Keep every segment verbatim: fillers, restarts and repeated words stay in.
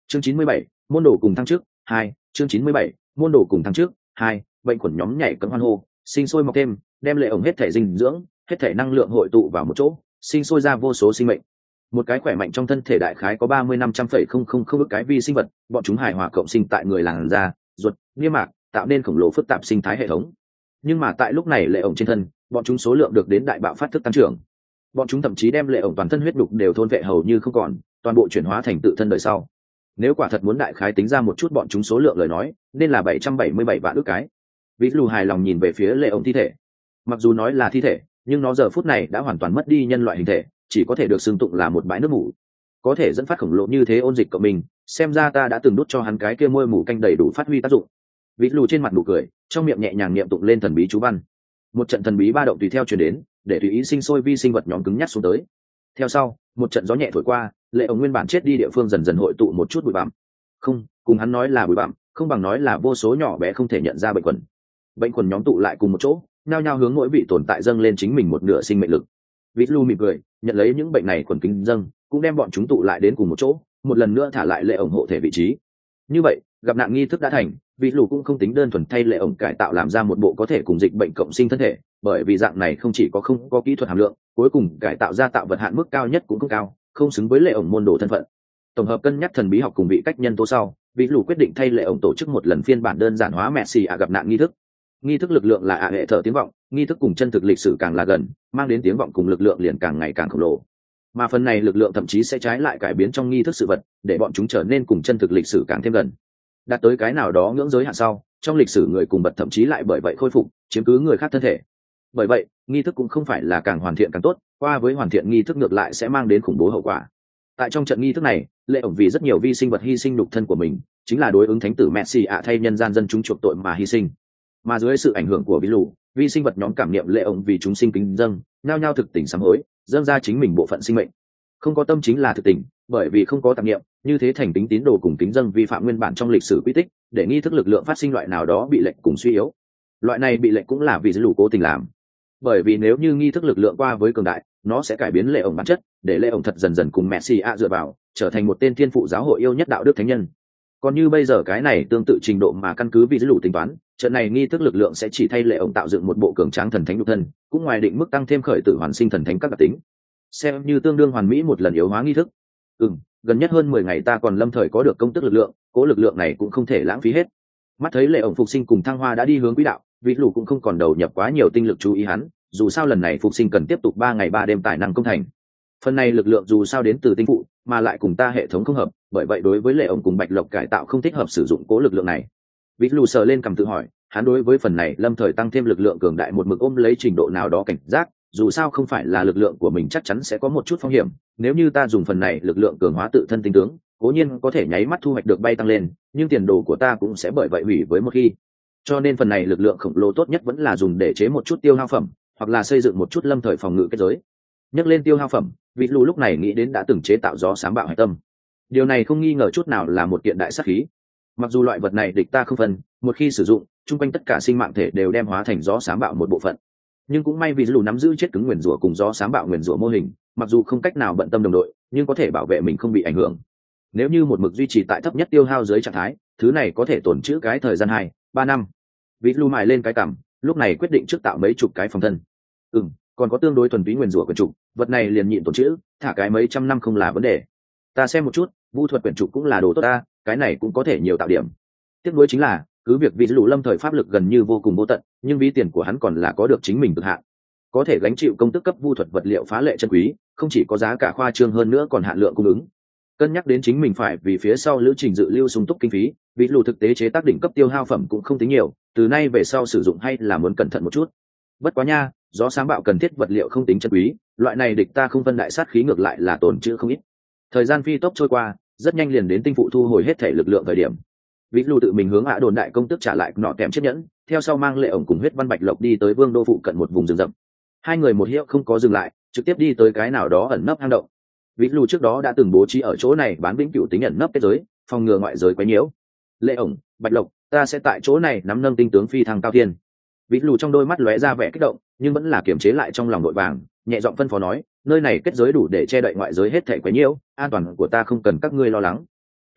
chương chín mươi bảy, môn đồ cùng thăng trước hai chương chín mươi bảy, môn đồ cùng thăng trước hai bệnh khuẩn nhóm nhảy cấm hoan hô, sinh sôi mọc thêm, đem lệ ổng hết thể dinh dưỡng, hết thể năng lượng hội tụ vào một chỗ, sinh sôi ra vô số sinh mệnh. Một cái khỏe mạnh trong thân thể đại khái có ba mươi năm trăm phẩy không không không ức cái vi sinh vật, bọn chúng hài hòa cộng sinh tại người làn da, ruột, niêm mạc, tạo nên khổng lồ phức tạp sinh thái hệ thống. Nhưng mà tại lúc này lệ ổng trên thân, bọn chúng số lượng được đến đại bạo phát thức tăng trưởng. Bọn chúng thậm chí đem lệ ổng toàn thân huyết đục đều thôn vệ hầu như không còn, toàn bộ chuyển hóa thành tự thân đời sau. Nếu quả thật muốn đại khái tính ra một chút bọn chúng số lượng lời nói, nên là bảy trăm bảy mươi bảy vạn ức cái. Vĩ Lù hài lòng nhìn về phía lệ ổng thi thể. Mặc dù nói là thi thể, nhưng nó giờ phút này đã hoàn toàn mất đi nhân loại hình thể, chỉ có thể được xưng tụng là một bãi nước mủ. Có thể dẫn phát khổng lồ như thế ôn dịch của mình, xem ra ta đã từng đút cho hắn cái kia môi mủ canh đầy đủ phát huy tác dụng. Vĩ Lù trên mặt nụ cười, trong miệng nhẹ nhàng niệm tụng lên thần bí chú văn. Một trận thần bí ba động tùy theo truyền đến, để tùy ý sinh sôi vi sinh vật nhóm cứng nhắc xuống tới. Theo sau, một trận gió nhẹ thổi qua, lệ ổng nguyên bản chết đi địa phương dần dần hội tụ một chút bụi bặm. Không, cùng hắn nói là bụi bặm, không bằng nói là vô số nhỏ bé không thể nhận ra bệnh quần. Bệnh quần nhóm tụ lại cùng một chỗ, nhao nhao hướng mỗi vị tồn tại dâng lên chính mình một nửa sinh mệnh lực. Vĩ Lù mỉm cười, nhận lấy những bệnh này quần kính dâng, cũng đem bọn chúng tụ lại đến cùng một chỗ, một lần nữa thả lại lệ ổng hộ thể vị trí. Như vậy, gặp nạn nghi thức đã thành, Vĩ Lù cũng không tính đơn thuần thay lệ ổng cải tạo làm ra một bộ có thể cùng dịch bệnh cộng sinh thân thể, bởi vì dạng này không chỉ có không có kỹ thuật hàm lượng, cuối cùng cải tạo ra tạo vật hạn mức cao nhất cũng không cao, không xứng với lệ ổng môn đồ thân phận. Tổng hợp cân nhắc thần bí học cùng vị cách nhân tố sau, Vĩ Lù quyết định thay lệ ổng tổ chức một lần phiên bản đơn giản hóa Messi à gặp nạn nghi thức. Nghi thức lực lượng là ạ hệ thở tiếng vọng, nghi thức cùng chân thực lịch sử càng là gần, mang đến tiếng vọng cùng lực lượng liền càng ngày càng khổng lồ. Mà phần này lực lượng thậm chí sẽ trái lại cải biến trong nghi thức sự vật, để bọn chúng trở nên cùng chân thực lịch sử càng thêm gần. Đạt tới cái nào đó ngưỡng giới hạn sau, trong lịch sử người cùng vật thậm chí lại bởi vậy khôi phục, chiếm cứ người khác thân thể. Bởi vậy, nghi thức cũng không phải là càng hoàn thiện càng tốt, qua với hoàn thiện nghi thức ngược lại sẽ mang đến khủng bố hậu quả. Tại trong trận nghi thức này, lệ ổng vì rất nhiều vi sinh vật hy sinh nhục thân của mình, chính là đối ứng thánh tử Messi ạ thay nhân gian dân chúng chuộc tội mà hy sinh. Mà dưới sự ảnh hưởng của Vĩ Lù, vi sinh vật nhóm cảm niệm lệ ổng vì chúng sinh kính dâng, nhao nhao thực tình sám hối, dâng ra chính mình bộ phận sinh mệnh. Không có tâm chính là thực tình, bởi vì không có tạp niệm, như thế thành tính tín đồ cùng kính dâng vi phạm nguyên bản trong lịch sử quy tích, để nghi thức lực lượng phát sinh loại nào đó bị lệnh cùng suy yếu. Loại này bị lệnh cũng là vì Vĩ Lù cố tình làm. Bởi vì nếu như nghi thức lực lượng qua với cường đại, nó sẽ cải biến lệ ổng bản chất, để lệ ổng thật dần dần cùng Messi ạ dựa vào, trở thành một tên thiên phụ giáo hội yêu nhất đạo đức thánh nhân. Còn như bây giờ cái này tương tự trình độ mà căn cứ Vĩ Lù tính toán, trận này nghi thức lực lượng sẽ chỉ thay lệ ổng tạo dựng một bộ cường tráng thần thánh nhục thân, cũng ngoài định mức tăng thêm khởi tử hoàn sinh thần thánh các đặc tính, xem như tương đương hoàn mỹ một lần yếu hóa nghi thức. Ừm, gần nhất hơn mười ngày ta còn lâm thời có được công tức lực lượng, cố lực lượng này cũng không thể lãng phí hết. Mắt thấy lệ ổng phục sinh cùng thăng hoa đã đi hướng quỹ đạo, Vĩ Lù cũng không còn đầu nhập quá nhiều tinh lực chú ý hắn, dù sao lần này phục sinh cần tiếp tục ba ngày ba đêm tài năng công thành. Phần này lực lượng dù sao đến từ tinh phụ, mà lại cùng ta hệ thống không hợp, bởi vậy đối với lệ ổng cùng bạch lộc cải tạo không thích hợp sử dụng cố lực lượng này. Vĩ Lù sờ lên cầm tự hỏi, hắn đối với phần này lâm thời tăng thêm lực lượng cường đại một mực ôm lấy trình độ nào đó cảnh giác, dù sao không phải là lực lượng của mình chắc chắn sẽ có một chút phong hiểm, nếu như ta dùng phần này lực lượng cường hóa tự thân tinh tướng, cố nhiên có thể nháy mắt thu hoạch được bay tăng lên, nhưng tiền đồ của ta cũng sẽ bởi vậy hủy với một khi. Cho nên phần này lực lượng khổng lồ tốt nhất vẫn là dùng để chế một chút tiêu hao phẩm, hoặc là xây dựng một chút lâm thời phòng ngự kết giới. Nhắc lên tiêu hao phẩm, Vĩ Lù lúc này nghĩ đến đã từng chế tạo gió sáng bạo hải tâm. Điều này không nghi ngờ chút nào là một kiện đại sát khí. Mặc dù loại vật này địch ta không phân, một khi sử dụng, chung quanh tất cả sinh mạng thể đều đem hóa thành gió sáng bạo một bộ phận. Nhưng cũng may Vĩ Lù nắm giữ chết cứng nguyền rủa cùng gió sáng bạo nguyền rủa mô hình, mặc dù không cách nào bận tâm đồng đội, nhưng có thể bảo vệ mình không bị ảnh hưởng. Nếu như một mực duy trì tại thấp nhất tiêu hao dưới trạng thái, thứ này có thể tồn trữ cái thời gian hai, ba năm. Vĩ Lù mài lên cái cằm, lúc này quyết định trước tạo mấy chục cái phòng thân. Ừm, còn có tương đối thuần túy nguyền rủa quyển trục, vật này liền nhịn tồn trữ, thả cái mấy trăm năm không là vấn đề. Ta xem một chút, vu thuật quyển trục cũng là đồ tốt ta, cái này cũng có thể nhiều tạo điểm. Tiếc nuối chính là, cứ việc Vĩ Lù lâm thời pháp lực gần như vô cùng vô tận, nhưng ví tiền của hắn còn là có được chính mình cực hạn. Có thể gánh chịu công tức cấp vu thuật vật liệu phá lệ chân quý, không chỉ có giá cả khoa trương hơn nữa còn hạn lượng cung ứng. Cân nhắc đến chính mình phải vì phía sau lữ trình dự lưu sung túc kinh phí, Vĩ Lù thực tế chế tác đỉnh cấp tiêu hao phẩm cũng không tính nhiều, từ nay về sau sử dụng hay là muốn cẩn thận một chút. Bất quá nha, gió sáng bạo cần thiết vật liệu không tính chân quý, loại này địch ta không phân đại sát khí ngược lại là tổn chữ không ít. Thời gian phi tốc trôi qua, rất nhanh liền đến tinh phụ thu hồi hết thể lực lượng thời điểm. Vĩ Lù tự mình hướng Ả Đồn đại công tước trả lại nọ kèm chiếc nhẫn, theo sau mang lệ ổng cùng huyết văn bạch lộc đi tới vương đô phụ cận một vùng rừng rậm. Hai người một hiệu không có dừng lại, trực tiếp đi tới cái nào đó ẩn nấp hang động. Vĩ Lù trước đó đã từng bố trí ở chỗ này bán vĩnh cửu tính ẩn nấp kết giới, phòng ngừa ngoại giới quấy nhiễu. Lệ ổng, bạch lộc, ta sẽ tại chỗ này nắm nâng tinh tướng phi thăng cao thiên. Vĩ Lù trong đôi mắt lóe ra vẻ kích động, nhưng vẫn là kiềm chế lại trong lòng vội vàng, nhẹ giọng phân phó nói, nơi này kết giới đủ để che đậy ngoại giới hết thảy quấy nhiễu, an toàn của ta không cần các ngươi lo lắng.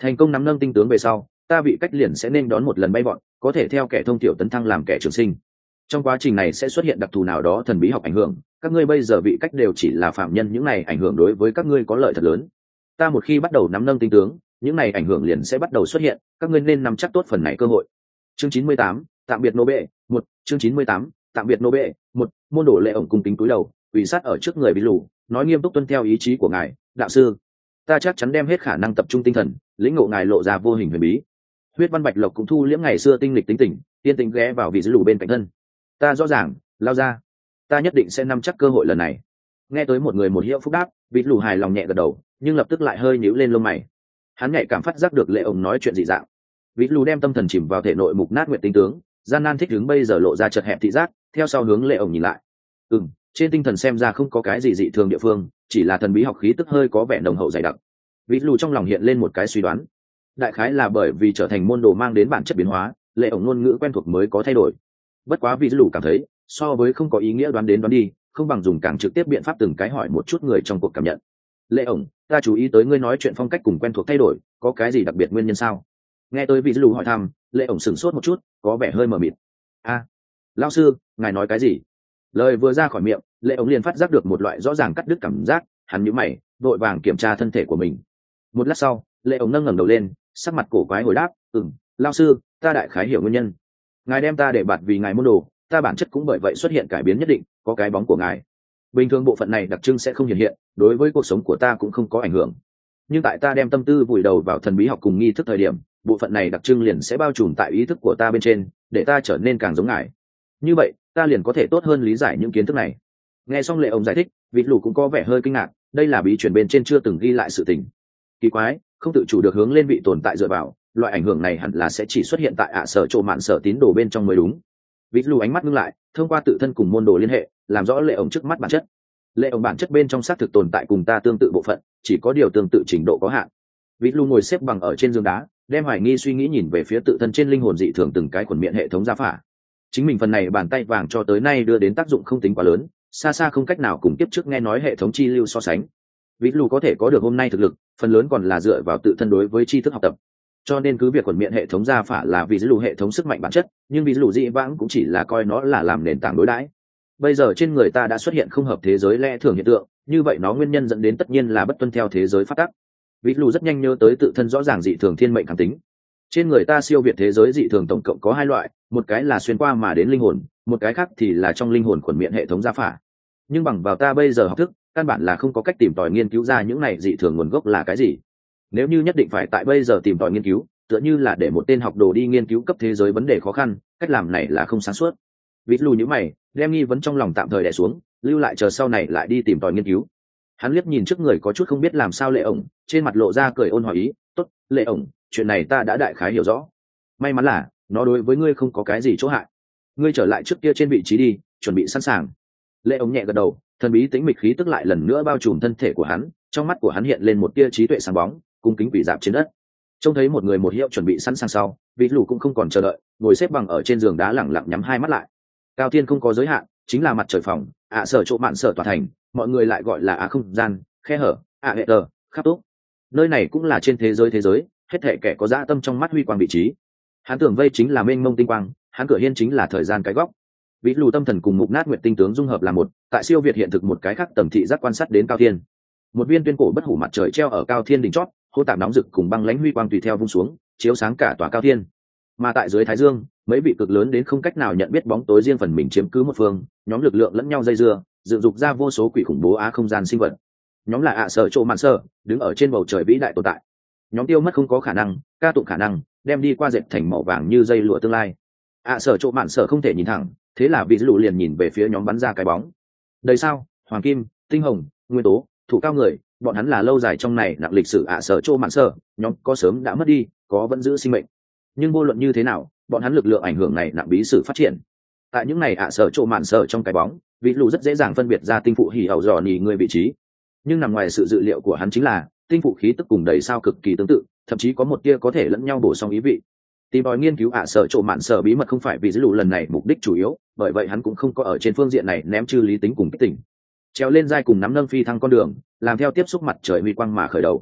Thành công nắm nâng tinh tướng về sau, ta vị cách liền sẽ nên đón một lần bay bọn, có thể theo kẻ thông tiểu tấn thăng làm kẻ trường sinh. Trong quá trình này sẽ xuất hiện đặc thù nào đó thần bí học ảnh hưởng, các ngươi bây giờ vị cách đều chỉ là phạm nhân, những này ảnh hưởng đối với các ngươi có lợi thật lớn. Ta một khi bắt đầu nắm nâng tinh tướng, những này ảnh hưởng liền sẽ bắt đầu xuất hiện, các ngươi nên nắm chắc tốt phần này cơ hội. Chương chín mươi tám, tạm biệt nô bệ, một, chương chín mươi tám, tạm biệt nô bệ, một, môn đồ lệ ổng cung kính cúi đầu, quỳ sát ở trước người bí lù, nói nghiêm túc tuân theo ý chí của ngài, đạo sư. Ta chắc chắn đem hết khả năng tập trung tinh thần, lĩnh ngộ ngài lộ ra vô hình huyền bí. Huyết Văn Bạch Lộc cũng thu liễm ngày xưa tinh lịch tính tình, tiên tình ghé vào vị dữ lù bên cạnh thân. Ta rõ ràng, lao ra, ta nhất định sẽ nắm chắc cơ hội lần này. Nghe tới một người một hiệu phúc đáp, vị lù hài lòng nhẹ gật đầu, nhưng lập tức lại hơi nhíu lên lông mày. Hắn nhạy cảm phát giác được lệ ổng nói chuyện dị dạng. Vị lù đem tâm thần chìm vào thể nội mục nát nguyện tinh tướng, gian nan thích ứng bây giờ lộ ra chật hẹp thị giác, theo sau hướng lệ ổng nhìn lại. Ừm, trên tinh thần xem ra không có cái gì dị thường địa phương, chỉ là thần bí học khí tức hơi có vẻ nồng hậu dày đặc. Vị lù trong lòng hiện lên một cái suy đoán, đại khái là bởi vì trở thành môn đồ mang đến bản chất biến hóa, lệ ổng ngôn ngữ quen thuộc mới có thay đổi. Bất quá vị lù cảm thấy, so với không có ý nghĩa đoán đến đoán đi, không bằng dùng càng trực tiếp biện pháp từng cái hỏi một chút người trong cuộc cảm nhận. Lệ ổng, ta chú ý tới ngươi nói chuyện phong cách cùng quen thuộc thay đổi, có cái gì đặc biệt nguyên nhân sao? Nghe tới vị lù hỏi thăm, lệ ổng sửng sốt một chút, có vẻ hơi mờ mịt. A, à, lão sư, ngài nói cái gì? Lời vừa ra khỏi miệng, lệ ổng liền phát giác được một loại rõ ràng cắt đứt cảm giác, hắn nhíu mày, vội vàng kiểm tra thân thể của mình. Một lát sau, lệ ổng nâng ngẩng đầu lên, sắc mặt cổ quái hồi đáp, ừm, lão sư, ta đại khái hiểu nguyên nhân. Ngài đem ta để bạt vì ngài môn đồ, ta bản chất cũng bởi vậy xuất hiện cải biến nhất định, có cái bóng của ngài. Bình thường bộ phận này đặc trưng sẽ không hiện hiện, đối với cuộc sống của ta cũng không có ảnh hưởng. Nhưng tại ta đem tâm tư vùi đầu vào thần bí học cùng nghi thức thời điểm, bộ phận này đặc trưng liền sẽ bao trùm tại ý thức của ta bên trên, để ta trở nên càng giống ngài. Như vậy, ta liền có thể tốt hơn lý giải những kiến thức này. Nghe xong lệ ông giải thích, vịt lù cũng có vẻ hơi kinh ngạc, đây là bí truyền bên trên chưa từng ghi lại sự tình. Kỳ quái, không tự chủ được hướng lên vị tồn tại dựa vào, loại ảnh hưởng này hẳn là sẽ chỉ xuất hiện tại ạ sở chỗ mạn sở tín đồ bên trong mới đúng. Vịt lù ánh mắt ngưng lại, thông qua tự thân cùng môn đồ liên hệ, làm rõ lệ ông trước mắt bản chất. Lệ ông bản chất bên trong xác thực tồn tại cùng ta tương tự bộ phận, chỉ có điều tương tự trình độ có hạn. Vịt lù ngồi xếp bằng ở trên giường đá, đem hoài nghi suy nghĩ nhìn về phía tự thân trên linh hồn dị thường từng cái khuẩn miệng hệ thống gia phả. Chính mình phần này bàn tay vàng cho tới nay đưa đến tác dụng không tính quá lớn, xa xa không cách nào cùng tiếp trước nghe nói hệ thống chi lưu so sánh. Vịt lù có thể có được hôm nay thực lực, phần lớn còn là dựa vào tự thân đối với tri thức học tập. Cho nên cứ việc khuẩn miệng hệ thống gia phả là vì lù hệ thống sức mạnh bản chất, nhưng vì lù dị vãng cũng chỉ là coi nó là làm nền tảng đối đãi. Bây giờ trên người ta đã xuất hiện không hợp thế giới lẽ thường hiện tượng, như vậy nó nguyên nhân dẫn đến tất nhiên là bất tuân theo thế giới pháp tắc. Vịt lù rất nhanh nhớ tới tự thân rõ ràng dị thường thiên mệnh kháng tính. Trên người ta siêu việt thế giới dị thường tổng cộng có hai loại, một cái là xuyên qua mà đến linh hồn, một cái khác thì là trong linh hồn khuẩn miệng hệ thống gia phả. Nhưng bằng vào ta bây giờ học thức, căn bản là không có cách tìm tòi nghiên cứu ra những này dị thường nguồn gốc là cái gì. Nếu như nhất định phải tại bây giờ tìm tòi nghiên cứu, tựa như là để một tên học đồ đi nghiên cứu cấp thế giới vấn đề khó khăn, cách làm này là không sáng suốt. Vịt lù như mày, đem nghi vấn trong lòng tạm thời đè xuống, lưu lại chờ sau này lại đi tìm tòi nghiên cứu. Hắn liếc nhìn trước người có chút không biết làm sao lệ ổng, trên mặt lộ ra cười ôn hòa ý, tốt, lệ ổng, chuyện này ta đã đại khái hiểu rõ. May mắn là nó đối với ngươi không có cái gì chỗ hại. Ngươi trở lại trước kia trên vị trí đi, chuẩn bị sẵn sàng. Lệ ổng nhẹ gật đầu, thần bí tĩnh mịch khí tức lại lần nữa bao trùm thân thể của hắn, trong mắt của hắn hiện lên một tia trí tuệ sáng bóng, cung kính quỳ dạp trên đất. Trông thấy một người một hiệu chuẩn bị sẵn sàng sau, vịt lù cũng không còn chờ đợi, ngồi xếp bằng ở trên giường đá lẳng lặng nhắm hai mắt lại. Cao thiên không có giới hạn, chính là mặt trời phòng, ạ sở chỗ mạn sở tòa thành, mọi người lại gọi là ạ không gian, khe hở, ạ hệ tờ, khắp tốt. Nơi này cũng là trên thế giới thế giới, hết thảy kẻ có dã tâm trong mắt huy quang vị trí. Hắn tưởng vây chính là mênh mông tinh quang, hắn cửa hiên chính là thời gian cái góc. Vĩ lù tâm thần cùng mục nát nguyệt tinh tướng dung hợp là một, tại siêu việt hiện thực một cái khác tầm thị giác quan sát đến cao thiên. Một viên tuyên cổ bất hủ mặt trời treo ở cao thiên đỉnh chót, hô tạp nóng rực cùng băng lãnh huy quang tùy theo vung xuống, chiếu sáng cả tòa cao thiên. Mà tại dưới thái dương, mấy vị cực lớn đến không cách nào nhận biết bóng tối riêng phần mình chiếm cứ một phương, nhóm lực lượng lẫn nhau dây dưa, dựng dục ra vô số quỷ khủng bố á không gian sinh vật. Nhóm là ạ sở chỗ mạn sở, đứng ở trên bầu trời vĩ đại tồn tại. Nhóm tiêu mất không có khả năng, ca tụng khả năng, đem đi qua dệt thành màu vàng như dây lụa tương lai. ạ sở chỗ mạn sở không thể nhìn thẳng, thế là vị lũ liền nhìn về phía nhóm bắn ra cái bóng. Đây sao, hoàng kim, tinh hồng, nguyên tố, thủ cao người, bọn hắn là lâu dài trong này nặng lịch sử ạ sở chỗ mạn sở, nhóm có sớm đã mất đi, có vẫn giữ sinh mệnh. Nhưng vô luận như thế nào, bọn hắn lực lượng ảnh hưởng này nặng bí sử phát triển. Tại những này ạ sở chỗ mạn sở trong cái bóng, vị lũ rất dễ dàng phân biệt ra tinh phụ hỉ hầu dò nhì người vị trí. Nhưng nằm ngoài sự dự liệu của hắn chính là tinh phụ khí tức cùng đầy sao cực kỳ tương tự, thậm chí có một tia có thể lẫn nhau bổ sung ý vị. Tìm tòi nghiên cứu ạ sở chỗ mạn sở bí mật không phải vì dữ lụ lần này mục đích chủ yếu, bởi vậy hắn cũng không có ở trên phương diện này ném chư lý tính cùng kích tỉnh. Treo lên dai cùng nắm nâng phi thăng con đường, làm theo tiếp xúc mặt trời huy quang mà khởi đầu.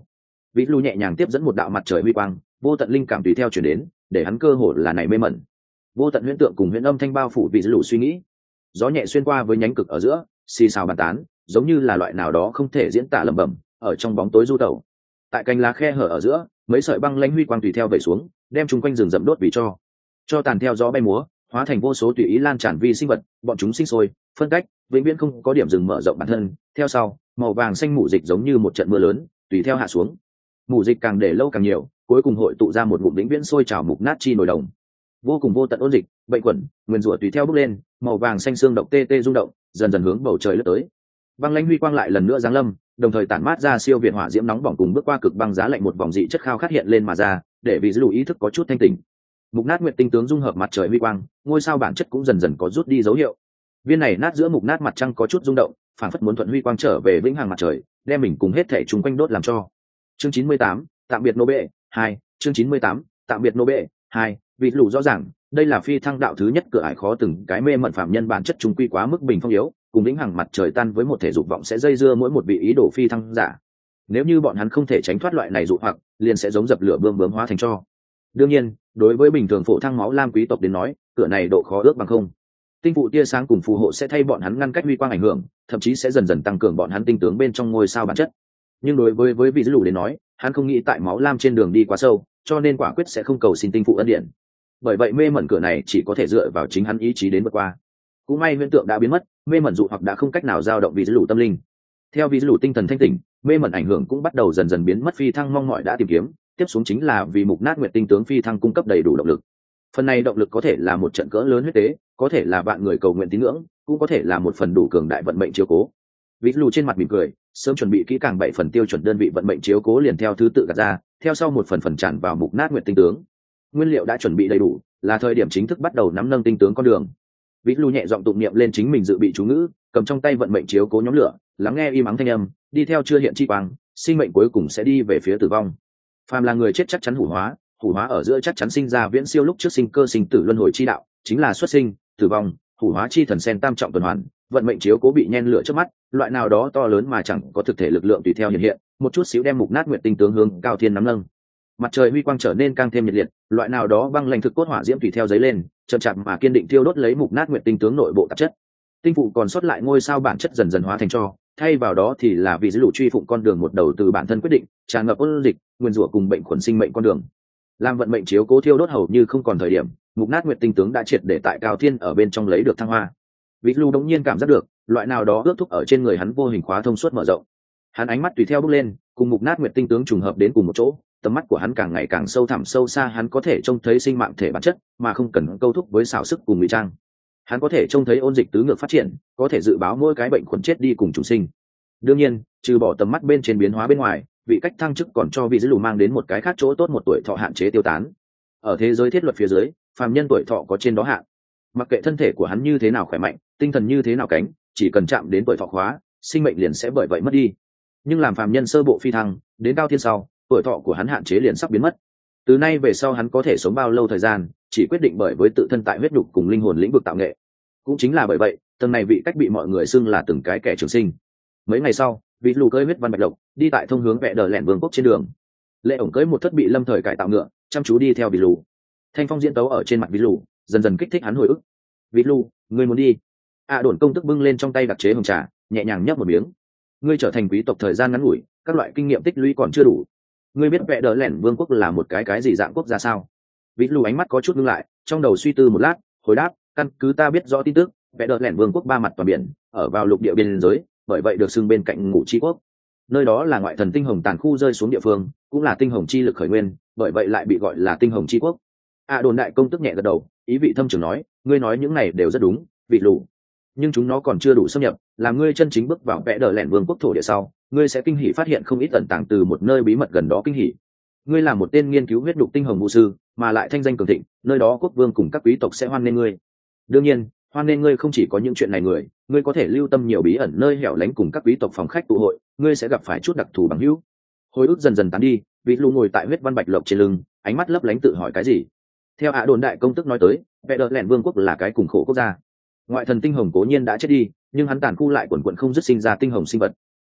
Vĩ Lù nhẹ nhàng tiếp dẫn một đạo mặt trời huy quang, vô tận linh cảm tùy theo chuyển đến, để hắn cơ hồ là này mê mẩn. Vô tận huyễn tượng cùng huyễn âm thanh bao phủ Vĩ Lù suy nghĩ. Gió nhẹ xuyên qua với nhánh cực ở giữa, xì xào bàn tán, giống như là loại nào đó không thể diễn tả lẩm bẩm, ở trong bóng tối du tẩu. Tại cành lá khe hở ở giữa, mấy sợi băng lãnh huy quang tùy theo vẩy xuống, đem chúng quanh rừng rậm đốt vì cho. Cho tàn theo gió bay múa, hóa thành vô số tùy ý lan tràn vi sinh vật, bọn chúng sinh sôi, phân cách, vĩnh viễn không có điểm dừng mở rộng bản thân. Theo sau, màu vàng xanh mù dịch giống như một trận mưa lớn, tùy theo hạ xuống. Mù dịch càng để lâu càng nhiều, cuối cùng hội tụ ra một ngụm vĩnh viễn sôi trào mục nát chi nổi đồng. Vô cùng vô tận ôn dịch, bệnh quẩn, nguyên rủa tùy theo bốc lên, màu vàng xanh xương động tê tê rung động, dần dần hướng bầu trời lướt tới. Băng lãnh huy quang lại lần nữa giáng lâm, đồng thời tản mát ra siêu việt hỏa diễm nóng bỏng cùng bước qua cực băng giá lạnh một vòng dị chất khao khát hiện lên mà ra, để vì giữ ý thức có chút thanh tỉnh. Mục nát nguyệt tinh tướng dung hợp mặt trời huy quang, ngôi sao bản chất cũng dần dần có rút đi dấu hiệu. Viên này nát giữa mục nát mặt trăng có chút rung động, phản phất muốn thuận huy quang trở về vĩnh hằng mặt trời, đem mình cùng hết thể chúng quanh đốt làm cho. Chương chín mươi tám, tạm biệt nô bệ hai. Chương chín mươi tám, tạm biệt nô bệ hai. Vị lù rõ ràng, đây là phi thăng đạo thứ nhất cửa ải khó từng cái mê mẩn phạm nhân bản chất trung quy quá mức bình phong yếu, cùng vĩnh hằng mặt trời tan với một thể dục vọng sẽ dây dưa mỗi một vị ý đồ phi thăng giả. Nếu như bọn hắn không thể tránh thoát loại này dụ hoặc, liền sẽ giống dập lửa bươm bướm hóa thành tro. Đương nhiên, đối với bình thường phổ thăng máu lam quý tộc đến nói, cửa này độ khó ước bằng không. Tinh phụ tia sáng cùng phù hộ sẽ thay bọn hắn ngăn cách huy quang ảnh hưởng, thậm chí sẽ dần dần tăng cường bọn hắn tinh tướng bên trong ngôi sao bản chất. Nhưng đối với với vị dữ lù đến nói, hắn không nghĩ tại máu lam trên đường đi quá sâu, cho nên quả quyết sẽ không cầu xin tinh phụ ân điển. Bởi vậy mê mẩn cửa này chỉ có thể dựa vào chính hắn ý chí đến vượt qua. Cũng may huyễn tượng đã biến mất, mê mẩn dụ hoặc đã không cách nào dao động vị dữ lù tâm linh. Theo vị dữ lù tinh thần thanh tỉnh, mê mẩn ảnh hưởng cũng bắt đầu dần dần biến mất, phi thăng mong mỏi đã tìm kiếm, tiếp xuống chính là vì mục nát nguyệt tinh tướng phi thăng cung cấp đầy đủ động lực. Phần này động lực có thể là một trận cỡ lớn huyết tế, có thể là vạn người cầu nguyện tín ngưỡng, cũng có thể là một phần đủ cường đại vận mệnh chiếu cố. Vị dữ lù trên mặt mỉm cười, sớm chuẩn bị kỹ càng bảy phần tiêu chuẩn đơn vị vận mệnh chiếu cố liền theo thứ tự gạt ra, theo sau một phần phần tràn vào mục nát nguyệt tinh tướng. Nguyên liệu đã chuẩn bị đầy đủ, là thời điểm chính thức bắt đầu nắm nâng tinh tướng con đường. Vị dữ lù nhẹ giọng tụng niệm lên chính mình dự bị chú ngữ, cầm trong tay vận mệnh chiếu cố nhóm lửa, lắng nghe im ắng thanh âm, đi theo chưa hiện chi quang, sinh mệnh cuối cùng sẽ đi về phía tử vong. Phàm là người chết chắc chắn hủ hóa, hủ hóa ở giữa chắc chắn sinh ra viễn siêu lúc trước sinh cơ sinh tử luân hồi chi đạo, chính là xuất sinh, tử vong, hủ hóa chi thần sen tam trọng tuần hoàn. Vận mệnh chiếu cố bị nhen lửa trước mắt, loại nào đó to lớn mà chẳng có thực thể lực lượng tùy theo hiện hiện, một chút xíu đem mục nát nguyệt tinh tướng hướng cao thiên nắm nâng. Mặt trời huy quang trở nên càng thêm nhiệt liệt, loại nào đó băng lạnh thực cốt hỏa diễm tùy theo giấy lên, chậm chạp mà kiên định thiêu đốt lấy mục nát nguyệt tinh tướng nội bộ tạp chất. Tinh phụ còn sót lại ngôi sao bản chất dần dần hóa thành tro, thay vào đó thì là vị dữ lù truy phụng con đường một đầu từ bản thân quyết định, tràn ngập ôn dịch, nguyên rủa cùng bệnh khuẩn sinh mệnh con đường. Làm vận mệnh chiếu cố thiêu đốt hầu như không còn thời điểm, mục nát nguyệt tinh tướng đã triệt để tại cao thiên ở bên trong lấy được thăng hoa. Vị dữ lù đống nhiên cảm giác được, loại nào đó ước thúc ở trên người hắn vô hình khóa thông suốt mở rộng. Hắn ánh mắt tùy theo bước lên, cùng mục nát nguyệt tinh tướng trùng hợp đến cùng một chỗ, tầm mắt của hắn càng ngày càng sâu thẳm sâu xa, hắn có thể trông thấy sinh mạng thể bản chất, mà không cần câu thúc với xảo sức cùng ngụy trang. Hắn có thể trông thấy ôn dịch tứ ngược phát triển, có thể dự báo mỗi cái bệnh khuẩn chết đi cùng chủ sinh. Đương nhiên, trừ bỏ tầm mắt bên trên biến hóa bên ngoài, vị cách thăng chức còn cho vị dữ lù mang đến một cái khác chỗ tốt, một tuổi thọ hạn chế tiêu tán. Ở thế giới thiết luật phía dưới, phàm nhân tuổi thọ có trên đó hạn. Mặc kệ thân thể của hắn như thế nào khỏe mạnh, tinh thần như thế nào cánh, chỉ cần chạm đến tuổi thọ khóa, sinh mệnh liền sẽ bởi vậy mất đi. Nhưng làm phàm nhân sơ bộ phi thăng, đến cao thiên sau, tuổi thọ của hắn hạn chế liền sắp biến mất. Từ nay về sau hắn có thể sống bao lâu thời gian, chỉ quyết định bởi với tự thân tại huyết nhục cùng linh hồn lĩnh vực tạo nghệ. Cũng chính là bởi vậy, tầng này vị cách bị mọi người xưng là từng cái kẻ trường sinh. Mấy ngày sau, vị lù cơi huyết văn bạch lộc đi tại thông hướng vẽ đờ lẻn vương quốc trên đường. Lệ ổng cưới một thất bị lâm thời cải tạo ngựa, chăm chú đi theo vị lù. Thanh phong diễn tấu ở trên mặt vị lù, dần dần kích thích hắn hồi ức. Vị lù, ngươi muốn đi? À, đồn công tức bưng lên trong tay đặc chế hồng trà, nhẹ nhàng nhấp một miếng. Ngươi trở thành quý tộc thời gian ngắn ngủi, các loại kinh nghiệm tích lũy còn chưa đủ. Ngươi biết vẽ đờ lẻn vương quốc là một cái cái gì dạng quốc gia sao? Vị lù ánh mắt có chút ngưng lại, trong đầu suy tư một lát, hồi đáp, căn cứ ta biết rõ tin tức, vẽ đờ lẻn vương quốc ba mặt toàn biển, ở vào lục địa biên giới, bởi vậy được xưng bên cạnh ngũ chi quốc. Nơi đó là ngoại thần tinh hồng tàn khu rơi xuống địa phương, cũng là tinh hồng chi lực khởi nguyên, bởi vậy lại bị gọi là tinh hồng chi quốc. À, đồn đại công tức nhẹ gật đầu, ý vị thâm trường nói, ngươi nói những này đều rất đúng, vị lù. Nhưng chúng nó còn chưa đủ xâm nhập, làm ngươi chân chính bước vào vẽ đờ lẻn vương quốc thổ địa sau, ngươi sẽ kinh hỉ phát hiện không ít tẩn tàng từ một nơi bí mật gần đó kinh hỉ. Ngươi là một tên nghiên cứu huyết đục tinh hồng vũ sư, mà lại thanh danh cường thịnh, nơi đó quốc vương cùng các quý tộc sẽ hoan nghênh ngươi. Đương nhiên, hoan nghênh ngươi không chỉ có những chuyện này người, ngươi có thể lưu tâm nhiều bí ẩn nơi hẻo lánh cùng các quý tộc phòng khách tụ hội, ngươi sẽ gặp phải chút đặc thù bằng hữu. Hồi ức dần dần tán đi, vị lù ngồi tại huyết văn bạch lộc trên lưng, ánh mắt lấp lánh tự hỏi cái gì. Theo ạ đồn đại công tức nói tới, vẽ đờ lẻn vương quốc là cái cùng khổ quốc gia. Ngoại thần tinh hồng cố nhiên đã chết đi, nhưng hắn tàn khu lại quần quận không dứt sinh ra tinh hồng sinh vật.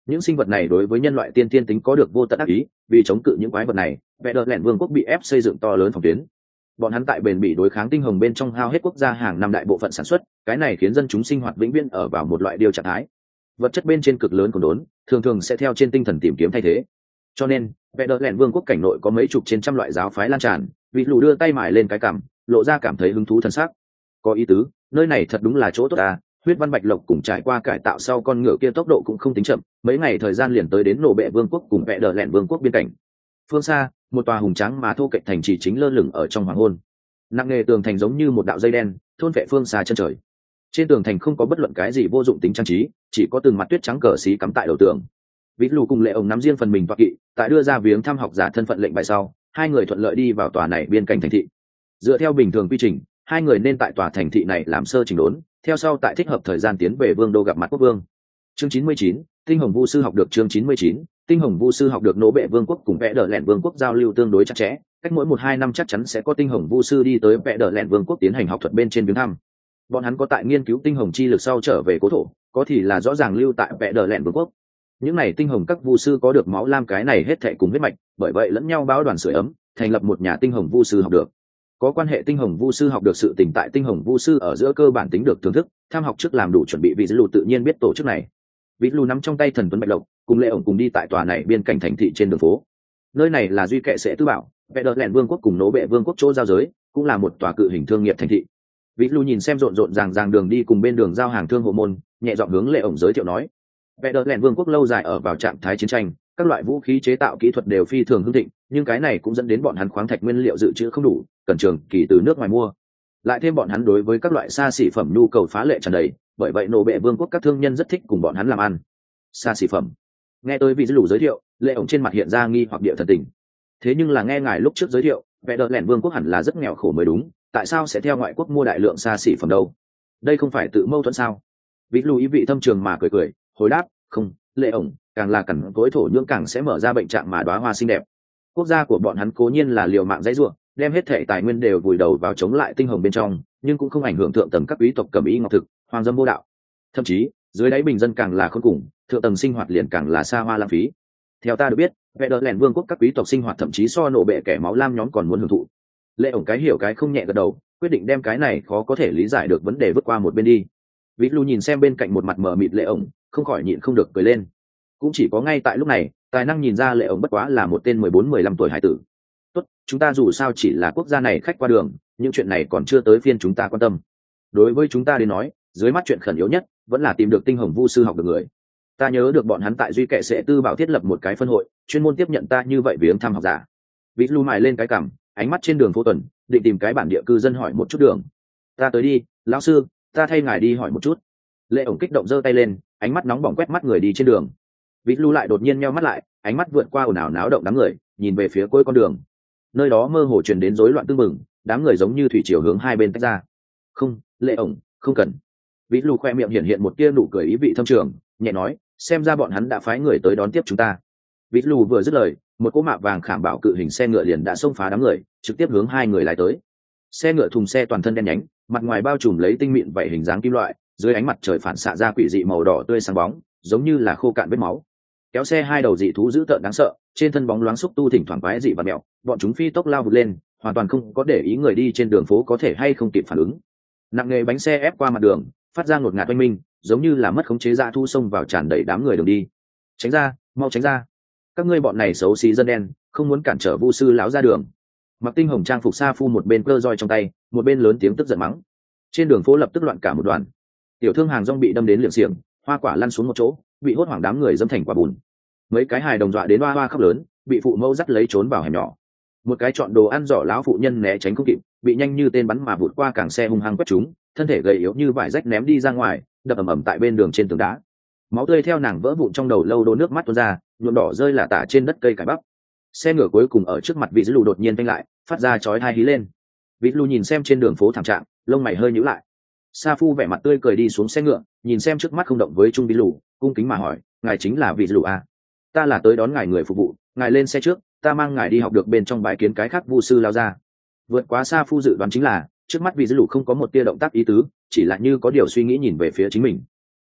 những sinh vật này đối với nhân loại tiên tiên tính có được vô tận ác ý, vì chống cự những quái vật này, vẽ đợt lẻn vương quốc bị ép xây dựng to lớn phòng tuyến. Bọn hắn tại bền bỉ đối kháng tinh hồng bên trong hao hết quốc gia hàng năm đại bộ phận sản xuất, cái này khiến dân chúng sinh hoạt vĩnh viễn ở vào một loại điều trạng thái. Vật chất bên trên cực lớn còn đốn, thường thường sẽ theo trên tinh thần tìm kiếm thay thế. Cho nên, vẽ đợt lẻn vương quốc cảnh nội có mấy chục trên trăm loại giáo phái lan tràn. Vị lù đưa tay mải lên cái cằm, lộ ra cảm thấy hứng thú thần sắc. Có ý tứ, nơi này thật đúng là chỗ tốt à. Huyết văn bạch lộc cùng trải qua cải tạo sau con ngựa kia tốc độ cũng không tính chậm, mấy ngày thời gian liền tới đến nổ bệ vương quốc cùng vẽ đợt lẻn vương quốc biên cảnh. Phương xa, một tòa hùng tráng mà thô kệch thành trì chính lơ lửng ở trong hoàng hôn. Nặng nghề tường thành giống như một đạo dây đen, thôn vệ phương xa chân trời. Trên tường thành không có bất luận cái gì vô dụng tính trang trí, chỉ có từng mặt tuyết trắng cờ xí cắm tại đầu tường. Vĩ lù cùng lệ ổng nắm riêng phần mình toạc kỵ, tại đưa ra viếng thăm học giả thân phận lệnh bài sau, hai người thuận lợi đi vào tòa này biên cảnh thành thị. Dựa theo bình thường quy trình, hai người nên tại tòa thành thị này làm sơ chỉnh đốn, theo sau tại thích hợp thời gian tiến về vương đô gặp mặt quốc vương. Chương chín mươi chín, tinh hồng vu sư học được. Chương chín mươi chín, tinh hồng vu sư học được. Nỗ bệ vương quốc cùng vẽ đờ lẹn vương quốc giao lưu tương đối chặt chẽ, cách mỗi một hai năm chắc chắn sẽ có tinh hồng vu sư đi tới vẽ đờ lẹn vương quốc tiến hành học thuật bên trên viếng thăm. Bọn hắn có tại nghiên cứu tinh hồng chi lực sau trở về cố thổ, có thì là rõ ràng lưu tại vẽ đờ lẹn vương quốc. Những này tinh hồng các vu sư có được máu lam cái này hết thệ cùng huyết mạch, bởi vậy lẫn nhau báo đoàn sưởi ấm, thành lập một nhà tinh hồng vu sư học được. Có quan hệ tinh hồng vu sư học được sự tình tại tinh hồng vu sư ở giữa cơ bản tính được thưởng thức, tham học trước làm đủ chuẩn bị. Vị lù tự nhiên biết tổ chức này. Vị lù nắm trong tay thần tuấn bạch lộc, cùng lệ ổng cùng đi tại tòa này biên cảnh thành thị trên đường phố. Nơi này là duy kệ sẽ tư bảo, vẽ đợt lẹn vương quốc cùng nỗ bệ vương quốc chỗ giao giới, cũng là một tòa cự hình thương nghiệp thành thị. Vị lù nhìn xem rộn rộn ràng ràng đường đi cùng bên đường giao hàng thương hộ môn, nhẹ giọng hướng lệ ổng giới thiệu nói: vẽ đợt lẹn vương quốc lâu dài ở vào trạng thái chiến tranh, các loại vũ khí chế tạo kỹ thuật đều phi thường hưng thịnh, nhưng cái này cũng dẫn đến bọn hắn khoáng thạch nguyên liệu dự trữ không đủ, cần trường kỳ từ nước ngoài mua. Lại thêm bọn hắn đối với các loại xa xỉ phẩm nhu cầu phá lệ tràn đầy, bởi vậy nô bệ vương quốc các thương nhân rất thích cùng bọn hắn làm ăn. Xa xỉ phẩm. Nghe tới vị lù giới thiệu, lệ ổng trên mặt hiện ra nghi hoặc địa thần tình. Thế nhưng là nghe ngài lúc trước giới thiệu, vẽ đợt lẹn vương quốc hẳn là rất nghèo khổ mới đúng, tại sao sẽ theo ngoại quốc mua đại lượng xa xỉ phẩm đâu? Đây không phải tự mâu thuẫn sao? Vị lù ý vị thâm trường mà cười cười, hồi đáp: không, lệ ổng, càng là cẩn cối thổ nhưỡng càng sẽ mở ra bệnh trạng mà đóa hoa xinh đẹp. Quốc gia của bọn hắn cố nhiên là liều mạng dãy ruộng, đem hết thể tài nguyên đều vùi đầu vào chống lại tinh hồng bên trong, nhưng cũng không ảnh hưởng thượng tầng các quý tộc cẩm ý ngọc thực, hoàng dâm vô đạo. Thậm chí, dưới đáy bình dân càng là khốn cùng, thượng tầng sinh hoạt liền càng là xa hoa lãng phí. Theo ta được biết, vẽ đợt lẹn vương quốc các quý tộc sinh hoạt thậm chí so nổ bệ kẻ máu lam nhóm còn muốn hưởng thụ. Lệ ổng cái hiểu cái không nhẹ gật đầu, quyết định đem cái này khó có thể lý giải được vấn đề vứt qua một bên đi. Vĩ Lu nhìn xem bên cạnh một mặt mờ mịt lệ ổng, không khỏi nhịn không được cười lên. Cũng chỉ có ngay tại lúc này, tài năng nhìn ra lệ ổng bất quá là một tên mười bốn mười lăm tuổi hải tử. Tốt, chúng ta dù sao chỉ là quốc gia này khách qua đường, những chuyện này còn chưa tới phiên chúng ta quan tâm. Đối với chúng ta đến nói, dưới mắt chuyện khẩn yếu nhất vẫn là tìm được tinh hồng vu sư học được người. Ta nhớ được bọn hắn tại duy kệ sẽ tư bảo thiết lập một cái phân hội, chuyên môn tiếp nhận ta như vậy viếng thăm học giả. Vĩ Lu mài lên cái cằm, ánh mắt trên đường phố tuần, định tìm cái bản địa cư dân hỏi một chút đường. Ta tới đi, lão sư, ta thay ngài đi hỏi một chút. Lệ ổng kích động giơ tay lên, ánh mắt nóng bỏng quét mắt người đi trên đường. Vĩ Lu lại đột nhiên nheo mắt lại, ánh mắt vượt qua ồn ào náo động đám người, nhìn về phía cuối con đường. Nơi đó mơ hồ truyền đến rối loạn tương mừng, đám người giống như thủy triều hướng hai bên tách ra. Không, Lệ ổng, không cần. Vĩ Lu khoe miệng hiện hiện một tia nụ cười ý vị thâm trường, nhẹ nói, xem ra bọn hắn đã phái người tới đón tiếp chúng ta. Vĩ Lu vừa dứt lời, một cỗ mạ vàng khảm bảo cự hình xe ngựa liền đã xông phá đám người, trực tiếp hướng hai người lái tới. Xe ngựa thùng xe toàn thân đen nhánh, mặt ngoài bao trùm lấy tinh mịn vảy hình dáng kim loại, dưới ánh mặt trời phản xạ ra quỷ dị màu đỏ tươi sáng bóng, giống như là khô cạn vết máu. Kéo xe hai đầu dị thú dữ tợn đáng sợ, trên thân bóng loáng xúc tu thỉnh thoảng quái dị và mèo, bọn chúng phi tốc lao vụt lên, hoàn toàn không có để ý người đi trên đường phố có thể hay không kịp phản ứng. Nặng nghề bánh xe ép qua mặt đường, phát ra ngột ngạt oanh minh, giống như là mất khống chế dã thu xông vào tràn đầy đám người đường đi. Tránh ra, mau tránh ra! Các ngươi bọn này xấu xí dân đen, không muốn cản trở vu sư láo ra đường. Mặc tinh hồng trang phục sa phu một bên cơ roi trong tay, một bên lớn tiếng tức giận mắng. Trên đường phố lập tức loạn cả một đoàn. Tiểu thương hàng rong bị đâm đến liệng xiềng, hoa quả lăn xuống một chỗ, bị hốt hoảng đám người dâm thành quả bùn. Mấy cái hài đồng dọa đến hoa hoa khóc lớn, bị phụ mẫu dắt lấy trốn vào hẻm nhỏ. Một cái chọn đồ ăn giỏ lão phụ nhân né tránh không kịp, bị nhanh như tên bắn mà vụt qua cảng xe hung hăng quét chúng, thân thể gầy yếu như vải rách ném đi ra ngoài, đập ầm ầm tại bên đường trên tường đá. Máu tươi theo nàng vỡ vụn trong đầu lâu đô nước mắt tuôn ra, nhuộm đỏ rơi là tả trên đất cây cải bắp. Xe ngựa cuối cùng ở trước mặt vị dữ lù đột nhiên phanh lại, phát ra chói tai hí lên. Vị lù nhìn xem trên đường phố thảm trạng, lông mày hơi nhíu lại. Sa phu vẻ mặt tươi cười đi xuống xe ngựa, nhìn xem trước mắt không động với trung vị lù, cung kính mà hỏi, ngài chính là vị lù à? Ta là tới đón ngài người phục vụ, ngài lên xe trước, ta mang ngài đi học được bên trong bãi kiến cái khác vu sư lao ra. Vượt quá Sa phu dự đoán chính là, trước mắt vị dữ lù không có một tia động tác ý tứ, chỉ là như có điều suy nghĩ nhìn về phía chính mình.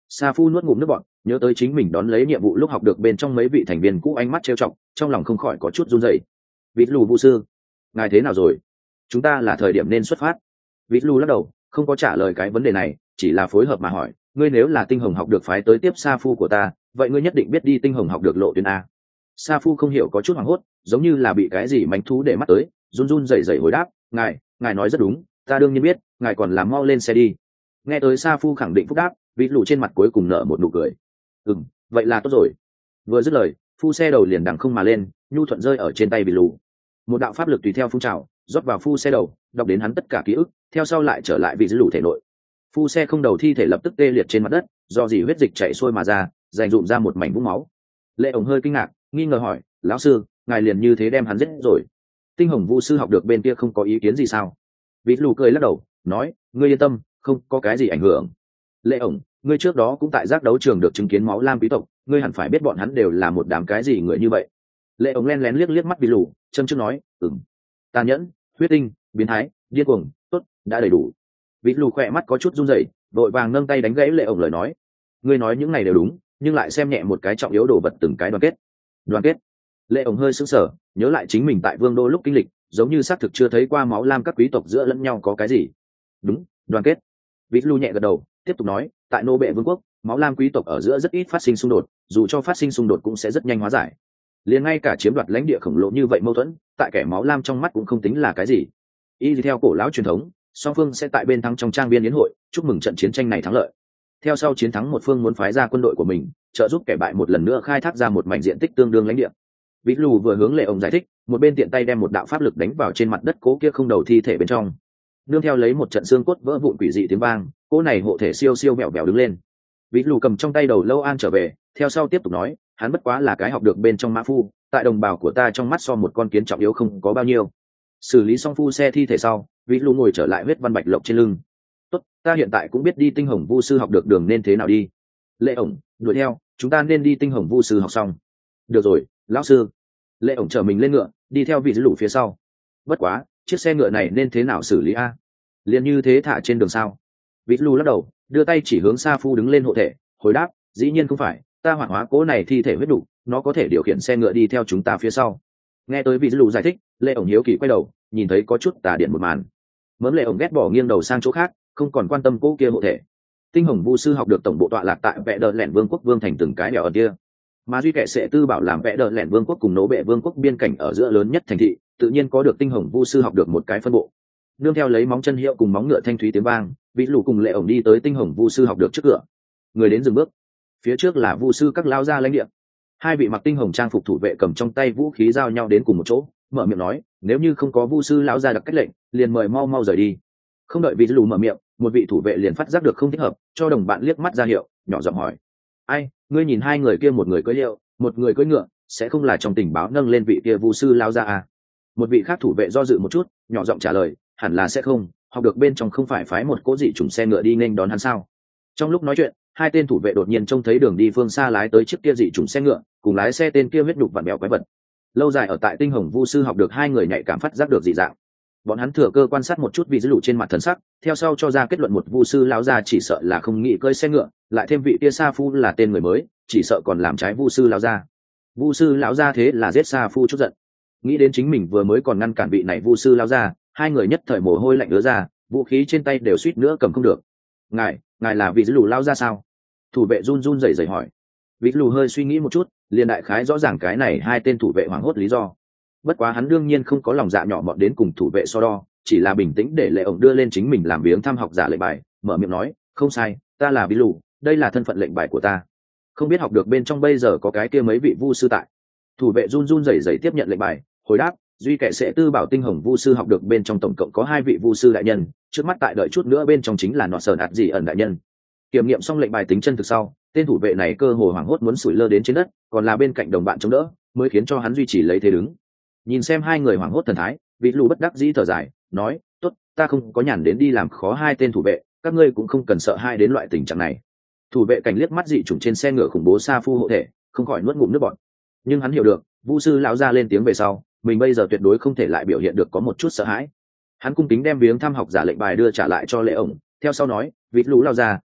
Sa Phu nuốt ngụm nước bọt, nhớ tới chính mình đón lấy nhiệm vụ lúc học được bên trong mấy vị thành viên cũ ánh mắt trêu chọc, trong lòng không khỏi có chút run rẩy. Vịt lù vu sư, ngài thế nào rồi? Chúng ta là thời điểm nên xuất phát. Vịt lù lắc đầu, không có trả lời cái vấn đề này, chỉ là phối hợp mà hỏi, ngươi nếu là tinh hồng học được phái tới tiếp Sa Phu của ta, vậy ngươi nhất định biết đi tinh hồng học được lộ tuyến a. Sa Phu không hiểu, có chút hoảng hốt, giống như là bị cái gì mánh thú để mắt tới, run run rẩy rẩy hồi đáp, ngài, ngài nói rất đúng, ta đương nhiên biết, ngài còn làm mau lên xe đi. Nghe tới Sa Phu khẳng định phúc đáp, Vịt lù trên mặt cuối cùng nở một nụ cười. Ừm, vậy là tốt rồi. Vừa dứt lời, phu xe đầu liền đằng không mà lên, nhu thuận rơi ở trên tay Vịt lù. Một đạo pháp lực tùy theo phun trào, rót vào phu xe đầu, đọc đến hắn tất cả ký ức, theo sau lại trở lại Vịt lù thể nội. Phu xe không đầu thi thể lập tức tê liệt trên mặt đất, do dỉ huyết dịch chảy xuôi mà ra, dành dụm ra một mảnh vũng máu. Lệ ổng hơi kinh ngạc, nghi ngờ hỏi, lão sư, ngài liền như thế đem hắn giết rồi? Tinh hồng vu sư học được bên kia không có ý kiến gì sao? Vịt lù cười lắc đầu, nói, ngươi yên tâm, không có cái gì ảnh hưởng. Lệ ổng, ngươi trước đó cũng tại giác đấu trường được chứng kiến máu lam quý tộc, ngươi hẳn phải biết bọn hắn đều là một đám cái gì người như vậy. Lệ ổng len lén liếc liếc mắt Vịt lù, châm chước nói, ừm, tàn nhẫn, huyết tinh, biến thái, điên cuồng, tốt, đã đầy đủ. Vịt lù khỏe mắt có chút run rẩy, đội vàng nâng tay đánh gãy Lệ ổng lời nói, ngươi nói những này đều đúng, nhưng lại xem nhẹ một cái trọng yếu đồ vật, từng cái đoàn kết. Đoàn kết. Lệ ổng hơi sững sờ, nhớ lại chính mình tại Vương đô lúc kinh lịch, giống như xác thực chưa thấy qua máu lam các quý tộc giữa lẫn nhau có cái gì. Đúng, đoàn kết. Vịt lù nhẹ gật đầu, tiếp tục nói, tại nô bệ vương quốc, máu lam quý tộc ở giữa rất ít phát sinh xung đột, dù cho phát sinh xung đột cũng sẽ rất nhanh hóa giải. Liền ngay cả chiếm đoạt lãnh địa khổng lồ như vậy mâu thuẫn, tại kẻ máu lam trong mắt cũng không tính là cái gì. Y theo cổ lão truyền thống, song phương sẽ tại bên thắng trong trang viên yến hội, chúc mừng trận chiến tranh này thắng lợi. Theo sau chiến thắng một phương muốn phái ra quân đội của mình, trợ giúp kẻ bại một lần nữa khai thác ra một mảnh diện tích tương đương lãnh địa. Vịt lù vừa hướng Lệ ổng giải thích, một bên tiện tay đem một đạo pháp lực đánh vào trên mặt đất cố kia không đầu thi thể bên trong. Nương theo lấy một trận xương cốt vỡ vụn quỷ dị tiếng vang, cố này hộ thể siêu siêu mẹo mẹo đứng lên. Vịt lù cầm trong tay đầu lâu an trở về, theo sau tiếp tục nói, hắn bất quá là cái học được bên trong mã phu, tại đồng bào của ta trong mắt so một con kiến trọng yếu không có bao nhiêu. Xử lý xong phu xe thi thể sau, Vịt lù ngồi trở lại huyết văn bạch lộc trên lưng. Tốt, ta hiện tại cũng biết đi tinh hồng vu sư học được đường nên thế nào đi. Lệ ổng, đuổi theo, chúng ta nên đi tinh hồng vu sư học xong. Được rồi, lão sư. Lệ ổng chở mình lên ngựa, đi theo Vịt lù phía sau. Bất quá, chiếc xe ngựa này nên thế nào xử lý a? Liền như thế thả trên đường sao? Vịt lù lắc đầu, đưa tay chỉ hướng Sa Phu đứng lên hộ thể, hồi đáp, dĩ nhiên không phải, ta hoạt hóa cố này thi thể huyết đủ, nó có thể điều khiển xe ngựa đi theo chúng ta phía sau. Nghe tới Vịt lù giải thích, Lệ ổng hiếu kỳ quay đầu, nhìn thấy có chút tà điện một màn. Mớm Lệ ổng ghét bỏ nghiêng đầu sang chỗ khác, không còn quan tâm cố kia hộ thể. Tinh hồng vu sư học được tổng bộ tọa lạc tại vẽ đờ lẻn vương quốc vương thành từng cái đèo ở kia, mà duy kệ sẽ tư bảo làm vẽ đờ lẻn vương quốc cùng nỗ bệ vương quốc biên cảnh ở giữa lớn nhất thành thị, tự nhiên có được tinh hồng vu sư học được một cái phân bộ. Nương theo lấy móng chân hiệu cùng móng ngựa thanh thúy tiếng vang, Vịt lù cùng Lệ ổng đi tới tinh hồng vu sư học được trước cửa. Người đến dừng bước, phía trước là vu sư các lao ra lãnh địa. Hai vị mặc tinh hồng trang phục thủ vệ cầm trong tay vũ khí giao nhau đến cùng một chỗ, mở miệng nói, nếu như không có vu sư lão ra đặc cách lệnh, liền mời mau mau rời đi. Không đợi Vịt lù mở miệng, một vị thủ vệ liền phát giác được không thích hợp, cho đồng bạn liếc mắt ra hiệu, nhỏ giọng hỏi, ai, ngươi nhìn hai người kia, một người cưỡi liệu, một người cưỡi ngựa, sẽ không là trong tình báo nâng lên vị kia vu sư lao ra à? Một vị khác thủ vệ do dự một chút, nhỏ giọng trả lời, hẳn là sẽ không, học được bên trong không phải phái một cỗ dị chủng xe ngựa đi nên đón hắn sao? Trong lúc nói chuyện, hai tên thủ vệ đột nhiên trông thấy đường đi phương xa lái tới chiếc kia dị chủng xe ngựa, cùng lái xe tên kia huyết đục vặn béo quái vật. Lâu dài ở tại tinh hồng vu sư học được hai người nhạy cảm phát giác được dị dạng. Bọn hắn thừa cơ quan sát một chút vị dữ lụ trên mặt thần sắc, theo sau cho ra kết luận một vu sư lão gia chỉ sợ là không nghĩ cơi xe ngựa, lại thêm vị kia Sa Phu là tên người mới, chỉ sợ còn làm trái vu sư lão gia. Vu sư lão gia thế là giết Sa Phu chút giận. Nghĩ đến chính mình vừa mới còn ngăn cản vị này vu sư lão gia, hai người nhất thời mồ hôi lạnh ứa ra, vũ khí trên tay đều suýt nữa cầm không được. Ngài, ngài là vị dữ lụ lão gia sao? Thủ vệ run run rẩy rẩy hỏi. Vị dữ lụ hơi suy nghĩ một chút, liền đại khái rõ ràng cái này hai tên thủ vệ hoảng hốt lý do. Bất quá hắn đương nhiên không có lòng dạ nhỏ mọn đến cùng thủ vệ so đo, chỉ là bình tĩnh để Lệ ổng đưa lên chính mình làm biếng thăm học giả lệnh bài, mở miệng nói, không sai, ta là Vĩ Lù, đây là thân phận lệnh bài của ta. Không biết học được bên trong bây giờ có cái kia mấy vị vu sư tại. Thủ vệ run run rẩy rẩy tiếp nhận lệnh bài, hồi đáp, duy kệ sẽ tư bảo tinh hồng vu sư học được bên trong tổng cộng có hai vị vu sư đại nhân, trước mắt tại đợi chút nữa bên trong chính là nọ sờn ạt gì ẩn đại nhân. Kiểm nghiệm xong lệnh bài tính chân thực sau, tên thủ vệ này cơ hồ hoảng hốt muốn sủi lơ đến trên đất, còn là bên cạnh đồng bạn chống đỡ, mới khiến cho hắn duy trì lấy thế đứng. Nhìn xem hai người hoảng hốt thần thái, Vĩ Lù bất đắc dĩ thở dài, nói, tốt, ta không có nhàn đến đi làm khó hai tên thủ vệ, các ngươi cũng không cần sợ hai đến loại tình trạng này. Thủ vệ cảnh liếc mắt dị chủng trên xe ngựa khủng bố Sa Phu hộ thể, không khỏi nuốt ngụm nước bọt. Nhưng hắn hiểu được, vu sư lão ra lên tiếng về sau, mình bây giờ tuyệt đối không thể lại biểu hiện được có một chút sợ hãi. Hắn cung kính đem viếng thăm học giả lệnh bài đưa trả lại cho Lệ ổng, theo sau nói, Vĩ Lù lão ra,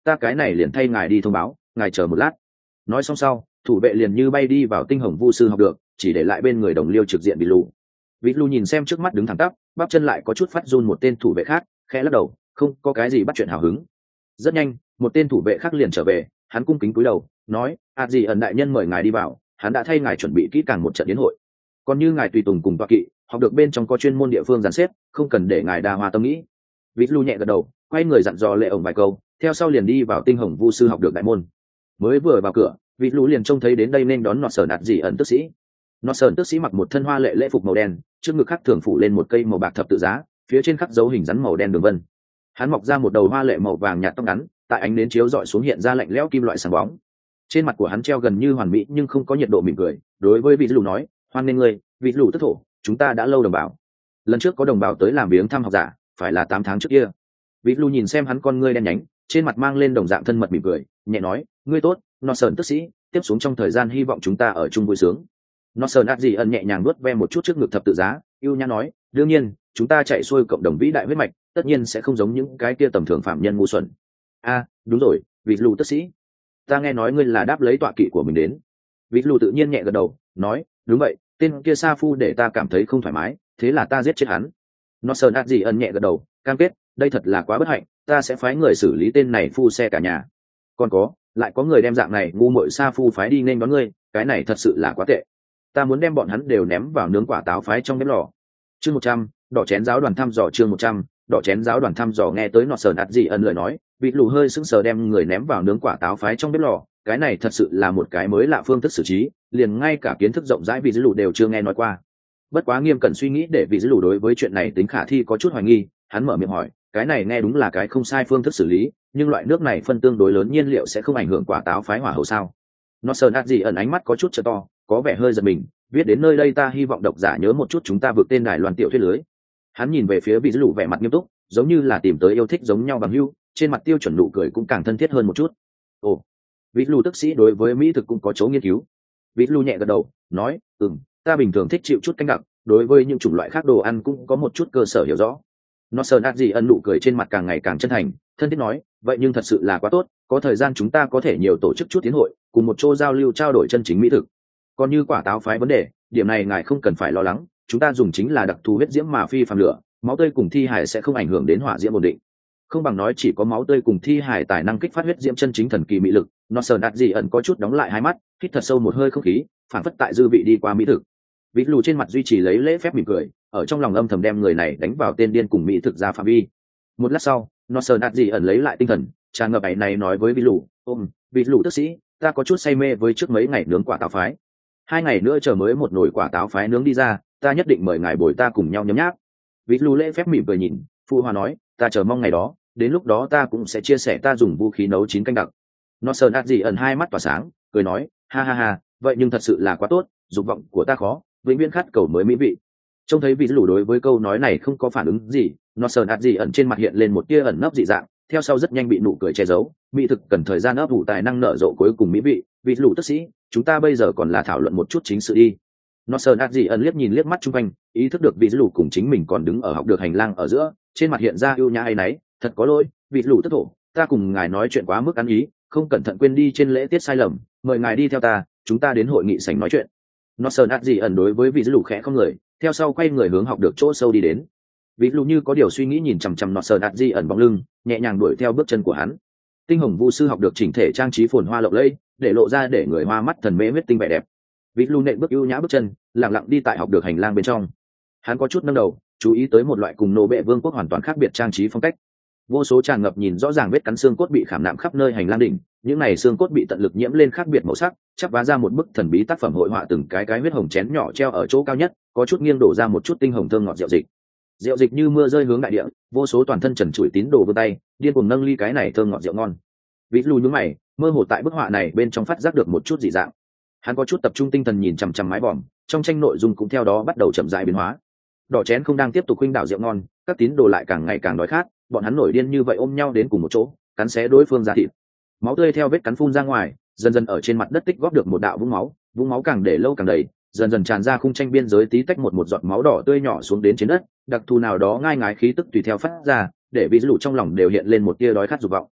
ta cái này liền thay ngài đi thông báo, ngài chờ một lát. Nói xong sau, thủ vệ liền như bay đi vào tinh hồng vu sư học được, chỉ để lại bên người đồng liêu trực diện bị lù. Vịt lù nhìn xem trước mắt đứng thẳng tắp, bắp chân lại có chút phát run một tên thủ vệ khác, khẽ lắc đầu, không có cái gì bắt chuyện hào hứng. Rất nhanh, một tên thủ vệ khác liền trở về, hắn cung kính cúi đầu, nói: "A gì ẩn đại nhân mời ngài đi vào, hắn đã thay ngài chuẩn bị kỹ càng một trận yến hội. Còn như ngài tùy tùng cùng tọa kỵ, học được bên trong có chuyên môn địa phương dàn xếp, không cần để ngài đa hoa tâm nghĩ." Vịt lù nhẹ gật đầu, quay người dặn dò lệ ổng vài câu, theo sau liền đi vào tinh hồng vu sư học được đại môn. Mới vừa vào cửa, Vịt lù liền trông thấy đến đây nên đón nọt sờn ạt gì ẩn tức sĩ. Nọt sờn tức sĩ mặc một thân hoa lệ lễ phục màu đen, trước ngực khắc thường phủ lên một cây màu bạc thập tự giá, phía trên khắc dấu hình rắn màu đen đường vân. Hắn mọc ra một đầu hoa lệ màu vàng nhạt tóc ngắn, tại ánh nến chiếu rọi xuống hiện ra lạnh lẽo kim loại sáng bóng. Trên mặt của hắn treo gần như hoàn mỹ nhưng không có nhiệt độ mỉm cười, đối với Vịt lù nói: "Hoan nghênh ngươi, Vịt lù tức thổ, chúng ta đã lâu đồng bào. Lần trước có đồng bào tới làm viếng thăm học giả, phải là tám tháng trước kia." Vịt lù nhìn xem hắn con ngươi đen nhánh, trên mặt mang lên đồng dạng thân mật mỉm cười, nhẹ nói: "Ngươi tốt, Nọt sờn tức sĩ, tiếp xuống trong thời gian hy vọng chúng ta ở chung vui sướng." Nọt sờn ạt gì ẩn nhẹ nhàng nuốt ve một chút trước ngực thập tự giá, yêu nhã nói: "Đương nhiên, chúng ta chạy xuôi cộng đồng vĩ đại huyết mạch, tất nhiên sẽ không giống những cái kia tầm thường phạm nhân ngu xuẩn." "A, đúng rồi, Vịt lù tức sĩ, ta nghe nói ngươi là đáp lấy tọa kỵ của mình đến." Vịt lù tự nhiên nhẹ gật đầu, nói: "Đúng vậy, tên kia sa phu để ta cảm thấy không thoải mái, thế là ta giết chết hắn." Nọt sờn ạt gì ẩn nhẹ gật đầu, cam kết: "Đây thật là quá bất hạnh, ta sẽ phái người xử lý tên này phu xe cả nhà. Còn có, lại có người đem dạng này ngu muội sa phu phái đi nên đón ngươi, cái này thật sự là quá tệ. Ta muốn đem bọn hắn đều ném vào nướng quả táo phái trong bếp lò." Chương một trăm, đỏ chén giáo đoàn thăm dò. Chương một trăm, đỏ chén giáo đoàn thăm dò. Nghe tới nọt sờn ạt gì ẩn lời nói, Vịt lù hơi sững sờ đem người ném vào nướng quả táo phái trong bếp lò, cái này thật sự là một cái mới lạ phương thức xử trí, liền ngay cả kiến thức rộng rãi Vịt lù đều chưa nghe nói qua. Bất quá nghiêm cẩn suy nghĩ để Vịt lù đối với chuyện này tính khả thi có chút hoài nghi, hắn mở miệng hỏi: "Cái này nghe đúng là cái không sai phương thức xử lý, nhưng loại nước này phân tương đối lớn nhiên liệu sẽ không ảnh hưởng quả táo phái hỏa hậu sao?" Nó sờn ạt gì ẩn ánh mắt có chút trợ to, có vẻ hơi giật mình, viết đến nơi đây ta hy vọng độc giả nhớ một chút chúng ta vượt tên đài loan tiểu thuyết lưới. Hắn nhìn về phía Vịt lù vẻ mặt nghiêm túc, giống như là tìm tới yêu thích giống nhau bằng hữu, trên mặt tiêu chuẩn nụ cười cũng càng thân thiết hơn một chút. Ồ, Vịt lù tức sĩ đối với mỹ thực cũng có chỗ nghiên cứu. Vịt lù nhẹ gật đầu, nói: "Ừm, ta bình thường thích chịu chút canh đặc, đối với những chủng loại khác đồ ăn cũng có một chút cơ sở hiểu rõ." Nó sơn ác gì ẩn nụ cười trên mặt càng ngày càng chân thành, thân thiết nói: "Vậy nhưng thật sự là quá tốt, có thời gian chúng ta có thể nhiều tổ chức chút tiến hội, cùng một chỗ giao lưu trao đổi chân chính mỹ thực. Còn như quả táo phái vấn đề, điểm này ngài không cần phải lo lắng, chúng ta dùng chính là đặc thù huyết diễm mà phi phàm lửa, máu tươi cùng thi hải sẽ không ảnh hưởng đến hỏa diễm ổn định. Không bằng nói chỉ có máu tươi cùng thi hải tài năng kích phát huyết diễm chân chính thần kỳ mỹ lực." Nó sơn ác gì ẩn có chút đóng lại hai mắt, hít thật sâu một hơi không khí, phản phất tại dư vị đi qua mỹ thực. Vịt lù trên mặt duy trì lấy lễ phép mỉm cười, ở trong lòng âm thầm đem người này đánh vào tên điên cùng mỹ thực ra phạm vi. Một lát sau, nó sơn ạt gì ẩn lấy lại tinh thần, tràn ngập ấy này nói với Vịt lù: "Ôm, Vịt lù tức sĩ, ta có chút say mê với trước mấy ngày nướng quả táo phái. Hai ngày nữa chờ mới một nồi quả táo phái nướng đi ra, ta nhất định mời ngài bồi ta cùng nhau nhấm nháp." Vịt lù lễ phép mỉm cười nhìn, phụ hòa nói: "Ta chờ mong ngày đó, đến lúc đó ta cũng sẽ chia sẻ ta dùng vũ khí nấu chín canh đặc." Nó sơn ạt gì ẩn hai mắt tỏa sáng, cười nói: "Ha ha ha, vậy nhưng thật sự là quá tốt, dục vọng của ta khó, vĩnh viễn khát cầu mới mỹ vị." Trông thấy Vịt lù đối với câu nói này không có phản ứng gì, nó sờn ạt gì ẩn trên mặt hiện lên một tia ẩn nấp dị dạng, theo sau rất nhanh bị nụ cười che giấu. Mỹ thực cần thời gian ấp ủ tài năng nở rộ cuối cùng mỹ vị. Vịt lù tức sĩ, chúng ta bây giờ còn là thảo luận một chút chính sự đi. Nó sờn ạt gì ẩn liếc nhìn liếc mắt chung quanh, ý thức được Vịt lù cùng chính mình còn đứng ở học được hành lang ở giữa, trên mặt hiện ra ưu nhã hay náy. Thật có lỗi, Vịt lù tức thổ, ta cùng ngài nói chuyện quá mức ăn ý, không cẩn thận quên đi trên lễ tiết sai lầm, mời ngài đi theo ta, chúng ta đến hội nghị sảnh nói chuyện. Nó sờn ạt gì ẩn đối với Vịt lù khẽ không người, theo sau quay người hướng học được chỗ sâu đi đến. Vịt lù như có điều suy nghĩ nhìn chằm chằm nọ sờn ạt di ẩn bóng lưng, nhẹ nhàng đuổi theo bước chân của hắn. Tinh hồng vu sư học được chỉnh thể trang trí phồn hoa lộng lẫy, để lộ ra để người hoa mắt thần mê huyết tinh vẻ đẹp. Vịt lù nện bước ưu nhã bước chân, lặng lặng đi tại học được hành lang bên trong. Hắn có chút nâng đầu, chú ý tới một loại cùng nô bệ vương quốc hoàn toàn khác biệt trang trí phong cách. Vô số tràn ngập nhìn rõ ràng vết cắn xương cốt bị khảm nạm khắp nơi hành lang đỉnh, những này xương cốt bị tận lực nhiễm lên khác biệt màu sắc, chắp vá ra một bức thần bí tác phẩm hội họa, từng cái cái huyết hồng chén nhỏ treo ở chỗ cao nhất, có chút nghiêng đổ ra một chút tinh hồng thơm ngọt rượu dịch. Rượu dịch như mưa rơi hướng đại địa, vô số toàn thân trần trụi tín đồ vươn tay, điên cuồng nâng ly cái này thơm ngọt rượu ngon. Vịt lù nhướng mày, mơ hồ tại bức họa này bên trong phát giác được một chút dị dạng. Hắn có chút tập trung tinh thần nhìn chằm chằm mái vòm, trong tranh nội dung cũng theo đó bắt đầu chậm rãi biến hóa. Đỏ chén không đang tiếp tục khuynh đảo rượu ngon, các tín đồ lại càng ngày càng đói khát, bọn hắn nổi điên như vậy ôm nhau đến cùng một chỗ, cắn xé đối phương ra thịt. Máu tươi theo vết cắn phun ra ngoài, dần dần ở trên mặt đất tích góp được một đạo vũng máu, vũng máu càng để lâu càng đầy, dần dần tràn ra khung tranh biên giới, tí tách một một giọt máu đỏ tươi nhỏ xuống đến trên đất, đặc thù nào đó ngai ngái khí tức tùy theo phát ra, để Vịt lù trong lòng đều hiện lên một tia đói khát dục vọng.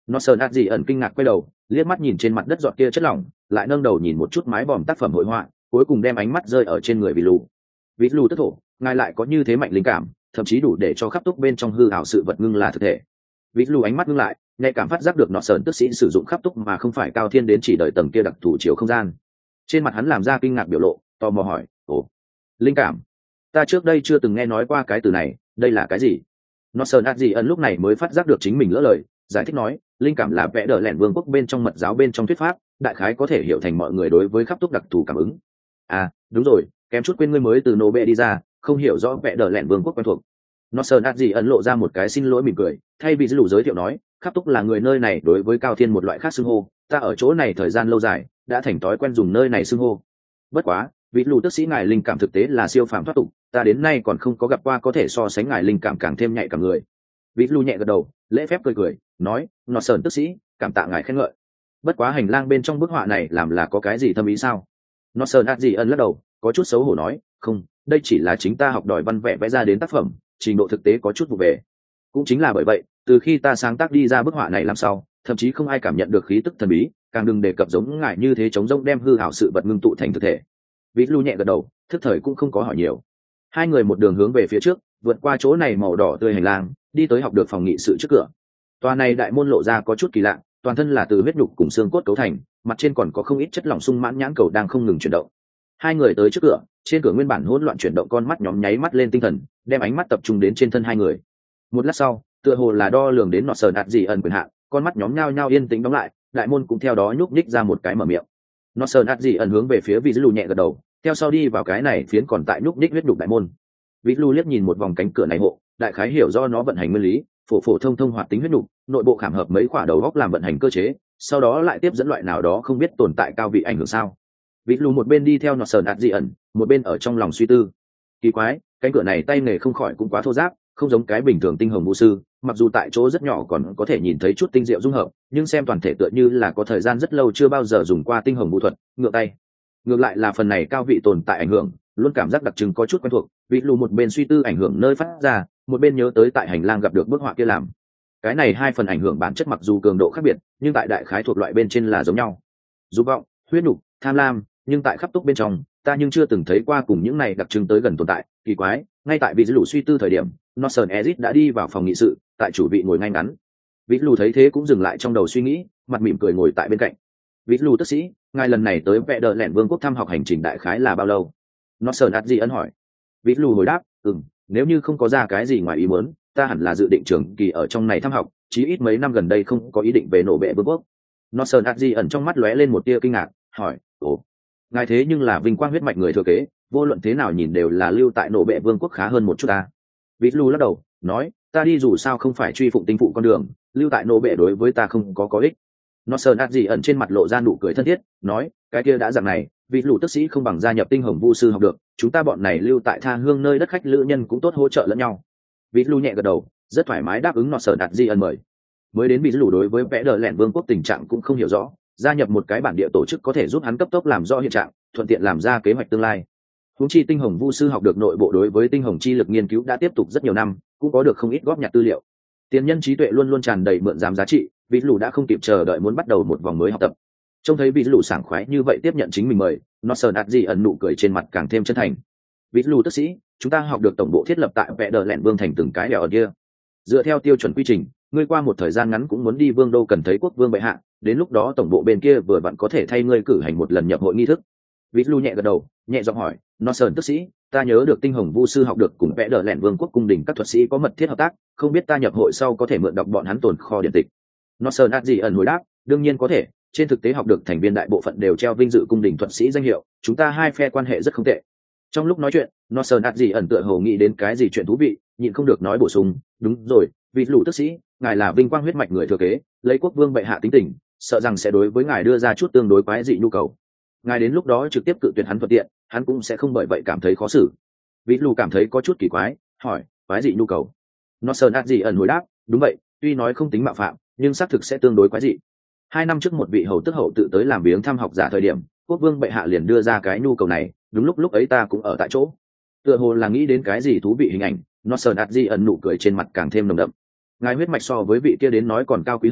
Nó sờn ạt gì ẩn kinh ngạc quay đầu, liếc mắt nhìn trên mặt đất giọt kia chất lỏng, lại nâng đầu nhìn một chút mái vòm tác phẩm hội họa, cuối cùng đem ánh mắt rơi ở trên người vị lù. Vị lù tức thổ, ngài lại có như thế mạnh linh cảm, thậm chí đủ để cho khắp túc bên trong hư ảo sự vật ngưng là thực thể. Vị lù ánh mắt ngưng lại, nhạy cảm phát giác được nọ sờn tức sĩ sử dụng khắp túc mà không phải cao thiên đến chỉ đợi tầng kia đặc thù chiều không gian. Trên mặt hắn làm ra kinh ngạc biểu lộ, tò mò hỏi, ồ, linh cảm? Ta trước đây chưa từng nghe nói qua cái từ này, đây là cái gì? Nọ sờn ạt gì ẩn lúc này mới phát giác được chính mình lỡ lời, giải thích nói, linh cảm là vẽ đỡ lẻn vương quốc bên trong mật giáo bên trong thuyết pháp, đại khái có thể hiểu thành mọi người đối với khắp túc đặc thù cảm ứng. À, đúng rồi, kém chút quên ngươi mới từ nô bệ đi ra, không hiểu rõ vẽ đỡ lẻn vương quốc quen thuộc. Nó sơn ạt gì ấn lộ ra một cái xin lỗi mỉm cười, thay vì dư lù giới thiệu nói, khắp túc là người nơi này đối với cao thiên một loại khác xưng hô, ta ở chỗ này thời gian lâu dài đã thành thói quen dùng nơi này xưng hô. Bất quá, vị lù tức sĩ ngài linh cảm thực tế là siêu phàm thoát tục, ta đến nay còn không có gặp qua có thể so sánh ngài linh cảm càng thêm nhạy cả người. Vị lù nhẹ gật đầu, lễ phép cười cười, nói, nó sơn tức sĩ, cảm tạ ngài khen ngợi. Bất quá hành lang bên trong bức họa này làm là có cái gì thâm ý sao? Nó sơn ạt gì ấn lắc đầu, có chút xấu hổ nói, không, đây chỉ là chính ta học đòi văn vẽ vẽ ra đến tác phẩm, trình độ thực tế có chút vụ về. Cũng chính là bởi vậy, từ khi ta sáng tác đi ra bức họa này làm sao, thậm chí không ai cảm nhận được khí tức thần bí, càng đừng đề cập giống ngài như thế chống rông đem hư ảo sự vật ngưng tụ thành thực thể. Vĩ Lu nhẹ gật đầu, thức thời cũng không có hỏi nhiều. Hai người một đường hướng về phía trước, vượt qua chỗ này màu đỏ tươi hành lang, đi tới học được phòng nghị sự trước cửa. Tòa này đại môn lộ ra có chút kỳ lạ, toàn thân là từ huyết nhục cùng xương cốt cấu thành, mặt trên còn có không ít chất lỏng sung mãn nhãn cầu đang không ngừng chuyển động. Hai người tới trước cửa, trên cửa nguyên bản hỗn loạn chuyển động con mắt nhóm nháy mắt lên tinh thần, đem ánh mắt tập trung đến trên thân hai người. Một lát sau, tựa hồ là đo lường đến nọ sờ đạt gì ẩn quyền hạn, con mắt nhóm nhao nhao yên tĩnh đóng lại, đại môn cũng theo đó nhúc nhích ra một cái mở miệng. Nọ sờ đạt gì ẩn hướng về phía vị dư lù nhẹ gật đầu, theo sau đi vào cái này phiến còn tại nhúc nhích huyết đục đại môn. Vị lù liếc nhìn một vòng cánh cửa này hộ, đại khái hiểu do nó vận hành nguyên lý, phổ phổ thông thông hoạt tính huyết đục, nội bộ khảm hợp mấy quả đầu góc làm vận hành cơ chế, sau đó lại tiếp dẫn loại nào đó không biết tồn tại cao vị ảnh hưởng sao. Vị lù một bên đi theo nọ sờ đạt gì ẩn, một bên ở trong lòng suy tư. Kỳ quái, cánh cửa này tay nghề không khỏi cũng quá thô ráp, không giống cái bình thường tinh hồng vũ sư, mặc dù tại chỗ rất nhỏ còn có thể nhìn thấy chút tinh diệu dung hợp, nhưng xem toàn thể tựa như là có thời gian rất lâu chưa bao giờ dùng qua tinh hồng vũ thuật, ngược tay. Ngược lại là phần này cao vị tồn tại ảnh hưởng, luôn cảm giác đặc trưng có chút quen thuộc. Vị lù một bên suy tư ảnh hưởng nơi phát ra, một bên nhớ tới tại hành lang gặp được bức họa kia làm. Cái này hai phần ảnh hưởng bản chất mặc dù cường độ khác biệt, nhưng tại đại khái thuộc loại bên trên là giống nhau. Dục vọng, huyết nục, tham lam, nhưng tại khắp túc bên trong, ta nhưng chưa từng thấy qua cùng những này đặc trưng tới gần tồn tại. Kỳ quái, ngay tại vị dư lù suy tư thời điểm, Northern Ezit đã đi vào phòng nghị sự, tại chủ vị ngồi ngay ngắn. Vị lù thấy thế cũng dừng lại trong đầu suy nghĩ, mặt mỉm cười ngồi tại bên cạnh. Vị lù tức sĩ, ngài lần này tới vẽ đờ lẻn vương quốc thăm học hành trình đại khái là bao lâu? Northern Ezit ân hỏi. Vị lù hồi đáp, ừm, nếu như không có ra cái gì ngoài ý muốn, ta hẳn là dự định trường kỳ ở trong này thăm học, chí ít mấy năm gần đây không có ý định về nổ bệ vương quốc. Northern Ezit ẩn trong mắt lóe lên một tia kinh ngạc, hỏi, ồ, ngài thế nhưng là vinh quang huyết mạch người thừa kế, vô luận thế nào nhìn đều là lưu tại nổ bệ vương quốc khá hơn một chút ta. Vít Lu lắc đầu, nói, ta đi dù sao không phải truy phụng tinh phụ con đường, lưu tại nô bệ đối với ta không có có ích. Nó sờn ạt gì ẩn trên mặt lộ ra nụ cười thân thiết, nói, cái kia đã dạng này, Vít Lu tức sĩ không bằng gia nhập tinh hồng vu sư học được, chúng ta bọn này lưu tại tha hương nơi đất khách lữ nhân cũng tốt hỗ trợ lẫn nhau. Vít Lu nhẹ gật đầu, rất thoải mái đáp ứng nó sờn ạt gì ẩn mời. Mới đến Vít Lu đối với vẽ đờ lẻn vương quốc tình trạng cũng không hiểu rõ, gia nhập một cái bản địa tổ chức có thể giúp hắn cấp tốc làm rõ hiện trạng, thuận tiện làm ra kế hoạch tương lai. Huống chi tinh hồng vu sư học được nội bộ đối với tinh hồng chi lực nghiên cứu đã tiếp tục rất nhiều năm, cũng có được không ít góp nhặt tư liệu. Tiền nhân trí tuệ luôn luôn tràn đầy mượn dám giá trị, Vĩ Lù đã không kịp chờ đợi muốn bắt đầu một vòng mới học tập. Trông thấy Vĩ Lù sảng khoái như vậy tiếp nhận chính mình mời, nó sờn ạt gì ẩn nụ cười trên mặt càng thêm chân thành. Vĩ Lù tức sĩ, chúng ta học được tổng bộ thiết lập tại vẽ đờ lẻn vương thành từng cái đèo ở kia. Dựa theo tiêu chuẩn quy trình, ngươi qua một thời gian ngắn cũng muốn đi vương đô cần thấy quốc vương bệ hạ, đến lúc đó tổng bộ bên kia vừa vặn có thể thay ngươi cử hành một lần nhập hội nghi thức. Vĩ Lù nhẹ gật đầu, nhẹ giọng hỏi, nó sờn tức sĩ, ta nhớ được tinh hồng vu sư học được cùng vẽ đờ lẻn vương quốc cung đình các thuật sĩ có mật thiết hợp tác, không biết ta nhập hội sau có thể mượn đọc bọn hắn tồn kho điện tịch. Nó sờn ạt gì ẩn hồi đáp, đương nhiên có thể, trên thực tế học được thành viên đại bộ phận đều treo vinh dự cung đình thuật sĩ danh hiệu, chúng ta hai phe quan hệ rất không tệ. Trong lúc nói chuyện, nó sờn ạt gì ẩn tựa hồ nghĩ đến cái gì chuyện thú vị, nhịn không được nói bổ sung, đúng rồi, Vĩ Lù tức sĩ, ngài là vinh quang huyết mạch người thừa kế, lấy quốc vương bệ hạ tính tình, sợ rằng sẽ đối với ngài đưa ra chút tương đối quái dị nhu cầu. Ngài đến lúc đó trực tiếp cự tuyệt hắn thuận tiện, hắn cũng sẽ không bởi vậy cảm thấy khó xử. Vĩ Lù cảm thấy có chút kỳ quái, hỏi, quái dị nhu cầu? Nó sờn ạt gì ẩn hồi đáp, đúng vậy, tuy nói không tính mạo phạm, nhưng xác thực sẽ tương đối quái dị. Hai năm trước một vị hầu tức hậu tự tới làm viếng thăm học giả thời điểm, quốc vương bệ hạ liền đưa ra cái nhu cầu này, đúng lúc lúc ấy ta cũng ở tại chỗ. Tựa hồ là nghĩ đến cái gì thú vị hình ảnh, nó sờn ạt gì ẩn nụ cười trên mặt càng thêm nồng đậm. Ngài huyết mạch so với vị kia đến nói còn cao quý hơn,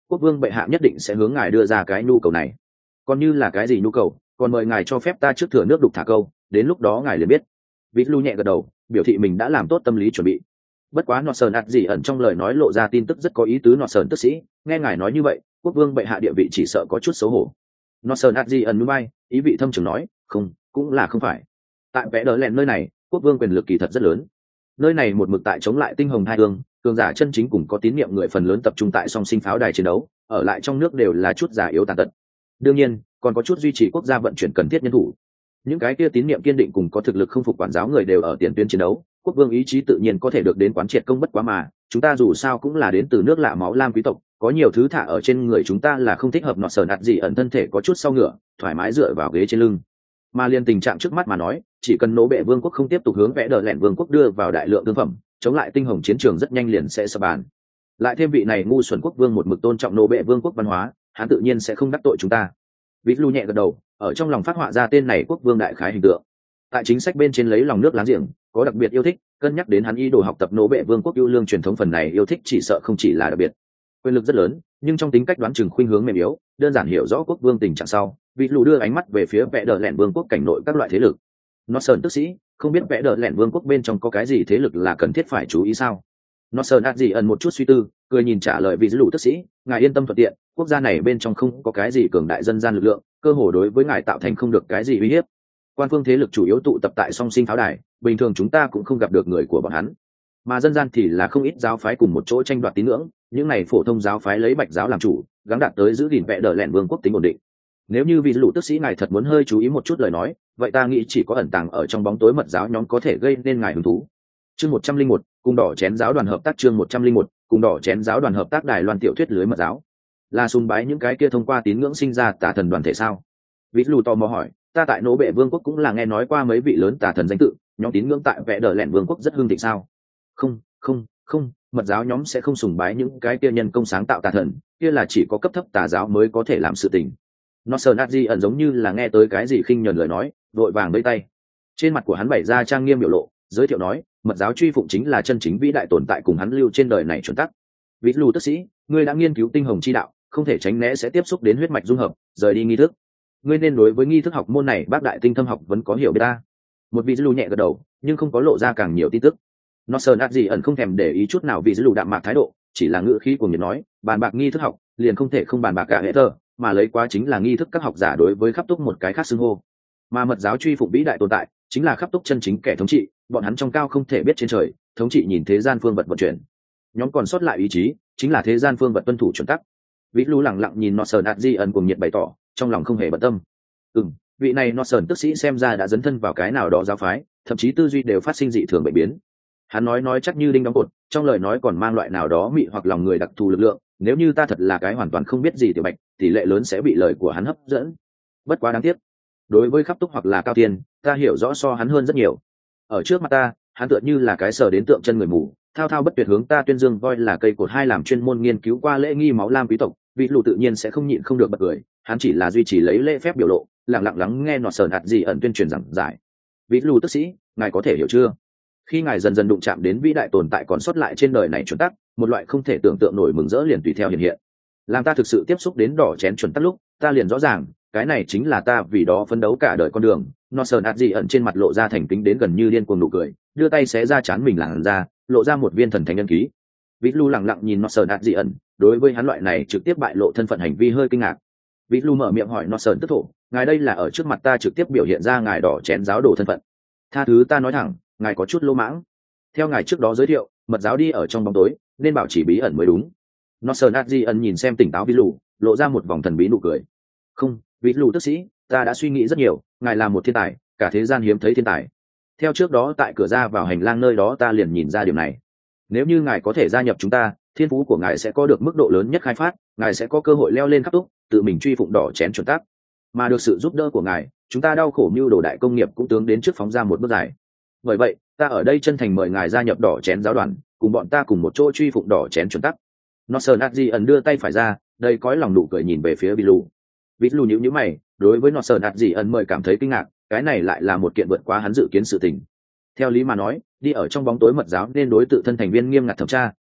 quốc vương bệ hạ nhất định sẽ hướng ngài đưa ra cái nhu cầu này. Còn như là cái gì nhu cầu, còn mời ngài cho phép ta trước thừa nước đục thả câu, đến lúc đó ngài liền biết. Vít Lu nhẹ gật đầu, biểu thị mình đã làm tốt tâm lý chuẩn bị. Bất quá nọ sờn ạt gì ẩn trong lời nói lộ ra tin tức rất có ý tứ. Nọ sờn tức sĩ, nghe ngài nói như vậy, quốc vương bệ hạ địa vị chỉ sợ có chút xấu hổ. Nọ sờn ạt gì ẩn núi bay, ý vị thâm trường nói, không, cũng là không phải. Tại vẽ đỡ lẹn nơi này, quốc vương quyền lực kỳ thật rất lớn. Nơi này một mực tại chống lại tinh hồng hai hương, cường giả chân chính cùng có tín nhiệm người phần lớn tập trung tại song sinh pháo đài chiến đấu, ở lại trong nước đều là chút giả yếu tàn tật. Đương nhiên, còn có chút duy trì quốc gia vận chuyển cần thiết nhân thủ. Những cái kia tín nhiệm kiên định cùng có thực lực không phục quản giáo người đều ở tiền tuyến chiến đấu, quốc vương ý chí tự nhiên có thể được đến quán triệt công bất quá mà, chúng ta dù sao cũng là đến từ nước lạ máu lam quý tộc, có nhiều thứ thả ở trên người chúng ta là không thích hợp. Nọt sờn ạt gì ẩn thân thể có chút sau ngựa, thoải mái dựa vào ghế trên lưng. Mà liên tình trạng trước mắt mà nói, chỉ cần nỗ bệ vương quốc không tiếp tục hướng vẽ đờ lẹn vương quốc đưa vào đại lượng thương phẩm, chống lại tinh hồng chiến trường rất nhanh liền sẽ sập bàn. Lại thêm vị này ngu xuẩn quốc vương một mực tôn trọng nỗ bệ vương quốc văn hóa, hắn tự nhiên sẽ không đắc tội chúng ta. Vít Lu nhẹ gật đầu, ở trong lòng phát họa ra tên này quốc vương đại khái hình tượng. Tại chính sách bên trên lấy lòng nước láng giềng, có đặc biệt yêu thích, cân nhắc đến hắn ý đồ học tập nỗ bệ vương quốc yêu lương truyền thống, phần này yêu thích chỉ sợ không chỉ là đặc biệt. Quyền lực rất lớn, nhưng trong tính cách đoán chừng khuynh hướng mềm yếu, đơn giản hiểu rõ quốc vương tình trạng sau, Vít Lu đưa ánh mắt về phía vẽ đờ lẹn vương quốc cảnh nội các loại thế lực. Nó sơn tức sĩ, không biết vẽ đờ lẹn vương quốc bên trong có cái gì thế lực là cần thiết phải chú ý sao? Nó sơn ạt gì ẩn một chút suy tư, cười nhìn trả lời Vít Lu tức sĩ, ngài yên tâm thuận tiện, quốc gia này bên trong không có cái gì cường đại dân gian lực lượng, cơ hồ đối với ngài tạo thành không được cái gì uy hiếp. Quan phương thế lực chủ yếu tụ tập tại song sinh pháo đài, bình thường chúng ta cũng không gặp được người của bọn hắn, mà dân gian thì là không ít giáo phái cùng một chỗ tranh đoạt tín ngưỡng, những này phổ thông giáo phái lấy bạch giáo làm chủ, gắng đạt tới giữ gìn vẽ đờ lẹn vương quốc tính ổn định. Nếu như vị lũ tức sĩ ngài thật muốn hơi chú ý một chút lời nói, vậy ta nghĩ chỉ có ẩn tàng ở trong bóng tối mật giáo nhóm có thể gây nên ngài hứng thú. Chương một trăm linh một, cùng đỏ chén giáo đoàn hợp tác. Chương một trăm linh một, cùng đỏ chén giáo đoàn hợp tác. Đài Loan tiểu thuyết lưới mật giáo là sùng bái những cái kia thông qua tín ngưỡng sinh ra tà thần đoàn thể sao? Vị lũ tò mò hỏi. Ta tại nỗ bệ vương quốc cũng là nghe nói qua mấy vị lớn tà thần danh tự, nhóm tín ngưỡng tại vẽ đờ lẹn vương quốc rất hưng thịnh sao? Không, không, không, mật giáo nhóm sẽ không sùng bái những cái kia nhân công sáng tạo tà thần, kia là chỉ có cấp thấp tà giáo mới có thể làm sự tình. Noster Nazi ẩn giống như là nghe tới cái gì khinh nhờn lời nói, vội vàng vẫy tay. Trên mặt của hắn bày ra trang nghiêm biểu lộ, giới thiệu nói, mật giáo truy phụng chính là chân chính vĩ đại tồn tại cùng hắn lưu trên đời này chuẩn tắc. Vít Lu tức sĩ, ngươi đã nghiên cứu tinh hồng chi đạo, không thể tránh né sẽ tiếp xúc đến huyết mạch dung hợp, rời đi nghi thức. Ngươi nên đối với nghi thức học môn này bác đại tinh thâm học vẫn có hiểu biết ta. Một vị Lu nhẹ gật đầu, nhưng không có lộ ra càng nhiều tin tức. Noster Nazi ẩn không thèm để ý chút nào vì Lu đạm mạc thái độ, chỉ là ngữ khí của người nói, bàn bạc nghi thức học, liền không thể không bàn bạc cả hệ thơ, mà lấy quá chính là nghi thức các học giả đối với khắp túc một cái khác xưng hô. Mà mật giáo truy phụng vĩ đại tồn tại, chính là khắp túc chân chính kẻ thống trị, bọn hắn trong cao không thể biết trên trời, thống trị nhìn thế gian phương vật vận chuyển. Nhóm còn sót lại ý chí, chính là thế gian phương vật tuân thủ chuẩn tắc. Vít Lu lặng lặng nhìn Noster Nazi ẩn cùng nhiệt bày tỏ, trong lòng không hề bận tâm. Ừm, vị này Noster tức sĩ xem ra đã dấn thân vào cái nào đó giáo phái, thậm chí tư duy đều phát sinh dị thường bệnh biến. Hắn nói nói chắc như đinh đóng cột, trong lời nói còn mang loại nào đó mị hoặc lòng người đặc thù lực lượng, nếu như ta thật là cái hoàn toàn không biết gì tiểu bạch, tỷ lệ lớn sẽ bị lời của hắn hấp dẫn. Bất quá đáng tiếc, đối với khắp túc hoặc là cao tiên, ta hiểu rõ so hắn hơn rất nhiều. Ở trước mặt ta, hắn tựa như là cái sờ đến tượng chân người mù, thao thao bất tuyệt hướng ta tuyên dương voi là cây cột hai làm chuyên môn nghiên cứu qua lễ nghi máu lam quý tộc, vị lù tự nhiên sẽ không nhịn không được bật cười, hắn chỉ là duy trì lấy lễ phép biểu lộ, lặng lặng lắng nghe nọt sờn hạt gì ẩn tuyên truyền giảng giải. Vị lù tức sĩ, ngài có thể hiểu chưa? Khi ngài dần dần đụng chạm đến vĩ đại tồn tại còn sót lại trên đời này chuẩn tắc, một loại không thể tưởng tượng nổi mừng rỡ liền tùy theo hiện hiện. Làm ta thực sự tiếp xúc đến đỏ chén chuẩn tắc lúc, ta liền rõ ràng, cái này chính là ta vì đó phấn đấu cả đời con đường. Noster Nazi ẩn trên mặt lộ ra thành kính đến gần như điên cuồng nụ cười, đưa tay xé ra chán mình làn ra, lộ ra một viên thần thánh nhân ký. Vít Lu lặng lặng nhìn Noster Nazi ẩn, đối với hắn loại này trực tiếp bại lộ thân phận hành vi hơi kinh ngạc. Vít Lu mở miệng hỏi Noster tức thổ, ngài đây là ở trước mặt ta trực tiếp biểu hiện ra ngài đỏ chén giáo đồ thân phận. Tha thứ ta nói thẳng, ngài có chút lỗ mãng. Theo ngài trước đó giới thiệu, mật giáo đi ở trong bóng tối, nên bảo chỉ bí ẩn mới đúng. Noster Nazi ẩn nhìn xem tỉnh táo Vít Lu, lộ ra một vòng thần bí nụ cười. Không, Vít Lu tức sĩ, ta đã suy nghĩ rất nhiều, ngài là một thiên tài, cả thế gian hiếm thấy thiên tài. Theo trước đó tại cửa ra vào hành lang nơi đó ta liền nhìn ra điều này. Nếu như ngài có thể gia nhập chúng ta, thiên phú của ngài sẽ có được mức độ lớn nhất khai phát, ngài sẽ có cơ hội leo lên khắp túc, tự mình truy phụng đỏ chén chuẩn tắc. Mà được sự giúp đỡ của ngài, chúng ta đau khổ mưu đồ đại công nghiệp cũng tướng đến trước phóng ra một bước dài. Bởi vậy, ta ở đây chân thành mời ngài gia nhập đỏ chén giáo đoàn, cùng bọn ta cùng một chỗ truy phụng đỏ chén chuẩn tắc. Noster Nazi ẩn đưa tay phải ra, đầy cõi lòng nụ cười nhìn về phía Vít Lu. Vít Lu nhíu nhíu mày, đối với Noster Nazi ẩn mời cảm thấy kinh ngạc, cái này lại là một kiện vượt quá hắn dự kiến sự tình. Theo lý mà nói, đi ở trong bóng tối mật giáo nên đối tự thân thành viên nghiêm ngặt thẩm tra,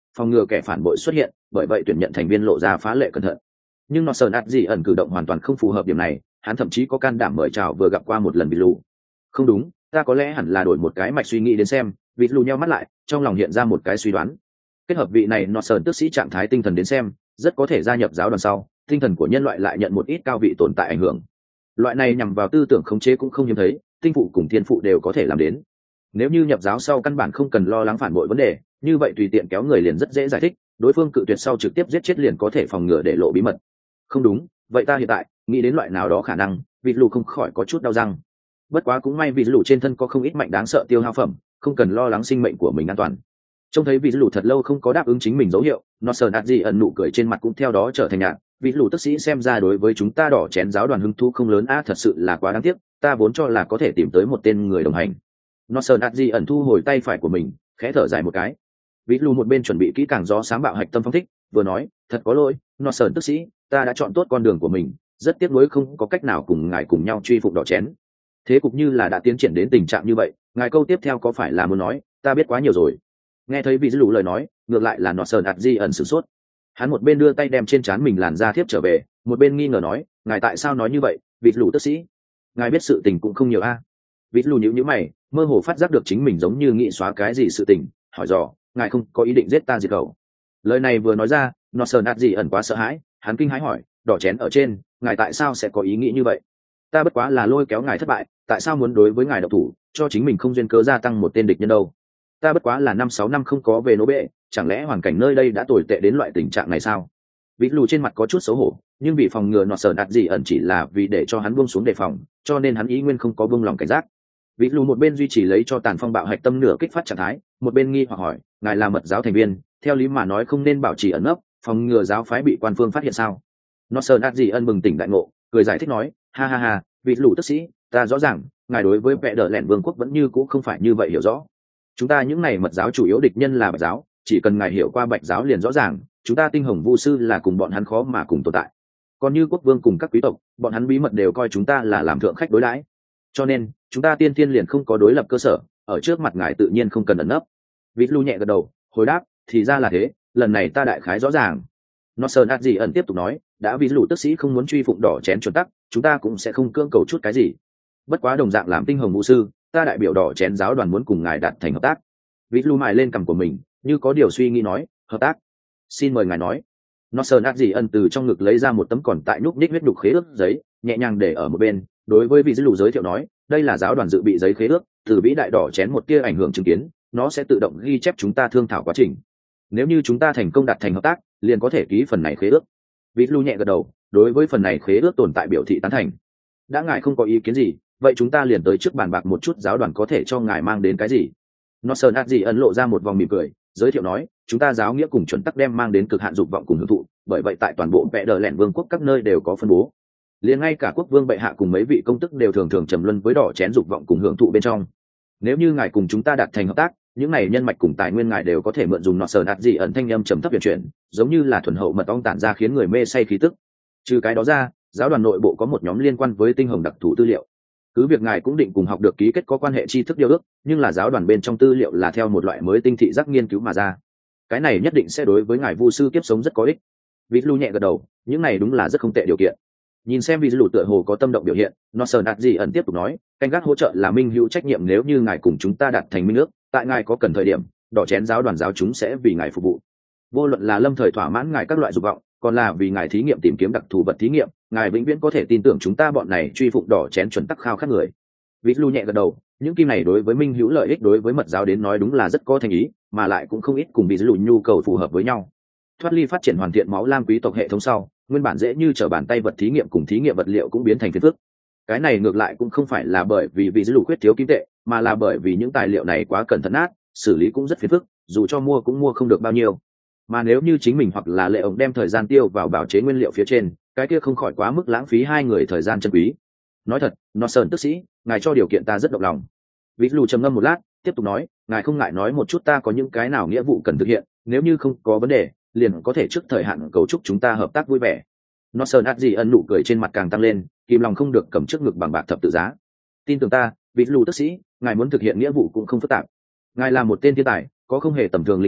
phòng ngừa kẻ phản bội xuất hiện, bởi vậy tuyển nhận thành viên lộ ra phá lệ cẩn thận. Nhưng nó sờn ạt gì ẩn cử động hoàn toàn không phù hợp điểm này, hắn thậm chí có can đảm mời chào vừa gặp qua một lần bị lù. Không đúng, ta có lẽ hẳn là đổi một cái mạch suy nghĩ đến xem. Vịt lù nheo mắt lại, trong lòng hiện ra một cái suy đoán. Kết hợp vị này nọ sờn tước sĩ trạng thái tinh thần đến xem, rất có thể gia nhập giáo đoàn sau, tinh thần của nhân loại lại nhận một ít cao vị tồn tại ảnh hưởng. Loại này nhằm vào tư tưởng khống chế cũng không hiếm thấy, tinh phụ cùng thiên phụ đều có thể làm đến. Nếu như nhập giáo sau căn bản không cần lo lắng phản bội vấn đề, như vậy tùy tiện kéo người liền rất dễ giải thích, đối phương cự tuyệt sau trực tiếp giết chết liền có thể phòng ngừa để lộ bí mật. Không đúng, vậy ta hiện tại nghĩ đến loại nào đó khả năng, vịt lù không khỏi có chút đau răng. Bất quá cũng may vịt lù trên thân có không ít mạnh đáng sợ tiêu hao phẩm, không cần lo lắng sinh mệnh của mình an toàn. Trông thấy vịt lù thật lâu không có đáp ứng chính mình dấu hiệu, nó sờn ạt gì ẩn nụ cười trên mặt cũng theo đó trở thành nhạt. Vịt lù tức sĩ xem ra đối với chúng ta đỏ chén giáo đoàn hứng thú không lớn a, thật sự là quá đáng tiếc, ta vốn cho là có thể tìm tới một tên người đồng hành. Nó sờn ạt gì ẩn thu hồi tay phải của mình, khẽ thở dài một cái. Vịt lù một bên chuẩn bị kỹ càng gió sáng bạo hạch tâm phong thích, vừa nói, thật có lỗi, nó sờn tức sĩ, ta đã chọn tốt con đường của mình, rất tiếc nuối không có cách nào cùng ngài cùng nhau truy phục đỏ chén. Thế cục như là đã tiến triển đến tình trạng như vậy, ngài câu tiếp theo có phải là muốn nói, ta biết quá nhiều rồi. Nghe thấy vị lù lời nói, ngược lại là nọ sờn ạt di ẩn sửng sốt. Hắn một bên đưa tay đem trên trán mình làn da thiếp trở về, một bên nghi ngờ nói, ngài tại sao nói như vậy, vị lù tức sĩ, ngài biết sự tình cũng không nhiều a. À. Vị lù nhíu nhíu mày, mơ hồ phát giác được chính mình giống như nghĩ xóa cái gì sự tình, hỏi dò, ngài không có ý định giết ta diệt khẩu. Lời này vừa nói ra, nọ sờn ạt di ẩn quá sợ hãi, hắn kinh hãi hỏi, đỏ chén ở trên, ngài tại sao sẽ có ý nghĩ như vậy? Ta bất quá là lôi kéo ngài thất bại, tại sao muốn đối với ngài độc thủ, cho chính mình không duyên cớ gia tăng một tên địch nhân đâu? Ta bất quá là năm sáu năm không có về nô bệ, chẳng lẽ hoàn cảnh nơi đây đã tồi tệ đến loại tình trạng này sao? Vịt lù trên mặt có chút xấu hổ, nhưng vì phòng ngừa nọt sờn ạt gì ẩn chỉ là vì để cho hắn buông xuống đề phòng, cho nên hắn ý nguyên không có buông lòng cảnh giác. Vịt lù một bên duy trì lấy cho tàn phong bạo hạch tâm nửa kích phát trạng thái, một bên nghi hoặc hỏi, ngài là mật giáo thành viên, theo lý mà nói không nên bảo trì ẩn nấp, phòng ngừa giáo phái bị quan phương phát hiện sao? Nọt sờn ạt gì ẩn bừng tỉnh đại ngộ, cười giải thích nói, ha ha ha, vịt lù tức sĩ, ta rõ ràng, ngài đối với vẽ đờ lẹn vương quốc vẫn như cũ không phải như vậy hiểu rõ. Chúng ta những này mật giáo chủ yếu địch nhân là bạch giáo, chỉ cần ngài hiểu qua bạch giáo liền rõ ràng, chúng ta tinh hồng vu sư là cùng bọn hắn khó mà cùng tồn tại. Còn như quốc vương cùng các quý tộc, bọn hắn bí mật đều coi chúng ta là làm thượng khách đối đãi. Cho nên, chúng ta tiên tiên liền không có đối lập cơ sở, ở trước mặt ngài tự nhiên không cần ẩn nấp. Vịt lu nhẹ gật đầu, hồi đáp, thì ra là thế, lần này ta đại khái rõ ràng. Nó sờn ạt gì ẩn tiếp tục nói, đã ví dụ tức sĩ không muốn truy phụng đỏ chén chuẩn tắc, chúng ta cũng sẽ không cưỡng cầu chút cái gì. Bất quá đồng dạng làm tinh hồng vũ sư, ta đại biểu đỏ chén giáo đoàn muốn cùng ngài đạt thành hợp tác. Vít lu mài lên cằm của mình, như có điều suy nghĩ nói, hợp tác. Xin mời ngài nói. Nó sờn ạt gì ẩn từ trong ngực lấy ra một tấm còn tại nhúc nhích huyết đục khế ước giấy, nhẹ nhàng để ở một bên. Đối với vị dữ lù giới thiệu nói, đây là giáo đoàn dự bị giấy khế ước, từ vĩ đại đỏ chén một tia ảnh hưởng chứng kiến, nó sẽ tự động ghi chép chúng ta thương thảo quá trình. Nếu như chúng ta thành công đạt thành hợp tác, liền có thể ký phần này khế ước. Vít lu nhẹ gật đầu, đối với phần này khế ước tồn tại biểu thị tán thành. Đã ngài không có ý kiến gì, vậy chúng ta liền tới trước bàn bạc một chút giáo đoàn có thể cho ngài mang đến cái gì. Nó sờn ạt gì ấn lộ ra một vòng mỉm cười, giới thiệu nói, chúng ta giáo nghĩa cùng chuẩn tắc đem mang đến cực hạn dục vọng cùng hưởng thụ, bởi vậy tại toàn bộ vẽ đờ lẹn vương quốc các nơi đều có phân bố. Liền ngay cả quốc vương bệ hạ cùng mấy vị công tức đều thường thường trầm luân với đỏ chén dục vọng cùng hưởng thụ bên trong. Nếu như ngài cùng chúng ta đạt thành hợp tác, những này nhân mạch cùng tài nguyên ngài đều có thể mượn dùng. Nọ sờn ạt gì ẩn thanh âm trầm thấp huyền chuyển, giống như là thuần hậu mật ong tản ra khiến người mê say khí tức. Trừ cái đó ra, giáo đoàn nội bộ có một nhóm liên quan với tinh hồng đặc thù tư liệu. Cứ việc ngài cũng định cùng học được ký kết có quan hệ tri thức điều ước, nhưng là giáo đoàn bên trong tư liệu là theo một loại mới tinh thị giác nghiên cứu mà ra. Cái này nhất định sẽ đối với ngài vu sư kiếp sống rất có ích. Vít lu nhẹ gật đầu, những này đúng là rất không tệ điều kiện. Nhìn xem Vít lu tựa hồ có tâm động biểu hiện, Nọ sờn ạt gì ẩn tiếp tục nói, canh gác hỗ trợ là minh hữu trách nhiệm, nếu như ngài cùng chúng ta đạt thành minh ước, tại ngài có cần thời điểm, đỏ chén giáo đoàn giáo chúng sẽ vì ngài phục vụ. Vô luận là lâm thời thỏa mãn ngài các loại dục vọng, còn là vì ngài thí nghiệm tìm kiếm đặc thù vật thí nghiệm, ngài vĩnh viễn có thể tin tưởng chúng ta bọn này truy phụng đỏ chén chuẩn tắc khao khát người. Vít lu nhẹ gật đầu, những kim này đối với minh hữu lợi ích đối với mật giáo đến nói đúng là rất có thành ý, mà lại cũng không ít cùng Vít lu nhu cầu phù hợp với nhau. Thoát ly phát triển hoàn thiện máu lam quý tộc hệ thống sau, nguyên bản dễ như trở bàn tay vật thí nghiệm cùng thí nghiệm vật liệu cũng biến thành phiền phức. Cái này ngược lại cũng không phải là bởi vì Vít lu khuyết thiếu kim tệ, mà là bởi vì những tài liệu này quá cẩn thận nát, xử lý cũng rất phiền phức, dù cho mua cũng mua không được bao nhiêu. Mà nếu như chính mình hoặc là Lệ ổng đem thời gian tiêu vào bảo chế nguyên liệu phía trên, cái kia không khỏi quá mức lãng phí hai người thời gian chân quý. Nói thật, Nọ sờn tức sĩ, ngài cho điều kiện ta rất động lòng. Vít lu trầm ngâm một lát, tiếp tục nói, ngài không ngại nói một chút ta có những cái nào nghĩa vụ cần thực hiện, nếu như không có vấn đề, liền có thể trước thời hạn cấu trúc chúng ta hợp tác vui vẻ. Nọ sờn ạt gì ẩn nụ cười trên mặt càng tăng lên, kìm lòng không được cầm trước ngực bằng bạc thập tự giá. Tin tưởng ta, Vít lu tức sĩ, ngài muốn thực hiện nghĩa vụ cũng không phức tạp. Ngài là một tên thiên tài, có không hề tầm thường linh cảm,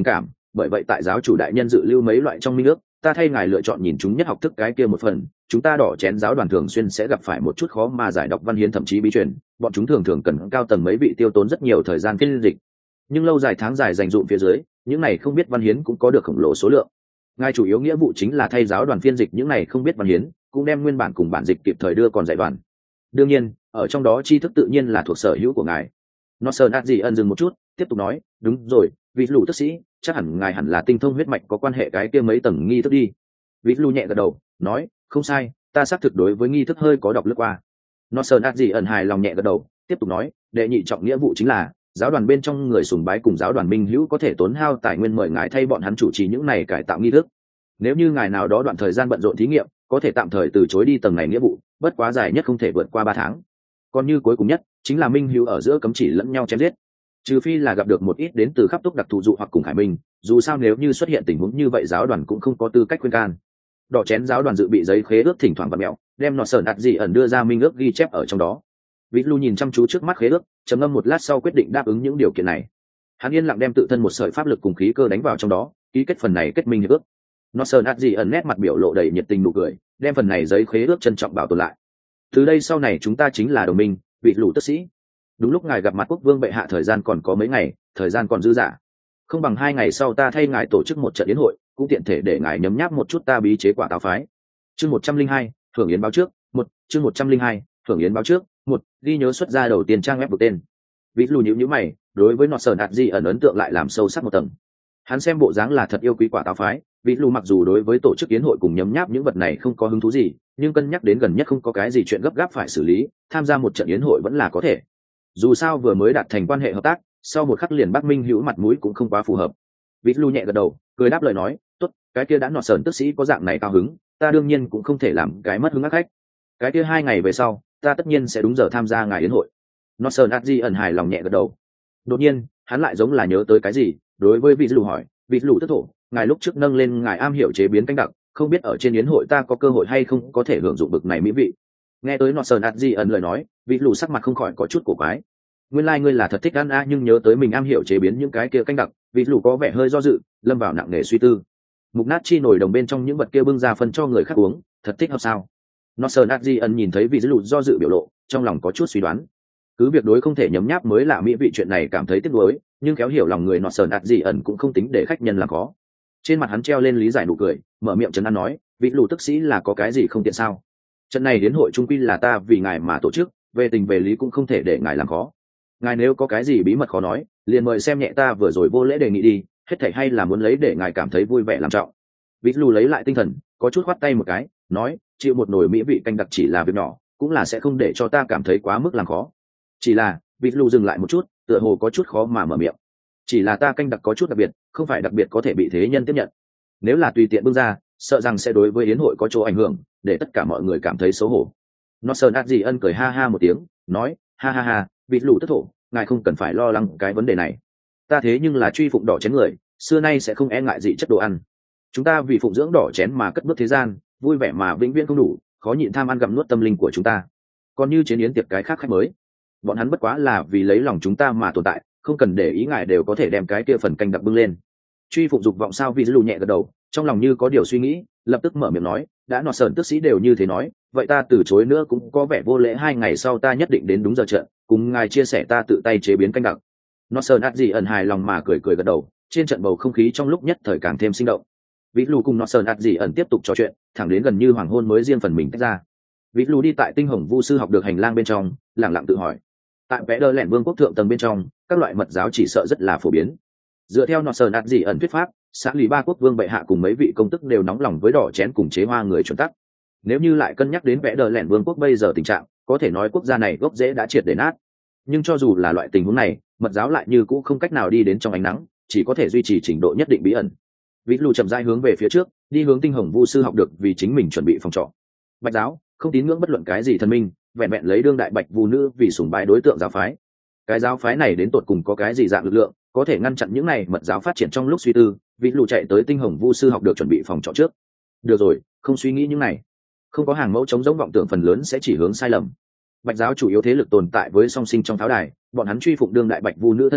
bởi vậy tại giáo chủ đại nhân dự lưu mấy loại trong minh ước, ta thay ngài lựa chọn nhìn chúng nhất học thức cái kia một phần. Chúng ta đỏ chén giáo đoàn thường xuyên sẽ gặp phải một chút khó mà giải đọc văn hiến thậm chí bí truyền, bọn chúng thường thường cần cao tầng mấy vị tiêu tốn rất nhiều thời gian phiên dịch, nhưng lâu dài tháng dài dành dụm phía dưới, những này không biết văn hiến cũng có được khổng lồ số lượng. Ngài chủ yếu nghĩa vụ chính là thay giáo đoàn phiên dịch những này không biết văn hiến, cũng đem nguyên bản cùng bản dịch kịp thời đưa còn dạy đoàn. Đương nhiên, ở trong đó tri thức tự nhiên là thuộc sở hữu của ngài. Northern Adji dừng một chút, tiếp tục nói, đúng rồi, vị lù tức sĩ, chắc hẳn ngài hẳn là tinh thông huyết mạch có quan hệ cái kia mấy tầng nghi thức đi. Vị lù nhẹ gật đầu, nói, không sai, ta xác thực đối với nghi thức hơi có đọc lướt qua. Northern Adji hài lòng nhẹ gật đầu, tiếp tục nói, đệ nhị trọng nghĩa vụ chính là giáo đoàn bên trong người sùng bái cùng giáo đoàn minh hữu có thể tốn hao tài nguyên mời ngài thay bọn hắn chủ trì những này cải tạo nghi thức. Nếu như ngài nào đó đoạn thời gian bận rộn thí nghiệm, có thể tạm thời từ chối đi tầng này nghĩa vụ, bất quá dài nhất không thể vượt qua ba tháng. Còn như cuối cùng nhất, chính là minh hữu ở giữa cấm chỉ lẫn nhau chém giết. Trừ phi là gặp được một ít đến từ khắp túc đặc thù dụ hoặc cùng khải minh, dù sao nếu như xuất hiện tình huống như vậy giáo đoàn cũng không có tư cách khuyên can. Đỏ chén giáo đoàn dự bị giấy khế ước thỉnh thoảng vặn mẹo, đem nọ sờn ạt gì ẩn đưa ra minh ước ghi chép ở trong đó. Vít Lu nhìn chăm chú trước mắt khế ước, trầm ngâm một lát sau quyết định đáp ứng những điều kiện này. Hắn yên lặng đem tự thân một sợi pháp lực cùng khí cơ đánh vào trong đó, ký kết phần này kết minh hiệp ước. Northern Adji ẩn nét mặt biểu lộ đầy nhiệt tình nụ cười, đem phần này giấy khế ước trân trọng bảo tồn lại. Từ đây sau này chúng ta chính là đồng minh, vị lũ tức sĩ. Đúng lúc ngài gặp mặt quốc vương bệ hạ thời gian còn có mấy ngày, thời gian còn dư dả. Không bằng hai ngày sau ta thay ngài tổ chức một trận yến hội, cũng tiện thể để ngài nhấm nháp một chút ta bí chế quả táo phái. Chương một trăm linh hai, hưởng yến báo trước, một, chương một trăm linh hai, hưởng yến báo trước, một, ghi nhớ xuất ra đầu tiên trang web vực tên. Vị lũ nhíu nhíu mày, đối với Northern Adji ẩn ấn tượng lại làm sâu sắc một tầng. Hắn xem bộ dáng là thật yêu quý quả táo phái, vị lù mặc dù đối với tổ chức yến hội cùng nhấm nháp những vật này không có hứng thú gì, nhưng cân nhắc đến gần nhất không có cái gì chuyện gấp gáp phải xử lý, tham gia một trận yến hội vẫn là có thể. Dù sao vừa mới đạt thành quan hệ hợp tác, sau một khắc liền Bắc Minh hữu mặt mũi cũng không quá phù hợp. Vị lù nhẹ gật đầu, cười đáp lời nói, tốt, cái kia đã nọ sờn tức sĩ có dạng này cao hứng, ta đương nhiên cũng không thể làm cái mất hứng ác khách. Cái kia hai ngày về sau, ta tất nhiên sẽ đúng giờ tham gia ngài yến hội. Nọ sờn Adji ẩn hài lòng nhẹ gật đầu. Đột nhiên, hắn lại giống là nhớ tới cái gì, đối với vị lù hỏi, vị lù tức thổ, ngài lúc trước nâng lên ngài am hiểu chế biến canh đặc, không biết ở trên yến hội ta có cơ hội hay không có thể hưởng dụng bực này mỹ vị. Nghe tới Northern Adji ẩn lời nói, vị lù sắc mặt không khỏi có chút cổ quái. Nguyên lai like ngươi là thật thích ăn a, nhưng nhớ tới mình am hiểu chế biến những cái kia canh đặc, vị lù có vẻ hơi do dự, lâm vào nặng nề suy tư. Mục nát chi nổi đồng bên trong những vật kia bưng ra phân cho người khác uống, thật thích hợp sao? Northern Adji ẩn nhìn thấy vị lù do dự biểu lộ, trong lòng có chút suy đoán. Cứ việc đối không thể nhấm nháp mới lạ mỹ vị chuyện này cảm thấy tiếc nuối, nhưng khéo hiểu lòng người Northern Adji ẩn cũng không tính để khách nhân làm khó. Trên mặt hắn treo lên lý giải nụ cười, mở miệng trấn an nói, vị lù tức sĩ là có cái gì không tiện sao? Trận này đến hội trung quy là ta vì ngài mà tổ chức, về tình về lý cũng không thể để ngài làm khó. Ngài nếu có cái gì bí mật khó nói, liền mời xem nhẹ ta vừa rồi vô lễ đề nghị đi, hết thảy hay là muốn lấy để ngài cảm thấy vui vẻ làm trọng. Vị lù lấy lại tinh thần, có chút khoát tay một cái, nói, chịu một nồi mỹ vị canh đặc chỉ là việc nhỏ, cũng là sẽ không để cho ta cảm thấy quá mức làm khó. Chỉ là, vị lù dừng lại một chút, tựa hồ có chút khó mà mở miệng. Chỉ là ta canh đặc có chút đặc biệt, không phải đặc biệt có thể bị thế nhân tiếp nhận. Nếu là tùy tiện bưng ra, sợ rằng sẽ đối với yến hội có chỗ ảnh hưởng, để tất cả mọi người cảm thấy xấu hổ. Northern Adji ân cười ha ha một tiếng, nói, ha ha ha, vị lù tức thổ, ngài không cần phải lo lắng cái vấn đề này. Ta thế nhưng là truy phụng đỏ chén người, xưa nay sẽ không e ngại dị chất đồ ăn. Chúng ta vì phụng dưỡng đỏ chén mà cất bước thế gian, vui vẻ mà vĩnh viễn không đủ, khó nhịn tham ăn gặm nuốt tâm linh của chúng ta. Còn như chế yến tiệc cái khác khách mới, bọn hắn bất quá là vì lấy lòng chúng ta mà tồn tại, không cần để ý ngài đều có thể đem cái kia phần canh đặc bưng lên. Truy phục dục vọng sao? Vị lù nhẹ gật đầu, trong lòng như có điều suy nghĩ, lập tức mở miệng nói, đã nọ sờn tức sĩ đều như thế nói, vậy ta từ chối nữa cũng có vẻ vô lễ. Hai ngày sau ta nhất định đến đúng giờ trận, cùng ngài chia sẻ ta tự tay chế biến canh đặc. Nọ sờn ạt gì ẩn hài lòng mà cười cười gật đầu, trên trận bầu không khí trong lúc nhất thời càng thêm sinh động. Vị lù cùng nọ sờn ạt gì ẩn tiếp tục trò chuyện, thẳng đến gần như hoàng hôn mới riêng phần mình tách ra. Vị lù đi tại tinh hồng vu sư học được hành lang bên trong, lặng lặng tự hỏi, tại vẽ đơ lẻn vương quốc thượng tầng bên trong, các loại mật giáo chỉ sợ rất là phổ biến. Dựa theo nọ sờn ạt gì ẩn thuyết pháp, xã lý ba quốc vương bệ hạ cùng mấy vị công tức đều nóng lòng với đỏ chén cùng chế hoa người chuẩn tắc. Nếu như lại cân nhắc đến vẽ đờ lẻn vương quốc bây giờ tình trạng, có thể nói quốc gia này gốc rễ đã triệt để nát. Nhưng cho dù là loại tình huống này, mật giáo lại như cũ không cách nào đi đến trong ánh nắng, chỉ có thể duy trì trình độ nhất định bí ẩn. Vĩ lù chậm rãi hướng về phía trước, đi hướng tinh hồng vu sư học được vì chính mình chuẩn bị phòng trọ. Bạch giáo không tín ngưỡng bất luận cái gì thần minh, vẹn vẹn lấy đương đại bạch vu nữ vì sùng bái đối tượng giáo phái. Cái giáo phái này đến tột cùng có cái gì dạng lực lượng, có thể ngăn chặn những này mật giáo phát triển? Trong lúc suy tư, Vĩ lù chạy tới tinh hồng vu sư học được chuẩn bị phòng trọ trước. Được rồi, không suy nghĩ những này, không có hàng mẫu chống giống vọng tưởng phần lớn sẽ chỉ hướng sai lầm. Bạch giáo chủ yếu thế lực tồn tại với song sinh trong tháo đài, bọn hắn truy phụng đương đại bạch vu nữ thân ảnh,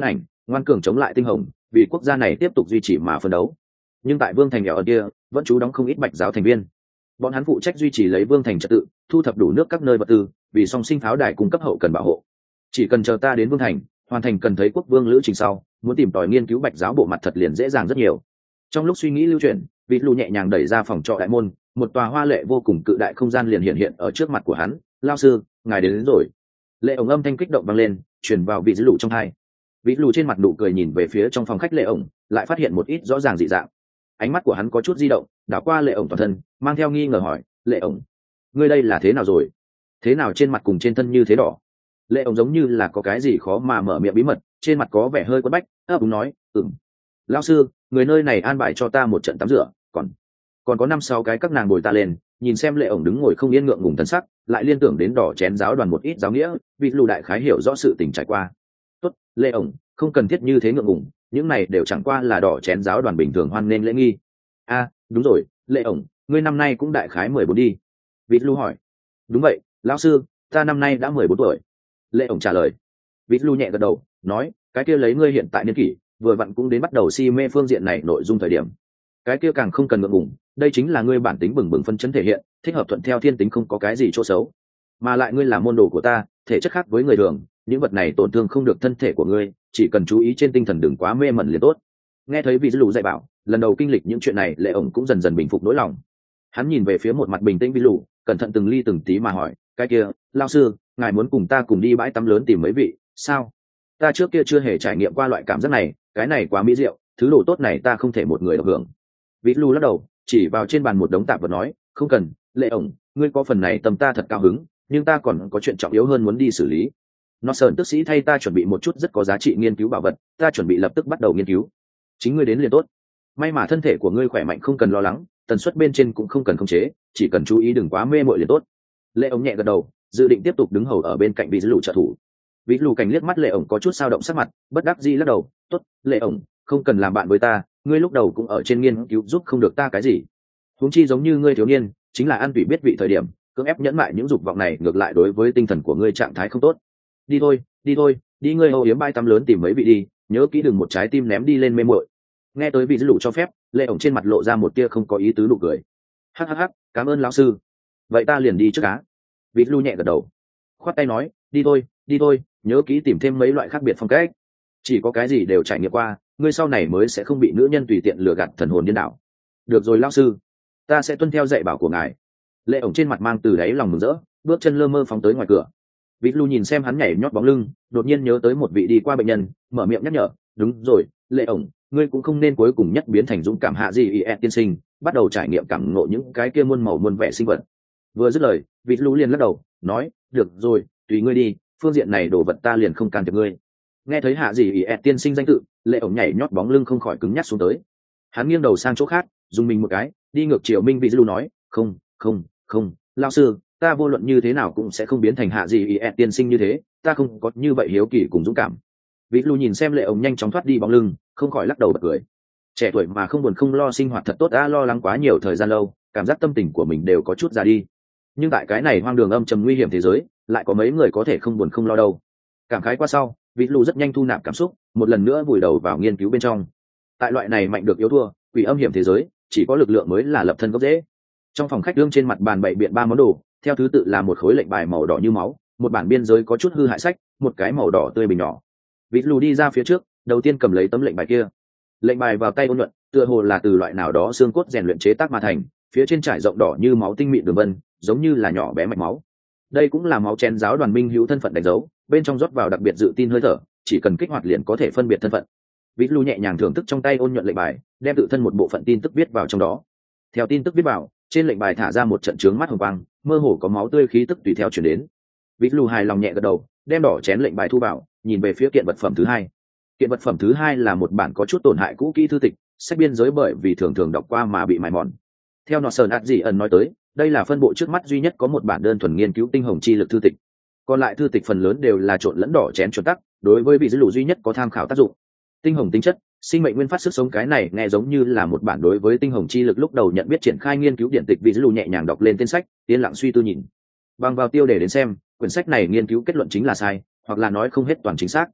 ngoan cường chống lại tinh hồng, vì quốc gia này tiếp tục duy trì mà phấn đấu. Nhưng tại vương thành ở kia vẫn trú đóng không ít bạch giáo thành viên, bọn hắn phụ trách duy trì lấy vương thành trật tự, thu thập đủ nước các nơi vật tư, vì song sinh pháo đài cung cấp hậu cần bảo hộ. Chỉ cần chờ ta đến vương thành hoàn thành cần thấy quốc vương lữ trình sau, muốn tìm tòi nghiên cứu bạch giáo bộ mặt thật liền dễ dàng rất nhiều. Trong lúc suy nghĩ lưu chuyển, vị lù nhẹ nhàng đẩy ra phòng trọ đại môn, một tòa hoa lệ vô cùng cự đại không gian liền hiện hiện ở trước mặt của hắn. Lao sư, ngài đến, đến rồi. Lệ ổng âm thanh kích động vang lên, truyền vào vị lù trong tai. Vị lù trên mặt nụ cười nhìn về phía trong phòng khách lệ ổng, lại phát hiện một ít rõ ràng dị dạng. Ánh mắt của hắn có chút di động, đảo qua lệ ổng toàn thân, mang theo nghi ngờ hỏi, lệ ổng, ngươi đây là thế nào rồi? Thế nào trên mặt cùng trên thân như thế đỏ? Lệ ổng giống như là có cái gì khó mà mở miệng bí mật, trên mặt có vẻ hơi quẫn bách, ấp úng nói, ừm, lão sư, người nơi này an bài cho ta một trận tắm rửa, còn còn có năm sáu cái các nàng bồi ta lên. Nhìn xem lệ ổng đứng ngồi không yên ngượng ngùng thân sắc, lại liên tưởng đến đỏ chén giáo đoàn một ít giáo nghĩa, vị lù đại khái hiểu rõ sự tình trải qua. Tốt, lệ ổng, không cần thiết như thế ngượng ngùng, những này đều chẳng qua là đỏ chén giáo đoàn bình thường hoan nghênh lễ nghi. A, à, đúng rồi, lệ ổng, ngươi năm nay cũng đại khái mười bốn đi. Vị lù hỏi. Đúng vậy, lão sư, ta năm nay đã mười bốn tuổi. Lệ ổng trả lời. Vị lù nhẹ gật đầu, nói, cái kia lấy ngươi hiện tại niên kỷ, vừa vặn cũng đến bắt đầu si mê phương diện này nội dung thời điểm. Cái kia càng không cần ngượng ngùng, đây chính là ngươi bản tính bừng bừng phân chấn thể hiện, thích hợp thuận theo thiên tính, không có cái gì chỗ xấu. Mà lại ngươi là môn đồ của ta, thể chất khác với người thường, những vật này tổn thương không được thân thể của ngươi, chỉ cần chú ý trên tinh thần đừng quá mê mẩn liền tốt. Nghe thấy vị lù dạy bảo, lần đầu kinh lịch những chuyện này, lệ ổng cũng dần dần bình phục nỗi lòng. Hắn nhìn về phía một mặt bình tĩnh vị lù, cẩn thận từng ly từng tí mà hỏi, cái kia, lao sư, ngài muốn cùng ta cùng đi bãi tắm lớn tìm mấy vị, sao? Ta trước kia chưa hề trải nghiệm qua loại cảm giác này, cái này quá mỹ diệu, thứ đồ tốt này ta không thể một người được hưởng. Vị lù lắc đầu, chỉ vào trên bàn một đống tạp vật nói, không cần, lệ ổng, ngươi có phần này tâm ta thật cao hứng, nhưng ta còn có chuyện trọng yếu hơn muốn đi xử lý. Nó sơn tức sĩ thay ta chuẩn bị một chút rất có giá trị nghiên cứu bảo vật, ta chuẩn bị lập tức bắt đầu nghiên cứu. Chính ngươi đến liền tốt. May mà thân thể của ngươi khỏe mạnh, không cần lo lắng, tần suất bên trên cũng không cần khống chế, chỉ cần chú ý đừng quá mê mội liền tốt. Lệ ổng nhẹ gật đầu, dự định tiếp tục đứng hầu ở bên cạnh vị lù trợ thủ. Vị lù cảnh liếc mắt lệ ổng có chút sao động sắc mặt, bất đắc dĩ lắc đầu, tốt, lệ ổng, không cần làm bạn với ta, ngươi lúc đầu cũng ở trên nghiên cứu giúp không được ta cái gì. Huống chi giống như ngươi thiếu niên, chính là ăn tùy biết vị thời điểm, cưỡng ép nhẫn mại những dục vọng này ngược lại đối với tinh thần của ngươi trạng thái không tốt. Đi thôi, đi thôi, đi ngươi âu yếm bãi tắm lớn tìm mấy vị đi, nhớ kỹ đừng một trái tim ném đi lên mê muội. Nghe tới vị lù cho phép, lệ ổng trên mặt lộ ra một tia không có ý tứ nụ cười. Hắc hắc hắc, cảm ơn lão sư. Vậy ta liền đi trước cá. Vị lù nhẹ gật đầu, khoát tay nói, đi thôi, đi thôi, nhớ kỹ tìm thêm mấy loại khác biệt phong cách. Chỉ có cái gì đều trải nghiệm qua, ngươi sau này mới sẽ không bị nữ nhân tùy tiện lừa gạt thần hồn điên đảo. Được rồi lão sư, ta sẽ tuân theo dạy bảo của ngài. Lệ ổng trên mặt mang từ đáy lòng mừng rỡ, bước chân lơ mơ phóng tới ngoài cửa. Vị lù nhìn xem hắn nhảy nhót bóng lưng, đột nhiên nhớ tới một vị đi qua bệnh nhân, mở miệng nhắc nhở, đúng rồi, lệ ổng, ngươi cũng không nên cuối cùng nhất biến thành dũng cảm hạ gì ý tiên sinh, bắt đầu trải nghiệm cảm ngộ những cái kia muôn màu muôn vẻ sinh vật. Vừa dứt lời, vị lù liền lắc đầu, nói, được rồi, tùy ngươi đi, phương diện này đồ vật ta liền không can thiệp ngươi. Nghe thấy hạ gì ý tiên sinh danh tự, lệ ổng nhảy nhót bóng lưng không khỏi cứng nhắc xuống tới. Hắn nghiêng đầu sang chỗ khác, dùng mình một cái, đi ngược chiều minh vị lù nói, không, không, không, lão sư, ta vô luận như thế nào cũng sẽ không biến thành hạ gì ý tiên sinh như thế, ta không có như vậy hiếu kỳ cùng dũng cảm. Vị lù nhìn xem lệ ổng nhanh chóng thoát đi bóng lưng, không khỏi lắc đầu bật cười. Trẻ tuổi mà không buồn không lo sinh hoạt thật tốt, đã lo lắng quá nhiều thời gian lâu, cảm giác tâm tình của mình đều có chút già đi. Nhưng tại cái này hoang đường âm trầm nguy hiểm thế giới, lại có mấy người có thể không buồn không lo đâu. Cảm khái qua sau, vị lù rất nhanh thu nạp cảm xúc, một lần nữa vùi đầu vào nghiên cứu bên trong. Tại loại này mạnh được yếu thua, quỷ âm hiểm thế giới, chỉ có lực lượng mới là lập thân gốc rễ. Trong phòng khách đương trên mặt bàn bày biện ba món đồ, theo thứ tự là một khối lệnh bài màu đỏ như máu, một bản biên giới có chút hư hại sách, một cái màu đỏ tươi bình nhỏ. Vị lù đi ra phía trước, đầu tiên cầm lấy tấm lệnh bài kia. Lệnh bài vào tay ôn nhuận, tựa hồ là từ loại nào đó xương cốt rèn luyện chế tác mà thành, phía trên trải rộng đỏ như máu tinh mịn đường vân, giống như là nhỏ bé mạch máu. Đây cũng là máu chén giáo đoàn minh hữu thân phận đánh dấu, bên trong rót vào đặc biệt dự tin hơi thở, chỉ cần kích hoạt liền có thể phân biệt thân phận. Vị lù nhẹ nhàng thưởng thức trong tay ôn nhuận lệnh bài, đem tự thân một bộ phận tin tức viết vào trong đó. Theo tin tức viết vào, trên lệnh bài thả ra một trận trướng mắt hồng quang, mơ hồ có máu tươi khí tức tùy theo chuyển đến. Vị lù hài lòng nhẹ gật đầu, đem đỏ chén lệnh bài thu vào, nhìn về phía kiện vật phẩm thứ hai. Kiện vật phẩm thứ hai là một bản có chút tổn hại cũ kỹ thư tịch, sách biên giới bởi vì thường thường đọc qua mà bị mài mòn. Theo nọ sơn ạt dị ẩn nói tới, đây là phân bộ trước mắt duy nhất có một bản đơn thuần nghiên cứu tinh hồng chi lực thư tịch. Còn lại thư tịch phần lớn đều là trộn lẫn đỏ chén chuẩn tắc, đối với vị dữ lù duy nhất có tham khảo tác dụng. Tinh hồng tính chất, sinh mệnh nguyên phát sức sống, cái này nghe giống như là một bản đối với tinh hồng chi lực lúc đầu nhận biết triển khai nghiên cứu điện tịch. Vị dữ lù nhẹ nhàng đọc lên tên sách, yên lặng suy tư nhìn. Bằng vào tiêu đề đến xem, quyển sách này nghiên cứu kết luận chính là sai, hoặc là nói không hết toàn chính xác.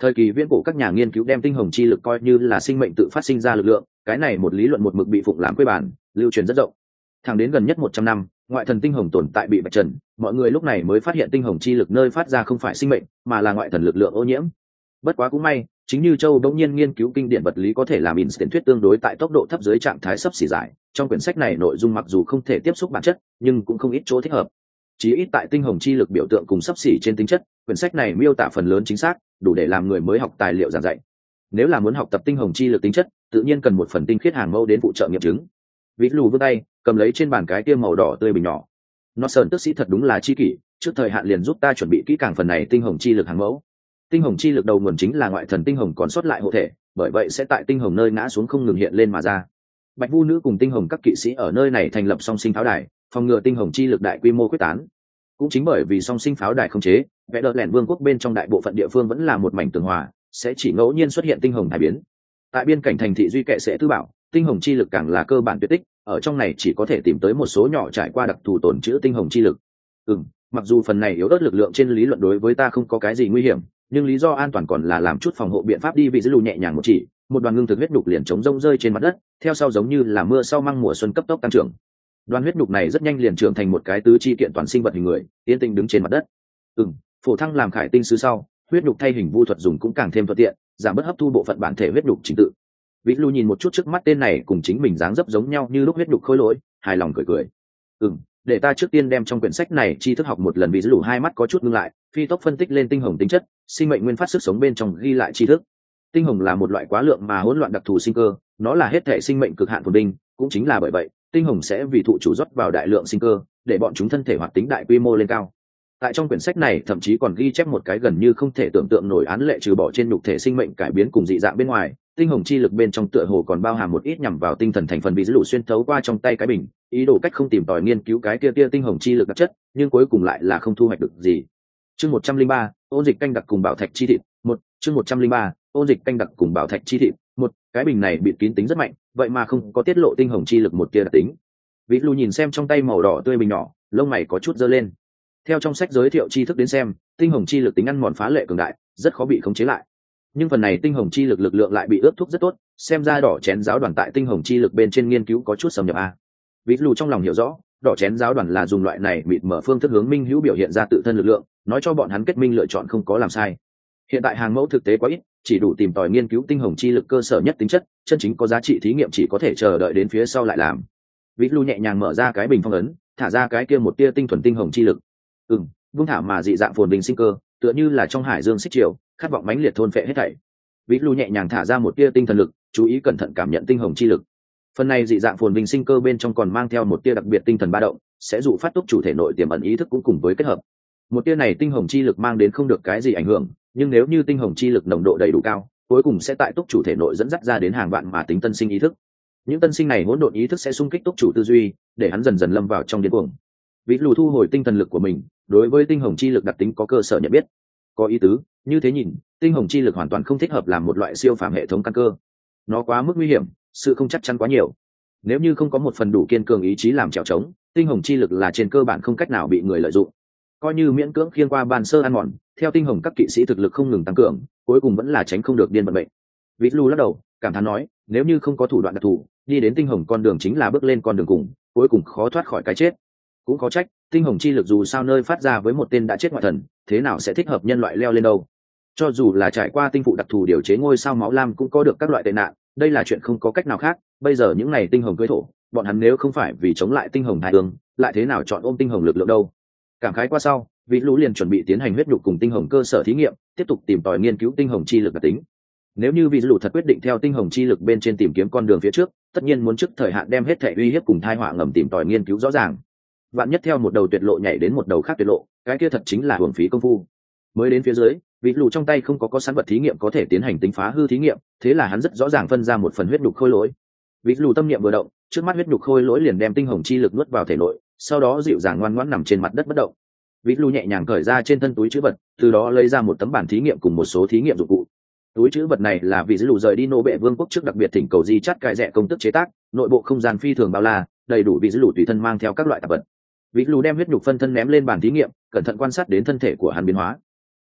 Thời kỳ viễn cổ các nhà nghiên cứu đem tinh hồng chi lực coi như là sinh mệnh tự phát sinh ra lực lượng, cái này một lý luận một mực bị phụng làm quê bản, lưu truyền rất rộng. Thẳng đến gần nhất một trăm năm, ngoại thần tinh hồng tồn tại bị vạch trần, mọi người lúc này mới phát hiện tinh hồng chi lực nơi phát ra không phải sinh mệnh, mà là ngoại thần lực lượng ô nhiễm. Bất quá cũng may, chính như Châu bỗng nhiên nghiên cứu kinh điển vật lý có thể làm Einstein thuyết tương đối tại tốc độ thấp dưới trạng thái sấp xỉ giải, trong quyển sách này nội dung mặc dù không thể tiếp xúc bản chất, nhưng cũng không ít chỗ thích hợp. Chí ít tại tinh hồng chi lực biểu tượng cùng sấp xỉ trên tính chất, quyển sách này miêu tả phần lớn chính xác, đủ để làm người mới học tài liệu giảng dạy. Nếu là muốn học tập tinh hồng chi lực tính chất, tự nhiên cần một phần tinh khiết hàng mẫu đến phụ trợ nghiệm chứng. Vĩ Lù vươn tay, cầm lấy trên bàn cái tiêm màu đỏ tươi bình nhỏ. Nó sơn tức sĩ thật đúng là chi kỷ, trước thời hạn liền giúp ta chuẩn bị kỹ càng phần này tinh hồng chi lực hàng mẫu. Tinh hồng chi lực đầu nguồn chính là ngoại thần tinh hồng còn sót lại hộ thể, bởi vậy sẽ tại tinh hồng nơi ngã xuống không ngừng hiện lên mà ra. Bạch Vu nữ cùng tinh hồng các kỵ sĩ ở nơi này thành lập song sinh pháo đài, phòng ngừa tinh hồng chi lực đại quy mô quyết tán. Cũng chính bởi vì song sinh pháo đài không chế, vẽ đợt lẻn vương quốc bên trong đại bộ phận địa phương vẫn là một mảnh tường hòa, sẽ chỉ ngẫu nhiên xuất hiện tinh hồng thải biến. Tại biên cảnh thành thị duy kệ sẽ tư bảo, tinh hồng chi lực càng là cơ bản tuyệt tích, ở trong này chỉ có thể tìm tới một số nhỏ trải qua đặc thù tổn chữa tinh hồng chi lực. Ừm, mặc dù phần này yếu ớt lực lượng trên lý luận đối với ta không có cái gì nguy hiểm, nhưng lý do an toàn còn là làm chút phòng hộ biện pháp đi. Vị giữ lù nhẹ nhàng một chỉ, một đoàn ngưng thực huyết đục liền chống rông rơi trên mặt đất, theo sau giống như là mưa sau măng mùa xuân cấp tốc tăng trưởng. Đoàn huyết đục này rất nhanh liền trưởng thành một cái tứ chi kiện toàn sinh vật hình người, yên tĩnh đứng trên mặt đất. Ừm, phổ thăng làm khải tinh sứ sau, huyết đục thay hình vu thuật dùng cũng càng thêm thuận tiện, giảm bớt hấp thu bộ phận bản thể huyết đục trình tự. Vĩ Lu nhìn một chút trước mắt tên này cùng chính mình dáng dấp giống nhau như lúc huyết đục khôi lỗi, hài lòng cười cười. Ừm, để ta trước tiên đem trong quyển sách này tri thức học một lần. Vĩ Lu hai mắt có chút ngưng lại, phi tốc phân tích lên tinh hồng tính chất, sinh mệnh nguyên phát sức sống bên trong ghi lại tri thức. Tinh hồng là một loại quá lượng mà hỗn loạn đặc thù sinh cơ, nó là hết thể sinh mệnh cực hạn phồn vinh, cũng chính là bởi vậy, tinh hồng sẽ vì thụ chủ rót vào đại lượng sinh cơ, để bọn chúng thân thể hoạt tính đại quy mô lên cao. Tại trong quyển sách này thậm chí còn ghi chép một cái gần như không thể tưởng tượng nổi án lệ, trừ bỏ trên nhục thể sinh mệnh cải biến cùng dị dạng bên ngoài, tinh hồng chi lực bên trong tựa hồ còn bao hàm một ít nhằm vào tinh thần thành phần. Bị dữ lụ xuyên thấu qua trong tay cái bình, ý đồ cách không tìm tòi nghiên cứu cái kia tia tinh hồng chi lực đặc chất, nhưng cuối cùng lại là không thu hoạch được gì. Chương một trăm linh ba, ôn dịch canh đặc cùng bảo thạch chi thịt. Một, chương một trăm linh ba, ôn dịch canh đặc cùng bảo thạch chi thịt. Một, cái bình này bịt kín tính rất mạnh, vậy mà không có tiết lộ tinh hồng chi lực một tia đặc tính. Vĩ Lu nhìn xem trong tay màu đỏ tươi bình nhỏ, lông mày có chút giơ lên. Theo trong sách giới thiệu tri thức đến xem, tinh hồng chi lực tính ăn mòn phá lệ cường đại, rất khó bị khống chế lại. Nhưng phần này tinh hồng chi lực lực lượng lại bị ướp thuốc rất tốt, xem ra đỏ chén giáo đoàn tại tinh hồng chi lực bên trên nghiên cứu có chút xâm nhập a. Vĩ Lu trong lòng hiểu rõ, đỏ chén giáo đoàn là dùng loại này mịt mở phương thức hướng minh hữu biểu hiện ra tự thân lực lượng, nói cho bọn hắn kết minh lựa chọn không có làm sai. Hiện tại hàng mẫu thực tế quá ít, chỉ đủ tìm tòi nghiên cứu tinh hồng chi lực cơ sở nhất tính chất, chân chính có giá trị thí nghiệm chỉ có thể chờ đợi đến phía sau lại làm. Vĩ Lu nhẹ nhàng mở ra cái bình phong ấn, thả ra cái kia một tia tinh thuần tinh hồng chi lực. Ừm, vung thả mà dị dạng phồn vinh sinh cơ, tựa như là trong hải dương xích chiều, khát vọng mãnh liệt thôn phệ hết thảy. Vĩ Lu nhẹ nhàng thả ra một tia tinh thần lực, chú ý cẩn thận cảm nhận tinh hồng chi lực. Phần này dị dạng phồn vinh sinh cơ bên trong còn mang theo một tia đặc biệt tinh thần ba động, sẽ dụ phát túc chủ thể nội tiềm ẩn ý thức cũng cùng với kết hợp. Một tia này tinh hồng chi lực mang đến không được cái gì ảnh hưởng, nhưng nếu như tinh hồng chi lực nồng độ đầy đủ cao, cuối cùng sẽ tại túc chủ thể nội dẫn dắt ra đến hàng vạn mà tính tân sinh ý thức. Những tân sinh này hỗn độn ý thức sẽ xung kích túc chủ tư duy, để hắn dần dần lâm vào trong điên cuồng. Vĩ Lu thu hồi tinh thần lực của mình, đối với tinh hồng chi lực đặc tính có cơ sở nhận biết. Có ý tứ, như thế nhìn, tinh hồng chi lực hoàn toàn không thích hợp làm một loại siêu phàm hệ thống căn cơ. Nó quá mức nguy hiểm, sự không chắc chắn quá nhiều. Nếu như không có một phần đủ kiên cường ý chí làm trèo trống, tinh hồng chi lực là trên cơ bản không cách nào bị người lợi dụng. Coi như miễn cưỡng khiêng qua ban sơ ăn mòn, theo tinh hồng các kỵ sĩ thực lực không ngừng tăng cường, cuối cùng vẫn là tránh không được điên vận bệnh. Vĩ Lu lắc đầu, cảm thán nói, nếu như không có thủ đoạn đặc thù, đi đến tinh hồng con đường chính là bước lên con đường cùng, cuối cùng khó thoát khỏi cái chết. Cũng khó trách, tinh hồng chi lực dù sao nơi phát ra với một tên đã chết ngoại thần, thế nào sẽ thích hợp nhân loại leo lên đâu. Cho dù là trải qua tinh phụ đặc thù điều chế ngôi sao máu lam cũng có được các loại tệ nạn, đây là chuyện không có cách nào khác. Bây giờ những này tinh hồng cưới thổ, bọn hắn nếu không phải vì chống lại tinh hồng thái ương, lại thế nào chọn ôm tinh hồng lực lượng đâu. Cảm khái qua sau, Vĩ Lu liền chuẩn bị tiến hành huyết nhục cùng tinh hồng cơ sở thí nghiệm, tiếp tục tìm tòi nghiên cứu tinh hồng chi lực đặc tính. Nếu như Vĩ Lu thật quyết định theo tinh hồng chi lực bên trên tìm kiếm con đường phía trước, tất nhiên muốn trước thời hạn đem hết thể uy hiếp cùng thai họa ngầm tìm tòi nghiên cứu rõ ràng. Vạn nhất theo một đầu tuyệt lộ nhảy đến một đầu khác tuyệt lộ, cái kia thật chính là hưởng phí công phu. Mới đến phía dưới, Vĩ Lu trong tay không có có sẵn vật thí nghiệm có thể tiến hành tính phá hư thí nghiệm, thế là hắn rất rõ ràng phân ra một phần huyết nhục khôi lỗi. Vĩ Lu tâm niệm vừa động, trước mắt huyết nhục khôi lỗi liền đem tinh hồng chi lực nuốt vào thể nội, sau đó dịu dàng ngoan ngoãn nằm trên mặt đất bất động. Vĩ Lu nhẹ nhàng cởi ra trên thân túi trữ vật, từ đó lấy ra một tấm bản thí nghiệm cùng một số thí nghiệm dụng cụ. Túi trữ vật này là vì Vĩ Lu rời đi nô bệ vương quốc trước đặc biệt thỉnh cầu di chắt cài rẻ công tức chế tác, nội bộ không gian phi thường bao la, đầy đủ Vĩ Lu tùy thân mang theo các loại tạp vật. Vĩ Lu đem huyết nhục phân thân ném lên bàn thí nghiệm, cẩn thận quan sát đến thân thể của hắn biến hóa. Ừm,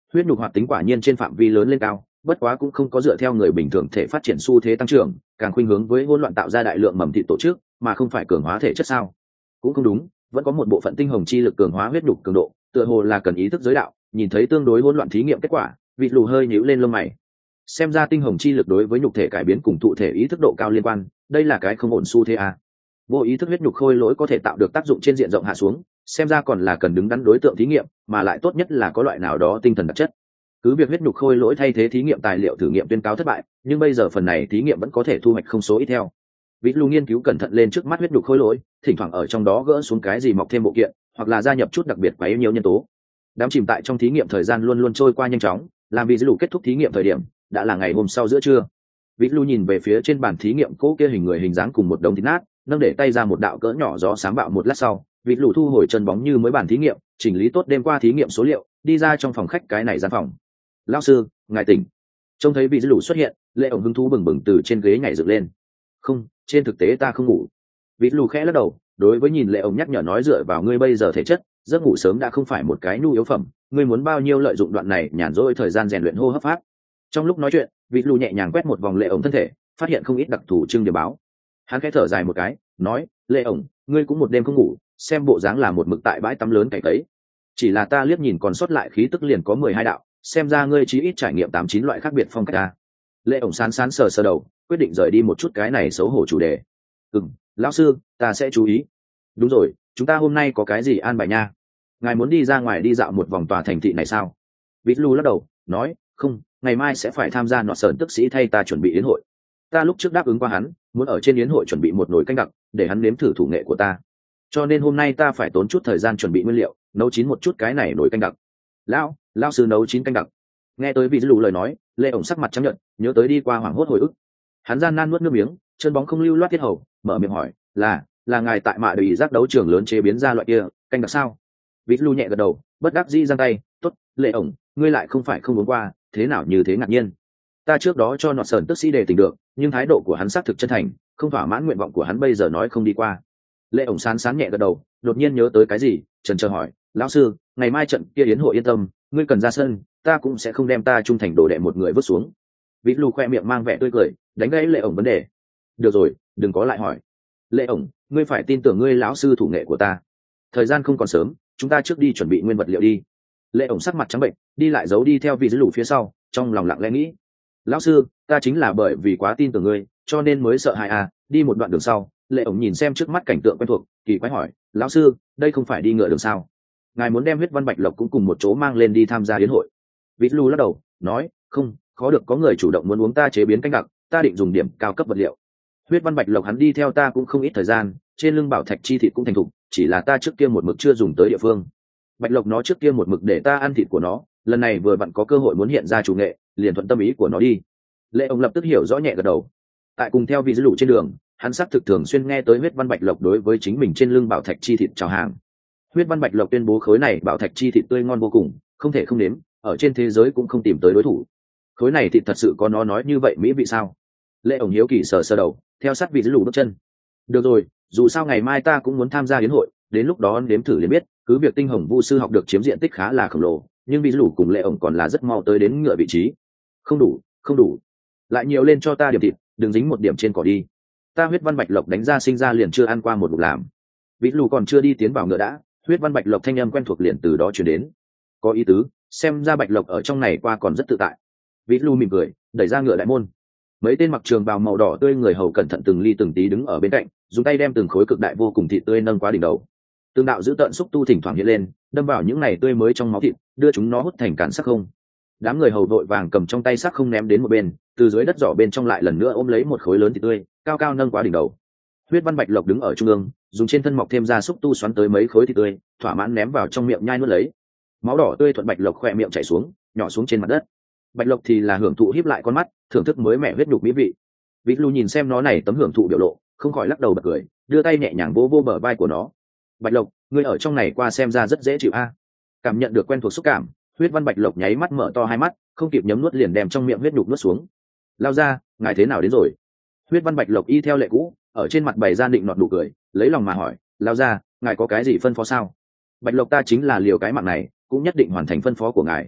Huyết nhục hoạt tính quả nhiên trên phạm vi lớn lên cao, bất quá cũng không có dựa theo người bình thường thể phát triển xu thế tăng trưởng, càng khuynh hướng với hỗn loạn tạo ra đại lượng mầm thịt tổ chức, mà không phải cường hóa thể chất sao? Cũng không đúng, vẫn có một bộ phận tinh hồng chi lực cường hóa huyết nhục cường độ, tựa hồ là cần ý thức giới đạo. Nhìn thấy tương đối hỗn loạn thí nghiệm kết quả, Vịt Lù hơi nhíu lên lông mày. Xem ra tinh hồng chi lực đối với nhục thể cải biến cùng thụ thể ý thức độ cao liên quan, đây là cái không ổn xu thế à? Vô ý thức huyết nhục khôi lỗi có thể tạo được tác dụng trên diện rộng hạ xuống, xem ra còn là cần đứng đắn đối tượng thí nghiệm, mà lại tốt nhất là có loại nào đó tinh thần đặc chất. Cứ việc huyết nhục khôi lỗi thay thế thí nghiệm tài liệu thử nghiệm tuyên cáo thất bại, nhưng bây giờ phần này thí nghiệm vẫn có thể thu hoạch không số ít theo. Vịt Lù nghiên cứu cẩn thận lên trước mắt huyết nhục khôi lỗi, thỉnh thoảng ở trong đó gỡ xuống cái gì mọc thêm bộ kiện, hoặc là gia nhập chút đặc biệt quá yếu nhiều nhân tố. Đám chìm tại trong thí nghiệm thời gian luôn luôn trôi qua nhanh chóng, làm Vịt Lù kết thúc thí nghiệm thời điểm đã là ngày hôm sau giữa trưa. Vịt Lù nhìn về phía trên bàn thí nghiệm cỗ kia hình người hình dáng cùng một đống thịt nát, nâng để tay ra một đạo cỡ nhỏ gió sáng bạo một lát sau, Vịt Lù thu hồi chân bóng như mới bàn thí nghiệm, chỉnh lý tốt đêm qua thí nghiệm số liệu, đi ra trong phòng khách cái này gian phòng. Lão sư, ngài tỉnh. Trông thấy Vịt Lù xuất hiện, Lệ ổng hứng thú bừng bừng từ trên ghế nhảy dựng lên. Không, trên thực tế ta không ngủ. Vịt Lù khẽ lắc đầu, đối với nhìn Lệ ổng nhắc nhở nói dựa vào ngươi bây giờ thể chất, giấc ngủ sớm đã không phải một cái nhu yếu phẩm, ngươi muốn bao nhiêu lợi dụng đoạn này nhàn rỗi thời gian rèn luyện hô hấp pháp. Trong lúc nói chuyện, Vịt Lù nhẹ nhàng quét một vòng Lệ ổng thân thể, phát hiện không ít đặc thù trưng điểm báo. Hắn khẽ thở dài một cái, nói, Lệ ổng, ngươi cũng một đêm không ngủ, xem bộ dáng là một mực tại bãi tắm lớn cày cấy. Chỉ là ta liếc nhìn còn sót lại khí tức liền có mười hai đạo, xem ra ngươi chí ít trải nghiệm tám chín loại khác biệt phong cách ta. Lệ ổng sán sán sờ sờ đầu, quyết định rời đi một chút cái này xấu hổ chủ đề. Ừm, lão sư, ta sẽ chú ý. Đúng rồi, chúng ta hôm nay có cái gì an bài nha? Ngài muốn đi ra ngoài đi dạo một vòng tòa thành thị này sao? Vít Lu lắc đầu, nói, không, ngày mai sẽ phải tham gia nọt sờn tức sĩ thay ta chuẩn bị yến hội. Ta lúc trước đáp ứng qua hắn, muốn ở trên yến hội chuẩn bị một nồi canh đặc, để hắn nếm thử thủ nghệ của ta. Cho nên hôm nay ta phải tốn chút thời gian chuẩn bị nguyên liệu, nấu chín một chút cái này nồi canh đặc. Lão, lão sư nấu chín canh đặc. Nghe tới Vít Lu lời nói, Lệ ổng sắc mặt trắng nhợt, nhớ tới đi qua hoảng hốt hồi ức. Hắn gian nan nuốt nước miếng, chân bóng không lưu loát tiết hầu, mở miệng hỏi, là, là ngài tại mạ đời giác đấu trường lớn chế biến ra loại kia canh đặc sao? Vít Lu nhẹ gật đầu, bất đắc dĩ giang tay, tốt, Lệ ổng, ngươi lại không phải không uống qua, thế nào như thế ngạc nhiên? Ta trước đó cho nọt sờn tức sĩ đề tình được, nhưng thái độ của hắn xác thực chân thành, không thỏa mãn nguyện vọng của hắn bây giờ nói không đi qua. Lệ ổng sán sán nhẹ gật đầu, đột nhiên nhớ tới cái gì, chần chờ hỏi, lão sư, ngày mai trận kia yến hội yên tâm, ngươi cần ra sân, ta cũng sẽ không đem ta trung thành đồ đệ một người vứt xuống. Vít Lu khoe miệng mang vẻ tươi cười, đánh gãy Lệ ổng vấn đề. Được rồi, đừng có lại hỏi. Lệ ổng, ngươi phải tin tưởng ngươi lão sư thủ nghệ của ta. Thời gian không còn sớm, chúng ta trước đi chuẩn bị nguyên vật liệu đi. Lệ ổng sắc mặt trắng bệnh, đi lại giấu đi theo Vít Lu phía sau, trong lòng lặng lẽ nghĩ, lão sư, ta chính là bởi vì quá tin tưởng ngươi, cho nên mới sợ hãi à. Đi một đoạn đường sau, Lệ ổng nhìn xem trước mắt cảnh tượng quen thuộc, kỳ quái hỏi, lão sư, đây không phải đi ngựa đường sao? Ngài muốn đem huyết văn bạch lộc cũng cùng một chỗ mang lên đi tham gia yến hội? Vít Lu lắc đầu, nói, không, khó được có người chủ động muốn uống ta chế biến canh đặc, ta định dùng điểm cao cấp vật liệu. Huyết văn bạch lộc hắn đi theo ta cũng không ít thời gian, trên lưng bảo thạch chi thịt cũng thành thục, chỉ là ta trước kia một mực chưa dùng tới địa phương. Bạch lộc nó trước kia một mực để ta ăn thịt của nó, lần này vừa vặn có cơ hội muốn hiện ra chủ nghệ, liền thuận tâm ý của nó đi. Lệ ông lập tức hiểu rõ nhẹ gật đầu. Tại cùng theo vị dữ lụ trên đường, hắn xác thực thường xuyên nghe tới huyết văn bạch lộc đối với chính mình trên lưng bảo thạch chi thịt chào hàng. Huyết văn bạch lộc tuyên bố khối này bảo thạch chi thịt tươi ngon vô cùng, không thể không nếm, ở trên thế giới cũng không tìm tới đối thủ. Khối này thịt thật sự có nó nói như vậy mỹ vị sao? Lệ ổng hiếu kỳ sờ sờ đầu, theo sát vị dữ lụ bước chân. Được rồi, dù sao ngày mai ta cũng muốn tham gia yến hội, đến lúc đó nếm thử liền biết. Cứ việc tinh hồng vu sư học được chiếm diện tích khá là khổng lồ, nhưng vị dữ lụ cùng Lệ ổng còn là rất mau tới đến ngựa vị trí. Không đủ, không đủ, lại nhiều lên cho ta điểm thịt, đừng dính một điểm trên cỏ đi. Ta huyết văn bạch lộc đánh ra sinh ra liền chưa ăn qua một bụng làm. Vị dữ lụ còn chưa đi tiến vào ngựa đã, huyết văn bạch lộc thanh âm quen thuộc liền từ đó truyền đến. Có ý tứ, xem ra bạch lộc ở trong này qua còn rất tự tại. Vị dữ lụ mỉm cười, đẩy ra ngựa đại môn. Mấy tên mặc trường bào màu đỏ tươi người hầu cẩn thận từng ly từng tí đứng ở bên cạnh, dùng tay đem từng khối cực đại vô cùng thịt tươi nâng quá đỉnh đầu. Từng đạo giữ tợn xúc tu thỉnh thoảng hiện lên, đâm vào những này tươi mới trong máu thịt, đưa chúng nó hút thành cản sắc không. Đám người hầu vội vàng cầm trong tay sắc không ném đến một bên, từ dưới đất giỏ bên trong lại lần nữa ôm lấy một khối lớn thịt tươi, cao cao nâng quá đỉnh đầu. Huyết văn bạch lộc đứng ở trung ương, dùng trên thân mọc thêm ra xúc tu xoắn tới mấy khối thịt tươi, thỏa mãn ném vào trong miệng nhai nuốt lấy. Máu đỏ tươi thuận bạch lộc khỏe miệng chảy xuống, nhỏ xuống trên mặt đất. Bạch lộc thì là hưởng thụ híp lại con mắt, thưởng thức mới mẻ huyết nhục mỹ vị. Vít Lu nhìn xem nó này tấm hưởng thụ biểu lộ, không khỏi lắc đầu bật cười, đưa tay nhẹ nhàng vỗ vỗ bờ vai của nó. Bạch lộc, ngươi ở trong này qua xem ra rất dễ chịu a. Cảm nhận được quen thuộc xúc cảm, huyết văn bạch lộc nháy mắt mở to hai mắt, không kịp nhấm nuốt liền đem trong miệng huyết nhục nuốt xuống. Lao ra, ngài thế nào đến rồi? Huyết văn bạch lộc y theo lệ cũ, ở trên mặt bày ra định nọt nụ cười, lấy lòng mà hỏi, lao ra, ngài có cái gì phân phó sao? Bạch lộc ta chính là liều cái mạng này, cũng nhất định hoàn thành phân phó của ngài.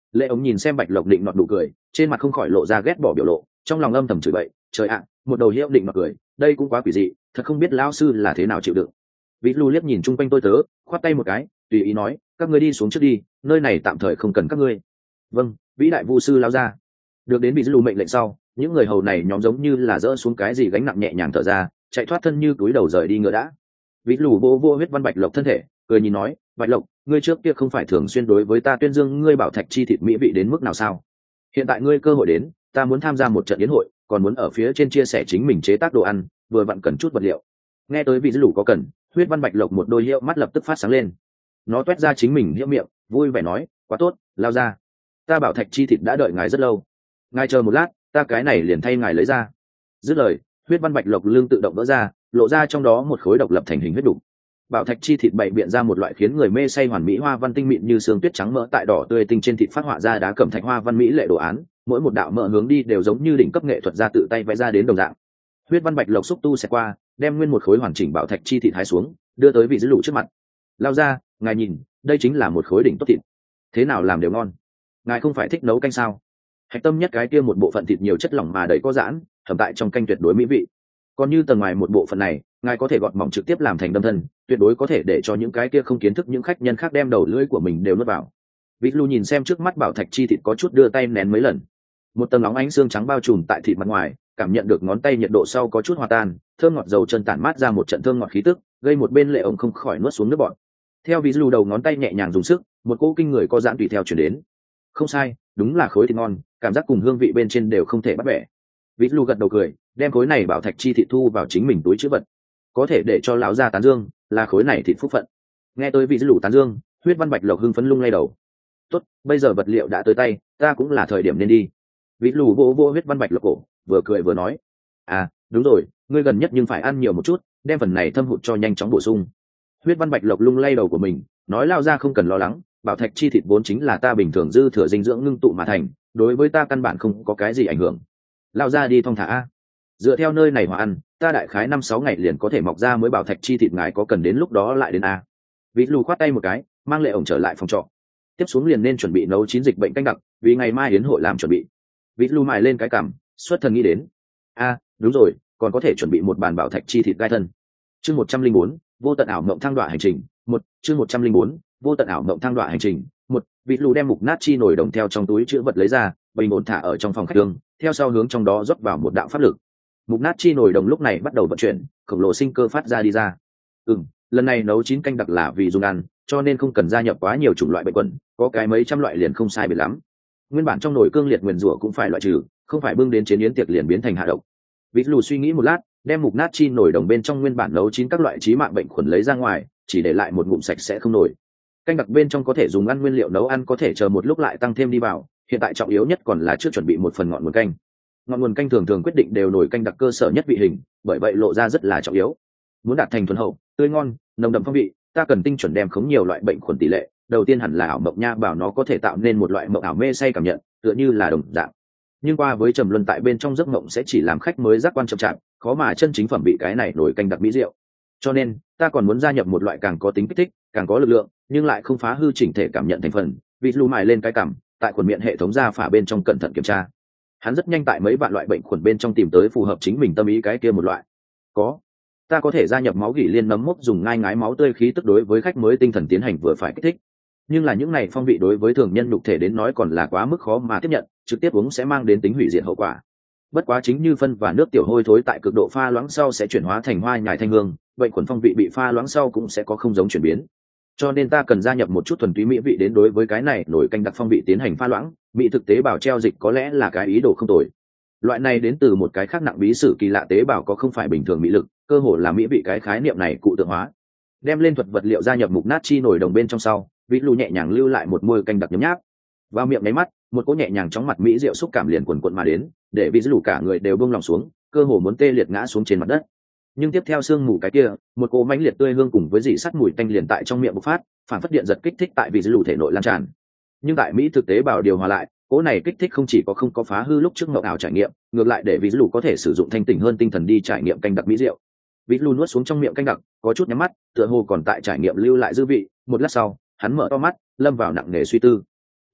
lệ ống nhìn xem bạch lộc định nọt đủ cười, trên mặt không khỏi lộ ra ghét bỏ biểu lộ, trong lòng âm thầm chửi bậy, trời ạ, một đầu hiệu định nọt cười, đây cũng quá quỷ dị, thật không biết lão sư là thế nào chịu đựng. Vĩ Lu liếc nhìn chung quanh tôi tớ, khoát tay một cái, tùy ý nói, các ngươi đi xuống trước đi, nơi này tạm thời không cần các ngươi. Vâng, vĩ đại vu sư lao ra. Được đến Vĩ Lu mệnh lệnh sau, những người hầu này nhóm giống như là dỡ xuống cái gì gánh nặng nhẹ nhàng thở ra, chạy thoát thân như túi đầu rời đi ngựa đã. Vĩ Lu vô vô huyết văn bạch lộc thân thể, cười nhìn nói, bạch lộc, ngươi trước kia không phải thường xuyên đối với ta tuyên dương ngươi bảo thạch chi thịt mỹ vị đến mức nào sao? Hiện tại ngươi cơ hội đến, ta muốn tham gia một trận yến hội, còn muốn ở phía trên chia sẻ chính mình chế tác đồ ăn, vừa vặn cần chút vật liệu. Nghe tới Vĩ Lu có cần, huyết văn bạch lộc một đôi hiệu mắt lập tức phát sáng lên, nó toét ra chính mình hiệu miệng, vui vẻ nói, quá tốt, lao ra, ta bảo thạch chi thịt đã đợi ngài rất lâu, ngài chờ một lát, ta cái này liền thay ngài lấy ra. Dứt lời, huyết văn bạch lộc lưng tự động vỡ ra, lộ ra trong đó một khối độc lập thành hình huyết đục. Bảo thạch chi thịt bày biện ra một loại khiến người mê say hoàn mỹ hoa văn tinh mịn như sương tuyết trắng mỡ tại đỏ tươi tinh trên thịt phát họa ra đá cẩm thạch hoa văn mỹ lệ đồ án, mỗi một đạo mỡ hướng đi đều giống như đỉnh cấp nghệ thuật gia tự tay vẽ ra đến đồng dạng. Huyết văn bạch lộc xúc tu sẽ qua, đem nguyên một khối hoàn chỉnh bảo thạch chi thịt hái xuống, đưa tới vị dữ lụ trước mặt. Lao ra, ngài nhìn, đây chính là một khối đỉnh tốt thịt, thế nào làm đều ngon. Ngài không phải thích nấu canh sao? Hạch tâm nhất cái kia một bộ phận thịt nhiều chất lỏng mà đầy có giãn, thẩm tại trong canh tuyệt đối mỹ vị. Còn như tầng ngoài một bộ phận này, ngài có thể gọt mỏng trực tiếp làm thành đâm thân, tuyệt đối có thể để cho những cái kia không kiến thức những khách nhân khác đem đầu lưỡi của mình đều nuốt vào. Vịt Lu nhìn xem trước mắt bảo thạch chi thịt có chút đưa tay nén mấy lần, một tầng óng ánh xương trắng bao trùm tại thịt mặt ngoài, cảm nhận được ngón tay nhiệt độ sau có chút hòa tan, thơm ngọt dầu chân tản mát ra một trận thơm ngọt khí tức, gây một bên lệ ổng không khỏi nuốt xuống nước bọt. Theo Vịt Lu đầu ngón tay nhẹ nhàng dùng sức, một cỗ kinh người có giãn tùy theo chuyển đến. Không sai, đúng là khối thịt ngon, cảm giác cùng hương vị bên trên đều không thể bắt bẻ. Vịt Lu gật đầu cười, đem khối này bảo thạch chi thịt thu vào chính mình túi trữ vật, có thể để cho lão gia tán dương, là khối này thịt phúc phận. Nghe tới Vịt Lu tán dương, huyết văn bạch lộc hưng phấn lung lay đầu. Tốt, bây giờ vật liệu đã tới tay, ta cũng là thời điểm nên đi. Vịt Lu vỗ vỗ huyết văn bạch lộc cổ, vừa cười vừa nói, à, đúng rồi, ngươi gần nhất nhưng phải ăn nhiều một chút, đem phần này thâm hụt cho nhanh chóng bổ sung. Huyết văn bạch lộc lung lay đầu của mình, nói lao ra không cần lo lắng, bảo thạch chi thịt vốn chính là ta bình thường dư thừa dinh dưỡng ngưng tụ mà thành, đối với ta căn bản không có cái gì ảnh hưởng. Lao ra đi thong thả a. Dựa theo nơi này hòa ăn, ta đại khái năm sáu ngày liền có thể mọc ra mới bảo thạch chi thịt, ngài có cần đến lúc đó lại đến a. Vịt Lu khoát tay một cái, mang lệ ổng trở lại phòng trọ. Tiếp xuống liền nên chuẩn bị nấu chín dịch bệnh canh đặc, vì ngày mai yến hội làm chuẩn bị. Vịt Lu mài lên cái cằm, xuất thần nghĩ đến, a, đúng rồi, còn có thể chuẩn bị một bàn bảo thạch chi thịt gai thân. Chương một trăm linh bốn, vô tận ảo mộng thăng đoạn hành trình. Một, chương một trăm linh bốn, vô tận ảo mộng thăng đoạn hành trình. Một, Vịt Lu đem mục nát chi nồi đồng theo trong túi chứa vật lấy ra, bình ổn thả ở trong phòng khách đường, theo sau hướng trong đó rót vào một đạo pháp lực. Mục nát chi nồi đồng lúc này bắt đầu vận chuyển, khổng lồ sinh cơ phát ra đi ra. Ừm, lần này nấu chín canh đặc là vì dùng ăn, cho nên không cần gia nhập quá nhiều chủng loại bệnh quẩn, có cái mấy trăm loại liền không sai biệt lắm. Nguyên bản trong nồi cương liệt nguyên rủa cũng phải loại trừ, không phải bưng đến chế yến tiệc liền biến thành hạ độc. Vịt Lu suy nghĩ một lát, đem mục nát chi nồi đồng bên trong nguyên bản nấu chín các loại chí mạng bệnh khuẩn lấy ra ngoài, chỉ để lại một ngụm sạch sẽ không nổi. Canh đặc bên trong có thể dùng ăn nguyên liệu nấu ăn, có thể chờ một lúc lại tăng thêm đi vào, hiện tại trọng yếu nhất còn là trước chuẩn bị một phần ngọn nguồn canh. Ngọn nguồn canh thường thường quyết định đều nồi canh đặc cơ sở nhất vị hình, bởi vậy lộ ra rất là trọng yếu. Muốn đạt thành thuần hậu, tươi ngon, nồng đậm phong vị, ta cần tinh chuẩn đem khống nhiều loại bệnh khuẩn tỷ lệ. Đầu tiên hẳn là ảo mộng nha bảo, nó có thể tạo nên một loại mộng ảo mê say cảm nhận, tựa như là đồng dạng. Nhưng qua với trầm luân tại bên trong giấc mộng sẽ chỉ làm khách mới giác quan chậm chạp, khó mà chân chính phẩm bị cái này nổi canh đặc mỹ rượu. Cho nên ta còn muốn gia nhập một loại càng có tính kích thích, càng có lực lượng, nhưng lại không phá hư chỉnh thể cảm nhận thành phần. Vịt Lu mài lên cái cằm, tại khuẩn miệng hệ thống ra phả bên trong cẩn thận kiểm tra. Hắn rất nhanh tại mấy vạn loại bệnh khuẩn bên trong tìm tới phù hợp chính mình tâm ý cái kia một loại. Có, ta có thể gia nhập máu gỉ liên nấm mốc, dùng ngai ngái máu tươi khí tức đối với khách mới tinh thần tiến hành vừa phải kích thích. Nhưng là những này phong vị đối với thường nhân nhục thể đến nói còn là quá mức khó mà tiếp nhận, trực tiếp uống sẽ mang đến tính hủy diệt hậu quả. Bất quá chính như phân và nước tiểu hôi thối tại cực độ pha loãng sau sẽ chuyển hóa thành hoa nhài thanh hương, bệnh khuẩn phong vị bị pha loãng sau cũng sẽ có không giống chuyển biến. Cho nên ta cần gia nhập một chút thuần túy mỹ vị đến đối với cái này nổi canh đặc phong vị tiến hành pha loãng. Mỹ thực tế bào treo dịch có lẽ là cái ý đồ không tồi. Loại này đến từ một cái khác nặng bí sử kỳ lạ tế bào có không phải bình thường mỹ lực, cơ hồ là mỹ vị cái khái niệm này cụ tượng hóa. Đem lên thuật vật liệu gia nhập mục nát chi nổi đồng bên trong sau, Vịt Lu nhẹ nhàng lưu lại một môi canh đặc nhấm nháp. Vào miệng nháy mắt, một cỗ nhẹ nhàng chóng mặt mỹ rượu xúc cảm liền quần quần mà đến, để Vịt Lu cả người đều buông lòng xuống, cơ hồ muốn tê liệt ngã xuống trên mặt đất. Nhưng tiếp theo sương mù cái kia, một cỗ mãnh liệt tươi hương cùng với dị sắt mùi tanh liền tại trong miệng bộc phát, phản phất điện giật kích thích tại Vịt Lu thể nội lan tràn. Nhưng tại mỹ thực tế bảo điều hòa lại, cỗ này kích thích không chỉ có không có phá hư lúc trước mộng ảo trải nghiệm, ngược lại để Vịt Lu có thể sử dụng thanh tỉnh hơn tinh thần đi trải nghiệm canh đặc mỹ rượu. Vịt Lu nuốt xuống trong miệng canh đặc, có chút nhắm mắt, tựa hồ còn tại trải nghiệm lưu lại dư vị. Một lát sau, hắn mở to mắt, lâm vào nặng nề suy tư. Ừm,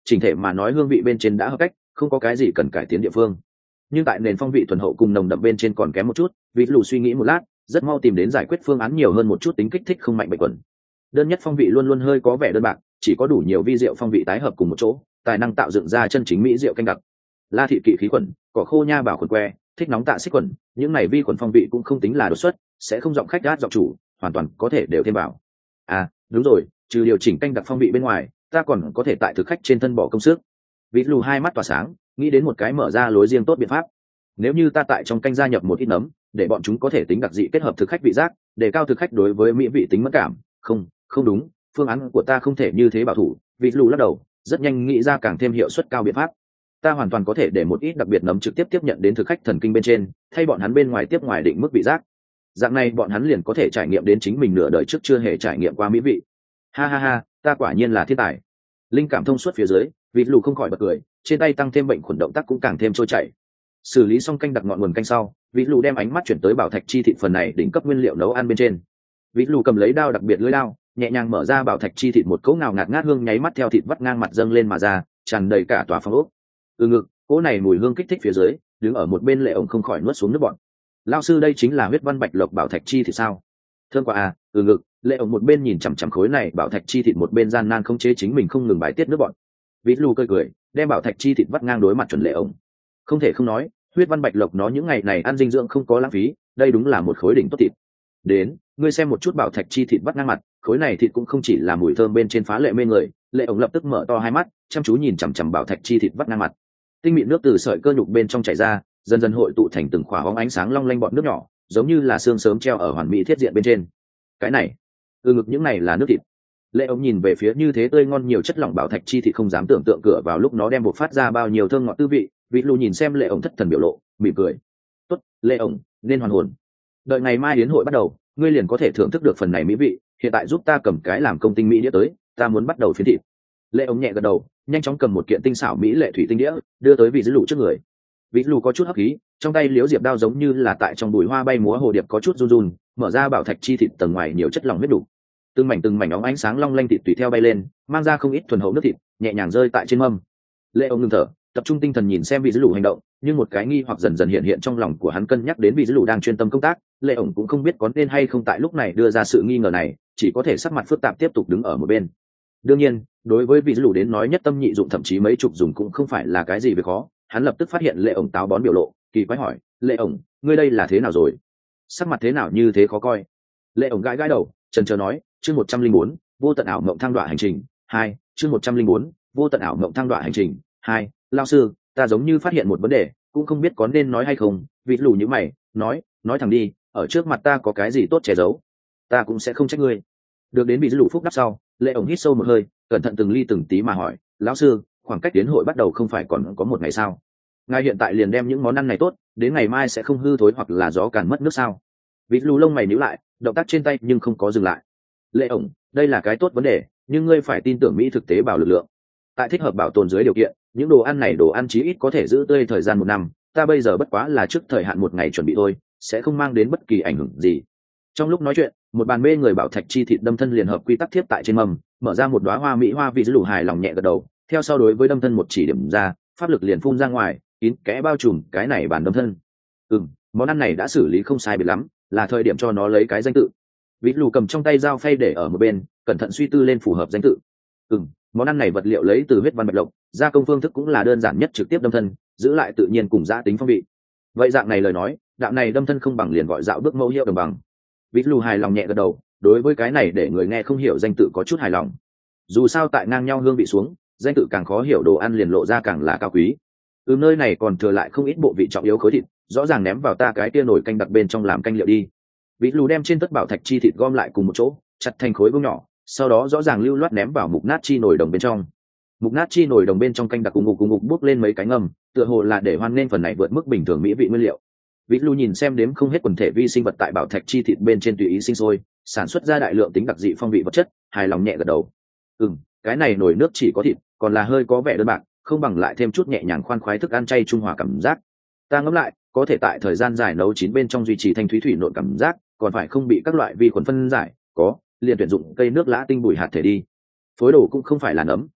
chỉnh thể mà nói hương vị bên trên đã hợp cách, không có cái gì cần cải tiến địa phương. Nhưng tại nền phong vị thuần hậu cùng nồng đậm bên trên còn kém một chút. Vịt lù suy nghĩ một lát, rất mau tìm đến giải quyết phương án nhiều hơn một chút tính kích thích không mạnh bệnh quẩn. Đơn nhất phong vị luôn luôn hơi có vẻ đơn bạc, chỉ có đủ nhiều vi rượu phong vị tái hợp cùng một chỗ, tài năng tạo dựng ra chân chính mỹ rượu canh đặc. La thị kỵ khí khuẩn, cỏ khô nha bảo khuẩn que, thích nóng tạ xích khuẩn, những này vi khuẩn phong vị cũng không tính là đột xuất, sẽ không giọng khách gát giọng chủ, hoàn toàn có thể đều thêm vào. À, đúng rồi, trừ điều chỉnh canh đặc phong vị bên ngoài, ta còn có thể tại thực khách trên thân bỏ công sức. Vịt lù hai mắt tỏa sáng, nghĩ đến một cái mở ra lối riêng tốt biện pháp. Nếu như ta tại trong canh gia nhập một ít nấm, để bọn chúng có thể tính đặc dị kết hợp thực khách vị giác, để cao thực khách đối với mỹ vị tính mất cảm. Không, không đúng, phương án của ta không thể như thế bảo thủ. Vịt lù lắc đầu, rất nhanh nghĩ ra càng thêm hiệu suất cao biện pháp. Ta hoàn toàn có thể để một ít đặc biệt nấm trực tiếp tiếp nhận đến thực khách thần kinh bên trên, thay bọn hắn bên ngoài tiếp ngoài định mức vị giác. Dạng này bọn hắn liền có thể trải nghiệm đến chính mình nửa đời trước chưa hề trải nghiệm qua mỹ vị. Ha ha ha, ta quả nhiên là thiên tài. Linh cảm thông suốt phía dưới, Vịt lù không khỏi bật cười, trên tay tăng thêm bệnh khuẩn động tác cũng càng thêm trôi chảy. Xử lý xong canh đặc ngọn nguồn canh sau, Vịt lù đem ánh mắt chuyển tới bảo thạch chi thịt phần này đỉnh cấp nguyên liệu nấu ăn bên trên. Vịt lù cầm lấy đao đặc biệt lưỡi đao, nhẹ nhàng mở ra bảo thạch chi thịt, một cỗ ngào ngạt ngát hương nháy mắt theo thịt vắt ngang mặt dâng lên mà ra, tràn đầy cả tòa phòng ốc. Từ ngực, cỗ này mùi hương kích thích phía dưới, đứng ở một bên Lệ ổng không khỏi nuốt xuống nước bọt. Lão sư, đây chính là huyết văn bạch lộc bảo thạch chi thịt sao? Thơm quá à. Từ ngực, Lệ ổng một bên nhìn chằm chằm khối này bảo thạch chi thịt, một bên gian nan không chế chính mình không ngừng bài tiết nước bọt. Vịt lù cười cười, đem bảo thạch chi thịt vắt ngang đối mặt chuẩn Lệ ổng. Không thể không nói, huyết văn bạch lộc nó những ngày này ăn dinh dưỡng không có lãng phí, đây đúng là một khối đỉnh tốt thịt. Đến, ngươi xem một chút bảo thạch chi thịt vắt ngang mặt, khối này thịt cũng không chỉ là mùi thơm bên trên phá lệ mê người. Lệ ổng lập tức mở to hai mắt, chăm chú nhìn chằm chằm bảo thạch chi thịt vắt ngang mặt. Tinh mịn nước từ sợi cơ nhục bên trong chảy ra, dần dần hội tụ thành từng khỏa bóng ánh sáng long lanh bọt nước nhỏ, giống như là xương sớm treo ở hoàn mỹ thiết diện bên trên. Cái này, từ ngực những này là nước thịt. Lệ ổng nhìn về phía như thế tươi ngon nhiều chất lỏng bảo thạch chi thịt, không dám tưởng tượng cửa vào lúc nó đem bộc phát ra bao nhiêu thơm ngọt tư vị. Vịt lù nhìn xem Lệ ổng thất thần biểu lộ, mỉm cười. Tốt, Lệ ổng, nên hoàn hồn. Đợi ngày mai yến hội bắt đầu, ngươi liền có thể thưởng thức được phần này mỹ vị. Hiện tại giúp ta cầm cái làm công tinh mỹ đĩa tới, ta muốn bắt đầu phiến thịt. Lệ ổng nhẹ gật đầu, nhanh chóng cầm một kiện tinh xảo mỹ lệ thủy tinh đĩa, đưa tới vị dữ lù trước người. Vị lù có chút hấp khí, trong tay liếu diệp đao giống như là tại trong bụi hoa bay múa hồ điệp có chút run run, mở ra bảo thạch chi thịt tầng ngoài nhiều chất lỏng huyết đủ. Từng mảnh từng mảnh óng ánh sáng long lanh thịt tùy theo bay lên, mang ra không ít thuần hậu nước thịt, nhẹ nhàng rơi tại trên mâm. Lệ ổng ngừng thở, tập trung tinh thần nhìn xem vị dữ lù hành động, nhưng một cái nghi hoặc dần dần hiện hiện trong lòng của hắn, cân nhắc đến vị dữ lù đang chuyên tâm công tác. Lệ ổng cũng không biết có nên hay không tại lúc này đưa ra sự nghi ngờ này, chỉ có thể sắc mặt phức tạp tiếp tục đứng ở một bên. Đương nhiên, đối với vị dữ lù đến nói nhất tâm nhị dụng thậm chí mấy chục dùng cũng không phải là cái gì việc khó. Hắn lập tức phát hiện Lệ ổng táo bón biểu lộ, kỳ quái hỏi: Lệ ổng, ngươi đây là thế nào rồi? Sắc mặt thế nào như thế khó coi? Lệ ổng gãi gãi đầu, chần chờ nói: chương một trăm linh bốn, vô tận ảo mộng thăng đoạn hành trình hai, chương một trăm linh bốn, vô tận ảo mộng thăng đoạn hành trình hai. Lão sư, ta giống như phát hiện một vấn đề, cũng không biết có nên nói hay không. Vị lù như mày, nói, nói thẳng đi, ở trước mặt ta có cái gì tốt che giấu, ta cũng sẽ không trách ngươi. Được đến vị lù phúc đáp sau, Lệ ổng hít sâu một hơi, cẩn thận từng ly từng tí mà hỏi: lão sư, khoảng cách tiến hội bắt đầu không phải còn có một ngày sao? Ngài hiện tại liền đem những món ăn này tốt, đến ngày mai sẽ không hư thối hoặc là gió càn mất nước sao? Vị lù lông mày nhíu lại, động tác trên tay nhưng không có dừng lại. Lệ ổng, đây là cái tốt vấn đề, nhưng ngươi phải tin tưởng mỹ thực tế bảo lực lượng. Tại thích hợp bảo tồn dưới điều kiện, những đồ ăn này đồ ăn chí ít có thể giữ tươi thời gian một năm, ta bây giờ bất quá là trước thời hạn một ngày chuẩn bị thôi, sẽ không mang đến bất kỳ ảnh hưởng gì. Trong lúc nói chuyện, một bàn bê người bảo thạch chi thịt đâm thân liền hợp quy tắc thiếp tại trên mâm, mở ra một đóa hoa mỹ hoa vị dữ lù hài lòng nhẹ gật đầu, theo sau đối với đâm thân một chỉ điểm ra, pháp lực liền phun ra ngoài, kín kẽ bao trùm cái này bàn đâm thân. Ừm, món ăn này đã xử lý không sai biệt lắm, là thời điểm cho nó lấy cái danh tự. Vị lù cầm trong tay dao phay để ở một bên, cẩn thận suy tư lên phù hợp danh tự. Ừm, món ăn này vật liệu lấy từ huyết văn bạch lộc, gia công phương thức cũng là đơn giản nhất, trực tiếp đâm thân, giữ lại tự nhiên cùng giá tính phong vị. Vậy dạng này lời nói, đạo này đâm thân không bằng liền gọi dạo bước mẫu hiệu đồng bằng. Vị lù hài lòng nhẹ gật đầu, đối với cái này để người nghe không hiểu danh tự có chút hài lòng. Dù sao tại ngang nhau hương vị xuống, danh tự càng khó hiểu, đồ ăn liền lộ ra càng là cao quý. Từ nơi này còn thừa lại không ít bộ vị trọng yếu khối thịt, rõ ràng ném vào ta cái tia nồi canh đặc bên trong làm canh liệu đi. Vị lù đem trên tất bảo thạch chi thịt gom lại cùng một chỗ, chặt thành khối vuông nhỏ, sau đó rõ ràng lưu loát ném vào mục nát chi nồi đồng bên trong. Mục nát chi nồi đồng bên trong canh đặc cùng ngục cùng ngục bốc lên mấy cái ngầm, tựa hồ là để hoan nên phần này vượt mức bình thường mỹ vị nguyên liệu. Vị lù nhìn xem đếm không hết quần thể vi sinh vật tại bảo thạch chi thịt bên trên tùy ý sinh sôi, sản xuất ra đại lượng tính đặc dị phong vị vật chất, hài lòng nhẹ gật đầu. Ừm, cái này nồi nước chỉ có thịt, còn là hơi có vẻ đơn bạc, không bằng lại thêm chút nhẹ nhàng khoan khoái thức ăn chay trung hòa cảm giác. Ta ngẫm lại, có thể tại thời gian dài nấu chín bên trong duy trì thanh thúy thủy nộn cảm giác, còn phải không bị các loại vi khuẩn phân giải, có, liền tuyển dụng cây nước lã tinh bùi hạt thể đi. Phối đồ cũng không phải là nấm,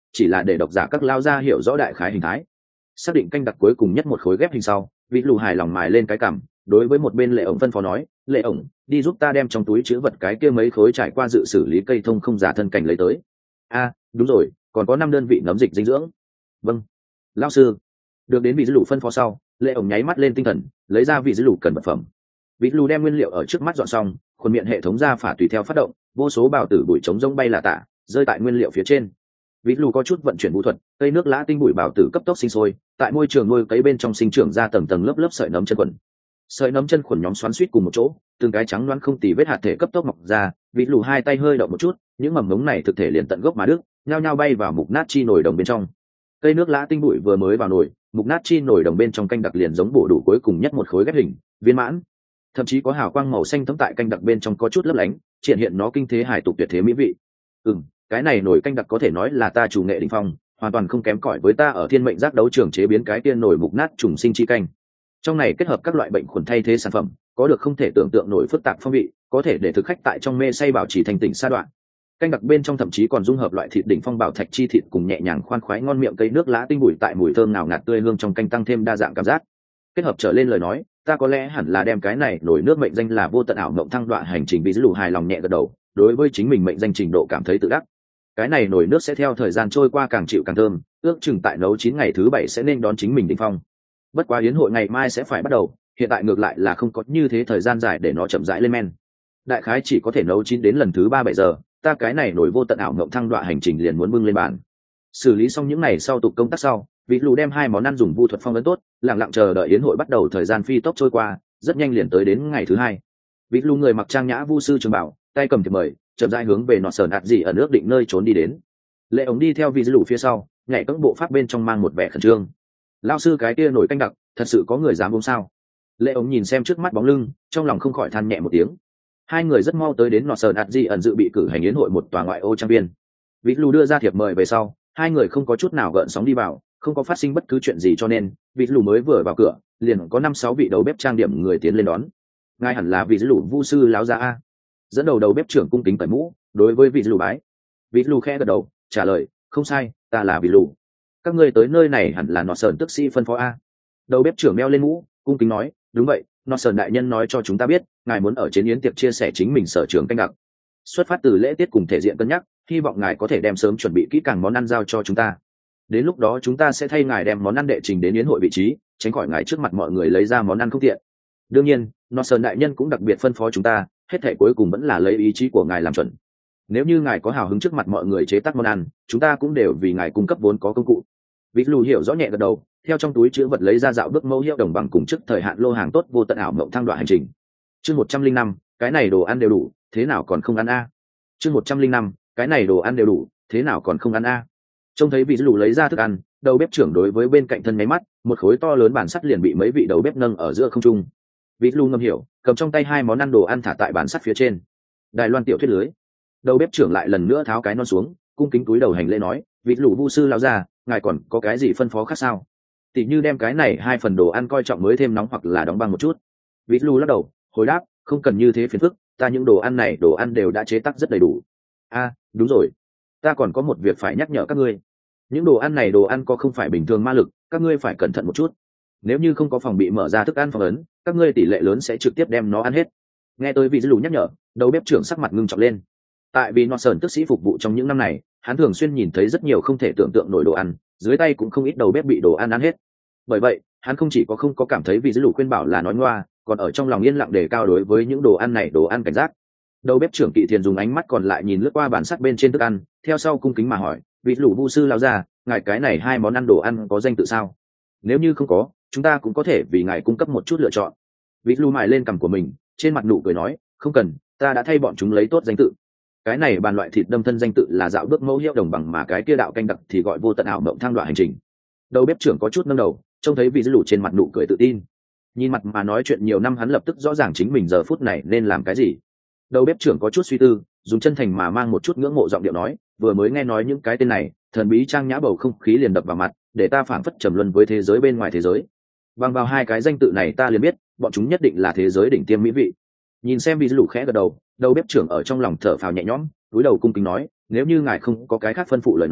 chỉ là để độc giả các lao ra hiểu rõ đại khái hình thái. Xác định canh đặc cuối cùng nhất một khối ghép hình sau, vị lù hài lòng mài lên cái cằm, đối với một bên lệ ổng phân phó nói, lệ ổng đi giúp ta đem trong túi chứa vật cái kia mấy khối trải qua dự xử lý cây thông không giả thân cảnh lấy tới. A đúng rồi, còn có năm đơn vị nấm dịch dinh dưỡng. Vâng lao sư. Được đến vị dữ lù phân phó sau, lệ ổng nháy mắt lên tinh thần, lấy ra vị dữ lù cần vật phẩm. Vị lù đem nguyên liệu ở trước mắt dọn xong, khuôn miệng hệ thống ra phả tùy theo phát động, vô số bào tử bụi trống rông bay là tả rơi tại nguyên liệu phía trên. Vị lù có chút vận chuyển vũ thuật, cây nước lã tinh bụi bào tử cấp tốc sinh sôi, tại môi trường nuôi cấy bên trong sinh trưởng ra tầng tầng lớp lớp sợi nấm chân khuẩn. Sợi nấm chân khuẩn nhóm xoắn xuýt cùng một chỗ, từng cái trắng loáng không tì vết hạt thể cấp tốc mọc ra. Vị lù hai tay hơi động một chút, những mầm ngống này thực thể liền tận gốc mà đứt, nhao nhao bay vào mục nát chi nồi đồng bên trong. Cây nước lã tinh bụi vừa mới vào nồi, mục nát chi nồi đồng bên trong canh đặc liền giống bổ đủ cuối cùng nhất một khối ghép hình viên mãn, thậm chí có hào quang màu xanh thấm tại canh đặc bên trong có chút lấp lánh, triển hiện nó kinh thế hài tục tuyệt thế mỹ vị. Ừm, cái này nồi canh đặc có thể nói là ta chủ nghệ đỉnh phong, hoàn toàn không kém cỏi với ta ở thiên mệnh giác đấu trường chế biến cái tiên nồi mục nát trùng sinh chi canh. Trong này kết hợp các loại bệnh khuẩn thay thế sản phẩm, có được không thể tưởng tượng nổi phức tạp phong vị, có thể để thực khách tại trong mê say bảo trì thanh tỉnh sa đoạn. Canh đặc bên trong thậm chí còn dung hợp loại thịt đỉnh phong bảo thạch chi thịt cùng nhẹ nhàng khoan khoái ngon miệng cây nước lá tinh bụi tại mùi thơm nào ngạt tươi hương trong canh tăng thêm đa dạng cảm giác. Kết hợp trở lên lời nói, ta có lẽ hẳn là đem cái này nổi nước mệnh danh là vô tận ảo mộng thăng đoạn hành trình. Vì lù hài lòng nhẹ gật đầu, đối với chính mình mệnh danh trình độ cảm thấy tự đắc. Cái này nổi nước sẽ theo thời gian trôi qua càng chịu càng thơm, ước chừng tại nấu chín ngày thứ bảy sẽ nên đón chính mình đỉnh phong. Bất quá yến hội ngày mai sẽ phải bắt đầu, hiện tại ngược lại là không có như thế thời gian dài để nó chậm rãi lên men. Đại khái chỉ có thể nấu chín đến lần thứ ba bảy giờ, ta cái này nổi vô tận ảo mộng thăng đoạn hành trình liền muốn bưng lên bàn. Xử lý xong những này sau tục công tác sau, vị lù đem hai món ăn dùng vu thuật phong ấn tốt, lặng lặng chờ đợi yến hội bắt đầu. Thời gian phi tốc trôi qua, rất nhanh liền tới đến ngày thứ hai. Vị lù người mặc trang nhã vu sư trường bảo, tay cầm thiệp mời, chậm rãi hướng về nọ sờn ạt gì ở nước định nơi trốn đi đến. Lệ ống đi theo vị lù phía sau, nhảy các bộ pháp bên trong mang một vẻ khẩn trương. Lao sư cái kia nổi canh đặc, thật sự có người dám uống sao? Lệ ống nhìn xem trước mắt bóng lưng, trong lòng không khỏi than nhẹ một tiếng. Hai người rất mau tới đến nọ sờn ạt gì ẩn dự bị cử hành yến hội một tòa ngoại ô trang viên. Vị lù đưa ra thiệp mời về sau, hai người không có chút nào gợn sóng đi vào, không có phát sinh bất cứ chuyện gì, cho nên vị lù mới vừa vào cửa liền có năm sáu vị đầu bếp trang điểm người tiến lên đón. Ngài hẳn là vị lù vu sư láo gia a. Dẫn đầu đầu bếp trưởng cung kính cởi mũ, đối với vị lù bái. Vị lù khẽ gật đầu trả lời, không sai, ta là vị lù. Các ngươi tới nơi này hẳn là nọ sờn tức sĩ phân phó a. Đầu bếp trưởng đeo lên mũ, cung kính nói, đúng vậy, nọ sờn đại nhân nói cho chúng ta biết ngài muốn ở trên yến tiệc chia sẻ chính mình sở trường canh đặc. Xuất phát từ lễ tiết cùng thể diện cân nhắc, hy vọng ngài có thể đem sớm chuẩn bị kỹ càng món ăn giao cho chúng ta. Đến lúc đó chúng ta sẽ thay ngài đem món ăn đệ trình đến yến hội vị trí, tránh khỏi ngài trước mặt mọi người lấy ra món ăn không tiện. Đương nhiên, nọ sờn đại nhân cũng đặc biệt phân phó chúng ta, hết thể cuối cùng vẫn là lấy ý chí của ngài làm chuẩn. Nếu như ngài có hào hứng trước mặt mọi người chế tác món ăn, chúng ta cũng đều vì ngài cung cấp vốn có công cụ. Vị lù hiểu rõ nhẹ gật đầu, theo trong túi chứa vật lấy ra dạo bước mẫu hiệu đồng bằng cùng chức thời hạn lô hàng tốt vô tận ảo mộng thăng đoạn hành trình. Chương một trăm linh năm, cái này đồ ăn đều đủ, thế nào còn không ăn a? Chương một trăm linh năm, cái này đồ ăn đều đủ, thế nào còn không ăn a? Trông thấy vị lù lấy ra thức ăn, đầu bếp trưởng đối với bên cạnh thân nháy mắt, một khối to lớn bàn sắt liền bị mấy vị đầu bếp nâng ở giữa không trung. Vị lù ngầm hiểu, cầm trong tay hai món ăn đồ ăn thả tại bàn sắt phía trên. Đài Loan tiểu thuyết lưới. Đầu bếp trưởng lại lần nữa tháo cái non xuống, cung kính túi đầu hành lễ nói, vị lù vu sư lão gia, ngài còn có cái gì phân phó khác sao? Tỷ như đem cái này hai phần đồ ăn coi trọng mới thêm nóng hoặc là đóng băng một chút. Vị lù lắc đầu, hồi đáp, không cần như thế phiền phức, ta những đồ ăn này đồ ăn đều đã chế tác rất đầy đủ. A, đúng rồi, ta còn có một việc phải nhắc nhở các ngươi. Những đồ ăn này đồ ăn có không phải bình thường ma lực, các ngươi phải cẩn thận một chút. Nếu như không có phòng bị mở ra thức ăn phòng ấn, các ngươi tỷ lệ lớn sẽ trực tiếp đem nó ăn hết. Nghe tới vị lù nhắc nhở, đầu bếp trưởng sắc mặt ngưng trọng lên. Tại vì nọ sờn tức sĩ phục vụ trong những năm này, hắn thường xuyên nhìn thấy rất nhiều không thể tưởng tượng nổi đồ ăn, dưới tay cũng không ít đầu bếp bị đồ ăn ăn hết. Bởi vậy, hắn không chỉ có không có cảm thấy vị lù khuyên bảo là nói ngoa, còn ở trong lòng yên lặng đề cao đối với những đồ ăn này đồ ăn cảnh giác. Đầu bếp trưởng Kỵ Thiền dùng ánh mắt còn lại nhìn lướt qua bản sắt bên trên thức ăn, theo sau cung kính mà hỏi, vị lù vu sư lao ra, ngài cái này hai món ăn đồ ăn có danh tự sao? Nếu như không có, chúng ta cũng có thể vì ngài cung cấp một chút lựa chọn. Vị lù mài lên cằm của mình, trên mặt nụ cười nói, không cần, ta đã thay bọn chúng lấy tốt danh tự. Cái này bàn loại thịt đâm thân danh tự là dạo bước mẫu hiệu đồng bằng, mà cái kia đạo canh đặc thì gọi vô tận ảo mộng thăng đoạn hành trình. Đầu bếp trưởng có chút nâng đầu, trông thấy vị lù trên mặt nụ cười tự tin. Nhìn mặt mà nói chuyện nhiều năm hắn lập tức rõ ràng chính mình giờ phút này nên làm cái gì. Đầu bếp trưởng có chút suy tư, dùng chân thành mà mang một chút ngưỡng mộ giọng điệu nói, vừa mới nghe nói những cái tên này, thần bí trang nhã bầu không khí liền đập vào mặt, để ta phảng phất trầm luân với thế giới bên ngoài thế giới. Bằng vào hai cái danh tự này ta liền biết, bọn chúng nhất định là thế giới đỉnh tiêm mỹ vị. Nhìn xem vị lù khẽ gật đầu, đầu bếp trưởng ở trong lòng thở phào nhẹ nhõm, cúi đầu cung kính nói, nếu như ngài không có cái khác phân phụ lời nói,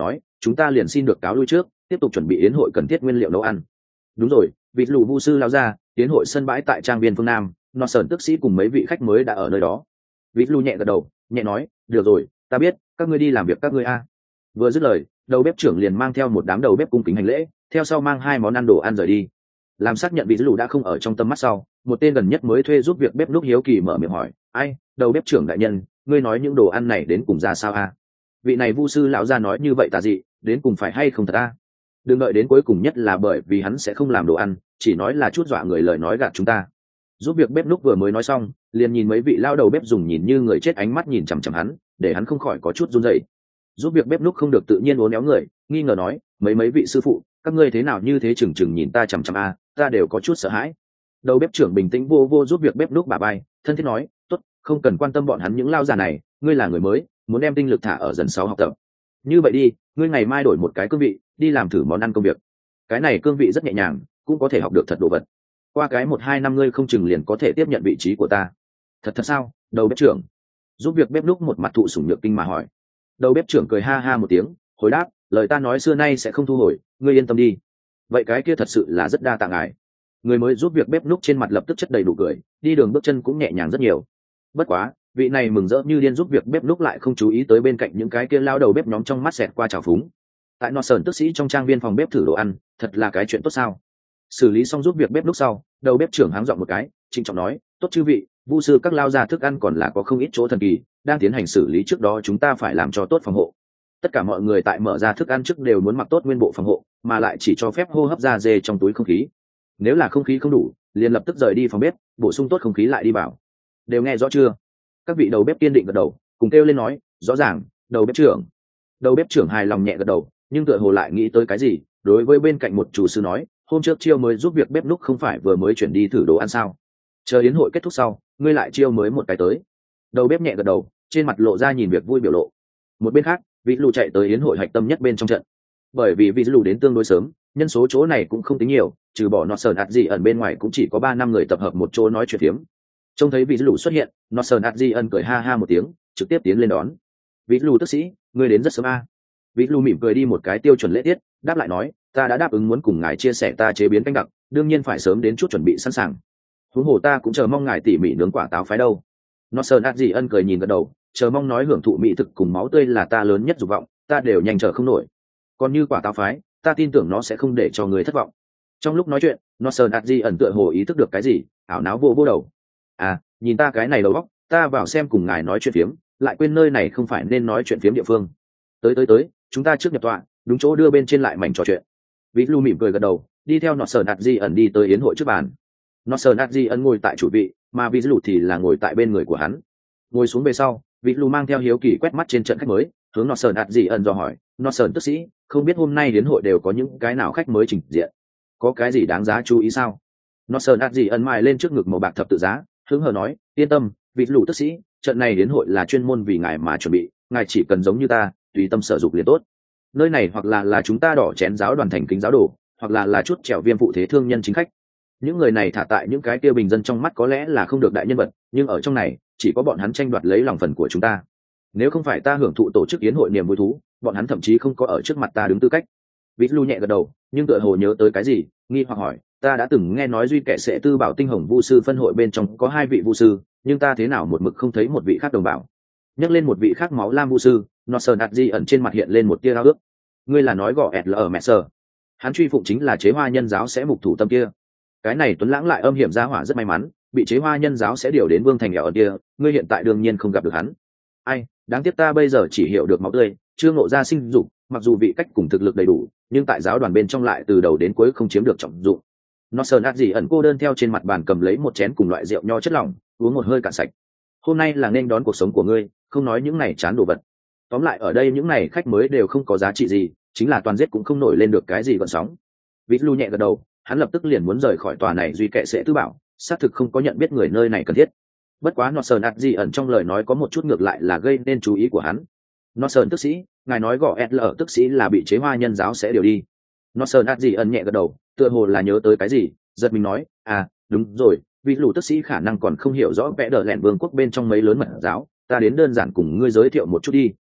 chúng ta liền xin được cáo lui trước, tiếp tục chuẩn bị yến hội cần thiết nguyên liệu nấu ăn. Đúng rồi, vị lù vu sư lao ra, yến hội sân bãi tại trang viên phương nam, nó sờn tức sĩ cùng mấy vị khách mới đã ở nơi đó. Vị lù nhẹ gật đầu, nhẹ nói, được rồi, ta biết, các ngươi đi làm việc các ngươi a. Vừa dứt lời, đầu bếp trưởng liền mang theo một đám đầu bếp cung kính hành lễ, theo sau mang hai món ăn đồ ăn rời đi. Làm xác nhận vị lù đã không ở trong tầm mắt sau, một tên gần nhất mới thuê giúp việc bếp núc hiếu kỳ mở miệng hỏi, ai, đầu bếp trưởng đại nhân, ngươi nói những đồ ăn này đến cùng ra sao a? Vị này vu sư lão gia nói như vậy tà dị, đến cùng phải hay không thật a? Đừng đợi đến cuối cùng nhất là bởi vì hắn sẽ không làm đồ ăn, chỉ nói là chút dọa người lời nói gạt chúng ta. Giúp việc bếp núc vừa mới nói xong, liền nhìn mấy vị lao đầu bếp dùng nhìn như người chết ánh mắt nhìn chằm chằm hắn, để hắn không khỏi có chút run rẩy. Giúp việc bếp núc không được tự nhiên uốn éo người, nghi ngờ nói, mấy mấy vị sư phụ, các ngươi thế nào như thế chừng chừng nhìn ta chằm chằm a, ta đều có chút sợ hãi. Đầu bếp trưởng bình tĩnh vô vô giúp việc bếp núc bà bay, thân thiết nói, tốt, không cần quan tâm bọn hắn những lao già này, ngươi là người mới, muốn đem tinh lực thả ở dần sáu học tập. Như vậy đi, ngươi ngày mai đổi một cái cương vị, đi làm thử món ăn công việc. Cái này cương vị rất nhẹ nhàng, cũng có thể học được thật đồ vật. Qua cái một hai năm ngươi không chừng liền có thể tiếp nhận vị trí của ta. Thật thật sao? Đầu bếp trưởng giúp việc bếp núc một mặt thụ sủng nhược kinh mà hỏi. Đầu bếp trưởng cười ha ha một tiếng, hồi đáp, lời ta nói xưa nay sẽ không thu hồi, ngươi yên tâm đi. Vậy cái kia thật sự là rất đa tạ ngài. Người mới giúp việc bếp núc trên mặt lập tức chất đầy đủ cười, đi đường bước chân cũng nhẹ nhàng rất nhiều. Bất quá, vị này mừng rỡ như điên giúp việc bếp núc lại không chú ý tới bên cạnh những cái kia lao đầu bếp nhóm trong mắt xẹt qua trào phúng. Tại nọ sờn tức sĩ trong trang viên phòng bếp thử đồ ăn, thật là cái chuyện tốt sao? Xử lý xong giúp việc bếp núc sau, đầu bếp trưởng háng giọng một cái, trịnh trọng nói, tốt chư vị, vu sư các lao ra thức ăn còn là có không ít chỗ thần kỳ, đang tiến hành xử lý trước đó chúng ta phải làm cho tốt phòng hộ. Tất cả mọi người tại mở ra thức ăn trước đều muốn mặc tốt nguyên bộ phòng hộ, mà lại chỉ cho phép hô hấp ra dê trong túi không khí. Nếu là không khí không đủ, liền lập tức rời đi phòng bếp, bổ sung tốt không khí lại đi vào. Đều nghe rõ chưa? Các vị đầu bếp kiên định gật đầu, cùng kêu lên nói, rõ ràng, đầu bếp trưởng. Đầu bếp trưởng hài lòng nhẹ gật đầu, nhưng tựa hồ lại nghĩ tới cái gì, đối với bên cạnh một chủ sư nói, hôm trước chiêu mới giúp việc bếp núc không phải vừa mới chuyển đi thử đồ ăn sao? Chờ yến hội kết thúc sau, ngươi lại chiêu mới một cái tới. Đầu bếp nhẹ gật đầu, trên mặt lộ ra nhìn việc vui biểu lộ. Một bên khác, vị lù chạy tới yến hội hạch tâm nhất bên trong trận. Bởi vì vị lù đến tương đối sớm, nhân số chỗ này cũng không tính nhiều, trừ bỏ nọ sờn ạt gì ẩn bên ngoài cũng chỉ có ba năm người tập hợp một chỗ nói chuyện phiếm. Trông thấy vị lù xuất hiện, nọ sờn ạt gì ẩn cười ha ha một tiếng, trực tiếp tiến lên đón. Vị lù tức sĩ, ngươi đến rất sớm a. Vị lù mỉm cười đi một cái tiêu chuẩn lễ tiết, đáp lại nói, ta đã đáp ứng muốn cùng ngài chia sẻ ta chế biến canh đặc, đương nhiên phải sớm đến chút chuẩn bị sẵn sàng. Huống hồ ta cũng chờ mong ngài tỉ mỉ nướng quả táo phái đâu. Nọ sờn ạt gì ẩn cười nhìn gật đầu, chờ mong nói hưởng thụ mỹ thực cùng máu tươi là ta lớn nhất dục vọng, ta đều nhanh chờ không nổi. Còn như quả táo phái, ta tin tưởng nó sẽ không để cho người thất vọng. Trong lúc nói chuyện, Northern Adji ẩn tựa hồ ý thức được cái gì, ảo não vô vô đầu. À, nhìn ta cái này đầu óc, ta vào xem cùng ngài nói chuyện phiếm, lại quên nơi này không phải nên nói chuyện phiếm địa phương. Tới tới tới, chúng ta trước nhập tọa, đúng chỗ đưa bên trên lại mảnh trò chuyện. Vĩ Lu mỉm cười gật đầu, đi theo Northern Adji ẩn đi tới yến hội trước bàn. Northern Adji ẩn ngồi tại chủ vị, mà Vĩ Lu thì là ngồi tại bên người của hắn. Ngồi xuống về sau, Vĩ Lu mang theo hiếu kỳ quét mắt trên trận khách mới, hướng Northern Adji ẩn dò hỏi, Northern tức sĩ, không biết hôm nay đến hội đều có những cái nào khách mới trình diện, có cái gì đáng giá chú ý sao? Northern Adji ẩn mài lên trước ngực màu bạc thập tự giá, hứng hờ nói, yên tâm, Vĩ Lu tức sĩ, trận này đến hội là chuyên môn vì ngài mà chuẩn bị, ngài chỉ cần giống như ta, tùy tâm sở dục liền tốt. Nơi này hoặc là là chúng ta đỏ chén giáo đoàn thành kính giáo đồ, hoặc là là chút trèo viêm phụ thế thương nhân chính khách. Những người này thả tại những cái kia bình dân trong mắt có lẽ là không được đại nhân vật, nhưng ở trong này chỉ có bọn hắn tranh đoạt lấy lòng phần của chúng ta. Nếu không phải ta hưởng thụ tổ chức yến hội niềm vui thú, bọn hắn thậm chí không có ở trước mặt ta đứng tư cách. Vít Lu nhẹ gật đầu, nhưng tựa hồ nhớ tới cái gì, nghi hoặc hỏi, ta đã từng nghe nói duy kẻ sẽ tư bảo tinh hồng vu sư phân hội bên trong có hai vị vu sư, nhưng ta thế nào một mực không thấy một vị khác đồng bảo. Nhắc lên một vị khác máu lam vu sư, Northern Adji ẩn trên mặt hiện lên một tia ao ước. Ngươi là nói gõ ẹt lờ ở mẹ sở? Hắn truy phụng chính là chế hoa nhân giáo sẽ mục thủ tâm kia. Cái này tuấn lãng lại âm hiểm ra hỏa rất may mắn, bị chế hoa nhân giáo sẽ điều đến vương thành nghèo ở kia, ngươi hiện tại đương nhiên không gặp được hắn. Ai, đáng tiếc ta bây giờ chỉ hiểu được máu tươi, chưa ngộ ra sinh dục, mặc dù vị cách cùng thực lực đầy đủ, nhưng tại giáo đoàn bên trong lại từ đầu đến cuối không chiếm được trọng dụng. Northern Adji ẩn cô đơn theo trên mặt bàn cầm lấy một chén cùng loại rượu nho chất lỏng, uống một hơi cạn sạch. Hôm nay là nên đón cuộc sống của ngươi, không nói những này chán đồ vật. Tóm lại ở đây những này khách mới đều không có giá trị gì, chính là toàn giết cũng không nổi lên được cái gì gợn sóng. Vít Lu nhẹ gật đầu, hắn lập tức liền muốn rời khỏi tòa này duy kệ sẽ tư bảo, xác thực không có nhận biết người nơi này cần thiết. Bất quá Northern Adji ẩn trong lời nói có một chút ngược lại là gây nên chú ý của hắn. Northern tức sĩ, ngài nói gõ S L tức sĩ là bị chế hoa nhân giáo sẽ điều đi. Northern Adji ẩn nhẹ gật đầu, tựa hồ là nhớ tới cái gì, giật mình nói, à, đúng rồi, vị lù tức sĩ khả năng còn không hiểu rõ vẽ đờ lẹn vương quốc bên trong mấy lớn mật giáo, ta đến đơn giản cùng ngươi giới thiệu một chút đi.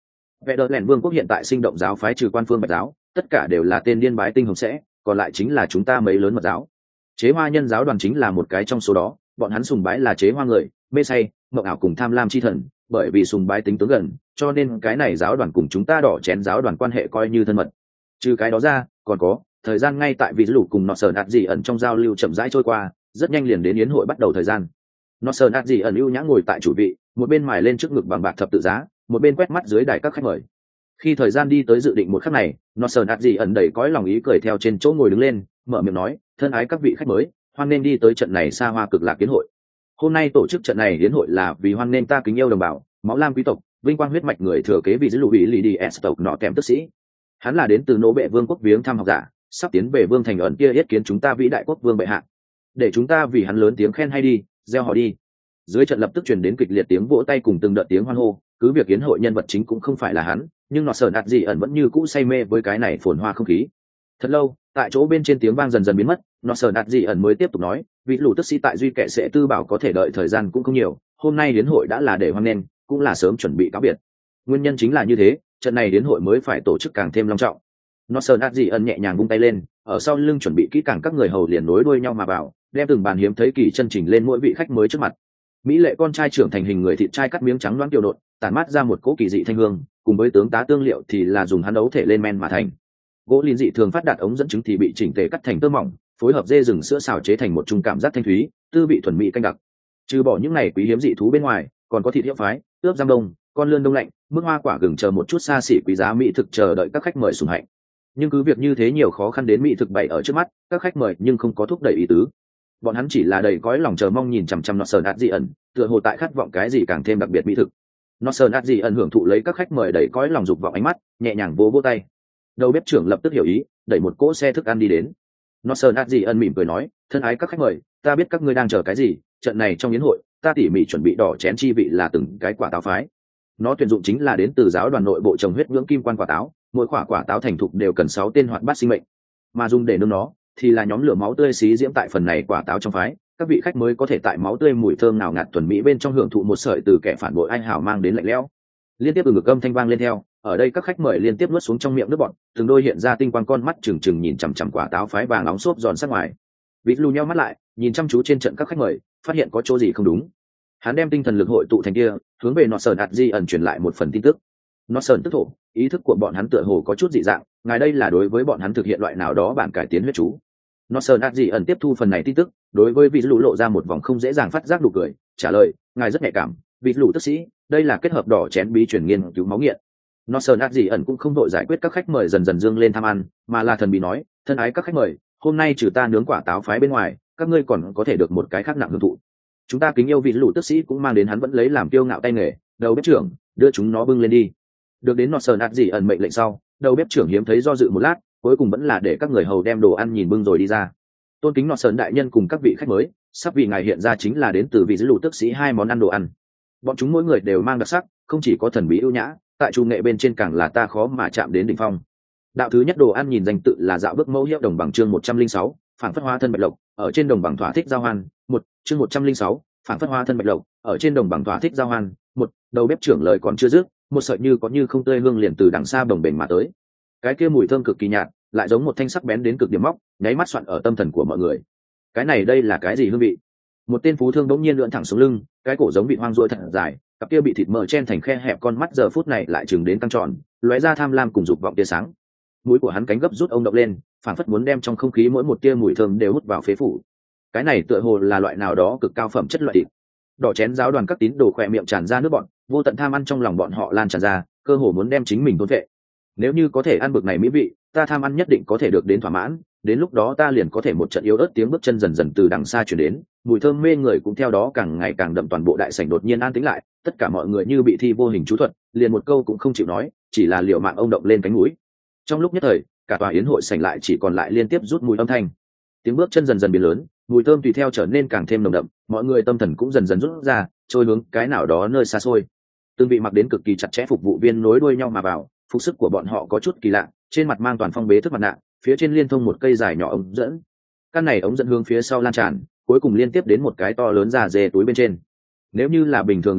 Vệ đợt lẻn vương quốc hiện tại sinh động giáo phái trừ quan phương bạch giáo, tất cả đều là tên điên bái tinh hồng sẽ, còn lại chính là chúng ta mấy lớn mật giáo. Chế hoa nhân giáo đoàn chính là một cái trong số đó, bọn hắn sùng bái là chế hoa người, mê say, mộng ảo cùng tham lam chi thần, bởi vì sùng bái tính tướng gần, cho nên cái này giáo đoàn cùng chúng ta đỏ chén giáo đoàn quan hệ coi như thân mật. Trừ cái đó ra, còn có thời gian ngay tại vị lũ cùng nọ sờn ạt gì ẩn trong giao lưu chậm rãi trôi qua, rất nhanh liền đến yến hội bắt đầu thời gian. Nọ sờn ạt gì ẩn ưu nhã ngồi tại chủ vị, một bên mài lên trước ngực bằng bạc thập tự giá, một bên quét mắt dưới đài các khách mời. Khi thời gian đi tới dự định một khắc này, nọ sờn ạt gì ẩn đầy cõi lòng ý cười theo trên chỗ ngồi đứng lên, mở miệng nói, thân ái các vị khách mới, hoan nên đi tới trận này xa hoa cực lạc yến hội. Hôm nay tổ chức trận này yến hội là vì hoan nên ta kính yêu đồng bào, máu lam quý tộc, vinh quang huyết mạch người thừa kế vị giữ lũ bị lì đi s tộc nọ kèm tức sĩ. Hắn là đến từ nỗ bệ vương quốc viếng thăm học giả, sắp tiến về vương thành ẩn kia yết kiến chúng ta vĩ đại quốc vương bệ hạ, để chúng ta vì hắn lớn tiếng khen hay đi, gieo họ đi. Dưới trận lập tức truyền đến kịch liệt tiếng vỗ tay cùng từng đợt tiếng hoan hô. Cứ việc yến hội nhân vật chính cũng không phải là hắn, nhưng nọ sờn ạt gì ẩn vẫn như cũ say mê với cái này phồn hoa không khí. Thật lâu, tại chỗ bên trên tiếng vang dần dần biến mất, nọ sờn ạt gì ẩn mới tiếp tục nói, vị lũ tức sĩ tại duy kệ sẽ tư bảo có thể đợi thời gian cũng không nhiều, hôm nay yến hội đã là để hoan nghênh, cũng là sớm chuẩn bị cáo biệt. Nguyên nhân chính là như thế, trận này yến hội mới phải tổ chức càng thêm long trọng. Nọ sờn ạt gì ẩn nhẹ nhàng vung tay lên, ở sau lưng chuẩn bị kỹ càng các người hầu liền nối đuôi nhau mà vào, đem từng bàn hiếm thấy kỳ chân trình lên mỗi vị khách mới trước mặt. Mỹ lệ con trai trưởng thành hình người thịt trai cắt miếng trắng loáng tiểu nộn, tản mát ra một cỗ kỳ dị thanh hương, cùng với tướng tá tương liệu thì là dùng hắn đấu thể lên men mà thành. Gỗ lìn dị thường phát đạt ống dẫn trứng thì bị chỉnh tề cắt thành tơ mỏng, phối hợp dê rừng sữa xào chế thành một chung cảm giác thanh thúy, tư vị thuần mỹ canh đặc. Trừ bỏ những này quý hiếm dị thú bên ngoài, còn có thịt hiệu phái, ướp giam đông, con lươn đông lạnh, mức hoa quả gừng chờ một chút xa xỉ quý giá mỹ thực chờ đợi các khách mời sủng hạnh. Nhưng cứ việc như thế nhiều khó khăn đến mỹ thực bày ở trước mắt, các khách mời nhưng không có thúc đẩy ý tứ. Bọn hắn chỉ là đầy cõi lòng chờ mong nhìn chằm chằm nọ sờn ạt dị ẩn, tựa hồ tại khát vọng cái gì càng thêm đặc biệt mỹ thực. Nọ sờn ạt dị ẩn hưởng thụ lấy các khách mời đầy cõi lòng dục vọng ánh mắt, nhẹ nhàng vỗ vỗ tay. Đầu bếp trưởng lập tức hiểu ý, đẩy một cỗ xe thức ăn đi đến. Nọ sờn ạt dị ẩn mỉm cười nói, thân ái các khách mời, ta biết các ngươi đang chờ cái gì, trận này trong yến hội, ta tỉ mỉ chuẩn bị đỏ chén chi vị là từng cái quả táo phái. Nó tuyển dụng chính là đến từ giáo đoàn nội bộ trồng huyết nhưỡng kim quan quả táo, mỗi quả quả táo thành thục đều cần sáu tên hoạt bát sinh mệnh, mà dùng để nướng nó thì là nhóm lửa máu tươi xí diễm tại phần này quả táo trong phái. Các vị khách mới có thể tại máu tươi mùi thơm nào ngạt thuần mỹ bên trong hưởng thụ một sợi từ kẻ phản bội anh hào mang đến lạnh lẽo. Liên tiếp từ ngực âm thanh vang lên theo, ở đây các khách mời liên tiếp nuốt xuống trong miệng nước bọt, từng đôi hiện ra tinh quang con mắt trừng trừng nhìn chằm chằm quả táo phái vàng nóng xốp giòn sát ngoài. Vịt lù nheo mắt lại, nhìn chăm chú trên trận các khách mời, phát hiện có chỗ gì không đúng. Hắn đem tinh thần lực hội tụ thành kia, hướng về nọ sờn ạt di ẩn truyền lại một phần tin tức. Nọ sờn tức thổ, ý thức của bọn hắn tựa hồ có chút dị dạng, ngài đây là đối với bọn hắn thực hiện loại nào đó bản cải tiến huyết chú. Nọ sờn ạt di ẩn tiếp thu phần này tin tức, đối với vịt lù lộ ra một vòng không dễ dàng phát giác nụ cười, trả lời, ngài rất nhạy cảm, vịt lù tức sĩ, đây là kết hợp đỏ chén bí truyền nghiên cứu máu nghiện. Nọ sờn ạt di ẩn cũng không đội giải quyết các khách mời dần dần dương lên tham ăn, mà là thần bí nói, thân ái các khách mời, hôm nay trừ ta nướng quả táo phái bên ngoài, các ngươi còn có thể được một cái khác nặng hưởng thụ. Chúng ta kính yêu vị lũ tức sĩ cũng mang đến hắn vẫn lấy làm kiêu ngạo tay nghề, đầu bếp trưởng, đưa chúng nó bưng lên đi. Được đến nọ sờn ạt gì ẩn mệnh lệnh sau, đầu bếp trưởng hiếm thấy do dự một lát, cuối cùng vẫn là để các người hầu đem đồ ăn nhìn bưng rồi đi ra. Tôn kính nọ sờn đại nhân cùng các vị khách mới, sắp vì ngài hiện ra chính là đến từ vị lũ tức sĩ hai món ăn đồ ăn. Bọn chúng mỗi người đều mang đặc sắc, không chỉ có thần bí ưu nhã, tại chủ nghệ bên trên càng là ta khó mà chạm đến đỉnh phong. Đạo thứ nhất đồ ăn nhìn danh tự là dạo bước mẫu hiệu đồng bằng chương một trăm linh sáu, phản phất hóa thân bạch lộc, ở trên đồng bằng thỏa thích giao hoan, một chương một trăm linh sáu, phản phất hóa thân bạch lộc, ở trên đồng bằng thỏa thích giao hoan, một đầu bếp trưởng lời còn chưa dứt, một sợi như có như không tươi hương liền từ đằng xa bồng bềnh mà tới. Cái kia mùi thơm cực kỳ nhạt, lại giống một thanh sắc bén đến cực điểm móc, nháy mắt soạn ở tâm thần của mọi người. Cái này đây là cái gì hương vị? Một tên phú thương bỗng nhiên lượn thẳng xuống lưng, cái cổ giống bị hoang ruồi thật dài, cặp kia bị thịt mỡ chen thành khe hẹp con mắt giờ phút này lại chừng đến căng tròn, lóe ra tham lam cùng dục vọng tia sáng. Mũi của hắn cánh gấp rút ông động lên, phảng phất muốn đem trong không khí mỗi một tia mùi thơm đều hút vào phế phủ. Cái này tựa hồ là loại nào đó cực cao phẩm chất loại thịt. Đỏ chén giáo đoàn các tín đồ khỏe miệng tràn ra nước bọn, vô tận tham ăn trong lòng bọn họ lan tràn ra, cơ hồ muốn đem chính mình thôn vệ. Nếu như có thể ăn bực này mỹ vị, ta tham ăn nhất định có thể được đến thỏa mãn, đến lúc đó ta liền có thể một trận yếu ớt tiếng bước chân dần dần từ đằng xa truyền đến, mùi thơm mê người cũng theo đó càng ngày càng đậm, toàn bộ đại sảnh đột nhiên an tĩnh lại, tất cả mọi người như bị thi vô hình chú thuật, liền một câu cũng không chịu nói, chỉ là liều mạng ông động lên cánh mũi. Trong lúc nhất thời, cả tòa yến hội sảnh lại chỉ còn lại liên tiếp rút mùi âm thanh. Tiếng bước chân dần dần biến lớn, mùi thơm tùy theo trở nên càng thêm nồng đậm, mọi người tâm thần cũng dần dần rút ra, trôi hướng cái nào đó nơi xa xôi. Từng vị mặc đến cực kỳ chặt chẽ phục vụ viên nối đuôi nhau mà vào, phục sức của bọn họ có chút kỳ lạ, trên mặt mang toàn phong bế thức mặt nạ, phía trên liên thông một cây dài nhỏ ống dẫn. Căn này ống dẫn hướng phía sau lan tràn, cuối cùng liên tiếp đến một cái to lớn da dê túi bên trên. Nếu như là bình thường yến hội,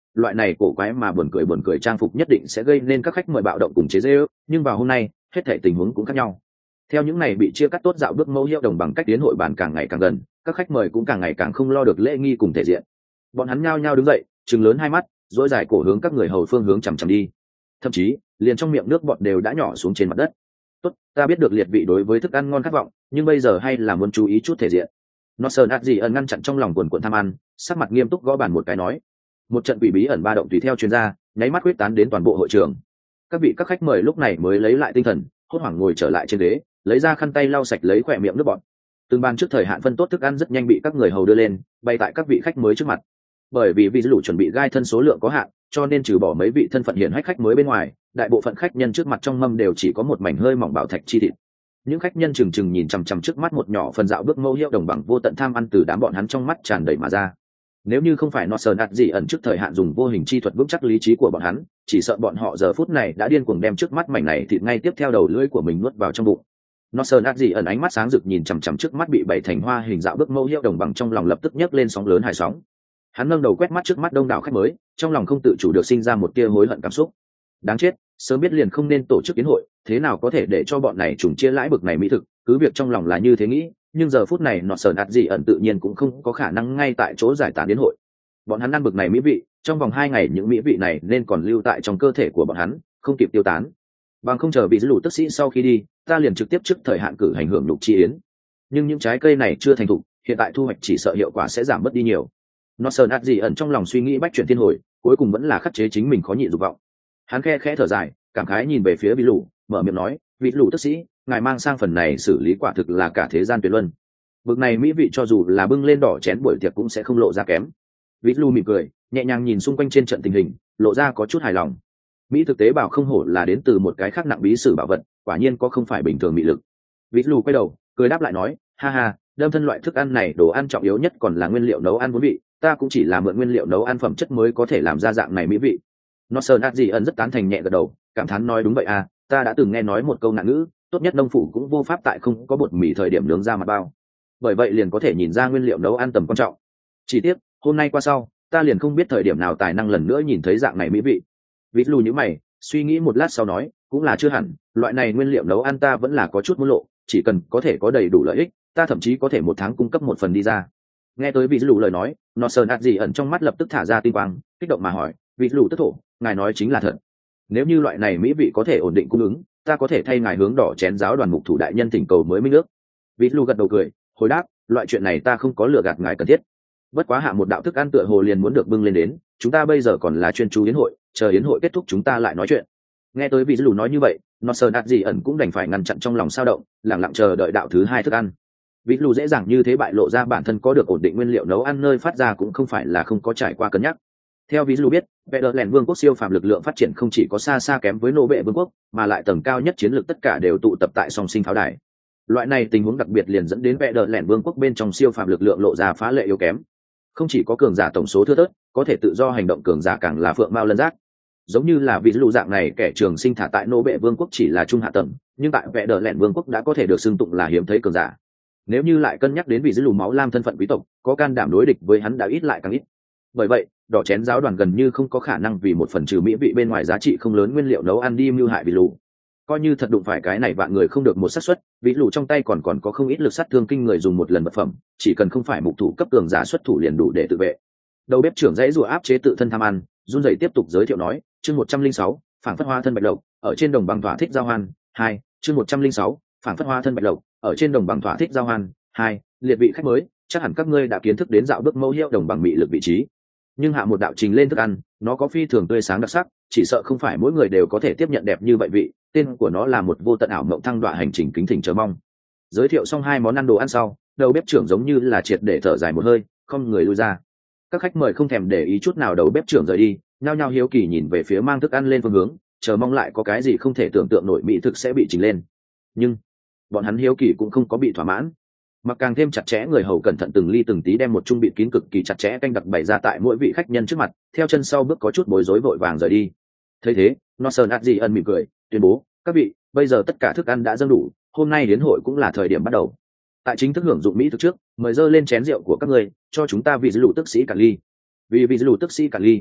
loại này cổ quái mà buồn cười buồn cười trang phục nhất định sẽ gây nên các khách mời bạo động cùng chế giễu, nhưng vào hôm nay hết thảy tình huống cũng khác nhau. Theo những này bị chia cắt tốt dạo bước mẫu hiệu đồng bằng cách tiến hội bàn càng ngày càng gần, các khách mời cũng càng ngày càng không lo được lễ nghi cùng thể diện. Bọn hắn nhao nhao đứng dậy, trừng lớn hai mắt, dỗi dài cổ hướng các người hầu phương hướng chằm chằm đi. Thậm chí liền trong miệng nước bọt đều đã nhỏ xuống trên mặt đất. Tốt, ta biết được liệt vị đối với thức ăn ngon khát vọng, nhưng bây giờ hay là muốn chú ý chút thể diện. Nó sờn ạt gì ẩn ngăn chặn trong lòng quần quần tham ăn, sắc mặt nghiêm túc gõ bàn một cái nói. Một trận quỷ bí ẩn ba động tùy theo chuyên gia, nháy mắt quyết tán đến toàn bộ hội trường. Các vị các khách mời lúc này mới lấy lại tinh thần, hốt hoảng ngồi trở lại trên ghế, lấy ra khăn tay lau sạch lấy khỏe miệng nước bọt. Từng bàn trước thời hạn phân tốt thức ăn rất nhanh bị các người hầu đưa lên, bày tại các vị khách mới trước mặt. Bởi vì vị lũ chuẩn bị gai thân số lượng có hạn, cho nên trừ bỏ mấy vị thân phận hiển hách khách mới bên ngoài, đại bộ phận khách nhân trước mặt trong mâm đều chỉ có một mảnh hơi mỏng bảo thạch chi thịt. Những khách nhân chừng chừng nhìn chằm chằm trước mắt một nhỏ phần dạo bước mâu hiệu đồng bằng vô tận tham ăn từ đám bọn hắn trong mắt tràn đầy mà ra. Nếu như không phải nó sờ nạt gì ẩn trước thời hạn dùng vô hình chi thuật vững chắc lý trí của bọn hắn, chỉ sợ bọn họ giờ phút này đã điên cuồng đem trước mắt mảnh này thịt ngay tiếp theo đầu lưỡi của mình nuốt vào trong bụng. Nó sờ nạt gì ẩn ánh mắt sáng rực nhìn chằm chằm trước mắt bị bảy thành hoa hình dạo bước mâu hiệu đồng bằng, trong lòng lập tức nhấc lên sóng lớn hài sóng. Hắn nâng đầu quét mắt trước mắt đông đảo khách mới, trong lòng không tự chủ được sinh ra một tia hối hận cảm xúc. Đáng chết, sớm biết liền không nên tổ chức yến hội, thế nào có thể để cho bọn này trùng chia lãi bực này mỹ thực, cứ việc trong lòng là như thế nghĩ, nhưng giờ phút này nó sờn ạt gì ẩn tự nhiên cũng không có khả năng ngay tại chỗ giải tán yến hội. Bọn hắn ăn bực này mỹ vị, trong vòng hai ngày những mỹ vị này nên còn lưu tại trong cơ thể của bọn hắn, không kịp tiêu tán. Bằng không chờ bị lũ tức sĩ sau khi đi, ta liền trực tiếp trước thời hạn cử hành hưởng lục chi yến. Nhưng những trái cây này chưa thành thục, hiện tại thu hoạch chỉ sợ hiệu quả sẽ giảm bớt đi nhiều. Nó sờn ạt gì ẩn trong lòng suy nghĩ bách chuyển thiên hồi, cuối cùng vẫn là khắc chế chính mình khó nhịn dục vọng. Hắn khe khẽ thở dài, cảm khái nhìn về phía vị lũ, mở miệng nói, vị lũ tức sĩ, ngài mang sang phần này xử lý quả thực là cả thế gian tuyệt luân. Bực này mỹ vị cho dù là bưng lên đỏ chén buổi tiệc cũng sẽ không lộ ra kém. Vị lũ mỉm cười, nhẹ nhàng nhìn xung quanh trên trận tình hình, lộ ra có chút hài lòng. Mỹ thực tế bảo không hổ là đến từ một cái khác nặng bí sử bảo vật, quả nhiên có không phải bình thường mỹ lực. Vị lũ quay đầu, cười đáp lại nói, ha ha, đâm thân loại thức ăn này đồ ăn trọng yếu nhất còn là nguyên liệu nấu ăn vốn vị, ta cũng chỉ là mượn nguyên liệu nấu ăn phẩm chất mới có thể làm ra dạng này mỹ vị. Nó sơn ạt gì ẩn rất tán thành nhẹ gật đầu, cảm thán nói đúng vậy à, ta đã từng nghe nói một câu nạn ngữ, tốt nhất nông phụ cũng vô pháp tại không có bột mì thời điểm nướng ra mặt bao. Bởi vậy liền có thể nhìn ra nguyên liệu nấu ăn tầm quan trọng. Chỉ tiếc hôm nay qua sau, ta liền không biết thời điểm nào tài năng lần nữa nhìn thấy dạng này mỹ vị. Vịt lù như mày, suy nghĩ một lát sau nói, cũng là chưa hẳn, loại này nguyên liệu nấu ăn ta vẫn là có chút muốn lộ, chỉ cần có thể có đầy đủ lợi ích, ta thậm chí có thể một tháng cung cấp một phần đi ra. Nghe tới vị lù lời nói, nó sờn ạt gì ẩn trong mắt lập tức thả ra tinh quang, kích động mà hỏi, vị lù tức thổ, ngài nói chính là thật. Nếu như loại này mỹ vị có thể ổn định cung ứng, ta có thể thay ngài hướng đỏ chén giáo đoàn mục thủ đại nhân thỉnh cầu mới minh nước. Vị lù gật đầu cười, hồi đáp, loại chuyện này ta không có lừa gạt ngài cần thiết. Bất quá hạ một đạo thức ăn tựa hồ liền muốn được bưng lên đến, chúng ta bây giờ còn là chuyên chú yến hội, chờ yến hội kết thúc chúng ta lại nói chuyện. Nghe tới vị lù nói như vậy, nó sờn ạt gì ẩn cũng đành phải ngăn chặn trong lòng sao động, lặng lặng chờ đợi đạo thứ hai thức ăn. Vị lù dễ dàng như thế bại lộ ra bản thân có được ổn định nguyên liệu nấu ăn nơi phát ra cũng không phải là không có trải qua cân nhắc. Theo vị lù biết, Veterland Vương quốc siêu phàm lực lượng phát triển không chỉ có xa xa kém với nô bệ vương quốc, mà lại tầng cao nhất chiến lược tất cả đều tụ tập tại song sinh pháo đài. Loại này tình huống đặc biệt liền dẫn đến Veterland Vương quốc bên trong siêu phàm lực lượng lộ ra phá lệ yếu kém. Không chỉ có cường giả tổng số thưa thớt, có thể tự do hành động cường giả càng là phượng mao lân giác. Giống như là vị lù dạng này kẻ trường sinh thả tại nô bệ vương quốc chỉ là trung hạ tầng, nhưng tại Veterland Vương quốc đã có thể được xưng tụng là hiếm thấy cường giả. Nếu như lại cân nhắc đến vị lù máu lam thân phận quý tộc, có can đảm đối địch với hắn đã ít lại càng ít. Bởi vậy, đỏ chén giáo đoàn gần như không có khả năng vì một phần trừ mỹ vị bên ngoài giá trị không lớn nguyên liệu nấu ăn đi mưu hại vị lù. Coi như thật đụng phải cái này vạn người không được một xác suất, vị lù trong tay còn còn có không ít lực sát thương kinh người dùng một lần vật phẩm, chỉ cần không phải mục thủ cấp cường giả xuất thủ liền đủ để tự vệ. Đầu bếp trưởng dãy rùa áp chế tự thân tham ăn, run rẩy tiếp tục giới thiệu nói, chương một trăm linh sáu, phảng phất hoa thân bạch lộc, ở trên đồng bằng thỏa thích giao hoan, hai, chương một trăm linh sáu, phảng phất hoa thân bạch lộc, ở trên đồng bằng thỏa thích giao hoan, hai, liệt vị khách mới, chắc hẳn các ngươi đã kiến thức đến dạo bước mẫu hiệu đồng bằng mị lực vị trí. Nhưng hạ một đạo trình lên thức ăn, nó có phi thường tươi sáng đặc sắc, chỉ sợ không phải mỗi người đều có thể tiếp nhận đẹp như vậy vị, tên của nó là một vô tận ảo mộng thăng đoạn hành trình kính thỉnh chờ mong. Giới thiệu xong hai món ăn đồ ăn sau, đầu bếp trưởng giống như là triệt để thở dài một hơi, không người lui ra. Các khách mời không thèm để ý chút nào đầu bếp trưởng rời đi, nhao nhao hiếu kỳ nhìn về phía mang thức ăn lên phương hướng, chờ mong lại có cái gì không thể tưởng tượng nổi mỹ thực sẽ bị trình lên. Nhưng bọn hắn hiếu kỳ cũng không có bị thỏa mãn. Mặc càng thêm chặt chẽ người hầu cẩn thận từng ly từng tí đem một chung bịt kín cực kỳ chặt chẽ canh đặc bày ra tại mỗi vị khách nhân trước mặt, theo chân sau bước có chút bối rối vội vàng rời đi. Thấy thế, nó sờn ạt gì ẩn mỉm cười, tuyên bố, các vị, bây giờ tất cả thức ăn đã dâng đủ, hôm nay đến hội cũng là thời điểm bắt đầu. Tại chính thức hưởng dụng mỹ thực trước, mời dơ lên chén rượu của các người, cho chúng ta vị lũ tức sĩ cả ly. Vì vị lũ tức sĩ cả ly.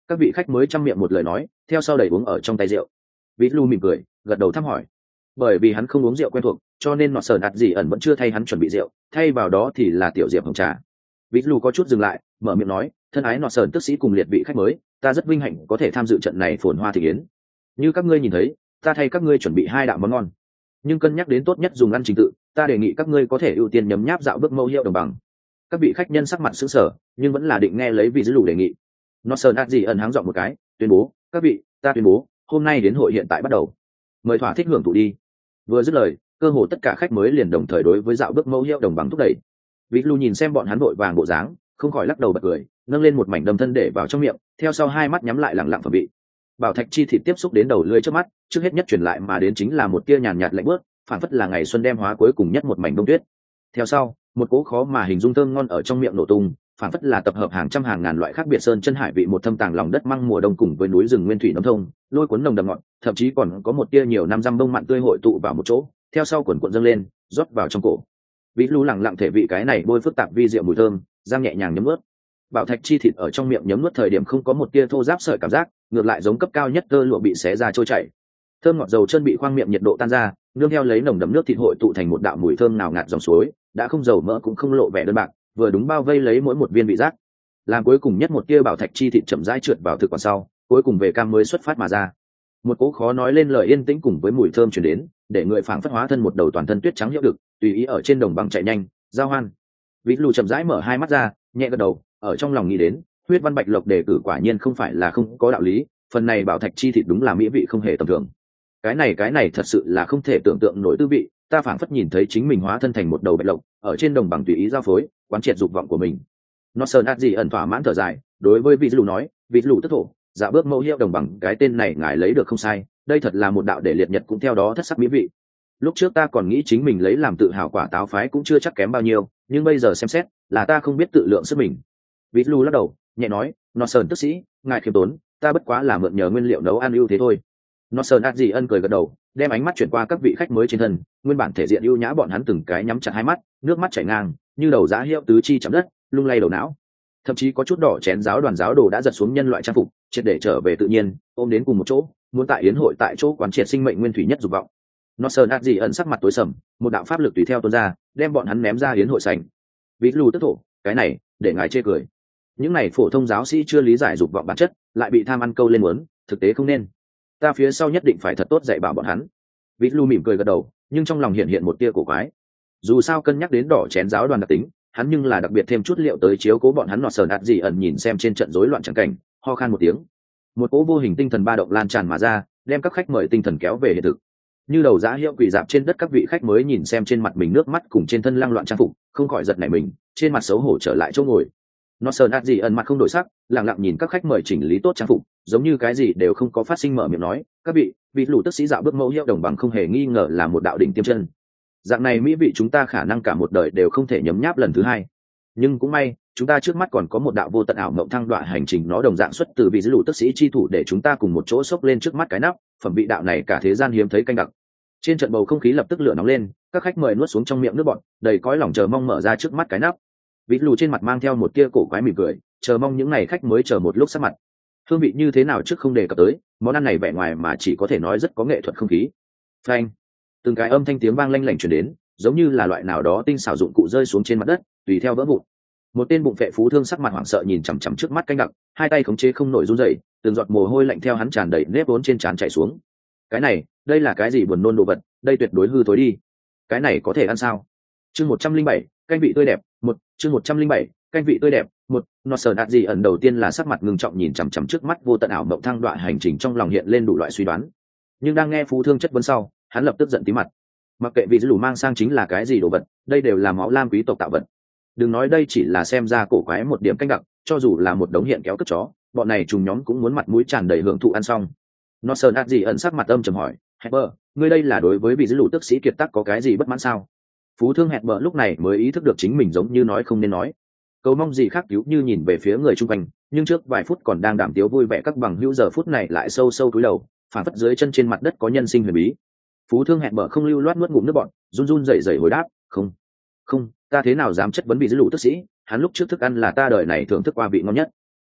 Các vị khách mới chăm miệng một lời nói, theo sau đầy uống ở trong tay rượu. Vĩ Lu mỉm cười, gật đầu thăm hỏi. Bởi vì hắn không uống rượu quen thuộc, cho nên nọt sờn ạt gì ẩn vẫn chưa thay hắn chuẩn bị rượu, thay vào đó thì là tiểu diệp hồng trà. Vĩ Lu có chút dừng lại, mở miệng nói, thân ái nọt sờn tức sĩ cùng liệt vị khách mới, ta rất vinh hạnh có thể tham dự trận này phồn hoa thị yến. Như các ngươi nhìn thấy, ta thay các ngươi chuẩn bị hai đạo món ngon, nhưng cân nhắc đến tốt nhất dùng ăn trình tự, ta đề nghị các ngươi có thể ưu tiên nhấm nháp dạo bước mâu hiệu đồng bằng. Các vị khách nhân sắc mặt sững sờ, nhưng vẫn là định nghe lấy Vĩ Lu đề nghị. Nọt sờn ạt gì ẩn háng giọng một cái, tuyên bố, các vị, ta tuyên bố, hôm nay đến hội hiện tại bắt đầu, mời thỏa thích hưởng thụ đi. Vừa dứt lời, cơ hồ tất cả khách mới liền đồng thời đối với dạo bước mẫu hiệu đồng bằng thúc đẩy. Vĩ Lu nhìn xem bọn hắn vội vàng bộ dáng, không khỏi lắc đầu bật cười, nâng lên một mảnh đầm thân để vào trong miệng, theo sau hai mắt nhắm lại lặng lặng phẩm vị. Bảo thạch chi thịt tiếp xúc đến đầu lưỡi trước mắt, trước hết nhất truyền lại mà đến chính là một tia nhàn nhạt lạnh bớt, phản phất là ngày xuân đem hóa cuối cùng nhất một mảnh đông tuyết. Theo sau, một cỗ khó mà hình dung thơm ngon ở trong miệng nổ tung, phản phất là tập hợp hàng trăm hàng ngàn loại khác biệt sơn chân hải vị một thâm tàng lòng đất măng mùa đông cùng với núi rừng nguyên thủy nóng thông, lôi cuốn nồng đậm ngọt, thậm chí còn có một tia nhiều năm răm bông mặn tươi hội tụ vào một chỗ, theo sau cuộn cuộn dâng lên, rót vào trong cổ. Vĩ Lu lẳng lặng thể vị cái này bôi phức tạp vi diệu mùi thơm, giang nhẹ nhàng nhấm nuốt. Bảo thạch chi thịt ở trong miệng nhấm nuốt thời điểm không có một tia thô ráp sợi cảm giác, ngược lại giống cấp cao nhất tơ lụa bị xé ra trôi chảy. Thơm ngọt dầu chân bị khoang miệng nhiệt độ tan ra, nương theo lấy nồng đậm nước thịt hội tụ thành một đạo mùi thơm nào ngạt dòng suối, đã không dầu mỡ cũng không lộ vẻ đơn bạc, vừa đúng bao vây lấy mỗi một viên vị giác. Làm cuối cùng nhất một tia bảo thạch chi thịt chậm rãi trượt vào thực quản sau, cuối cùng về cam mới xuất phát mà ra. Một cỗ khó nói lên lời yên tĩnh cùng với mùi thơm truyền đến, để người phảng phất hóa thân một đầu toàn thân tuyết trắng hiệu được, tùy ý ở trên đồng bằng chạy nhanh, giao hoan. Vĩ Lu chậm rãi mở hai mắt ra, nhẹ gật đầu, ở trong lòng nghĩ đến, huyết văn bạch lộc đề cử quả nhiên không phải là không có đạo lý, phần này bảo thạch chi thịt đúng là mỹ vị không hề tầm thường. Cái này cái này thật sự là không thể tưởng tượng nổi tư vị, ta phảng phất nhìn thấy chính mình hóa thân thành một đầu bạch lộc, ở trên đồng bằng tùy ý giao phối, quán triệt dục vọng của mình. Nó sơn át gì ẩn thỏa mãn thở dài, đối với Vĩ Lu nói, Vĩ Lu tức thổ, dạ bước mẫu hiệu đồng bằng cái tên này ngài lấy được không sai, đây thật là một đạo để liệt nhật cũng theo đó thất sắc mỹ vị. Lúc trước ta còn nghĩ chính mình lấy làm tự hào quả táo phái cũng chưa chắc kém bao nhiêu, nhưng bây giờ xem xét là ta không biết tự lượng sức mình. Vĩ Lu lắc đầu, nhẹ nói, nó sơn tức sĩ, ngài khiêm tốn, ta bất quá là mượn nhờ nguyên liệu nấu ăn ưu thế thôi. Nó sơn át gì ân cười gật đầu, đem ánh mắt chuyển qua các vị khách mới trên thân, nguyên bản thể diện ưu nhã bọn hắn từng cái nhắm chặt hai mắt, nước mắt chảy ngang, như đầu giá hiệu tứ chi chạm đất, lung lay đầu não. Thậm chí có chút đỏ chén giáo đoàn giáo đồ đã giật xuống nhân loại trang phục, triệt để trở về tự nhiên, ôm đến cùng một chỗ, muốn tại yến hội tại chỗ quán triệt sinh mệnh nguyên thủy nhất dục vọng. Nó sơn át gì ẩn sắc mặt tối sầm, một đạo pháp lực tùy theo tuôn ra, đem bọn hắn ném ra yến hội sảnh. Vĩ Lu tức thổ, cái này, để ngài chê cười. Những này phổ thông giáo sĩ chưa lý giải dục vọng bản chất, lại bị tham ăn câu lên muốn, thực tế không nên. Ta phía sau nhất định phải thật tốt dạy bảo bọn hắn. Vĩ Lu mỉm cười gật đầu, nhưng trong lòng hiện hiện một tia cổ quái. Dù sao cân nhắc đến đỏ chén giáo đoàn đặc tính, hắn nhưng là đặc biệt thêm chút liệu tới chiếu cố bọn hắn nọt sờn ạt gì ẩn nhìn xem trên trận rối loạn chẳng cảnh, ho khan một tiếng, một cỗ vô hình tinh thần ba động lan tràn mà ra, đem các khách mời tinh thần kéo về hiện thực. Như đầu giá hiệu quỷ dạp trên đất các vị khách mới nhìn xem trên mặt mình nước mắt cùng trên thân lăng loạn trang phục, không khỏi giật nảy mình, trên mặt xấu hổ trở lại chỗ ngồi. Nọt sờn ạt gì ẩn mặt không đổi sắc, lặng lặng nhìn các khách mời chỉnh lý tốt trang phục, giống như cái gì đều không có phát sinh, mở miệng nói, các vị, vị lũ tức sĩ dạo bước mẫu hiệu đồng bằng không hề nghi ngờ là một đạo đỉnh tiêm chân. Dạng này mỹ vị chúng ta khả năng cả một đời đều không thể nhấm nháp lần thứ hai, nhưng cũng may chúng ta trước mắt còn có một đạo vô tận ảo mộng thăng đoạn hành trình, nó đồng dạng xuất từ vị dữ lụ tức sĩ chi thủ, để chúng ta cùng một chỗ xốc lên trước mắt cái nắp phẩm vị đạo này cả thế gian hiếm thấy canh đặc. Trên trận bầu không khí lập tức lửa nóng lên, các khách mời nuốt xuống trong miệng nước bọt, đầy cõi lòng chờ mong mở ra trước mắt cái nắp. Vị lù trên mặt mang theo một tia cổ quái mỉm cười, chờ mong những ngày khách mới chờ một lúc sắc mặt. Hương vị như thế nào trước không đề cập tới, món ăn này vẻ ngoài mà chỉ có thể nói rất có nghệ thuật không khí. Phanh, từng cái âm thanh tiếng vang lanh lảnh truyền đến, giống như là loại nào đó tinh xảo dụng cụ rơi xuống trên mặt đất, tùy theo vỡ vụn. Một tên bụng phệ phú thương sắc mặt hoảng sợ nhìn chằm chằm trước mắt canh đặc, hai tay khống chế không nổi run rẩy, từng giọt mồ hôi lạnh theo hắn tràn đầy nếp vốn trên trán chảy xuống. Cái này, đây là cái gì buồn nôn đồ vật, đây tuyệt đối hư thối đi. Cái này có thể ăn sao? Chương một trăm linh bảy, canh vị tươi đẹp, một, chương một trăm linh bảy, canh vị tươi đẹp, một. Nó sờ đạt gì ẩn đầu tiên là sắc mặt ngưng trọng nhìn chằm chằm trước mắt vô tận ảo mộng thăng đoạn hành trình, trong lòng hiện lên đủ loại suy đoán. Nhưng đang nghe phú thương chất vấn sau, hắn lập tức giận tí mặt. Mặc kệ vị dữ lù mang sang chính là cái gì đồ vật, đây đều là máu lam quý tộc tạo vật. Đừng nói đây chỉ là xem ra cổ quái một điểm canh đặc, cho dù là một đống hiện kéo cất chó, bọn này trùng nhóm cũng muốn mặt mũi tràn đầy hưởng thụ ăn xong. Nó sờ đạt gì ẩn sắc mặt âm trầm hỏi, Hepper, ngươi đây là đối với vị dữ lù tức sĩ kiệt tác có cái gì bất mãn sao? Phú thương Hepper lúc này mới ý thức được chính mình giống như nói không nên nói, cầu mong gì khác cứu như nhìn về phía người chung quanh, nhưng trước vài phút còn đang đảm tiếu vui vẻ các bằng hữu giờ phút này lại sâu sâu cúi đầu, phản phất dưới chân trên mặt đất có nhân sinh huyền bí. Phú thương Hepper không lưu loát nuốt ngụm nước bọt, run run rẩy rẩy hồi đáp, không, không, ta thế nào dám chất vấn vị dữ lù tức sĩ, hắn lúc trước thức ăn là ta đời này thưởng thức qua vị ngon nhất.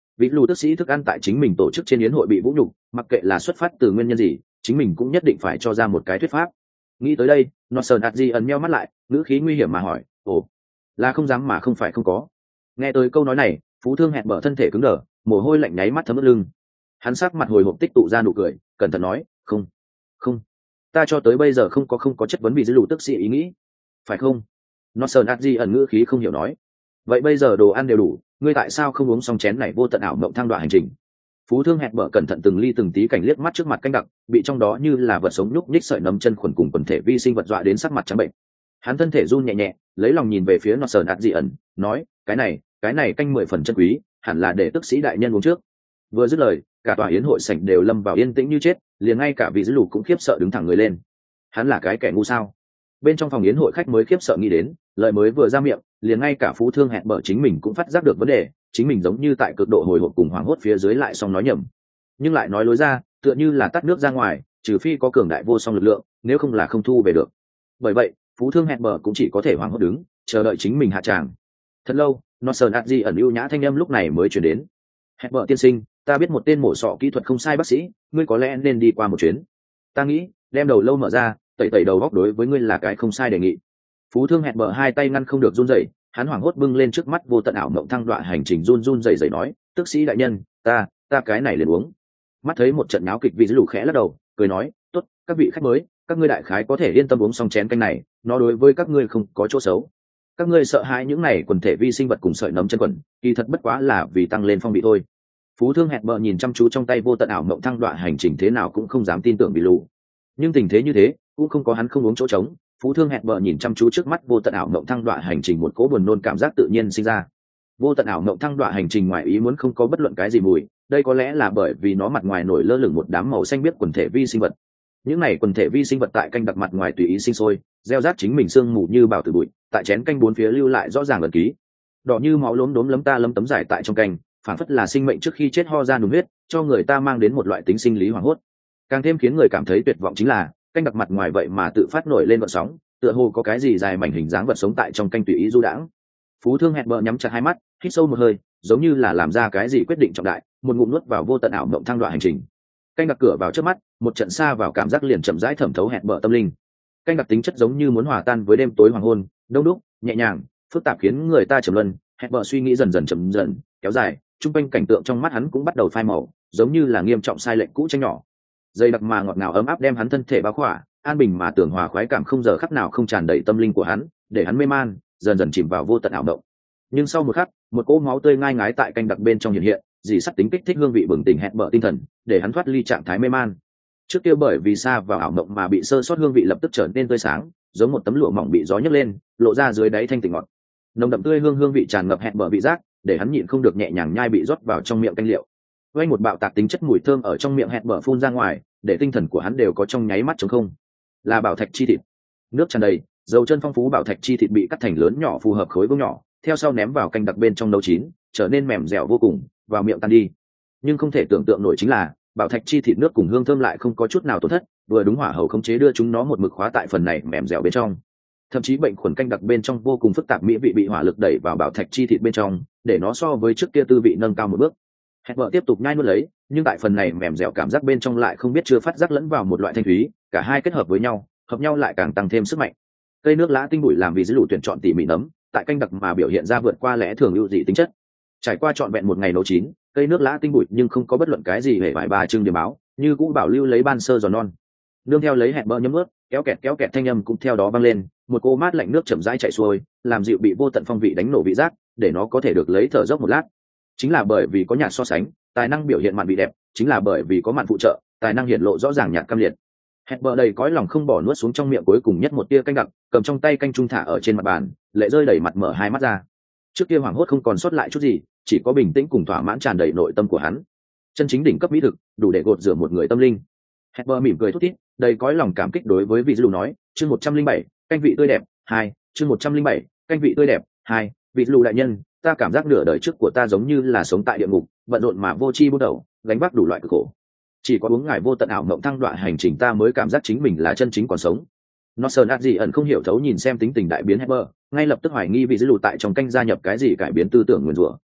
Vị lù tức sĩ thức ăn tại chính mình tổ chức trên yến hội bị vũ nhục, mặc kệ là xuất phát từ nguyên nhân gì, chính mình cũng nhất định phải cho ra một cái thuyết pháp. Nghĩ tới đây, Norton Adji ẩn meo mắt lại, ngữ khí nguy hiểm mà hỏi, ồ, là không dám mà không phải không có. Nghe tới câu nói này, Phú Thương hẹn bở thân thể cứng đờ, mồ hôi lạnh nháy mắt thấm ướt lưng. Hắn sắc mặt hồi hộp tích tụ ra nụ cười, cẩn thận nói, không, không, ta cho tới bây giờ không có không có chất vấn bị dữ lù tức sĩ ý nghĩ, phải không? Norton Adji ẩn ngữ khí không hiểu nói, vậy bây giờ đồ ăn đều đủ, ngươi tại sao không uống xong chén này vô tận ảo mộng thăng đoạn hành trình? Phú Thương hẹn bở cẩn thận từng ly từng tí cảnh liếc mắt trước mặt canh đặc, bị trong đó như là vật sống nhúc nhích sợi nấm chân khuẩn cùng quần thể vi sinh vật dọa đến sắc mặt trắng bệnh. Hắn thân thể run nhẹ nhẹ, lấy lòng nhìn về phía Norton Adji ẩn, nói, cái này, cái này canh mười phần chân quý, hẳn là để tức sĩ đại nhân uống trước. Vừa dứt lời, cả tòa yến hội sảnh đều lâm vào yên tĩnh như chết, liền ngay cả vị dữ lù cũng khiếp sợ đứng thẳng người lên. Hắn là cái kẻ ngu sao? Bên trong phòng yến hội khách mới khiếp sợ nghĩ đến, lời mới vừa ra miệng, liền ngay cả Phú Thương hẹn bở chính mình cũng phát giác được vấn đề, chính mình giống như tại cực độ hồi hộp cùng hoảng hốt phía dưới lại xong nói nhầm, nhưng lại nói lối ra, tựa như là tắt nước ra ngoài, trừ phi có cường đại vô song lực lượng, nếu không là không thu về được. Bởi vậy, Phú Thương hẹn bở cũng chỉ có thể hoảng hốt đứng, chờ đợi chính mình hạ tràng. Thật lâu, Norton Adji ẩn ưu nhã thanh âm lúc này mới truyền đến. Hẹn bở tiên sinh, ta biết một tên mổ sọ kỹ thuật không sai bác sĩ, ngươi có lẽ nên đi qua một chuyến. Ta nghĩ, đem đầu lâu mở ra, tẩy tẩy đầu góc đối với ngươi là cái không sai đề nghị. Phú Thương hẹn bở hai tay ngăn không được run rẩy, hắn hoảng hốt bưng lên trước mắt vô tận ảo mộng thăng đoạn hành trình run run rẩy rẩy nói, tức sĩ đại nhân, ta, ta cái này liền uống. Mắt thấy một trận náo kịch vị dữ lù khẽ lắc đầu, cười nói, tốt, các vị khách mới, các ngươi đại khái có thể yên tâm uống xong chén canh này, nó đối với các ngươi không có chỗ xấu. Các ngươi sợ hãi những này quần thể vi sinh vật cùng sợi nấm chân quần, kỳ thật bất quá là vì tăng lên phong vị thôi. Phú Thương hẹn bở nhìn chăm chú trong tay vô tận ảo mộng thăng đoạn hành trình thế nào cũng không dám tin tưởng bị lù. Nhưng tình thế như thế, cũng không có hắn không uống chỗ trống. Phú Thương hẹn bở nhìn chăm chú trước mắt vô tận ảo mộng thăng đoạn hành trình, một cỗ buồn nôn cảm giác tự nhiên sinh ra. Vô tận ảo mộng thăng đoạn hành trình ngoài ý muốn không có bất luận cái gì mùi, đây có lẽ là bởi vì nó mặt ngoài nổi lơ lửng một đám màu xanh biếc quần thể vi sinh vật. Những này quần thể vi sinh vật tại canh đặc mặt ngoài tùy ý sinh sôi, gieo rát chính mình sương mù như bào tử bụi, tại chén canh bốn phía lưu lại rõ ràng ẩn ký. Đỏ như máu lốm đốm lấm ta lấm tấm giải tại trong canh, phản phất là sinh mệnh trước khi chết ho ra nùng huyết, cho người ta mang đến một loại tính sinh lý hoảng hốt. Càng thêm khiến người cảm thấy tuyệt vọng chính là, canh đặc mặt ngoài vậy mà tự phát nổi lên vận sóng, tựa hồ có cái gì dài mảnh hình dáng vật sống tại trong canh tùy ý du đãng. Phú Thương hẹn bở nhắm chặt hai mắt, hít sâu một hơi, giống như là làm ra cái gì quyết định trọng đại, một ngụm nuốt vào vô tận ảo mộng thăng đoạn hành trình. Canh đặc cửa vào trước mắt, một trận xa vào cảm giác liền chậm rãi thẩm thấu hẹn bở tâm linh. Canh đặc tính chất giống như muốn hòa tan với đêm tối hoàng hôn, đông đúc, nhẹ nhàng, phức tạp khiến người ta trầm luân. Hẹn bở suy nghĩ dần dần chậm dần kéo dài, trung quanh cảnh tượng trong mắt hắn cũng bắt đầu phai màu, giống như là nghiêm trọng sai lệch cũ tranh nhỏ. Dây đặc mà ngọt ngào ấm áp đem hắn thân thể bao khỏa, an bình mà tưởng hòa khoái cảm không giờ khắc nào không tràn đầy tâm linh của hắn, để hắn mê man, dần dần chìm vào vô tận ảo động. Nhưng sau một khắc, một cỗ máu tươi ngai ngái tại canh đặc bên trong hiện hiện, dì sắt tính kích thích hương vị bừng tỉnh hẹn bở tinh thần, để hắn thoát ly trạng thái mê man. Trước kia bởi vì xa vào ảo động mà bị sơ sót hương vị lập tức trở nên tươi sáng, giống một tấm lụa mỏng bị gió nhấc lên, lộ ra dưới đáy thanh tỉnh ngọt. Nồng đậm tươi hương hương vị tràn ngập hẹn bở vị giác, để hắn nhịn không được nhẹ nhàng nhai bị rót vào trong miệng canh liệu. Vây một bạo tạc tính chất mùi thơm ở trong miệng hẹn bở phun ra ngoài, để tinh thần của hắn đều có trong nháy mắt trống không. Là bảo thạch chi thịt, nước tràn đầy, dầu chân phong phú bảo thạch chi thịt bị cắt thành lớn nhỏ phù hợp khối vuông nhỏ, theo sau ném vào canh đặc bên trong nấu chín, trở nên mềm dẻo vô cùng, vào miệng tan đi. Nhưng không thể tưởng tượng nổi chính là, bảo thạch chi thịt nước cùng hương thơm lại không có chút nào tổn thất, vừa đúng hỏa hầu khống chế đưa chúng nó một mực khóa tại phần này mềm dẻo bên trong. Thậm chí bệnh khuẩn canh đặc bên trong vô cùng phức tạp mỹ vị bị hỏa lực đẩy vào bảo thạch chi thịt bên trong, để nó so với trước kia tư vị nâng cao một bước. Hẹn bở tiếp tục nhai nuốt lấy, nhưng tại phần này mềm dẻo cảm giác bên trong lại không biết chưa phát giác lẫn vào một loại thanh thúy, cả hai kết hợp với nhau, hợp nhau lại càng tăng thêm sức mạnh. Cây nước lá tinh bụi làm vì dữ lụ tuyển chọn tỉ mỉ nấm, tại canh đặc mà biểu hiện ra vượt qua lẽ thường ưu dị tính chất. Trải qua trọn vẹn một ngày nấu chín, cây nước lá tinh bụi nhưng không có bất luận cái gì hề vải bà trưng điểm báo, như cũ bảo lưu lấy ban sơ giòn non. Nương theo lấy hẹn bở nhấm ướt, kéo kẹt kéo kẹt thanh âm cũng theo đó vang lên, một cô mát lạnh nước chậm rãi chảy xuôi, làm dịu bị vô tận phong vị đánh nổ vị giác, để nó có thể được lấy thở dốc một lát. Chính là bởi vì có nhạt so sánh, tài năng biểu hiện mặn vị đẹp, chính là bởi vì có mặn phụ trợ, tài năng hiện lộ rõ ràng nhạt căm liệt. Hẹn bở đầy cõi lòng không bỏ nuốt xuống trong miệng cuối cùng nhất một tia canh đặc, cầm trong tay canh trung thả ở trên mặt bàn, lệ rơi đầy mặt mở hai mắt ra. Trước kia hoảng hốt không còn sót lại chút gì, chỉ có bình tĩnh cùng thỏa mãn tràn đầy nội tâm của hắn. Chân chính đỉnh cấp mỹ thực, đủ để gột rửa một người tâm linh. Hẹn bở mỉm cười thút thít, đầy cõi lòng cảm kích đối với vị dữ nói, chương một trăm linh bảy, canh vị tươi đẹp, hai, chương một trăm linh bảy, canh vị tươi đẹp, hai, vị dữ đại nhân, ta cảm giác nửa đời trước của ta giống như là sống tại địa ngục, bận rộn mà vô tri vô đầu, gánh vác đủ loại cực khổ. Chỉ có uống ngài vô tận ảo mộng thăng đoạn hành trình ta mới cảm giác chính mình là chân chính còn sống. Norton Adji ẩn không hiểu thấu nhìn xem tính tình đại biến Hepper, ngay lập tức hoài nghi vị dữ lù tại trong canh gia nhập cái gì cải biến tư tưởng nguyên rủa.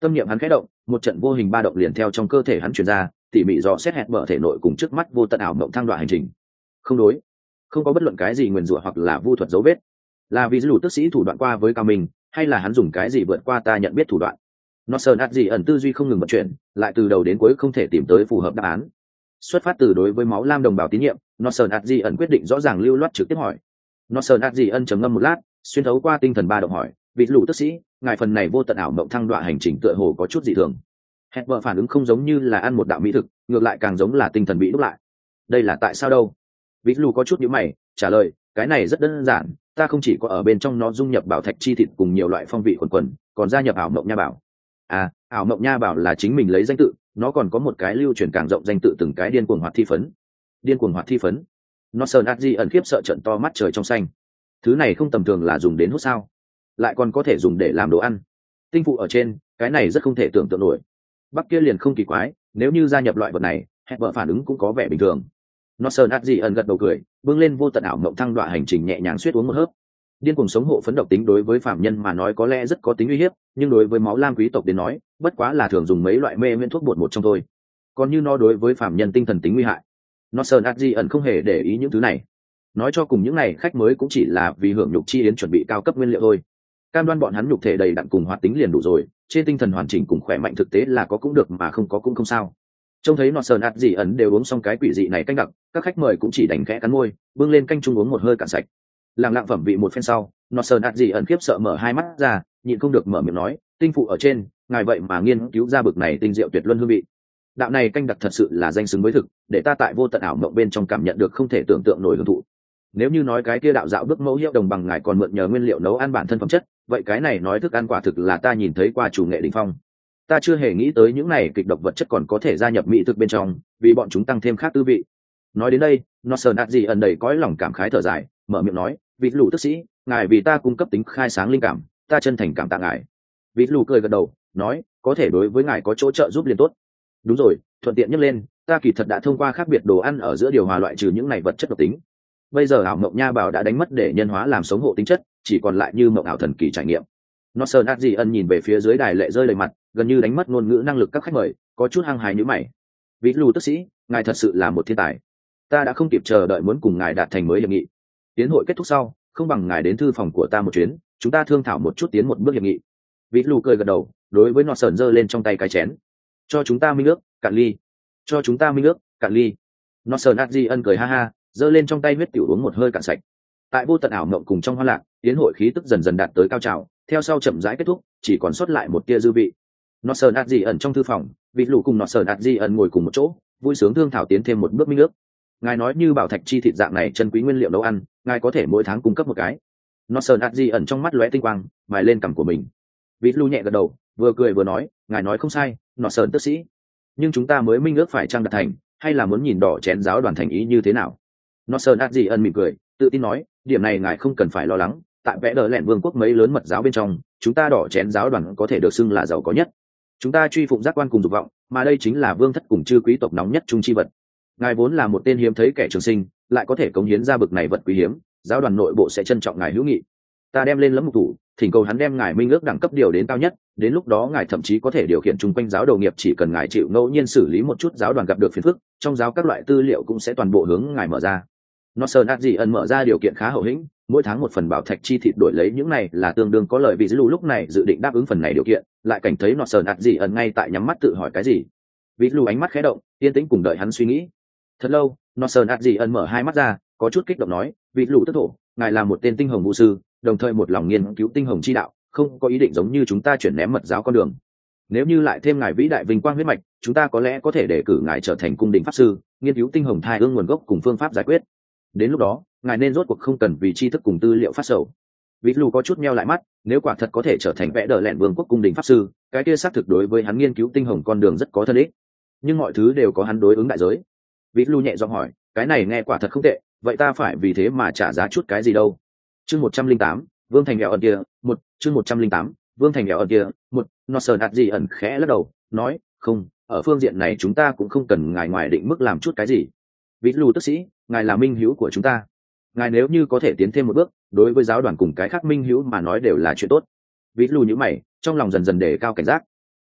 Tâm niệm hắn khẽ động, một trận vô hình ba động liền theo trong cơ thể hắn truyền ra, tỉ mỉ dò xét hẹn bở thể nội cùng trước mắt vô tận ảo mộng thăng đoạn hành trình. Không đối, không có bất luận cái gì nguyền rủa hoặc là vu thuật dấu vết. Là vì dù tức sĩ thủ đoạn qua với cao mình, hay là hắn dùng cái gì vượt qua ta nhận biết thủ đoạn? Nó sơn ạt gì ẩn tư duy không ngừng vận chuyển, lại từ đầu đến cuối không thể tìm tới phù hợp đáp án. Xuất phát từ đối với máu lam đồng bào tín nhiệm, nó sơn ạt gì ẩn quyết định rõ ràng lưu loát trực tiếp hỏi. Nó sơn ạt gì ẩn trầm ngâm một lát, xuyên thấu qua tinh thần ba động hỏi, vị lũ tức sĩ, ngài phần này vô tận ảo mộng thăng đoạn hành trình tựa hồ có chút dị thường. Hẹn vợ phản ứng không giống như là ăn một đạo mỹ thực, ngược lại càng giống là tinh thần bị đúc lại. Đây là tại sao đâu? Vị lũ có chút nhíu mày, trả lời, cái này rất đơn giản, ta không chỉ có ở bên trong nó dung nhập bảo thạch chi thịt cùng nhiều loại phong vị quần quần, còn gia nhập ảo mộng nha bảo. À, ảo mộng nha bảo là chính mình lấy danh tự, nó còn có một cái lưu truyền càng rộng danh tự từng cái điên cuồng hoạt thi phấn. Điên cuồng hoạt thi phấn. Nó sơn ạt gì ẩn khiếp sợ trận to mắt trời trong xanh. Thứ này không tầm thường là dùng đến hút sao? Lại còn có thể dùng để làm đồ ăn. Tinh phụ ở trên, cái này rất không thể tưởng tượng nổi. Bắc kia liền không kỳ quái, nếu như gia nhập loại vật này, hẹn vợ phản ứng cũng có vẻ bình thường. Nó sơn ạt gì ẩn gật đầu cười, bưng lên vô tận ảo mộng thăng đoạn hành trình nhẹ nhàng suýt uống một hớp. Điên cuồng sống hộ phấn độc tính đối với phạm nhân mà nói có lẽ rất có tính uy hiếp, nhưng đối với máu lam quý tộc đến nói, bất quá là thường dùng mấy loại mê miễn thuốc bột một trong thôi. Còn như nó đối với phạm nhân tinh thần tính nguy hại, nó sơn ạt gì ẩn không hề để ý những thứ này. Nói cho cùng những này khách mới cũng chỉ là vì hưởng nhục chi yến chuẩn bị cao cấp nguyên liệu thôi. Cam đoan bọn hắn nhục thể đầy đặn cùng hoạt tính liền đủ rồi, trên tinh thần hoàn chỉnh cùng khỏe mạnh thực tế là có cũng được mà không có cũng không sao. Trông thấy nó sơn ạt gì ẩn đều uống xong cái quỷ dị này canh đặc, các khách mời cũng chỉ đành khẽ cắn môi, bưng lên canh chung uống một hơi cạn sạch. Lặng lặng phẩm vị một phen sau, nó sơn ạt gì ẩn khiếp sợ mở hai mắt ra, nhịn không được mở miệng nói, tinh phụ ở trên, ngài vậy mà nghiên cứu ra bực này tinh diệu tuyệt luân hương vị. Đạo này canh đặc thật sự là danh xứng với thực, để ta tại vô tận ảo mộng bên trong cảm nhận được không thể tưởng tượng nổi hưởng thụ. Nếu như nói cái kia đạo dạo bước mẫu hiệu đồng bằng ngài còn mượn nhờ nguyên liệu nấu ăn bản thân phẩm chất, vậy cái này nói thức ăn quả thực là ta nhìn thấy qua chủ nghệ đỉnh phong. Ta chưa hề nghĩ tới những này kịch độc vật chất còn có thể gia nhập mỹ thực bên trong, vì bọn chúng tăng thêm khác tư vị. Nói đến đây, nó sơn ạt gì ẩn đầy cõi lòng cảm khái thở dài, mở miệng nói, vị lù tức sĩ, ngài vì ta cung cấp tính khai sáng linh cảm, ta chân thành cảm tạ ngài. Vị lù cười gật đầu, nói, có thể đối với ngài có chỗ trợ giúp liền tốt. Đúng rồi, thuận tiện nhắc lên, ta kỳ thật đã thông qua khác biệt đồ ăn ở giữa điều hòa loại trừ những này vật chất độc tính. Bây giờ ảo mộng nha bảo đã đánh mất để nhân hóa làm sống hộ tính chất, chỉ còn lại như mộng ảo thần kỳ trải nghiệm. Nó sơn ạt gì ẩn nhìn về phía dưới đài lệ rơi lệ mặt, gần như đánh mất ngôn ngữ năng lực các khách mời, có chút hăng hái nhíu mày. Vị lù tức sĩ, ngài thật sự là một thiên tài. Ta đã không kịp chờ đợi muốn cùng ngài đạt thành mới hiệp nghị. Tiến hội kết thúc sau, không bằng ngài đến thư phòng của ta một chuyến, chúng ta thương thảo một chút tiến một bước hiệp nghị. Vị lù cười gật đầu, đối với nó sơn giơ lên trong tay cái chén. Cho chúng ta minh ước, cạn ly. Cho chúng ta minh ước, cạn ly. Nó sơn ạt gì ẩn cười ha ha, giơ lên trong tay huyết tiểu uống một hơi cạn sạch. Tại vô tận ảo mộng cùng trong hoa lạc, tiến hội khí tức dần dần đạt tới cao trào, theo sau chậm rãi kết thúc, chỉ còn sót lại một tia dư vị. Nó sơn ạt gì ẩn trong thư phòng, vị lù cùng nó sơn ạt gì ẩn ngồi cùng một chỗ, vui sướng thương thảo tiến thêm một bước minh ước. Ngài nói như bảo thạch chi thịt dạng này chân quý nguyên liệu nấu ăn, ngài có thể mỗi tháng cung cấp một cái. Nó sơn ạt gì ẩn trong mắt lóe tinh quang, mài lên cằm của mình. Vị lù nhẹ gật đầu, vừa cười vừa nói, ngài nói không sai, nó sơn tức sĩ. Nhưng chúng ta mới minh ước phải chăng đạt thành, hay là muốn nhìn đỏ chén giáo đoàn thành ý như thế nào? Nó sơn ạt gì ẩn mỉm cười, tự tin nói, điểm này ngài không cần phải lo lắng, tại vẽ đỡ lẹn vương quốc mấy lớn mật giáo bên trong, chúng ta đỏ chén giáo đoàn có thể được xưng là giàu có nhất. Chúng ta truy phụng giác quan cùng dục vọng, mà đây chính là vương thất cùng chư quý tộc nóng nhất trung chi vật. Ngài vốn là một tên hiếm thấy kẻ trường sinh, lại có thể cống hiến ra bực này vật quý hiếm, giáo đoàn nội bộ sẽ trân trọng ngài hữu nghị. Ta đem lên lẫm mục thủ, thỉnh cầu hắn đem ngài minh ước đẳng cấp điều đến cao nhất, đến lúc đó ngài thậm chí có thể điều khiển chung quanh giáo đầu nghiệp, chỉ cần ngài chịu ngẫu nhiên xử lý một chút giáo đoàn gặp được phiền phức, trong giáo các loại tư liệu cũng sẽ toàn bộ hướng ngài mở ra. Nó sơn ạt gì ẩn mở ra điều kiện khá hậu hĩnh, mỗi tháng một phần bảo thạch chi thịt đổi lấy những này là tương đương có lợi, vì dữ lúc này dự định đáp ứng phần này điều kiện, lại cảnh thấy nó sơn ạt gì ẩn ngay tại nhắm mắt tự hỏi cái gì. Vì lù ánh mắt khẽ động, yên tĩnh cùng đợi hắn suy nghĩ. Thật lâu, nó sơn ạt gì ẩn mở hai mắt ra, có chút kích động nói, vị lù tức thổ, ngài là một tên tinh hồng vũ sư, đồng thời một lòng nghiên cứu tinh hồng chi đạo, không có ý định giống như chúng ta chuyển ném mật giáo con đường. Nếu như lại thêm ngài vĩ đại vinh quang huyết mạch, chúng ta có lẽ có thể đề cử ngài trở thành cung đình pháp sư, nghiên cứu tinh hồng thai ương nguồn gốc cùng phương pháp giải quyết. Đến lúc đó, ngài nên rốt cuộc không cần vì tri thức cùng tư liệu phát sầu. Vị lù có chút meo lại mắt, nếu quả thật có thể trở thành vẽ đỡ lẹn vương quốc cung đình pháp sư, cái kia xác thực đối với hắn nghiên cứu tinh hồng con đường rất có thân ích. Nhưng mọi thứ đều có hắn đối ứng đại giới. Vị lù nhẹ giọng hỏi, cái này nghe quả thật không tệ, vậy ta phải vì thế mà trả giá chút cái gì đâu? Chương một trăm linh tám, Vương Thành Nghèo ẩn kia, một, chương một trăm linh tám, Vương Thành Nghèo ẩn kia, một, nó sờ đạt gì ẩn khẽ lắc đầu, nói, không, ở phương diện này chúng ta cũng không cần ngài ngoài định mức làm chút cái gì. Vị lù tức sĩ, ngài là minh hữu của chúng ta, ngài nếu như có thể tiến thêm một bước, đối với giáo đoàn cùng cái khác minh hữu mà nói đều là chuyện tốt. Vị lù nhíu mày, trong lòng dần dần đề cao cảnh giác.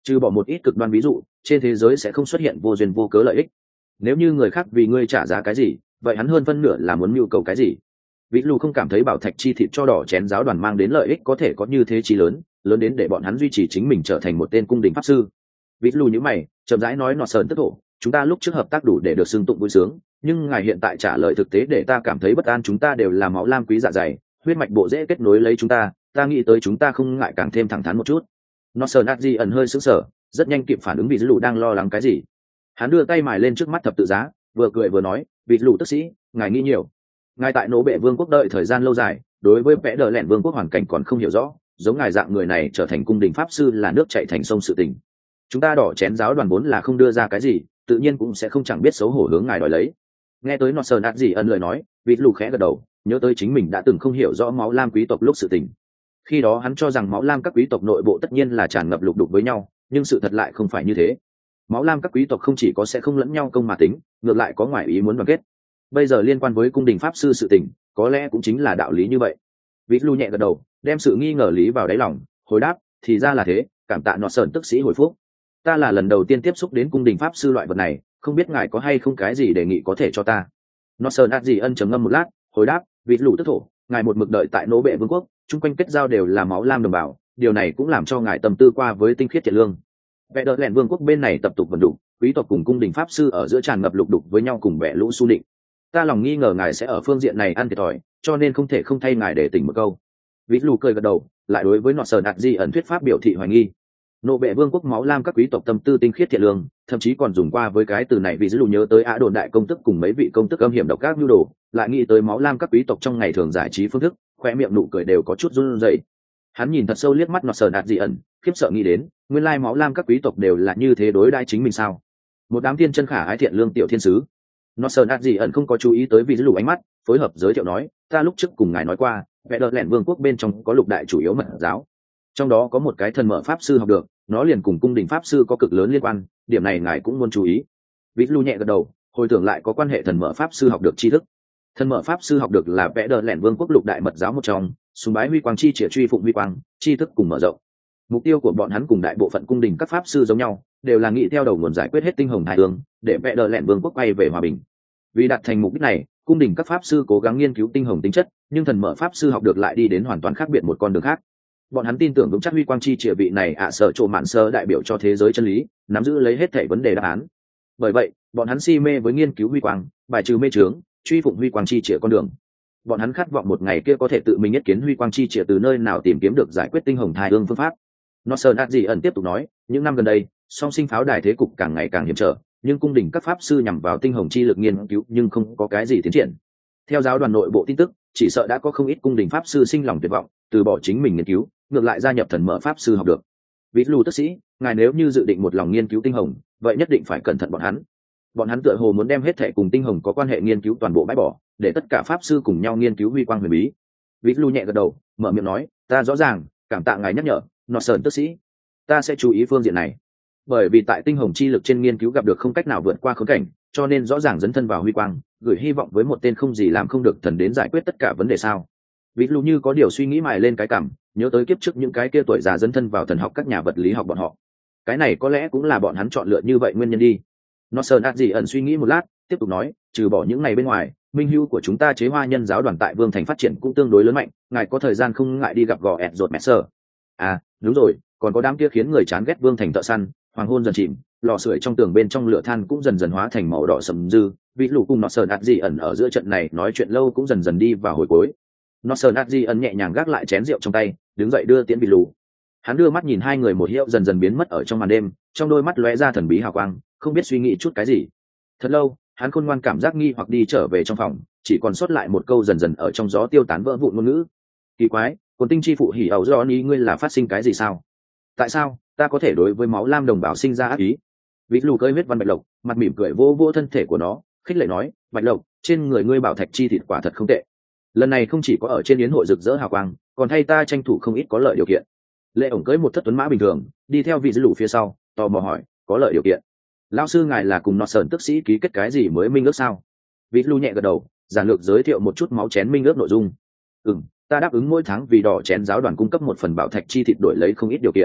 trừ bỏ một ít cực đoan ví dụ, trên thế giới sẽ không xuất hiện vô duyên vô cớ lợi ích. Nếu như người khác vì ngươi trả giá cái gì, vậy hắn hơn phân nửa là muốn nhu cầu cái gì. Vĩ Lù không cảm thấy bảo thạch chi thịt cho đỏ chén giáo đoàn mang đến lợi ích có thể có như thế chí lớn, lớn đến để bọn hắn duy trì chính mình trở thành một tên cung đình pháp sư. Vĩ Lù nhíu mày, chậm rãi nói, nọ sờn tức thổ, chúng ta lúc trước hợp tác đủ để được xưng tụng vui sướng, nhưng ngài hiện tại trả lời thực tế để ta cảm thấy bất an. Chúng ta đều là máu lam quý dạ dày, huyết mạch bộ dễ kết nối lấy chúng ta, ta nghĩ tới chúng ta không ngại càng thêm thẳng thắn một chút. Nọ sờn Adji ẩn hơi sững sờ, rất nhanh kịp phản ứng Vĩ Lù đang lo lắng cái gì. Hắn đưa tay mài lên trước mắt thập tự giá, vừa cười vừa nói, Vĩ Lù tức sĩ, ngài nghĩ nhiều. Ngài tại nỗ bệ vương quốc đợi thời gian lâu dài, đối với vẽ đờ lẹn vương quốc hoàn cảnh còn không hiểu rõ, giống ngài dạng người này trở thành cung đình pháp sư là nước chảy thành sông sự tình. Chúng ta đỏ chén giáo đoàn vốn là không đưa ra cái gì, tự nhiên cũng sẽ không chẳng biết xấu hổ hướng ngài đòi lấy. Nghe tới nọ sờn ạt gì ân lời nói, Vịt Lù khẽ gật đầu, nhớ tới chính mình đã từng không hiểu rõ máu lam quý tộc lúc sự tình. Khi đó hắn cho rằng máu lam các quý tộc nội bộ tất nhiên là tràn ngập lục đục với nhau, nhưng sự thật lại không phải như thế. Máu lam các quý tộc không chỉ có sẽ không lẫn nhau công mà tính, ngược lại có ngoại ý muốn đoàn kết. Bây giờ liên quan với cung đình pháp sư sự tình, có lẽ cũng chính là đạo lý như vậy. Vịt Lù nhẹ gật đầu, đem sự nghi ngờ lý vào đáy lòng, hồi đáp, thì ra là thế, cảm tạ nọ sờn tức sĩ hồi phúc. Ta là lần đầu tiên tiếp xúc đến cung đình pháp sư loại vật này, không biết ngài có hay không cái gì đề nghị có thể cho ta. Nọ sờn ạt gì ân trầm ngâm một lát, hồi đáp, Vịt Lù tức thổ, ngài một mực đợi tại nỗ bệ vương quốc, chung quanh kết giao đều là máu lam đồng bào, điều này cũng làm cho ngài tâm tư qua với tinh khiết thiện lương. Vẽ đợt lẹn vương quốc bên này tập tục vận đủ, quý tộc cùng cung đình pháp sư ở giữa tràn ngập lục đục với nhau cùng vẻ lũ su định. Ta lòng nghi ngờ ngài sẽ ở phương diện này ăn thiệt thòi, cho nên không thể không thay ngài để tỉnh một câu. Vịt Lù cười gật đầu, lại đối với nọ sờn ạt gì ẩn thuyết pháp biểu thị hoài nghi. Nộ bệ vương quốc máu lam các quý tộc tâm tư tinh khiết thiện lương, thậm chí còn dùng qua với cái từ này vì Lù nhớ tới Á đồn đại công tức cùng mấy vị công tức âm hiểm độc ác nhu đồ, lại nghĩ tới máu lam các quý tộc trong ngày thường giải trí phương thức, khoe miệng nụ cười đều có chút run rẩy. Hắn nhìn thật sâu liếc mắt nọ sờn ạt gì ẩn, khiếp sợ nghĩ đến, nguyên lai máu lam các quý tộc đều là như thế đối đãi chính mình sao? Một đám thiên chân khả ái thiện lương tiểu thiên sứ. Nọ sờn ạt gì ẩn không có chú ý tới vì Lù ánh mắt, phối hợp giới thiệu nói, ta lúc trước cùng ngài nói qua, vẽ đợt lẹn vương quốc bên trong có lục đại chủ yếu mật giáo, trong đó có một cái thần mở pháp sư học được, nó liền cùng cung đình pháp sư có cực lớn liên quan, điểm này ngài cũng muốn chú ý. Vít Lu nhẹ gật đầu, hồi tưởng lại có quan hệ thần mở pháp sư học được tri thức. Thần mở pháp sư học được là vẽ đợt lẹn vương quốc lục đại mật giáo một trong, sùng bái huy quang chi trịa truy phụng huy quang, tri thức cùng mở rộng. Mục tiêu của bọn hắn cùng đại bộ phận cung đình các pháp sư giống nhau, đều là nghĩ theo đầu nguồn giải quyết hết tinh hồng hai hướng, để vẽ đợt lẹn vương quốc quay về hòa bình. Vì đạt thành mục đích này, cung đình các pháp sư cố gắng nghiên cứu tinh hồng tính chất, nhưng thần mở pháp sư học được lại đi đến hoàn toàn khác biệt một con đường khác. Bọn hắn tin tưởng vững chắc huy quang chi trịa vị này ạ à sở trộ mạn sơ đại biểu cho thế giới chân lý, nắm giữ lấy hết thảy vấn đề đáp án. Bởi vậy, bọn hắn si mê với nghiên cứu huy quang, bài trừ mê trướng, truy phụng huy quang chi trịa con đường. Bọn hắn khát vọng một ngày kia có thể tự mình nhất kiến huy quang chi trịa từ nơi nào tìm kiếm được giải quyết tinh hồng thai ương phương pháp. Northern Adji ẩn tiếp tục nói, những năm gần đây, song sinh pháo đài thế cục càng ngày càng hiểm trở, nhưng cung đình các pháp sư nhằm vào tinh hồng chi lực nghiên cứu nhưng không có cái gì tiến triển. Theo giáo đoàn nội bộ tin tức, chỉ sợ đã có không ít cung đình pháp sư sinh lòng tuyệt vọng, từ bỏ chính mình nghiên cứu, ngược lại gia nhập thần mở pháp sư học được. Vít Lù tức sĩ, ngài nếu như dự định một lòng nghiên cứu tinh hồng, vậy nhất định phải cẩn thận bọn hắn. Bọn hắn tựa hồ muốn đem hết thảy cùng tinh hồng có quan hệ nghiên cứu toàn bộ bãi bỏ, để tất cả pháp sư cùng nhau nghiên cứu huy quang huyền bí. Vít Lù nhẹ gật đầu, mở miệng nói, ta rõ ràng, cảm tạ ngài nhắc nhở, Northern tức sĩ, ta sẽ chú ý phương diện này. Bởi vì tại tinh hồng chi lực trên nghiên cứu gặp được không cách nào vượt qua khốn cảnh, cho nên rõ ràng dấn thân vào huy quang, gửi hy vọng với một tên không gì làm không được thần đến giải quyết tất cả vấn đề sao. Vít Lù như có điều suy nghĩ mài lên cái cằm, nhớ tới kiếp trước những cái kia tuổi già dấn thân vào thần học các nhà vật lý học bọn họ. Cái này có lẽ cũng là bọn hắn chọn lựa như vậy nguyên nhân đi. Northern Adji ẩn suy nghĩ một lát, tiếp tục nói, trừ bỏ những ngày bên ngoài, minh hữu của chúng ta chế hoa nhân giáo đoàn tại vương thành phát triển cũng tương đối lớn mạnh, ngài có thời gian không ngại đi gặp gò ẹt rột mẹ sơ. À đúng rồi, còn có đám kia khiến người chán ghét vương thành thợ săn, hoàng hôn dần chìm, lò sưởi trong tường bên trong lửa than cũng dần dần hóa thành màu đỏ sầm dư. Vị lũ cùng Northern Adji ẩn ở giữa trận này nói chuyện lâu cũng dần dần đi vào hồi cuối. Northern Adji ẩn nhẹ nhàng gác lại chén rượu trong tay, đứng dậy đưa tiễn vị lũ. Hắn đưa mắt nhìn hai người một hiệu dần dần biến mất ở trong màn đêm, trong đôi mắt lóe ra thần bí hào quang, không biết suy nghĩ chút cái gì. Thật lâu, hắn khôn ngoan cảm giác nghi hoặc đi trở về trong phòng, chỉ còn sót lại một câu dần dần ở trong gió tiêu tán vỡ vụn ngôn ngữ. Kỳ quái, còn tinh chi phụ hỉ ẩu do ý ngươi là phát sinh cái gì sao? Tại sao ta có thể đối với máu lam đồng bào sinh ra ác ý? Vĩ lù cơi huyết văn bạch lộc, mặt mỉm cười vô vô thân thể của nó, khích lệ nói, bạch lộc, trên người ngươi bảo thạch chi thịt quả thật không tệ. Lần này không chỉ có ở trên yến hội rực rỡ hào quang, còn thay ta tranh thủ không ít có lợi điều kiện. Lệ ổng cưới một thất tuấn mã bình thường, đi theo vị dữ lù phía sau, tò mò hỏi, có lợi điều kiện? Lão sư ngài là cùng nọ sờn tức sĩ ký kết cái gì mới minh ước sao? Vị lù nhẹ gật đầu, giản lược giới thiệu một chút máu chén minh ước nội dung. Ừm, ta đáp ứng mỗi tháng vì đỏ chén giáo đoàn cung cấp một phần bảo thạch chi thịt đổi lấy không ít điều kiện.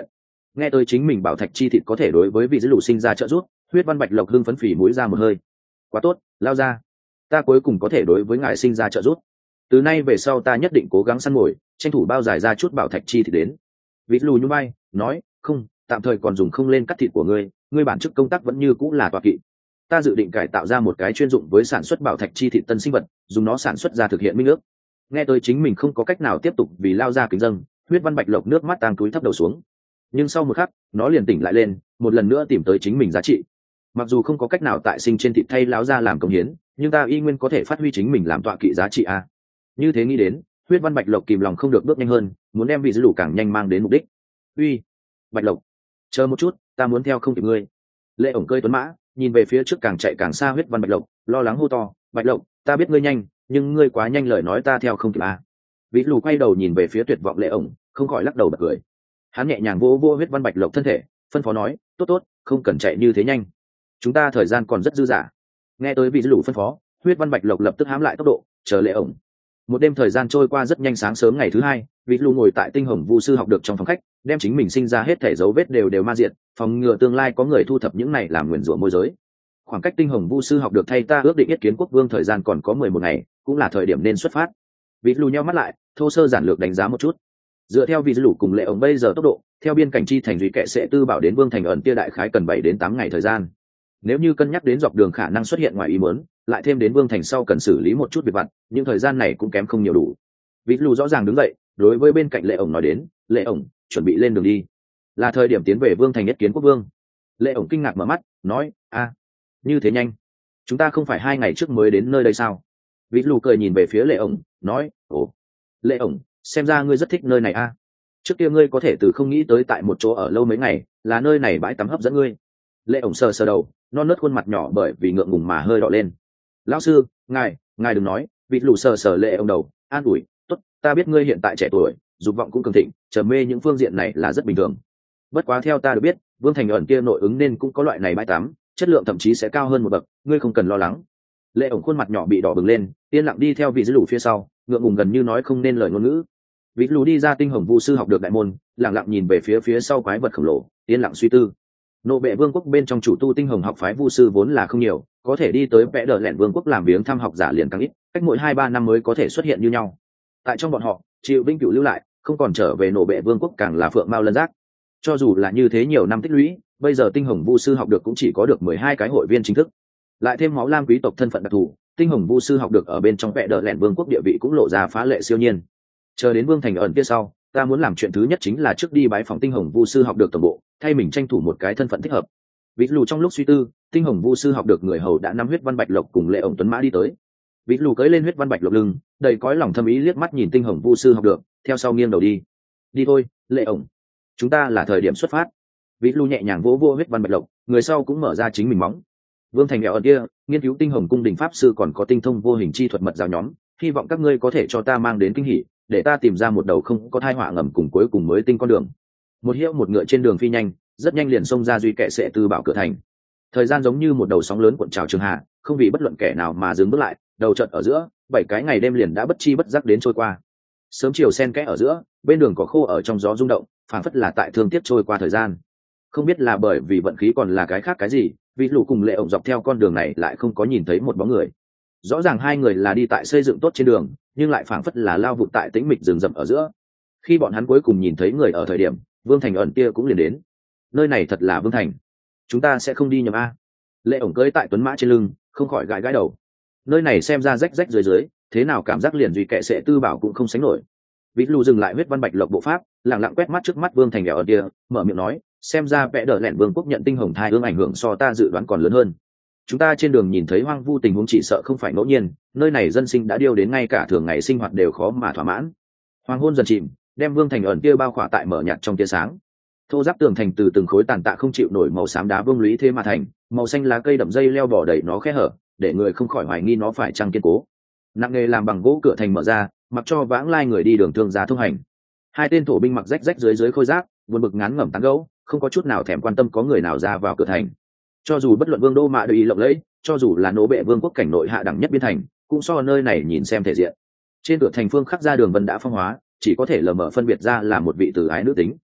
Nghe tới chính mình bảo thạch chi thịt có thể đối với vị dữ lù sinh ra trợ giúp, Huyết Văn Bạch Lộc hưng phấn phì mũi ra một hơi. Quá tốt, lao ra, ta cuối cùng có thể đối với ngài sinh ra trợ giúp. Từ nay về sau ta nhất định cố gắng săn mồi, tranh thủ bao giải ra chút bảo thạch chi thịt đến. Vị lù nhún vai nói, không, tạm thời còn dùng không lên cắt thịt của ngươi, ngươi bản chức công tác vẫn như cũng là tọa kỵ. Ta dự định cải tạo ra một cái chuyên dụng với sản xuất bảo thạch chi thịt tân sinh vật, dùng nó sản xuất ra thực hiện minh ước. Nghe tới chính mình không có cách nào tiếp tục vì lao ra kính dâng, Huyết Văn Bạch Lộc nước mắt tang túi thấp đầu xuống. Nhưng sau một khắc, nó liền tỉnh lại lên, một lần nữa tìm tới chính mình giá trị. Mặc dù không có cách nào tại sinh trên thịt thay lão ra làm công hiến, nhưng ta y nguyên có thể phát huy chính mình làm tọa kỵ giá trị a. Như thế nghĩ đến, Huyết Văn Bạch Lộc kìm lòng không được bước nhanh hơn, muốn đem vị dữ lù càng nhanh mang đến mục đích. Uy, Bạch Lộc, chờ một chút, ta muốn theo không kịp ngươi. Lệ ổng cơi tuấn mã, nhìn về phía trước càng chạy càng xa Huyết Văn Bạch Lộc, lo lắng hô to, Bạch Lộc, ta biết ngươi nhanh, nhưng ngươi quá nhanh lời nói ta theo không kịp a. Vị lù quay đầu nhìn về phía tuyệt vọng Lệ ổng, không khỏi lắc đầu bật cười. Hắn nhẹ nhàng vỗ vỗ Huyết Văn Bạch Lộc thân thể, phân phó nói, tốt tốt, không cần chạy như thế nhanh, chúng ta thời gian còn rất dư dả. Nghe tới vị dữ lù phân phó, Huyết Văn Bạch Lộc lập tức hám lại tốc độ, chờ Lệ ổng. Một đêm thời gian trôi qua rất nhanh, sáng sớm ngày thứ hai, vị lù ngồi tại tinh hồng vu sư học được trong phòng khách, đem chính mình sinh ra hết thể dấu vết đều đều ma diện, phòng ngừa tương lai có người thu thập những này làm nguyền rủa môi giới. Khoảng cách tinh hồng vu sư học được thay ta ước định yết kiến quốc vương thời gian còn có mười một ngày, cũng là thời điểm nên xuất phát. Vị lù nheo mắt lại, thô sơ giản lược đánh giá một chút. Dựa theo vị lù cùng Lệ ổng bây giờ tốc độ, theo biên cảnh chi thành duy kệ sẽ tư bảo đến vương thành ẩn kia đại khái cần bảy đến tám ngày thời gian. Nếu như cân nhắc đến dọc đường khả năng xuất hiện ngoài ý muốn, lại thêm đến vương thành sau cần xử lý một chút việc vặt, những thời gian này cũng kém không nhiều đủ. Vị lù rõ ràng đứng dậy, đối với bên cạnh Lệ ổng nói đến, Lệ ổng, chuẩn bị lên đường đi, là thời điểm tiến về vương thành nhất kiến quốc vương. Lệ ổng kinh ngạc mở mắt, nói, a, như thế nhanh, chúng ta không phải hai ngày trước mới đến nơi đây sao? Vị lù cười nhìn về phía Lệ ổng, nói, ồ, Lệ ổng, xem ra ngươi rất thích nơi này a. Trước kia ngươi có thể từ không nghĩ tới tại một chỗ ở lâu mấy ngày, là nơi này bãi tắm hấp dẫn ngươi. Lệ ổng sờ sờ đầu, non nớt khuôn mặt nhỏ bởi vì ngượng ngùng mà hơi đỏ lên. Lão sư, ngài ngài đừng nói. Vị lù sờ sờ Lệ ổng đầu, an ủi, tốt, ta biết ngươi hiện tại trẻ tuổi, dục vọng cũng cường thịnh, trầm mê những phương diện này là rất bình thường. Bất quá theo ta được biết, vương thành ẩn kia nội ứng nên cũng có loại này bãi tắm, chất lượng thậm chí sẽ cao hơn một bậc, ngươi không cần lo lắng. Lệ ổng khuôn mặt nhỏ bị đỏ bừng lên, yên lặng đi theo vị dữ lù phía sau, ngượng ngùng gần như nói không nên lời ngôn ngữ. Vị lù đi ra tinh hồng vu sư học được đại môn, lặng lặng nhìn về phía phía sau quái vật khổng lồ, yên lặng suy tư. Nô bệ vương quốc bên trong chủ tu tinh hồng học phái vu sư vốn là không nhiều, có thể đi tới vẽ đờ lẹn vương quốc làm viếng thăm học giả liền càng ít, cách mỗi hai ba năm mới có thể xuất hiện như nhau. Tại trong bọn họ, chịu vinh cửu lưu lại, không còn trở về nô bệ vương quốc càng là phượng mao lân giác. Cho dù là như thế nhiều năm tích lũy, bây giờ tinh hồng vu sư học được cũng chỉ có được mười hai cái hội viên chính thức. Lại thêm máu lam quý tộc thân phận đặc thù, tinh hồng vu sư học được ở bên trong vẽ đờ lẹn vương quốc địa vị cũng lộ ra phá lệ siêu nhiên. Chờ đến vương thành ẩn kia sau, ta muốn làm chuyện thứ nhất chính là trước đi bái phòng tinh hồng vu sư học được tổng bộ, thay mình tranh thủ một cái thân phận thích hợp. Vị lù trong lúc suy tư, tinh hồng vu sư học được người hầu đã nắm Huyết Văn Bạch Lộc cùng Lệ ổng tuấn mã đi tới. Vị lù cưỡi lên Huyết Văn Bạch Lộc lưng, đầy cõi lòng thâm ý liếc mắt nhìn tinh hồng vu sư học được, theo sau nghiêng đầu đi. Đi thôi, Lệ ổng, chúng ta là thời điểm xuất phát. Vị lù nhẹ nhàng vỗ vỗ Huyết Văn Bạch Lộc, người sau cũng mở ra chính mình móng. Vương thành nghèo ở kia, nghiên cứu tinh hồng cung đình pháp sư còn có tinh thông vô hình chi thuật mật giáo nhóm, hy vọng các ngươi có thể cho ta mang đến kinh hỉ, để ta tìm ra một đầu không có thai họa ngầm cùng cuối cùng mới tinh con đường. Một hiệu một ngựa trên đường phi nhanh, rất nhanh liền xông ra duy kệ sẽ tư bảo cửa thành. Thời gian giống như một đầu sóng lớn cuộn trào trường hạ, không vì bất luận kẻ nào mà dừng bước lại, đầu trận ở giữa, bảy cái ngày đêm liền đã bất chi bất giác đến trôi qua. Sớm chiều xen kẽ ở giữa, bên đường cỏ khô ở trong gió rung động, phảng phất là tại thương tiếc trôi qua thời gian. Không biết là bởi vì vận khí còn là cái khác cái gì, Vị lù cùng Lệ ổng dọc theo con đường này lại không có nhìn thấy một bóng người. Rõ ràng hai người là đi tại xây dựng tốt trên đường, nhưng lại phảng phất là lao vụt tại tĩnh mịch rừng rậm ở giữa. Khi bọn hắn cuối cùng nhìn thấy người ở thời điểm, vương thành ẩn kia cũng liền đến. Nơi này thật là vương thành, chúng ta sẽ không đi nhầm a. Lệ ổng cưỡi tại tuấn mã trên lưng, không khỏi gãi gãi đầu. Nơi này xem ra rách rách dưới dưới, thế nào cảm giác liền duy kệ sẽ tư bảo cũng không sánh nổi. Vị lù dừng lại Huyết Văn Bạch Lộc bộ pháp, lặng lặng quét mắt trước mắt vương thành nghèo ở kia, mở miệng nói, xem ra vẽ đờ lẹn vương quốc nhận tinh hồng thai ương ảnh hưởng so ta dự đoán còn lớn hơn. Chúng ta trên đường nhìn thấy hoang vu tình huống chỉ sợ không phải ngẫu nhiên, nơi này dân sinh đã điêu đến ngay cả thường ngày sinh hoạt đều khó mà thỏa mãn. Hoàng hôn dần chìm, đem vương thành ẩn kia bao khỏa tại mở nhạt trong tia sáng. Thô giáp tường thành từ từng khối tàn tạ không chịu nổi màu xám đá vương lũy thế mà thành, màu xanh lá cây đậm dây leo bỏ đầy nó khe hở, để người không khỏi hoài nghi nó phải chăng kiên cố. Nặng nghề làm bằng gỗ cửa thành mở ra, mặc cho vãng lai người đi đường thương gia thông hành. Hai tên thổ binh mặc rách rách dưới dưới khôi giáp, buồn bực ngán ngẩm tán gấu, không có chút nào thèm quan tâm có người nào ra vào cửa thành. Cho dù bất luận vương đô mạ đều ý lộng lẫy, cho dù là nỗ bệ vương quốc cảnh nội hạ đẳng nhất biên thành, cũng so nơi này nhìn xem thể diện. Trên cửa thành phương khắc ra đường vân đã phong hóa, chỉ có thể lờ mờ phân biệt ra là một vị tử ái nữ tính.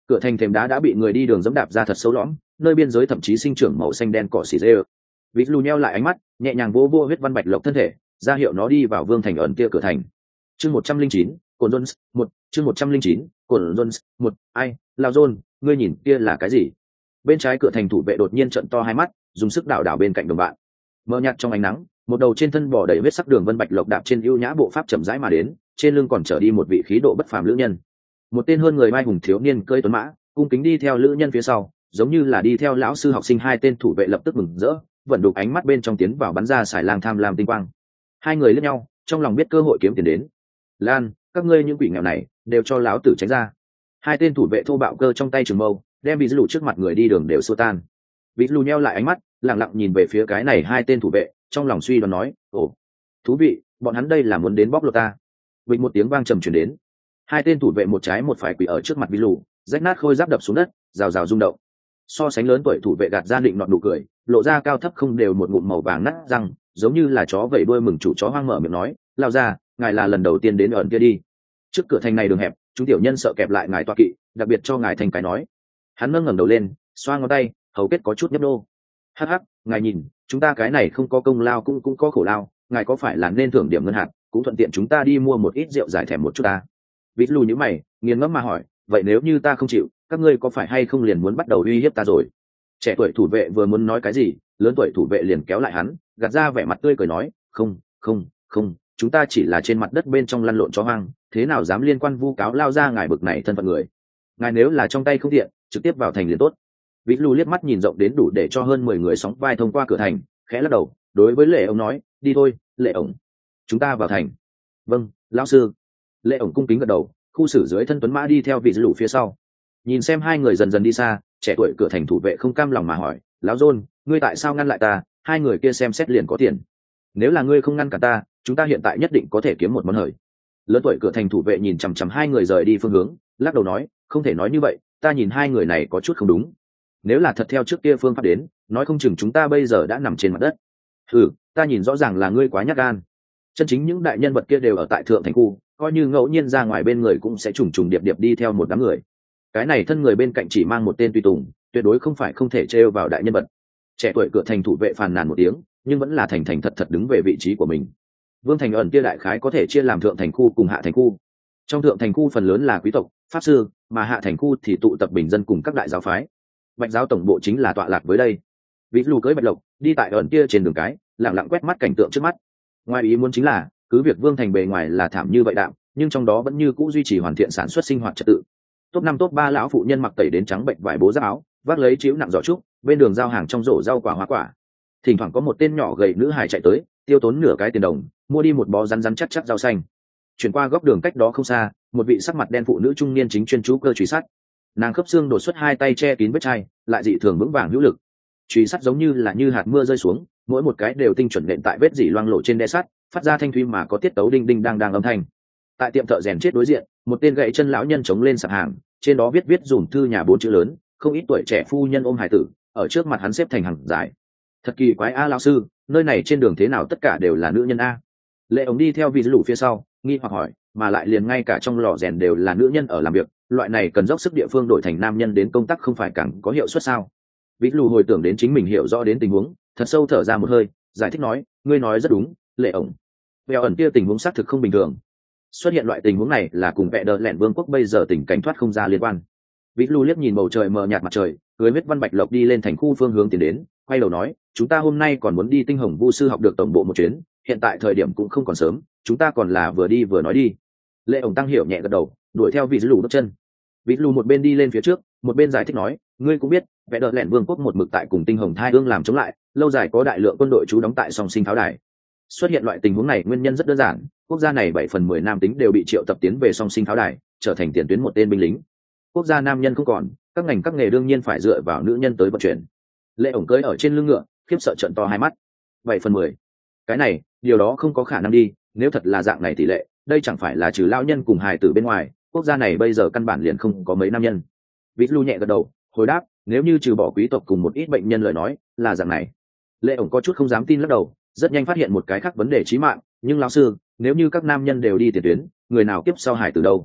Cửa thành thềm đá đã bị người đi đường dẫm đạp ra thật sâu lõm, nơi biên giới thậm chí sinh trưởng màu xanh đen cỏ xỉ dê. Vít lù nheo lại ánh mắt, nhẹ nhàng vô vô huyết văn bạch lộc thân thể, ra hiệu nó đi vào vương thành ẩn kia cửa thành. Chương một trăm linh chín, Cổn Jones, một, chương một trăm linh chín, Cổn Jones, một, ai, Lao John, ngươi nhìn kia là cái gì? Bên trái cửa thành thủ vệ đột nhiên trợn to hai mắt, dùng sức đảo đảo bên cạnh đồng bạn. Mờ nhạt trong ánh nắng, một đầu trên thân bò đầy vết sắc đường vân bạch lộc đạp trên ưu nhã bộ pháp chậm rãi mà đến, trên lưng còn chở đi một vị khí độ bất phàm lữ nhân. Một tên hơn người mai hùng thiếu niên cưỡi tuấn mã, cung kính đi theo lữ nhân phía sau, giống như là đi theo lão sư học sinh. Hai tên thủ vệ lập tức mừng rỡ, vận đục ánh mắt bên trong tiến vào bắn ra xài lang tham lam tinh quang. Hai người liếc nhau, trong lòng biết cơ hội kiếm tiền đến. Lan, các ngươi những quỷ nghèo này, đều cho lão tử tránh ra. Hai tên thủ vệ thô bạo cơ trong tay trường mâu, đem bị lù trước mặt người đi đường đều xua tan. Bị lù nheo lại ánh mắt, lặng lặng nhìn về phía cái này hai tên thủ vệ, trong lòng suy đoán nói, ồ, thú vị, bọn hắn đây là muốn đến bóc lột ta. Vịnh một tiếng vang trầm truyền đến, hai tên thủ vệ một trái một phải quỳ ở trước mặt bị lù, rách nát khôi giáp đập xuống đất, rào rào rung động. So sánh lớn tuổi thủ vệ gạt ra định nọt nụ cười, lộ ra cao thấp không đều một ngụm màu vàng nát răng, giống như là chó vẩy đuôi mừng chủ chó hoang mở miệng nói, lao ra, ngài là lần đầu tiên đến ẩn kia đi. Trước cửa thành này đường hẹp, chúng tiểu nhân sợ kẹp lại ngài toa kỵ, đặc biệt cho ngài thành cái nói. Hắn nâng ngẩng đầu lên, xoa ngón tay, hầu kết có chút nhấp nô. Hắc hắc, ngài nhìn, chúng ta cái này không có công lao cũng cũng có khổ lao, ngài có phải là nên thưởng điểm ngân hạt, cũng thuận tiện chúng ta đi mua một ít rượu giải thèm một chút ta. Vít lù nhíu mày, nghiền ngẫm mà hỏi, vậy nếu như ta không chịu, các ngươi có phải hay không liền muốn bắt đầu uy hiếp ta rồi? Trẻ tuổi thủ vệ vừa muốn nói cái gì, lớn tuổi thủ vệ liền kéo lại hắn, gạt ra vẻ mặt tươi cười nói, không, không, không, chúng ta chỉ là trên mặt đất bên trong lăn lộn chó hoang, thế nào dám liên quan vu cáo lao ra ngài bực này thân phận người? Ngài nếu là trong tay không tiện, trực tiếp vào thành liền tốt. Vít lù liếc mắt nhìn rộng đến đủ để cho hơn mười người sóng vai thông qua cửa thành, khẽ lắc đầu, đối với lệ ông nói, đi thôi, lệ ổng, chúng ta vào thành. Vâng, lão sư. Lệ ổng cung kính gật đầu, khu xử dưới thân tuấn mã đi theo vị lù phía sau. Nhìn xem hai người dần dần đi xa, trẻ tuổi cửa thành thủ vệ không cam lòng mà hỏi, lão John, ngươi tại sao ngăn lại ta? Hai người kia xem xét liền có tiền. Nếu là ngươi không ngăn cả ta, chúng ta hiện tại nhất định có thể kiếm một món hời. Lớn tuổi cửa thành thủ vệ nhìn chằm chằm hai người rời đi phương hướng, lắc đầu nói, không thể nói như vậy, ta nhìn hai người này có chút không đúng. Nếu là thật theo trước kia phương pháp đến, nói không chừng chúng ta bây giờ đã nằm trên mặt đất. Ừ, ta nhìn rõ ràng là ngươi quá nhát gan. Chân chính những đại nhân vật kia đều ở tại thượng thành khu, coi như ngẫu nhiên ra ngoài bên người cũng sẽ trùng trùng điệp điệp đi theo một đám người. Cái này thân người bên cạnh chỉ mang một tên tùy tùng, tuyệt đối không phải không thể trêu vào đại nhân vật. Trẻ tuổi cửa thành thủ vệ phàn nàn một tiếng, nhưng vẫn là thành thành thật thật đứng về vị trí của mình. Vương thành ẩn kia đại khái có thể chia làm thượng thành khu cùng hạ thành khu. Trong thượng thành khu phần lớn là quý tộc, pháp sư, mà hạ thành khu thì tụ tập bình dân cùng các đại giáo phái. Bạch giáo tổng bộ chính là tọa lạc với đây. Vị lù cưới bạch lộc đi tại ẩn kia trên đường cái, lặng lặng quét mắt cảnh tượng trước mắt. Ngoài ý muốn chính là, cứ việc vương thành bề ngoài là thảm như vậy đạm, nhưng trong đó vẫn như cũ duy trì hoàn thiện sản xuất sinh hoạt trật tự. Top năm top ba lão phụ nhân mặc tẩy đến trắng bệnh vải bố giáp áo, vác lấy chiếu nặng giỏ trúc, bên đường giao hàng trong rổ rau quả hoa quả. Thỉnh thoảng có một tên nhỏ gầy nữ hài chạy tới, tiêu tốn nửa cái tiền đồng, mua đi một bó rắn rắn chắc chắc rau xanh. Chuyển qua góc đường cách đó không xa, một vị sắc mặt đen phụ nữ trung niên chính chuyên chú cơ truy sát. Nàng khớp xương đột xuất hai tay che kín vết chai, lại dị thường vững vàng hữu lực. Truy sát giống như là như hạt mưa rơi xuống, mỗi một cái đều tinh chuẩn nện tại vết dỉ loang lộ trên đe sắt, phát ra thanh thúy mà có tiết tấu đinh đinh đang đang âm thanh. Tại tiệm thợ rèn chết đối diện, một tên gậy chân lão nhân chống lên sạp hàng, trên đó viết viết dùm thư nhà bốn chữ lớn, không ít tuổi trẻ phu nhân ôm hài tử, ở trước mặt hắn xếp thành hàng dài. Thật kỳ quái a lão sư, nơi này trên đường thế nào tất cả đều là nữ nhân a? Lệ ống đi theo vị lũ phía sau, nghi hoặc hỏi, mà lại liền ngay cả trong lò rèn đều là nữ nhân ở làm việc, loại này cần dốc sức địa phương đổi thành nam nhân đến công tác không phải càng có hiệu suất sao? Vị lũ hồi tưởng đến chính mình hiểu rõ đến tình huống, thật sâu thở ra một hơi, giải thích nói, ngươi nói rất đúng, Lệ ổng. Vèo ẩn kia tình huống xác thực không bình thường. Xuất hiện loại tình huống này là cùng vẽ đờ lẹn vương quốc bây giờ tình cảnh thoát không ra liên quan. Vị lũ liếc nhìn bầu trời mờ nhạt mặt trời, cưới huyết văn bạch lộc đi lên thành khu phương hướng tiến đến, quay đầu nói, chúng ta hôm nay còn muốn đi tinh hồng vu sư học được tổng bộ một chuyến, hiện tại thời điểm cũng không còn sớm, chúng ta còn là vừa đi vừa nói đi. Lệ ổng tăng hiểu nhẹ gật đầu, đuổi theo vị lũ bước chân. Vị lũ một bên đi lên phía trước, một bên giải thích nói, ngươi cũng biết, vẽ đờ lẹn vương quốc một mực tại cùng tinh hồng thai ương làm chống lại, lâu dài có đại lượng quân đội trú đóng tại song sinh tháo đài. Xuất hiện loại tình huống này nguyên nhân rất đơn giản, quốc gia này bảy phần mười nam tính đều bị triệu tập tiến về song sinh tháo đài, trở thành tiền tuyến một tên binh lính. Quốc gia nam nhân không còn, các ngành các nghề đương nhiên phải dựa vào nữ nhân tới vận chuyển. Lệ ổng cưỡi ở trên lưng ngựa, khiếp sợ trợn to hai mắt. bảy phần mười, cái này, điều đó không có khả năng đi, nếu thật là dạng này tỷ lệ, đây chẳng phải là trừ lao nhân cùng hài tử bên ngoài, quốc gia này bây giờ căn bản liền không có mấy nam nhân. Vít lu nhẹ gật đầu, hồi đáp, nếu như trừ bỏ quý tộc cùng một ít bệnh nhân lời nói, là dạng này. Lệ ổng có chút không dám tin lắc đầu, rất nhanh phát hiện một cái khác vấn đề chí mạng, nhưng lão sư, nếu như các nam nhân đều đi tiền tuyến, người nào kiếp sau hải từ đâu?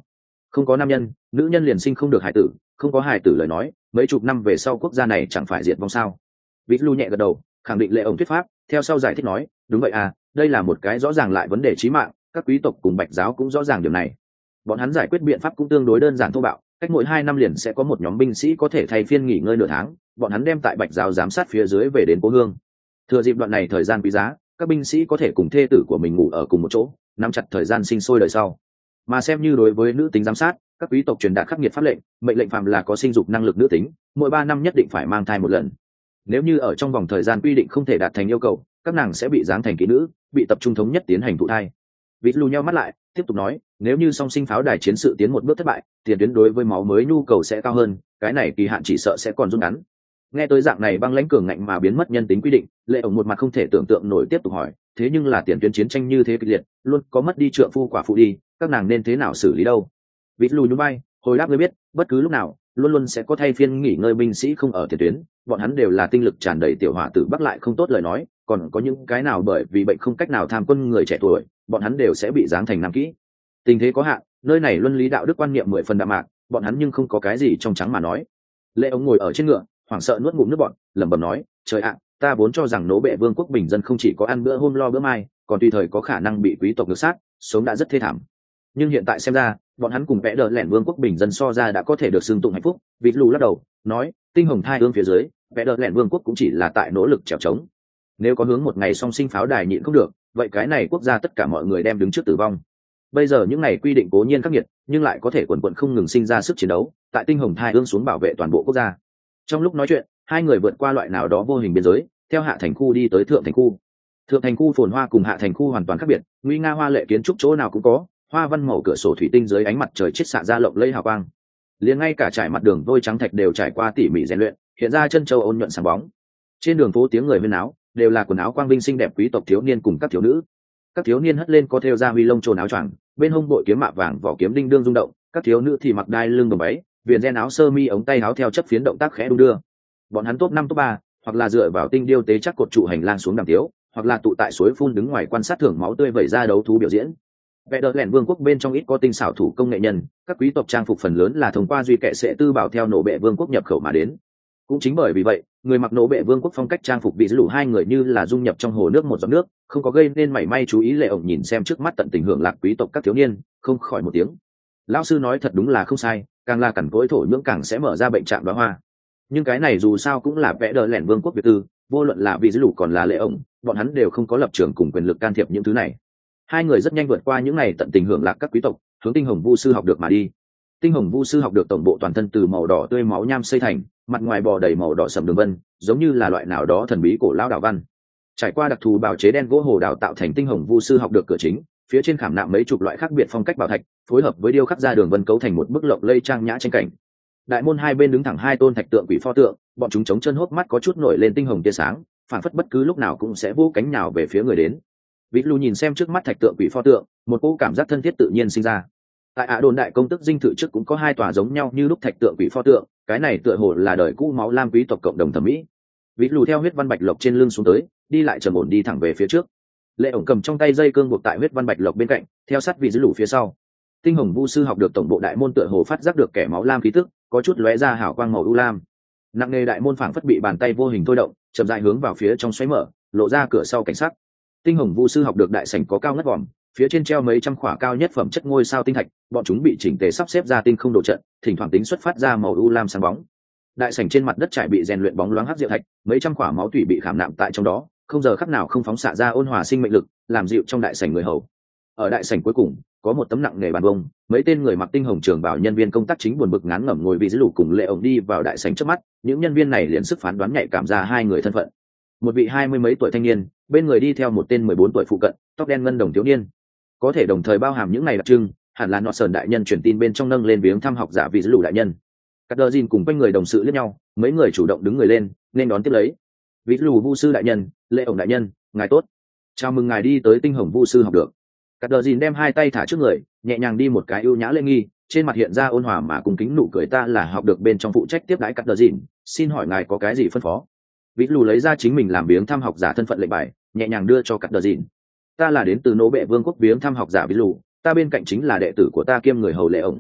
Không có nam nhân, nữ nhân liền sinh không được hài tử, không có hài tử lời nói mấy chục năm về sau quốc gia này chẳng phải diệt vong sao? Vĩ Lu nhẹ gật đầu, khẳng định lệ ổng thuyết pháp, theo sau giải thích nói, đúng vậy à, đây là một cái rõ ràng lại vấn đề chí mạng, các quý tộc cùng bạch giáo cũng rõ ràng điều này. Bọn hắn giải quyết biện pháp cũng tương đối đơn giản thô bạo, cách mỗi hai năm liền sẽ có một nhóm binh sĩ có thể thay phiên nghỉ ngơi nửa tháng, bọn hắn đem tại bạch giáo giám sát phía dưới về đến cố hương. Thừa dịp đoạn này thời gian quý giá, các binh sĩ có thể cùng thê tử của mình ngủ ở cùng một chỗ, nắm chặt thời gian sinh sôi đời sau. Mà xem như đối với nữ tính giám sát, các quý tộc truyền đạt khắc nghiệt pháp lệnh, mệnh lệnh phàm là có sinh dục năng lực nữ tính, mỗi ba năm nhất định phải mang thai một lần. Nếu như ở trong vòng thời gian quy định không thể đạt thành yêu cầu, các nàng sẽ bị giáng thành kỹ nữ, bị tập trung thống nhất tiến hành thụ thai. Vịt lù nheo mắt lại, tiếp tục nói, nếu như song sinh pháo đài chiến sự tiến một bước thất bại, tiền tuyến đối với máu mới nhu cầu sẽ cao hơn, cái này kỳ hạn chỉ sợ sẽ còn rút ngắn. Nghe tới dạng này băng lãnh cường ngạnh mà biến mất nhân tính quy định, lệ ổng một mặt không thể tưởng tượng nổi tiếp tục hỏi, thế nhưng là tiền tuyến chiến tranh như thế kịch liệt, luôn có mất đi trượng phu quả phụ đi, các nàng nên thế nào xử lý đâu? Vịt lù nhún vai, hồi đáp ngươi biết, bất cứ lúc nào luôn luôn sẽ có thay phiên nghỉ ngơi binh sĩ không ở tiền tuyến, bọn hắn đều là tinh lực tràn đầy tiểu hỏa tử bắc lại không tốt lời nói, còn có những cái nào bởi vì bệnh không cách nào tham quân người trẻ tuổi, bọn hắn đều sẽ bị giáng thành nam kỹ. Tình thế có hạn, nơi này luân lý đạo đức quan niệm mười phần đạm mạc, bọn hắn nhưng không có cái gì trong trắng mà nói. Lệ ống ngồi ở trên ngựa, hoảng sợ nuốt ngụm nước bọt, lẩm bẩm nói, trời ạ, ta vốn cho rằng nỗ bệ vương quốc bình dân không chỉ có ăn bữa hôm lo bữa mai, còn tùy thời có khả năng bị quý tộc ngược sát, sống đã rất thê thảm. Nhưng hiện tại xem ra, bọn hắn cùng vẽ đờ lẻn vương quốc bình dân so ra đã có thể được xưng tụng hạnh phúc. Vịt lù lắc đầu nói, tinh hồng thai ương phía dưới, vẽ đờ lẻn vương quốc cũng chỉ là tại nỗ lực trèo trống. Nếu có hướng một ngày song sinh pháo đài nhịn không được, vậy cái này quốc gia tất cả mọi người đem đứng trước tử vong. Bây giờ những ngày quy định cố nhiên khắc nghiệt, nhưng lại có thể quần quận không ngừng sinh ra sức chiến đấu, tại tinh hồng thai ương xuống bảo vệ toàn bộ quốc gia. Trong lúc nói chuyện, hai người vượt qua loại nào đó vô hình biên giới, theo hạ thành khu đi tới thượng thành khu. Thượng thành khu phồn hoa cùng hạ thành khu hoàn toàn khác biệt, nguy nga hoa lệ kiến trúc chỗ nào cũng có, hoa văn màu cửa sổ thủy tinh dưới ánh mặt trời chiết xạ ra lộng lẫy hào quang. Liền ngay cả trải mặt đường vôi trắng thạch đều trải qua tỉ mỉ rèn luyện, hiện ra chân châu ôn nhuận sáng bóng. Trên đường phố tiếng người huyên náo, đều là quần áo quang vinh xinh đẹp quý tộc thiếu niên cùng các thiếu nữ. Các thiếu niên hất lên có thêu da huy lông trồn áo choàng, bên hông bội kiếm mạ vàng vỏ kiếm đinh đương rung động, các thiếu nữ thì mặc đai lưng đồng váy, viền ren áo sơ mi ống tay áo theo chấp phiến động tác khẽ đung đưa. Bọn hắn top năm top ba, hoặc là dựa vào tinh điêu tế chắc cột trụ hành lang xuống đàm tiếu, hoặc là tụ tại suối phun đứng ngoài quan sát thưởng máu tươi vẩy ra đấu thú biểu diễn. Vẽ đỡ lẻn vương quốc bên trong ít có tinh xảo thủ công nghệ nhân, các quý tộc trang phục phần lớn là thông qua duy kệ sẽ tư bảo theo nổ bệ vương quốc nhập khẩu mà đến. Cũng chính bởi vì vậy, người mặc nổ bệ vương quốc phong cách trang phục bị lũ hai người như là dung nhập trong hồ nước một giọt nước, không có gây nên mảy may chú ý. Lệ ổng nhìn xem trước mắt tận tình hưởng lạc quý tộc các thiếu niên, không khỏi một tiếng. Lão sư nói thật đúng là không sai, càng là cằn cỗi thổ nhưỡng càng sẽ mở ra bệnh trạng đóa hoa. Nhưng cái này dù sao cũng là vẽ đỡ lẻn vương quốc việt tư, vô luận là vì lũ còn là Lệ ổng, bọn hắn đều không có lập trường cùng quyền lực can thiệp những thứ này. Hai người rất nhanh vượt qua những ngày tận tình hưởng lạc các quý tộc, hướng tinh hồng vu sư học được mà đi. Tinh hồng vu sư học được tổng bộ toàn thân từ màu đỏ tươi máu nham xây thành, mặt ngoài bò đầy màu đỏ sẫm đường vân, giống như là loại nào đó thần bí cổ lão đạo văn. Trải qua đặc thù bào chế đen gỗ hồ đào tạo thành tinh hồng vu sư học được cửa chính, phía trên khảm nạm mấy chục loại khác biệt phong cách bảo thạch, phối hợp với điêu khắc ra đường vân cấu thành một bức lộng lây trang nhã tranh cảnh. Đại môn hai bên đứng thẳng hai tôn thạch tượng quỷ pho tượng, bọn chúng chống chân hốc mắt có chút nổi lên tinh hồng tia sáng, phản phất bất cứ lúc nào cũng sẽ vỗ cánh nhào về phía người đến. Vịt lù nhìn xem trước mắt thạch tượng quỷ pho tượng, một cỗ cảm giác thân thiết tự nhiên sinh ra. Tại Ả Đồn đại công tức dinh thự trước cũng có hai tòa giống nhau như lúc thạch tượng quỷ pho tượng, cái này tựa hồ là đời cũ máu lam quý tộc cộng đồng thẩm mỹ. Vịt lù theo huyết văn bạch lộc trên lưng xuống tới, đi lại trầm ổn đi thẳng về phía trước. Lệ ổng cầm trong tay dây cương buộc tại huyết văn bạch lộc bên cạnh, theo sát vị lù phía sau. Tinh hồng vu sư học được tổng bộ đại môn tựa hồ phát giác được kẻ máu lam khí tức, có chút lóe ra hào quang màu u lam. Nặng nề đại môn phảng phất bị bàn tay vô hình thôi động, chậm rãi hướng vào phía trong xoáy mở, lộ ra cửa sau cảnh sắc. Tinh hồng vu sư học được đại sảnh có cao ngất vòm, phía trên treo mấy trăm khỏa cao nhất phẩm chất ngôi sao tinh thạch, bọn chúng bị chỉnh tề sắp xếp ra tinh không độ trận, thỉnh thoảng tính xuất phát ra màu u lam sáng bóng. Đại sảnh trên mặt đất trải bị rèn luyện bóng loáng hắc diệu thạch, mấy trăm khỏa máu tủy bị khảm nạm tại trong đó, không giờ khắc nào không phóng xạ ra ôn hòa sinh mệnh lực, làm dịu trong đại sảnh người hầu. Ở đại sảnh cuối cùng, có một tấm nặng nghề bàn bông, mấy tên người mặc tinh hồng trường bảo nhân viên công tác chính buồn bực ngán ngẩm ngồi vì dưới lù cùng Lệ ổng đi vào đại sảnh trước mắt, những nhân viên này liền sức phán đoán nhạy cảm ra hai người thân phận. Một vị hai mươi mấy tuổi thanh niên, bên người đi theo một tên mười bốn tuổi phụ cận, tóc đen ngân đồng thiếu niên. Có thể đồng thời bao hàm những này đặc trưng, hẳn là nọ sờn đại nhân truyền tin bên trong nâng lên viếng thăm học giả vì dưới lù đại nhân. Cắt đờ dìn cùng quanh người đồng sự liếc nhau, mấy người chủ động đứng người lên, nên đón tiếp lấy. Vị lù vu sư đại nhân, Lệ ổng đại nhân, ngài tốt. Chào mừng ngài đi tới tinh hồng vu sư học được. Cắt đờ dìn đem hai tay thả trước người, nhẹ nhàng đi một cái ưu nhã lễ nghi, trên mặt hiện ra ôn hòa mà cùng kính nụ cười. Ta là học được bên trong phụ trách tiếp đãi cắt đờ dìn, xin hỏi ngài có cái gì phân phó? Vị lù lấy ra chính mình làm viếng thăm học giả thân phận lệnh bài, nhẹ nhàng đưa cho cắt đờ dìn. Ta là đến từ nô bệ vương quốc viếng thăm học giả vị lù, ta bên cạnh chính là đệ tử của ta kiêm người hầu Lệ ổng.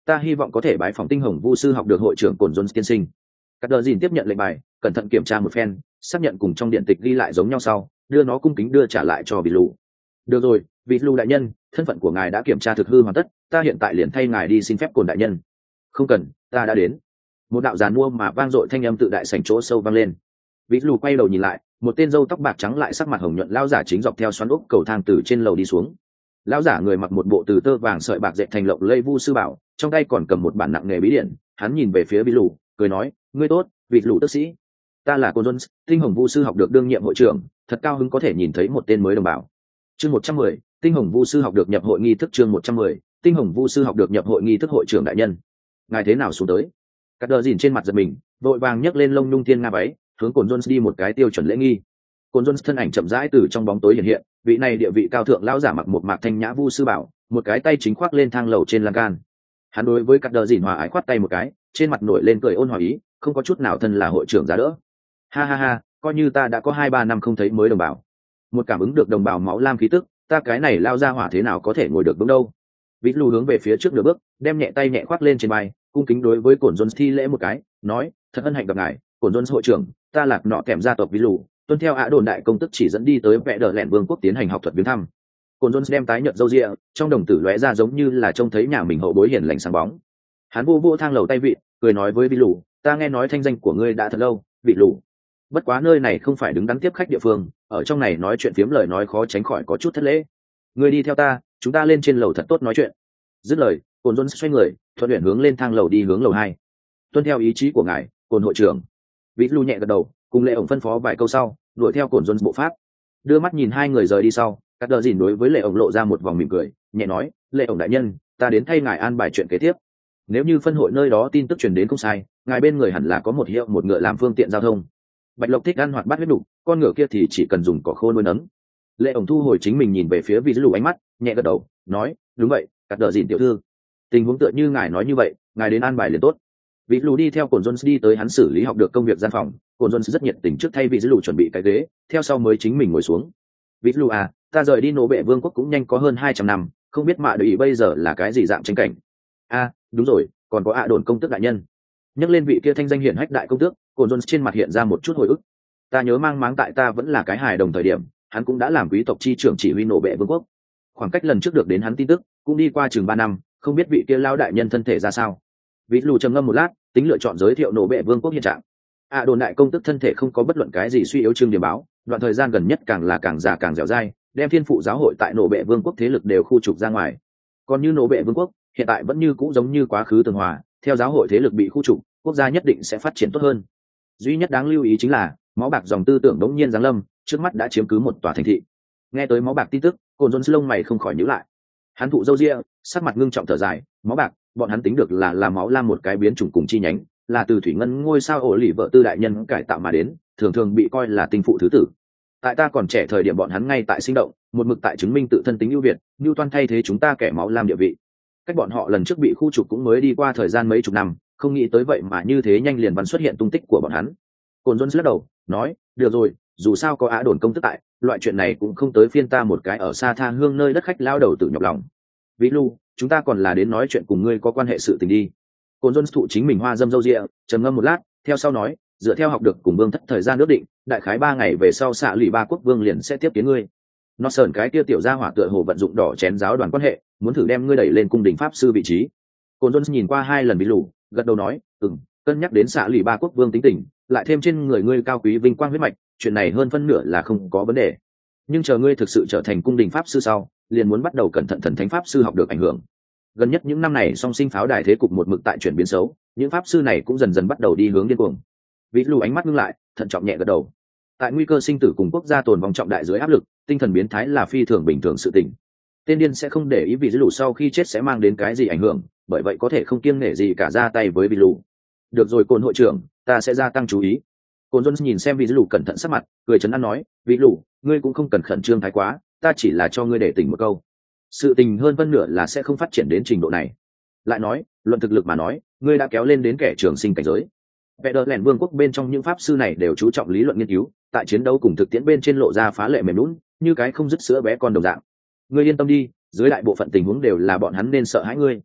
ta hy vọng có thể bái phòng tinh hồng vu sư học được hội trưởng cồn jones tiên sinh. Cắt đờ dìn tiếp nhận lệnh bài, cẩn thận kiểm tra một phen, xác nhận cùng trong điện tịch ghi lại giống nhau sau, đưa nó cung kính đưa trả lại cho vị lù. Được rồi, vị lù đại nhân, thân phận của ngài đã kiểm tra thực hư hoàn tất, ta hiện tại liền thay ngài đi xin phép cồn đại nhân. Không cần, ta đã đến. Một đạo giàn mua mà vang dội thanh âm tự đại sảnh chỗ sâu vang lên. Vị lù quay đầu nhìn lại, một tên râu tóc bạc trắng lại sắc mặt hồng nhuận lão giả chính dọc theo xoắn ốc cầu thang từ trên lầu đi xuống. Lão giả người mặc một bộ từ tơ vàng sợi bạc dệt thành lộng lây vu sư bảo, trong tay còn cầm một bản nặng nghề bí điển. Hắn nhìn về phía vị lù, cười nói, ngươi tốt, vị lù tức sĩ. Ta là Côn Jones, tinh hồng vu sư học được đương nhiệm hội trưởng, thật cao hứng có thể nhìn thấy một tên mới đồng bào. Chương một trăm mười, tinh hồng vu sư học được nhập hội nghi thức. Chương một trăm mười, tinh hồng vu sư học được nhập hội nghi thức. Hội trưởng đại nhân, ngài thế nào xuống tới? Cắt đờ dìn trên mặt giật mình, vội vàng nhấc lên lông nhung thiên nga váy, hướng Côn Jones đi một cái tiêu chuẩn lễ nghi. Côn Jones thân ảnh chậm rãi từ trong bóng tối hiện hiện, vị này địa vị cao thượng lão giả mặc một mạc thanh nhã vu sư bảo, một cái tay chính khoác lên thang lầu trên lan can. Hắn đối với Cắt đờ dìn hòa ái khoát tay một cái, trên mặt nổi lên cười ôn hòa ý, không có chút nào thân là hội trưởng giá đỡ. Ha ha ha, coi như ta đã có hai ba năm không thấy mới đồng bào. Một cảm ứng được đồng bào máu lam khí tức, ta cái này lao ra hỏa thế nào có thể ngồi được vững đâu. Vĩ Lù hướng về phía trước nửa bước, đem nhẹ tay nhẹ khoác lên trên vai, cung kính đối với Cổn Jones thi lễ một cái, nói, thật ân hạnh gặp ngài, Cổn Jones hội trưởng, ta lạc nọ kèm gia tộc Vĩ Lù, tuân theo ạ đồn đại công tức chỉ dẫn đi tới vẽ đờ lẹn vương quốc tiến hành học thuật viếng thăm. Cổn Jones đem tái nhợt râu ria, trong đồng tử lóe ra giống như là trông thấy nhà mình hậu bối hiền lành sáng bóng. Hắn vô vô thang lầu tay vị, cười nói với Vĩ Lù, ta nghe nói thanh danh của ngươi đã thật lâu, Vĩ Lù. Bất quá nơi này không phải đứng đắn tiếp khách địa phương, ở trong này nói chuyện phiếm lời nói khó tránh khỏi có chút thất lễ. Ngươi đi theo ta, chúng ta lên trên lầu thật tốt nói chuyện. Dứt lời, Cổn Jones xoay người, thuận luyện hướng lên thang lầu đi hướng lầu hai. Tuân theo ý chí của ngài, Cổn hội trưởng. Vĩ Lù nhẹ gật đầu, cùng Lệ ổng phân phó vài câu sau, đuổi theo Cổn Jones bộ pháp. Đưa mắt nhìn hai người rời đi sau, Cắt đờ dìn đối với Lệ ổng lộ ra một vòng mỉm cười, nhẹ nói, Lệ ổng đại nhân, ta đến thay ngài an bài chuyện kế tiếp. Nếu như phân hội nơi đó tin tức truyền đến không sai, ngài bên người hẳn là có một hiệu một ngựa làm phương tiện giao thông. Bạch Lộc thích ăn hoạt bát huyết đủ, con ngựa kia thì chỉ cần dùng cỏ khô nuôi nấng. Lệ ổng thu hồi chính mình nhìn về phía Vĩ Lù ánh mắt, nhẹ gật đầu, nói, đúng vậy, Cắt đờ dìn tiểu thư. Tình huống tựa như ngài nói như vậy, ngài đến an bài liền tốt. Vĩ Lù đi theo Cổn Jones đi tới hắn xử lý học được công việc gian phòng, Cổn Jones rất nhiệt tình trước thay Vĩ Lù chuẩn bị cái ghế, theo sau mới chính mình ngồi xuống. Vĩ Lù à, ta rời đi nô bệ vương quốc cũng nhanh có hơn hai trăm năm, không biết mạ đội bây giờ là cái gì dạng tranh cảnh. A, à, đúng rồi, còn có ạ đồn công tước đại nhân. Nhắc lên vị kia thanh danh hiển hách đại công tước, Cổn Jones trên mặt hiện ra một chút hồi ức. Ta nhớ mang máng tại ta vẫn là cái hài đồng thời điểm, hắn cũng đã làm quý tộc chi trưởng chỉ huy nô bệ vương quốc. Khoảng cách lần trước được đến hắn tin tức, cũng đi qua chừng ba năm, không biết vị kia lão đại nhân thân thể ra sao. Vĩ Lù trầm ngâm một lát, tính lựa chọn giới thiệu nô bệ vương quốc hiện trạng. ạ đồn đại công tước thân thể không có bất luận cái gì suy yếu trương điểm báo, đoạn thời gian gần nhất càng là càng già càng dẻo dai, đem thiên phụ giáo hội tại nô bệ vương quốc thế lực đều khu trục ra ngoài. Còn như nô bệ vương quốc, hiện tại vẫn như cũ giống như quá khứ tường hòa, theo giáo hội thế lực bị khu trục, quốc gia nhất định sẽ phát triển tốt hơn. Duy nhất đáng lưu ý chính là máu bạc dòng tư tưởng đống nhiên giáng lâm, trước mắt đã chiếm cứ một tòa thành thị. Nghe tới máu bạc tin tức, Cổn Jones lông mày không khỏi nhíu lại. Hắn thụ râu ria, sắc mặt ngưng trọng thở dài, máu bạc, bọn hắn tính được là là máu lam một cái biến chủng cùng chi nhánh, là từ thủy ngân ngôi sao ổ lì vợ tư đại nhân cải tạo mà đến, thường thường bị coi là tinh phụ thứ tử. Tại ta còn trẻ thời điểm bọn hắn ngay tại sinh động, một mực tại chứng minh tự thân tính ưu việt, như toan thay thế chúng ta kẻ máu lam địa vị. Cách bọn họ lần trước bị khu trục cũng mới đi qua thời gian mấy chục năm, không nghĩ tới vậy mà như thế nhanh liền văn xuất hiện tung tích của bọn hắn. Cổn Jones lắc đầu, nói, được rồi, dù sao có á đồn công tức tại, loại chuyện này cũng không tới phiên ta một cái ở xa tha hương nơi đất khách lao đầu tự nhọc lòng. Vĩ Lù, chúng ta còn là đến nói chuyện cùng ngươi có quan hệ sự tình đi. Cổn Jones thụ chính mình hoa dâm râu ria, trầm ngâm một lát, theo sau nói, dựa theo học được cùng vương thất thời gian ước định, đại khái ba ngày về sau xạ lụy ba quốc vương liền sẽ tiếp kiến ngươi. Nó sờn cái kia tiểu gia hỏa tựa hồ vận dụng đỏ chén giáo đoàn quan hệ, muốn thử đem ngươi đẩy lên cung đình pháp sư vị trí. Cổn Jones nhìn qua hai lần Vĩ Lù, gật đầu nói, ừm, cân nhắc đến xạ lụy ba quốc vương tính tình, lại thêm trên người ngươi cao quý vinh quang huyết mạch, chuyện này hơn phân nửa là không có vấn đề. Nhưng chờ ngươi thực sự trở thành cung đình pháp sư sau, liền muốn bắt đầu cẩn thận thần thánh pháp sư học được ảnh hưởng. Gần nhất những năm này song sinh pháo đài thế cục một mực tại chuyển biến xấu, những pháp sư này cũng dần dần bắt đầu đi hướng điên cuồng. Vĩ Lù ánh mắt ngưng lại, thận trọng nhẹ gật đầu. Tại nguy cơ sinh tử cùng quốc gia tồn vong trọng đại dưới áp lực, tinh thần biến thái là phi thường bình thường sự tình. Tên điên sẽ không để ý Vĩ Lù sau khi chết sẽ mang đến cái gì ảnh hưởng, bởi vậy có thể không kiêng nể gì cả ra tay với Vĩ Lù. Được rồi Cổn hội trưởng, ta sẽ gia tăng chú ý. Cổn Jones nhìn xem Vĩ Lù cẩn thận sắc mặt, cười trấn an nói, Vĩ Lù, ngươi cũng không cần khẩn trương thái quá, ta chỉ là cho ngươi để tỉnh một câu. Sự tình hơn phân nửa là sẽ không phát triển đến trình độ này. Lại nói, luận thực lực mà nói, ngươi đã kéo lên đến kẻ trường sinh cảnh giới. Vẽ đờ lẻn vương quốc bên trong những pháp sư này đều chú trọng lý luận nghiên cứu, tại chiến đấu cùng thực tiễn bên trên lộ ra phá lệ mềm lún, như cái không dứt sữa bé con đồng dạng. Ngươi yên tâm đi, dưới đại bộ phận tình huống đều là bọn hắn nên sợ hãi ngươi.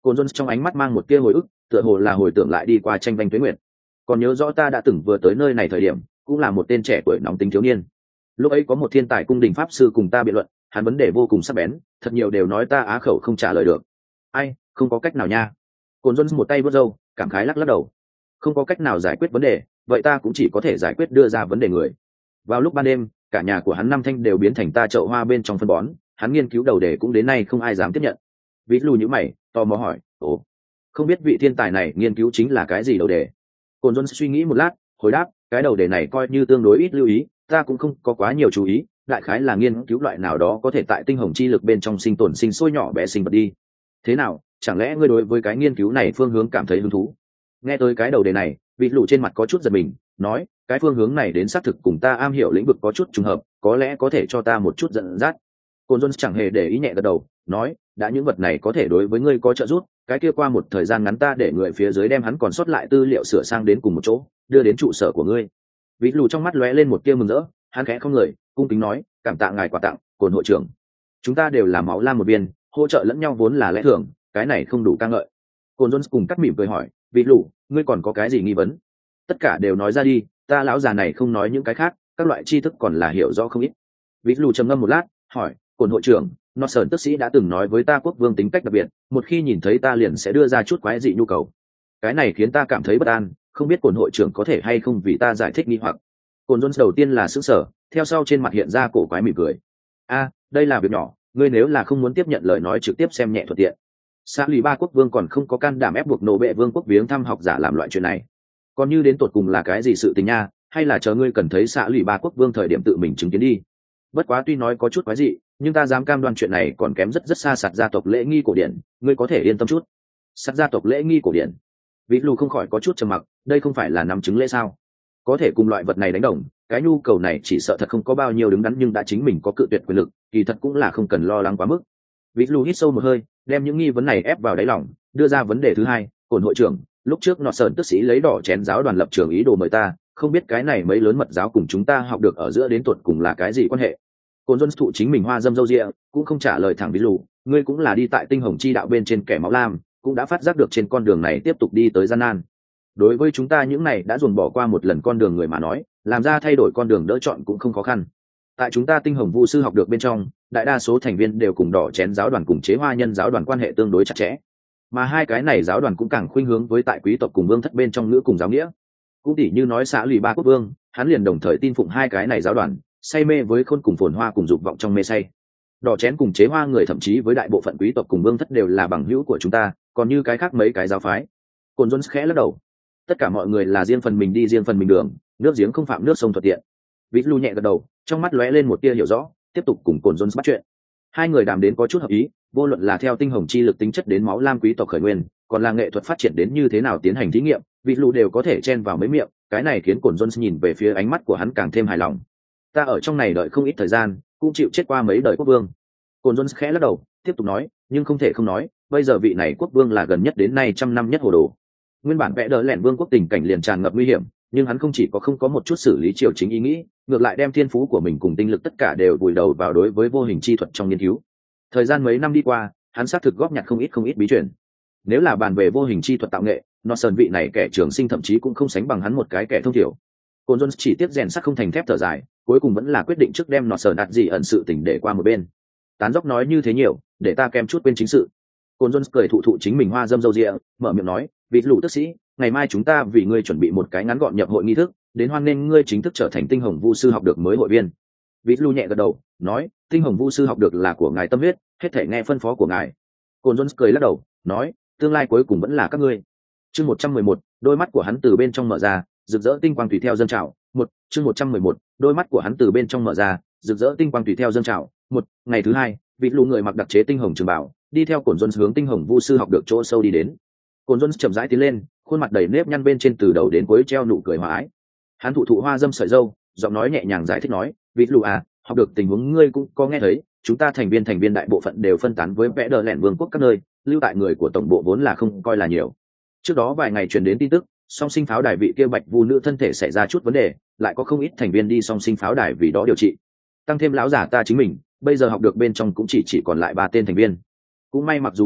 Cồn Jones trong ánh mắt mang một tia hồi ức, tựa hồ là hồi tưởng lại đi qua tranh vanh tuế nguyệt. Còn nhớ rõ ta đã từng vừa tới nơi này thời điểm, cũng là một tên trẻ tuổi nóng tính thiếu niên. Lúc ấy có một thiên tài cung đình pháp sư cùng ta biện luận, hắn vấn đề vô cùng sắc bén, thật nhiều đều nói ta á khẩu không trả lời được. Ai, không có cách nào nha. Cồn Jones một tay vuốt râu, cảm khái lắc lắc đầu. Không có cách nào giải quyết vấn đề, vậy ta cũng chỉ có thể giải quyết đưa ra vấn đề người. Vào lúc ban đêm, cả nhà của hắn năm thanh đều biến thành ta chậu hoa bên trong phân bón, hắn nghiên cứu đầu đề cũng đến nay không ai dám tiếp nhận. Vít lù nhíu mày, tò mò hỏi, ồ, không biết vị thiên tài này nghiên cứu chính là cái gì đầu đề? Cồn Jones suy nghĩ một lát, hồi đáp, cái đầu đề này coi như tương đối ít lưu ý, ta cũng không có quá nhiều chú ý, đại khái là nghiên cứu loại nào đó có thể tại tinh hồng chi lực bên trong sinh tồn sinh sôi nhỏ bé sinh vật đi. Thế nào, chẳng lẽ ngươi đối với cái nghiên cứu này phương hướng cảm thấy hứng thú? Nghe tới cái đầu đề này, Vít lù trên mặt có chút giật mình, nói, cái phương hướng này đến xác thực cùng ta am hiểu lĩnh vực có chút trùng hợp, có lẽ có thể cho ta một chút dẫn dắt. Cồn Jones chẳng hề để ý, nhẹ gật đầu, nói, đã những vật này có thể đối với ngươi có trợ giúp, cái kia qua một thời gian ngắn ta để người phía dưới đem hắn còn sót lại tư liệu sửa sang đến cùng một chỗ, đưa đến trụ sở của ngươi. Vĩ lù trong mắt lóe lên một tia mừng rỡ, hắn khẽ không người, cung kính nói, cảm tạ ngài quà tặng, Cồn hội trưởng. Chúng ta đều là máu lam một viên, hỗ trợ lẫn nhau vốn là lẽ thường, cái này không đủ ca ngợi. Cồn Jones cùng cắt mỉm cười hỏi, Vĩ lù, ngươi còn có cái gì nghi vấn? Tất cả đều nói ra đi, ta lão già này không nói những cái khác, các loại tri thức còn là hiểu rõ không ít. Vĩ lù trầm ngâm một lát, hỏi, Cồn hội trưởng, nó sơn tức sĩ đã từng nói với ta quốc vương tính cách đặc biệt, một khi nhìn thấy ta liền sẽ đưa ra chút quái dị nhu cầu. Cái này khiến ta cảm thấy bất an, không biết Cồn hội trưởng có thể hay không vì ta giải thích nghi hoặc. Cồn Jones đầu tiên là sững sờ, theo sau trên mặt hiện ra cổ quái mỉm cười. A, đây là việc nhỏ, ngươi nếu là không muốn tiếp nhận lời nói trực tiếp xem nhẹ thuận tiện. Xã lì ba quốc vương còn không có can đảm ép buộc nô bệ vương quốc viếng thăm học giả làm loại chuyện này. Còn như đến tột cùng là cái gì sự tình nha, hay là chờ ngươi cần thấy xã lì ba quốc vương thời điểm tự mình chứng kiến đi. Bất quá tuy nói có chút quái dị, nhưng ta dám cam đoan chuyện này còn kém rất rất xa sạt gia tộc lễ nghi cổ điển, ngươi có thể yên tâm chút. Sạt gia tộc lễ nghi cổ điển. Vĩ lù không khỏi có chút trầm mặc, đây không phải là nắm chứng lễ sao? Có thể cùng loại vật này đánh đồng, cái nhu cầu này chỉ sợ thật không có bao nhiêu đứng đắn, nhưng đã chính mình có cự tuyệt quyền lực, kỳ thật cũng là không cần lo lắng quá mức. Vĩ lù hít sâu một hơi, đem những nghi vấn này ép vào đáy lòng, đưa ra vấn đề thứ hai, Cồn hội trưởng, lúc trước nọ sờn tức sĩ lấy đỏ chén giáo đoàn lập trường ý đồ mời ta, không biết cái này mấy lớn mật giáo cùng chúng ta học được ở giữa đến tuột cùng là cái gì quan hệ? Cồn Jones thụ chính mình hoa dâm dâu rịa, cũng không trả lời thẳng Vĩ lù, ngươi cũng là đi tại tinh hồng chi đạo bên trên kẻ máu lam, cũng đã phát giác được trên con đường này tiếp tục đi tới gian nan. Đối với chúng ta những này đã dồn bỏ qua một lần con đường người mà nói, làm ra thay đổi con đường đỡ chọn cũng không khó khăn. Tại chúng ta tinh hồng vu sư học được bên trong, đại đa số thành viên đều cùng đỏ chén giáo đoàn cùng chế hoa nhân giáo đoàn quan hệ tương đối chặt chẽ, mà hai cái này giáo đoàn cũng càng khuynh hướng với tại quý tộc cùng vương thất bên trong ngữ cùng giáo nghĩa. Cũng tỉ như nói xã lì ba quốc vương, hắn liền đồng thời tin phụng hai cái này giáo đoàn, say mê với khôn cùng phồn hoa cùng dục vọng trong mê say. Đỏ chén cùng chế hoa người thậm chí với đại bộ phận quý tộc cùng vương thất đều là bằng hữu của chúng ta, còn như cái khác mấy cái giáo phái. Cồn Jones khẽ lắc đầu, tất cả mọi người là riêng phần mình đi riêng phần mình đường, nước giếng không phạm nước sông thuận tiện. Vĩ Lu nhẹ gật đầu, trong mắt lóe lên một tia hiểu rõ, tiếp tục cùng Cồn Jones bắt chuyện. Hai người đàm đến có chút hợp ý, vô luận là theo tinh hồng chi lực tính chất đến máu lam quý tộc khởi nguyên, còn là nghệ thuật phát triển đến như thế nào tiến hành thí nghiệm, Vĩ Lu đều có thể chen vào mấy miệng, cái này khiến Cồn Jones nhìn về phía ánh mắt của hắn càng thêm hài lòng. Ta ở trong này đợi không ít thời gian, cũng chịu chết qua mấy đời quốc vương. Cồn Jones khẽ lắc đầu, tiếp tục nói, nhưng không thể không nói, bây giờ vị này quốc vương là gần nhất đến nay trăm năm nhất hồ đồ. Nguyên bản vẽ đỡ lẻn vương quốc tình cảnh liền tràn ngập nguy hiểm, nhưng hắn không chỉ có không có một chút xử lý triều chính ý nghĩ, ngược lại đem thiên phú của mình cùng tinh lực tất cả đều vùi đầu vào đối với vô hình chi thuật trong nghiên cứu. Thời gian mấy năm đi qua, hắn xác thực góp nhặt không ít không ít bí truyền. Nếu là bàn về vô hình chi thuật tạo nghệ, nó sơn vị này kẻ trường sinh thậm chí cũng không sánh bằng hắn một cái kẻ thông thiểu. Cồn Jones chỉ tiếc rèn sắt không thành thép thở dài, cuối cùng vẫn là quyết định trước đem nó sơn đạt gì ẩn sự tình để qua một bên. Tán dốc nói như thế nhiều, để ta kem chút bên chính sự. Cồn Jones cười thụ thụ chính mình hoa dâm dâu rịa, mở miệng nói, vị lũ tức sĩ, ngày mai chúng ta vì ngươi chuẩn bị một cái ngắn gọn nhập hội nghi thức, đến hoan nghênh ngươi chính thức trở thành tinh hồng vu sư học được mới hội viên. Vị lũ nhẹ gật đầu, nói, tinh hồng vu sư học được là của ngài tâm huyết, hết thể nghe phân phó của ngài. Cồn Jones cười lắc đầu, nói, tương lai cuối cùng vẫn là các ngươi. Chương một trăm mười một, đôi mắt của hắn từ bên trong mở ra, rực rỡ tinh quang tùy theo dâng trào. Một, chương một trăm mười một, đôi mắt của hắn từ bên trong mở ra, rực rỡ tinh quang tùy theo dâng trào. Một, ngày thứ hai, vị lũ người mặc đặc chế tinh hồng trường bảo, đi theo Cồn Jones hướng tinh hồng vu sư học được chỗ sâu đi đến. Cồn Jones chậm rãi tiến lên, khuôn mặt đầy nếp nhăn bên trên từ đầu đến cuối treo nụ cười hòa ái. Hắn thụ thụ hoa dâm sợi dâu, giọng nói nhẹ nhàng giải thích nói, vị lũ à, học được tình huống ngươi cũng có nghe thấy, chúng ta thành viên thành viên đại bộ phận đều phân tán với vẽ đờ lẻn vương quốc các nơi, lưu tại người của tổng bộ vốn là không coi là nhiều. Trước đó vài ngày truyền đến tin tức, song sinh pháo đài vị kia bạch vu nữ thân thể xảy ra chút vấn đề, lại có không ít thành viên đi song sinh pháo đài vì đó điều trị. Tăng thêm lão giả ta chính mình, bây giờ học được bên trong cũng chỉ chỉ còn lại ba tên thành viên. Cũng may mặc dù người ít,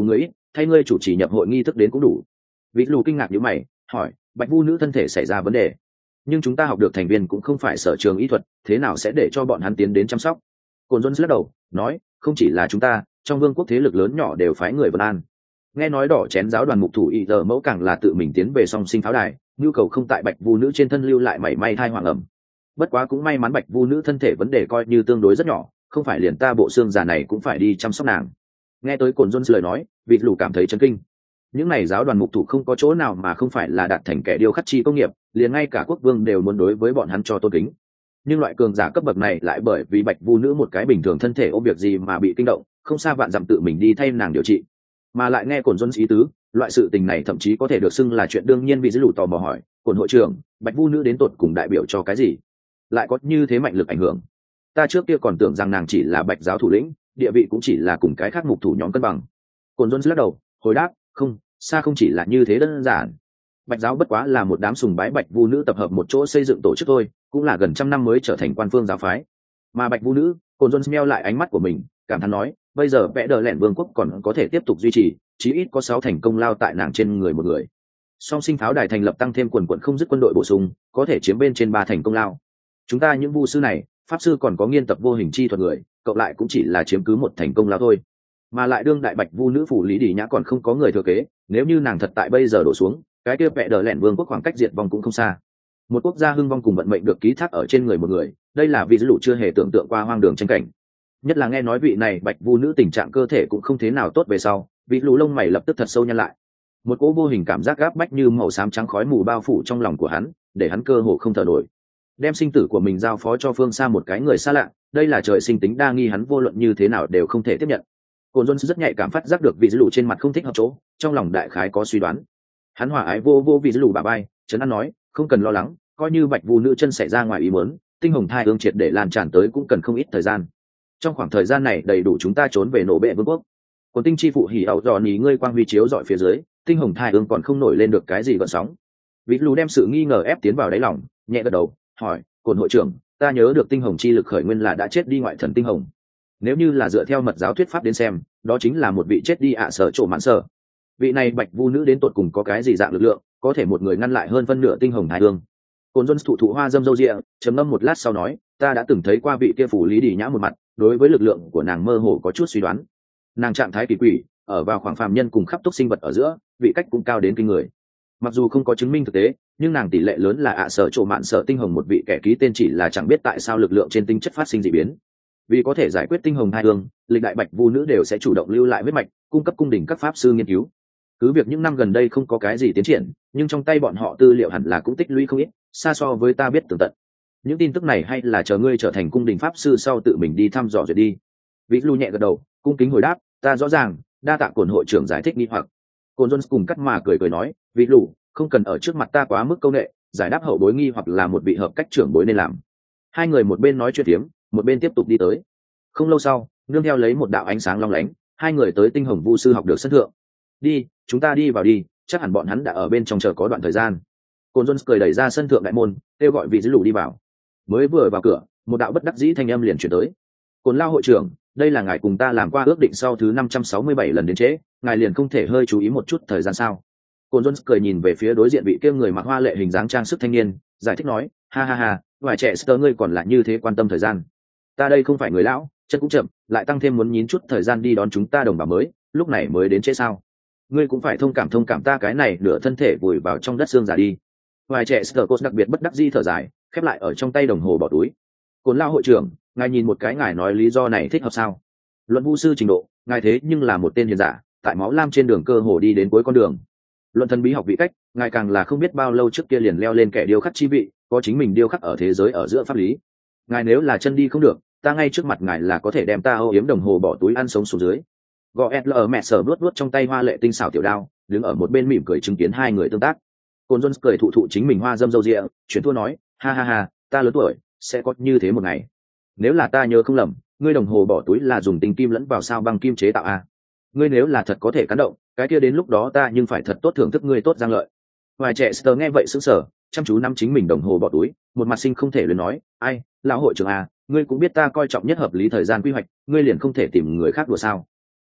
thay ngươi chủ trì nhập hội nghi thức đến cũng đủ. Vị lù kinh ngạc như mày hỏi, bạch vu nữ thân thể xảy ra vấn đề, nhưng chúng ta học được thành viên cũng không phải sở trường y thuật, thế nào sẽ để cho bọn hắn tiến đến chăm sóc? Cồn Jones lắc đầu nói, không chỉ là chúng ta, trong vương quốc thế lực lớn nhỏ đều phái người vân an. Nghe nói đỏ chén giáo đoàn mục thủ y giờ mẫu càng là tự mình tiến về song sinh pháo đài, nhu cầu không tại bạch vu nữ trên thân lưu lại mảy may thai hoàng ẩm. Bất quá cũng may mắn bạch vu nữ thân thể vấn đề coi như tương đối rất nhỏ, không phải liền ta bộ xương già này cũng phải đi chăm sóc nàng. Nghe tới Cồn Jones lời nói, vị lù cảm thấy chấn kinh. Những này giáo đoàn mục thủ không có chỗ nào mà không phải là đạt thành kẻ điêu khắc chi công nghiệp, liền ngay cả quốc vương đều muốn đối với bọn hắn cho tôn kính. Nhưng loại cường giả cấp bậc này lại bởi vì bạch vu nữ một cái bình thường thân thể ôm việc gì mà bị kinh động, không xa vạn dặm tự mình đi thay nàng điều trị. Mà lại nghe Cồn Jones ý tứ, loại sự tình này thậm chí có thể được xưng là chuyện đương nhiên. Vì dữ lù tò mò hỏi, Cồn hội trưởng, bạch vu nữ đến tột cùng đại biểu cho cái gì, lại có như thế mạnh lực ảnh hưởng? Ta trước kia còn tưởng rằng nàng chỉ là bạch giáo thủ lĩnh, địa vị cũng chỉ là cùng cái khác mục thủ nhóm cân bằng. Cồn Jones lắc đầu hồi đáp, không, xa không chỉ là như thế đơn giản. Bạch giáo bất quá là một đám sùng bái bạch vu nữ tập hợp một chỗ xây dựng tổ chức thôi, cũng là gần trăm năm mới trở thành quan phương giáo phái. Mà bạch vu nữ, Cồn Jones meo lại ánh mắt của mình, cảm thán nói, bây giờ vẽ đờ lẹn vương quốc còn có thể tiếp tục duy trì, chí ít có sáu thành công lao tại nàng trên người một người. Song sinh pháo đài thành lập tăng thêm quần quận không dứt quân đội bổ sung, có thể chiếm bên trên ba thành công lao. Chúng ta những vu sư này, pháp sư còn có nghiên tập vô hình chi thuật người, cộng lại cũng chỉ là chiếm cứ một thành công lao thôi. Mà lại đương đại bạch vu nữ phủ lý đi nhã còn không có người thừa kế, nếu như nàng thật tại bây giờ đổ xuống, cái kia vẽ đờ lẹn vương quốc khoảng cách diệt vong cũng không xa. Một quốc gia hưng vong cùng vận mệnh được ký thác ở trên người một người, đây là vì dữ lũ chưa hề tưởng tượng qua hoang đường tranh cảnh. Nhất là nghe nói vị này bạch vu nữ tình trạng cơ thể cũng không thế nào tốt về sau, vị lũ lông mày lập tức thật sâu nhăn lại. Một cỗ vô hình cảm giác gáp bách như màu xám trắng khói mù bao phủ trong lòng của hắn, để hắn cơ hồ không thở nổi. Đem sinh tử của mình giao phó cho phương xa một cái người xa lạ, đây là trời sinh tính đa nghi, hắn vô luận như thế nào đều không thể tiếp nhận. Cồn Jones rất nhạy cảm phát giác được vị dữ lũ trên mặt không thích hợp chỗ, trong lòng đại khái có suy đoán. Hắn hòa ái vô vô vị dữ lũ bà bay, trấn an nói, không cần lo lắng, coi như bạch vu nữ chân xảy ra ngoài ý muốn, tinh hồng thai hương triệt để lan tràn tới cũng cần không ít thời gian. Trong khoảng thời gian này đầy đủ chúng ta trốn về nổ bệ vương quốc. Còn tinh chi phụ hỉ ảo dò ní ngươi quang huy chiếu dọi phía dưới, tinh hồng thai hương còn không nổi lên được cái gì gợn sóng. Vị lù đem sự nghi ngờ ép tiến vào đáy lòng, nhẹ gật đầu hỏi, Cồn hội trưởng, ta nhớ được tinh hồng chi lực khởi nguyên là đã chết đi ngoại thần tinh hồng. Nếu như là dựa theo mật giáo thuyết pháp đến xem, đó chính là một vị chết đi ạ sở chỗ mãn sở. Vị này bạch vu nữ đến tột cùng có cái gì dạng lực lượng, có thể một người ngăn lại hơn phân nửa tinh hồng thai hương? Cồn Jones thụ thụ hoa dâm dâu rịa, trầm ngâm một lát sau nói, ta đã từng thấy qua vị kia phủ lý đi nhã một mặt, đối với lực lượng của nàng mơ hồ có chút suy đoán. Nàng trạng thái kỳ quỷ, ở vào khoảng phàm nhân cùng khắp túc sinh vật ở giữa, vị cách cũng cao đến kinh người. Mặc dù không có chứng minh thực tế, nhưng nàng tỷ lệ lớn là ạ sở chỗ mạn sở tinh hồng, một vị kẻ ký tên chỉ là chẳng biết tại sao lực lượng trên tinh chất phát sinh dị biến. Vì có thể giải quyết tinh hồng hai hương, lịch đại bạch vu nữ đều sẽ chủ động lưu lại huyết mạch, cung cấp cung đình các pháp sư nghiên cứu. Cứ việc những năm gần đây không có cái gì tiến triển, nhưng trong tay bọn họ tư liệu hẳn là cũng tích lũy không ít, xa so với ta biết tường tận. Những tin tức này hay là chờ ngươi trở thành cung đình pháp sư sau tự mình đi thăm dò rồi đi. Vị Lu nhẹ gật đầu, cung kính hồi đáp, ta rõ ràng, đa tạ Cồn hội trưởng giải thích nghi hoặc. Cồn Jones cùng cắt mà cười cười nói, vị Lu, không cần ở trước mặt ta quá mức câu nệ, giải đáp hậu bối nghi hoặc là một vị hợp cách trưởng bối nên làm. Hai người một bên nói chuyện tiếm, một bên tiếp tục đi tới. Không lâu sau, nương theo lấy một đạo ánh sáng long lánh, hai người tới tinh hồng vu sư học được sân thượng. Đi, chúng ta đi vào đi, chắc hẳn bọn hắn đã ở bên trong chờ có đoạn thời gian. Cồn Jones cười đẩy ra sân thượng đại môn, kêu gọi vị dữ lù đi vào. Mới vừa vào cửa, một đạo bất đắc dĩ thanh âm liền chuyển tới. Cồn lao hội trưởng, đây là ngài cùng ta làm qua ước định sau thứ năm trăm sáu mươi bảy lần đến trễ, ngài liền không thể hơi chú ý một chút thời gian sao? Cồn Jones cười nhìn về phía đối diện vị kia người mặc hoa lệ hình dáng trang sức thanh niên, giải thích nói, ha ha ha, vài trẻ sơ ngươi còn lại như thế quan tâm thời gian. Ta đây không phải người lão, chân cũng chậm, lại tăng thêm muốn nhín chút thời gian đi đón chúng ta đồng bào mới, lúc này mới đến trễ sao? Ngươi cũng phải thông cảm thông cảm ta cái này nửa thân thể vùi vào trong đất xương già đi. Vài trẻ sơ cô đặc biệt bất đắc dĩ thở dài, khép lại ở trong tay đồng hồ bỏ túi. Cồn lao hội trưởng, ngài nhìn một cái ngài nói lý do này thích hợp sao? Luận vu sư trình độ, ngài thế nhưng là một tên hiền giả, tại máu lam trên đường cơ hồ đi đến cuối con đường. Luận thần bí học vị cách, ngài càng là không biết bao lâu trước kia liền leo lên kẻ điêu khắc chi vị, có chính mình điêu khắc ở thế giới ở giữa pháp lý. Ngài nếu là chân đi không được, ta ngay trước mặt ngài là có thể đem ta âu yếm đồng hồ bỏ túi ăn sống xuống dưới. Gọi L mẹ sở vuốt vuốt trong tay hoa lệ tinh xảo tiểu đao, đứng ở một bên mỉm cười chứng kiến hai người tương tác. Cồn Jones cười thụ thụ chính mình hoa dâm dâu rịa, chuyển thua nói, ha ha ha, ta lớn tuổi, sẽ có như thế một ngày. Nếu là ta nhớ không lầm, ngươi đồng hồ bỏ túi là dùng tinh kim lẫn vào sao băng kim chế tạo a. Ngươi nếu là thật có thể cắn động, cái kia đến lúc đó ta nhưng phải thật tốt thưởng thức ngươi tốt giang lợi. Vài trẻ sờ nghe vậy sững sờ, chăm chú nắm chính mình đồng hồ bỏ túi, một mặt sinh không thể luyến nói, ai, lão hội trưởng à, ngươi cũng biết ta coi trọng nhất hợp lý thời gian quy hoạch, ngươi liền không thể tìm người khác đùa sao?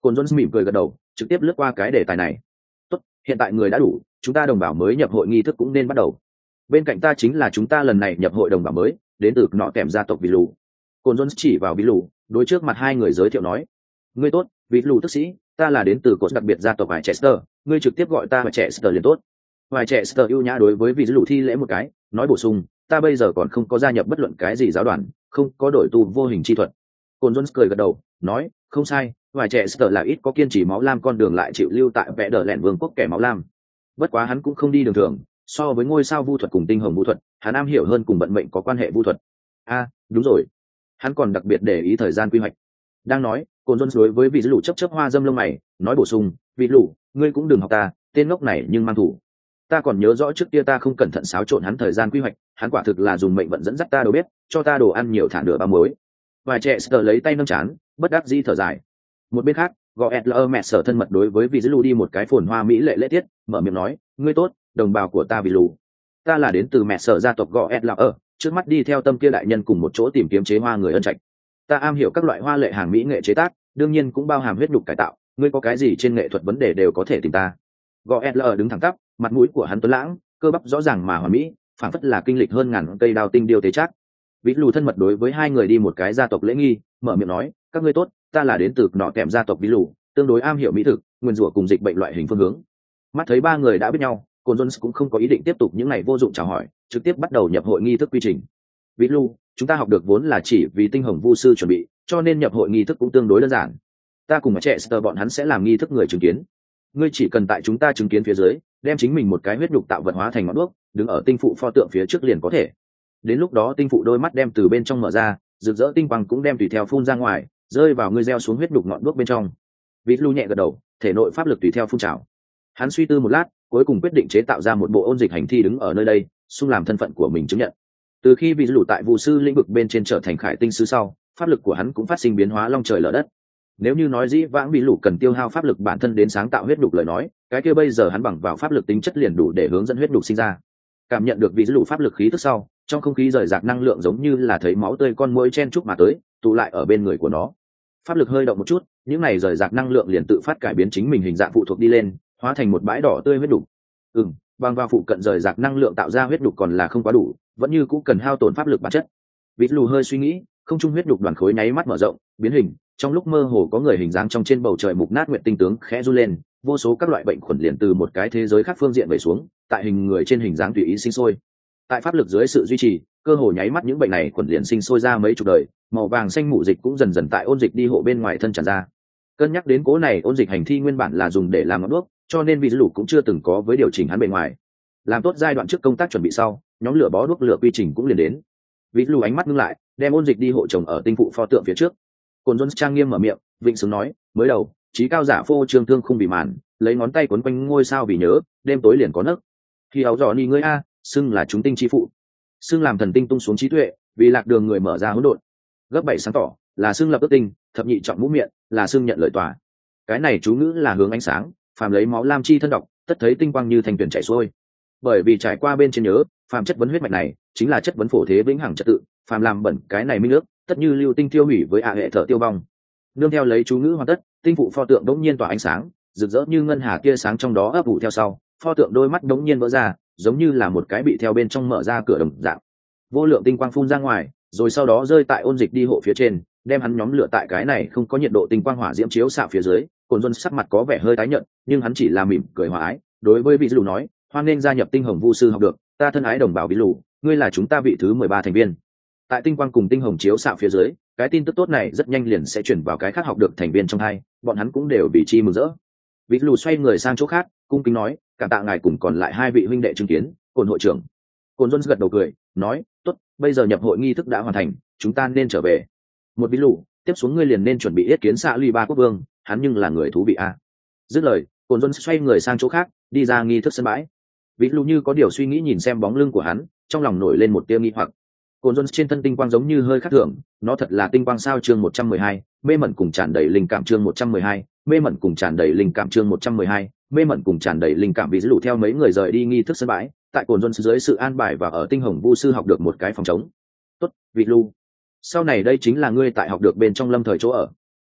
Cồn Jones mỉm cười gật đầu, trực tiếp lướt qua cái đề tài này. Tốt, hiện tại người đã đủ, chúng ta đồng bào mới nhập hội nghi thức cũng nên bắt đầu. Bên cạnh ta chính là chúng ta lần này nhập hội đồng bào mới, đến từ nọ kèm gia tộc Vị Lù. Cồn Jones chỉ vào Vị Lù, đối trước mặt hai người giới thiệu nói: ngươi tốt, Vị Lù tức sĩ, ta là đến từ cột đặc biệt gia tộc Vài Chester, ngươi trực tiếp gọi ta Vài Chester liền tốt. Vài Chester ưu nhã đối với Vị Lù thi lễ một cái, nói bổ sung: ta bây giờ còn không có gia nhập bất luận cái gì giáo đoàn, không có đổi tu vô hình chi thuật. Cồn Jones cười gật đầu, nói: không sai, Vài Chester là ít có kiên trì máu lam con đường lại chịu lưu tại vẽ đờ lẹn vương quốc kẻ máu lam. Bất quá hắn cũng không đi đường thường, so với ngôi sao vu thuật cùng tinh hồng vu thuật, hắn am hiểu hơn cùng vận mệnh có quan hệ vu thuật. A, à, đúng rồi, hắn còn đặc biệt để ý thời gian quy hoạch. Đang nói, Cồn Jones đối với Vị Lù chấp chấp hoa dâm lông mày, nói bổ sung: Vị Lù, ngươi cũng đừng học ta, tên ngốc này nhưng mang thủ. Ta còn nhớ rõ trước kia ta không cẩn thận xáo trộn hắn thời gian quy hoạch, hắn quả thực là dùng mệnh vận dẫn dắt ta đầu bếp, cho ta đồ ăn nhiều thả nửa ba muối. Vài trẻ sờ lấy tay nâng chán, bất đắc dĩ thở dài. Một bên khác, Goetler mẹ sở thân mật đối với Vị Lù đi một cái phồn hoa mỹ lệ lễ tiết, mở miệng nói: ngươi tốt, đồng bào của ta Vị Lù. Ta là đến từ mẹ sở gia tộc Goetler, trước mắt đi theo tâm kia đại nhân cùng một chỗ tìm kiếm chế hoa người ân trạch. Ta am hiểu các loại hoa lệ hàng mỹ nghệ chế tác, đương nhiên cũng bao hàm huyết nhục cải tạo, ngươi có cái gì trên nghệ thuật vấn đề đều có thể tìm ta. Goetler đứng thẳng tắp, mặt mũi của hắn tuấn lãng, cơ bắp rõ ràng mà hoàn mỹ, phảng phất là kinh lịch hơn ngàn cây đao tinh điêu tế chắc. Vị Lù thân mật đối với hai người đi một cái gia tộc lễ nghi, mở miệng nói: các ngươi tốt, ta là đến từ nọ kèm gia tộc Vị Lù, tương đối am hiểu mỹ thực, nguyên rủa cùng dịch bệnh loại hình phương hướng. Mắt thấy ba người đã biết nhau, Cồn Jones cũng không có ý định tiếp tục những ngày vô dụng chào hỏi, trực tiếp bắt đầu nhập hội nghi thức quy trình. Vị Lù, chúng ta học được vốn là chỉ vì tinh hồng vu sư chuẩn bị, cho nên nhập hội nghi thức cũng tương đối đơn giản. Ta cùng trẻ Chester bọn hắn sẽ làm nghi thức người chứng kiến. Ngươi chỉ cần tại chúng ta chứng kiến phía dưới, đem chính mình một cái huyết nhục tạo vật hóa thành ngọn đuốc, đứng ở tinh phụ pho tượng phía trước liền có thể. Đến lúc đó tinh phụ đôi mắt đem từ bên trong mở ra, rực rỡ tinh quang cũng đem tùy theo phun ra ngoài, rơi vào ngươi gieo xuống huyết nhục ngọn đuốc bên trong. Vị Lù nhẹ gật đầu, thể nội pháp lực tùy theo phun trào. Hắn suy tư một lát, cuối cùng quyết định chế tạo ra một bộ ôn dịch hành thi đứng ở nơi đây, xung làm thân phận của mình chứng nhận. Từ khi Vị Lù tại vụ sư lĩnh vực bên trên trở thành khải tinh sứ sau, pháp lực của hắn cũng phát sinh biến hóa long trời lở đất. Nếu như nói dĩ vãng Vị Lù cần tiêu hao pháp lực bản thân đến sáng tạo huyết nhục lời nói, cái kia bây giờ hắn bằng vào pháp lực tính chất liền đủ để hướng dẫn huyết nhục sinh ra. Cảm nhận được Vị Lù pháp lực khí tức sau, trong không khí rời rạc năng lượng giống như là thấy máu tươi con muỗi chen chúc mà tới, tụ lại ở bên người của nó. Pháp lực hơi động một chút, những này rời rạc năng lượng liền tự phát cải biến chính mình hình dạng phụ thuộc đi lên, hóa thành một bãi đỏ tươi huyết nhục. Ừm, bằng vào phụ cận rời rạc năng lượng tạo ra huyết nhục còn là không quá đủ, vẫn như cũ cần hao tổn pháp lực bản chất. Vị Lù hơi suy nghĩ, không trung huyết nhục đoàn khối nháy mắt mở rộng, biến hình, trong lúc mơ hồ có người hình dáng trong trên bầu trời mục nát nguyện tinh tướng khẽ du lên, vô số các loại bệnh khuẩn liền từ một cái thế giới khác phương diện về xuống, tại hình người trên hình dáng tùy ý sinh sôi. Tại pháp lực dưới sự duy trì, cơ hồ nháy mắt những bệnh này khuẩn liền sinh sôi ra mấy chục đời, màu vàng xanh mủ dịch cũng dần dần tại ôn dịch đi hộ bên ngoài thân tràn ra. Cân nhắc đến cố này ôn dịch hành thi nguyên bản là dùng để làm ngọn đuốc, cho nên Vị Lù cũng chưa từng có với điều chỉnh hắn bề ngoài. Làm tốt giai đoạn trước công tác chuẩn bị sau, nhóm lửa bó đuốc lửa quy trình cũng liền đến. Vị Lù ánh mắt ngưng lại, đem ôn dịch đi hộ trồng ở tinh phụ pho tượng phía trước. Cồn Jones trang nghiêm mở miệng, vịnh sướng nói: mới đầu, trí cao giả phô trương thương không bị màn, lấy ngón tay quấn quanh ngôi sao vì nhớ, đêm tối liền có nấc. Khi áo dò ni ngươi a, xưng là chúng tinh chi phụ, xưng làm thần tinh tung xuống trí tuệ, vì lạc đường người mở ra hỗn độn. Gấp bảy sáng tỏ, là xưng lập ước tinh, thập nhị trọng mũ miệng, là xưng nhận lợi tòa. Cái này chú ngữ là hướng ánh sáng, phàm lấy máu lam chi thân đọc, tất thấy tinh quang như thành tuyển chảy xuôi. Bởi vì trải qua bên trên nhớ, phàm chất vấn huyết mạch này, chính là chất vấn phổ thế vĩnh hằng trật tự, phàm làm bẩn cái này minh nước, tất như lưu tinh tiêu hủy với ạ hệ thở tiêu vong. Nương theo lấy chú ngữ hoàn tất, tinh phụ pho tượng đống nhiên tỏa ánh sáng, rực rỡ như ngân hà tia sáng trong đó ấp ủ theo sau, pho tượng đôi mắt đống nhiên vỡ ra, giống như là một cái bị theo bên trong mở ra cửa đồng dạng. Vô lượng tinh quang phun ra ngoài, rồi sau đó rơi tại ôn dịch đi hộ phía trên, đem hắn nhóm lửa tại cái này không có nhiệt độ tinh quang hỏa diễm chiếu xạ phía dưới. Cồn Jones sắc mặt có vẻ hơi tái nhợt, nhưng hắn chỉ là mỉm cười hòa ái, đối với Vị Lù nói: hoan nghênh gia nhập tinh hồng vu sư học được, ta thân ái đồng bào Vị Lù, ngươi là chúng ta vị thứ mười ba thành viên. Tại tinh quang cùng tinh hồng chiếu xạ phía dưới, cái tin tức tốt này rất nhanh liền sẽ chuyển vào cái khác học được thành viên trong hai, bọn hắn cũng đều bị chi mừng rỡ. Vị Lù xoay người sang chỗ khác, cung kính nói: cảm tạ ngài cùng còn lại hai vị huynh đệ chứng kiến. Cồn hội trưởng. Cồn Jones gật đầu cười, nói: tốt, bây giờ nhập hội nghi thức đã hoàn thành, chúng ta nên trở về. Một Vị Lù, tiếp xuống ngươi liền nên chuẩn bị yết kiến xạ ly ba quốc vương, hắn nhưng là người thú vị a. Dứt lời, Cồn Jones xoay người sang chỗ khác, đi ra nghi thức sân bãi. Vị Lù như có điều suy nghĩ nhìn xem bóng lưng của hắn, trong lòng nổi lên một tia nghi hoặc. Cồn Jones trên thân tinh quang giống như hơi khác thường, nó thật là tinh quang sao? Chương một trăm mười hai, mê mẩn cùng tràn đầy linh cảm. Chương một trăm mười hai, mê mẩn cùng tràn đầy linh cảm. Chương một trăm mười hai, mê mẩn cùng tràn đầy linh cảm. Vì Lù theo mấy người rời đi nghi thức sân bãi, tại Cồn Jones dưới sự an bài và ở tinh hồng vu sư học được một cái phòng chống. Tốt, Vị Lù, sau này đây chính là ngươi tại học được bên trong lâm thời chỗ ở.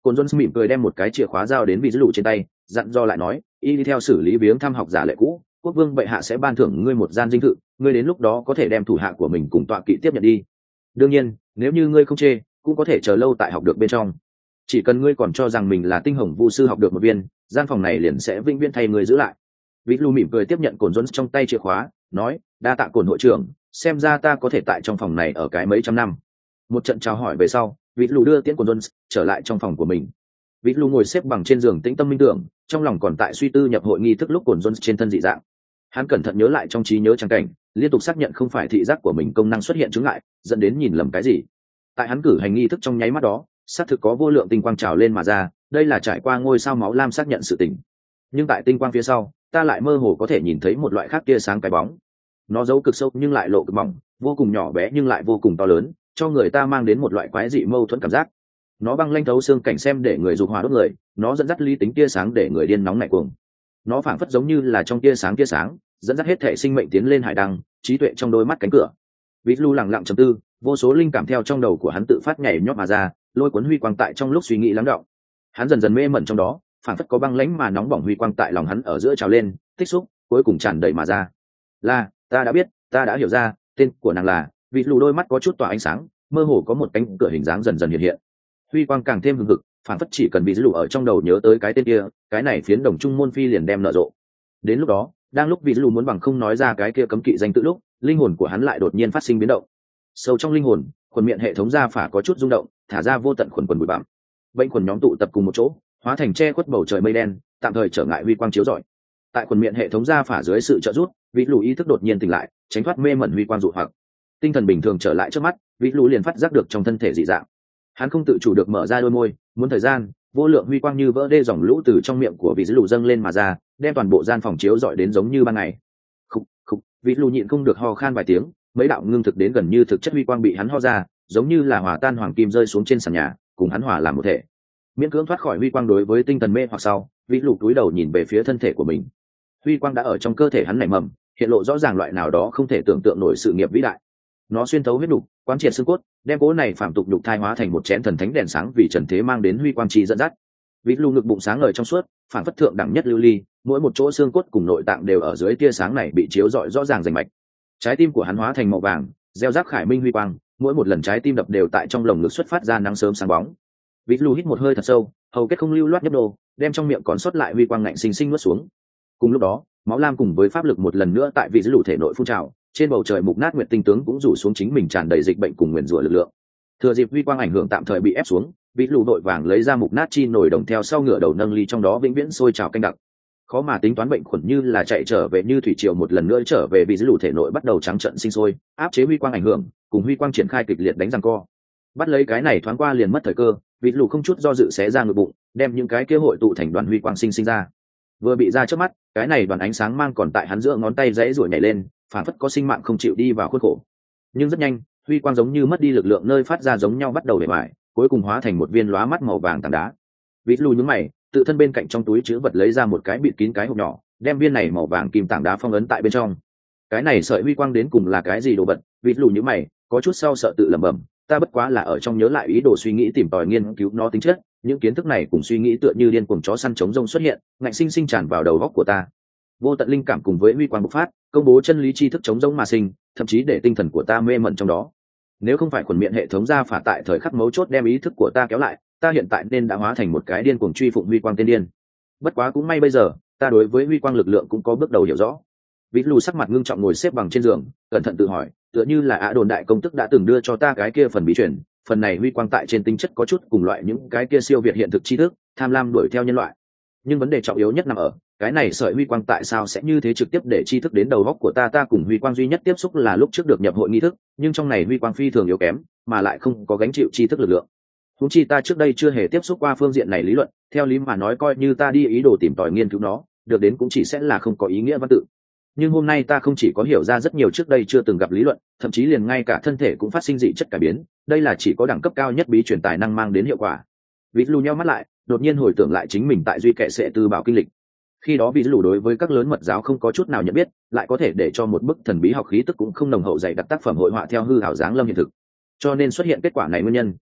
Cồn Jones mỉm cười đem một cái chìa khóa giao đến vị lù trên tay, dặn dò lại nói, y đi theo xử lý viếng thăm học giả lệ cũ, quốc vương bệ hạ sẽ ban thưởng ngươi một gian dinh thự, ngươi đến lúc đó có thể đem thủ hạ của mình cùng tọa kỵ tiếp nhận đi. Đương nhiên, nếu như ngươi không chê, cũng có thể chờ lâu tại học được bên trong. Chỉ cần ngươi còn cho rằng mình là tinh hồng vu sư học được một viên, gian phòng này liền sẽ vĩnh viễn thay ngươi giữ lại. Vị lù mỉm cười tiếp nhận Cồn Jones trong tay chìa khóa, nói, đa tạ Cồn hội trưởng, xem ra ta có thể tại trong phòng này ở cái mấy trăm năm. Một trận chào hỏi về sau, vị lù đưa tiễn Cồn Jones trở lại trong phòng của mình. Vị lù ngồi xếp bằng trên giường tĩnh tâm minh tưởng, trong lòng còn tại suy tư nhập hội nghi thức lúc Cồn Jones trên thân dị dạng. Hắn cẩn thận nhớ lại trong trí nhớ trang cảnh, liên tục xác nhận không phải thị giác của mình công năng xuất hiện chứng ngại, dẫn đến nhìn lầm cái gì. Tại hắn cử hành nghi thức trong nháy mắt đó, xác thực có vô lượng tinh quang trào lên mà ra, đây là trải qua ngôi sao máu lam xác nhận sự tình. Nhưng tại tinh quang phía sau, ta lại mơ hồ có thể nhìn thấy một loại khác tia sáng cái bóng. Nó giấu cực sâu nhưng lại lộ cực mỏng, vô cùng nhỏ bé nhưng lại vô cùng to lớn, cho người ta mang đến một loại quái dị mâu thuẫn cảm giác. Nó băng lanh thấu xương cảnh xem để người dục hỏa đốt người, nó dẫn dắt lý tính tia sáng để người điên nóng nảy cuồng. Nó phảng phất giống như là trong tia sáng tia sáng, dẫn dắt hết thể sinh mệnh tiến lên hải đăng, trí tuệ trong đôi mắt cánh cửa. Vít Lu lặng lặng trầm tư, vô số linh cảm theo trong đầu của hắn tự phát nhảy nhót mà ra, lôi cuốn huy quang tại trong lúc suy nghĩ lắng đọng. Hắn dần dần mê mẩn trong đó, phảng phất có băng lãnh mà nóng bỏng huy quang tại lòng hắn ở giữa trào lên, tích xúc, cuối cùng tràn đầy mà ra. Là, ta đã biết, ta đã hiểu ra, tên của nàng là. Vít Lu đôi mắt có chút tỏa ánh sáng, mơ hồ có một cánh cửa hình dáng dần dần hiện hiện. Huy quang càng thêm hừng hực, phảng phất chỉ cần Vít Lu ở trong đầu nhớ tới cái tên kia, cái này phiến đồng trung môn phi liền đem nở rộ. Đến lúc đó, đang lúc Vít Lu muốn bằng không nói ra cái kia cấm kỵ danh tự lúc, linh hồn của hắn lại đột nhiên phát sinh biến động. Sâu trong linh hồn, khuẩn miệng hệ thống gia phả có chút rung động, thả ra vô tận khuẩn quần bụi bặm. Bệnh khuẩn nhóm tụ tập cùng một chỗ, hóa thành che khuất bầu trời mây đen, tạm thời trở ngại huy quang chiếu rọi. Tại khuẩn miệng hệ thống gia phả dưới sự trợ giúp, Vít Lu ý thức đột nhiên tỉnh lại, tránh thoát mê mẩn huy quang dụ hoặc. Tinh thần bình thường trở lại trước mắt, Vít Lu liền phát giác được trong thân thể dị dạng. Hắn không tự chủ được mở ra đôi môi, muốn thời gian, vô lượng huy quang như vỡ đê dòng lũ từ trong miệng của Vít Lu dâng lên mà ra, đem toàn bộ gian phòng chiếu rọi đến giống như ban ngày. Khục khục, Vít Lu nhịn không được ho khan vài tiếng, mấy đạo ngưng thực đến gần như thực chất huy quang bị hắn ho ra, giống như là hòa tan hoàng kim rơi xuống trên sàn nhà, cùng hắn hòa làm một thể. Miễn cưỡng thoát khỏi huy quang đối với tinh thần mê hoặc sau, Vít Lu cúi đầu nhìn về phía thân thể của mình. Huy quang đã ở trong cơ thể hắn nảy mầm, hiện lộ rõ ràng loại nào đó không thể tưởng tượng nổi sự nghiệp vĩ đại. Nó xuyên thấu huyết đục, quán triệt xương cốt, đem cố này phạm tục đục thai hóa thành một chén thần thánh đèn sáng vì trần thế mang đến huy quang chi dẫn dắt. Vít Lu ngực bụng sáng ngời trong suốt, phản phất thượng đẳng nhất lưu ly, mỗi một chỗ xương cốt cùng nội tạng đều ở dưới tia sáng này bị chiếu rọi rõ ràng rành mạch. Trái tim của hắn hóa thành màu vàng, gieo rắc khải minh huy quang, mỗi một lần trái tim đập đều tại trong lồng ngực xuất phát ra nắng sớm sáng bóng. Vít Lu hít một hơi thật sâu, hầu kết không lưu loát nhấp đô, đem trong miệng còn sót lại huy quang ngạnh sinh sinh nuốt xuống. Cùng lúc đó, máu lam cùng với pháp lực một lần nữa tại vị Vít Lu thể nội phun trào, trên bầu trời mục nát nguyệt tinh tướng cũng rủ xuống chính mình tràn đầy dịch bệnh cùng nguyền rủa lực lượng. Thừa dịp huy quang ảnh hưởng tạm thời bị ép xuống, Vít Lu đội vàng lấy ra mục nát chi nổi đồng theo sau ngựa đầu nâng ly trong đó vĩnh viễn sôi trào canh đặc. Khó mà tính toán bệnh khuẩn như là chạy trở về như thủy triều một lần nữa trở về vì Vít Lu thể nội bắt đầu trắng trận sinh sôi, áp chế huy quang ảnh hưởng, cùng huy quang triển khai kịch liệt đánh giằng co. Bắt lấy cái này thoáng qua liền mất thời cơ, Vít Lu không chút do dự xé ra ngực bụng, đem những cái kia hội tụ thành đoàn huy quang sinh sinh ra. Vừa bị ra trước mắt, cái này đoàn ánh sáng mang còn tại hắn giữa ngón tay rẽ ruổi nhảy lên, phản phất có sinh mạng không chịu đi vào khuôn khổ. Nhưng rất nhanh, huy quang giống như mất đi lực lượng nơi phát ra giống nhau bắt đầu bề bại, cuối cùng hóa thành một viên lóa mắt màu vàng tảng đá. Vít Lu nhướng mày, tự thân bên cạnh trong túi chứa vật lấy ra một cái bịt kín cái hộp nhỏ, đem viên này màu vàng kim tảng đá phong ấn tại bên trong. Cái này sợi huy quang đến cùng là cái gì đồ vật? Vít Lu nhướng mày, có chút sau sợ tự lẩm bẩm, ta bất quá là ở trong nhớ lại ý đồ suy nghĩ tìm tòi nghiên cứu nó tính chất, những kiến thức này cùng suy nghĩ tựa như điên cuồng chó săn chống rông xuất hiện, ngạnh sinh sinh tràn vào đầu óc của ta. Vô tận linh cảm cùng với huy quang bộc phát, công bố chân lý tri thức chống rông mà sinh, thậm chí để tinh thần của ta mê mẩn trong đó. Nếu không phải khuẩn miệng hệ thống gia phả tại thời khắc mấu chốt đem ý thức của ta kéo lại, ta hiện tại nên đã hóa thành một cái điên cuồng truy phụng huy quang tiên điên. Bất quá cũng may bây giờ, ta đối với huy quang lực lượng cũng có bước đầu hiểu rõ. Vít Lu sắc mặt ngưng trọng ngồi xếp bằng trên giường, cẩn thận tự hỏi, tựa như là ạ đồn đại công tức đã từng đưa cho ta cái kia phần bí truyền, phần này huy quang tại trên tính chất có chút cùng loại những cái kia siêu việt hiện thực tri thức, tham lam đuổi theo nhân loại. Nhưng vấn đề trọng yếu nhất nằm ở cái này sợi huy quang tại sao sẽ như thế trực tiếp để tri thức đến đầu óc của ta? Ta cùng huy quang duy nhất tiếp xúc là lúc trước được nhập hội nghi thức, nhưng trong này huy quang phi thường yếu kém, mà lại không có gánh chịu tri thức lực lượng. Huống chi ta trước đây chưa hề tiếp xúc qua phương diện này lý luận, theo lý mà nói coi như ta đi ý đồ tìm tòi nghiên cứu nó, được đến cũng chỉ sẽ là không có ý nghĩa văn tự. Nhưng hôm nay ta không chỉ có hiểu ra rất nhiều trước đây chưa từng gặp lý luận, thậm chí liền ngay cả thân thể cũng phát sinh dị chất cải biến, đây là chỉ có đẳng cấp cao nhất bí truyền tài năng mang đến hiệu quả. Vít Lu nheo mắt lại, đột nhiên hồi tưởng lại chính mình tại duy kệ sệ tư bảo kinh lịch. Khi đó Vít Lu đối với các lớn mật giáo không có chút nào nhận biết, lại có thể để cho một bức thần bí học khí tức cũng không nồng hậu dày đặc tác phẩm hội họa theo hư ảo dáng lâm hiện thực. Cho nên xuất hiện kết quả này nguyên nhân,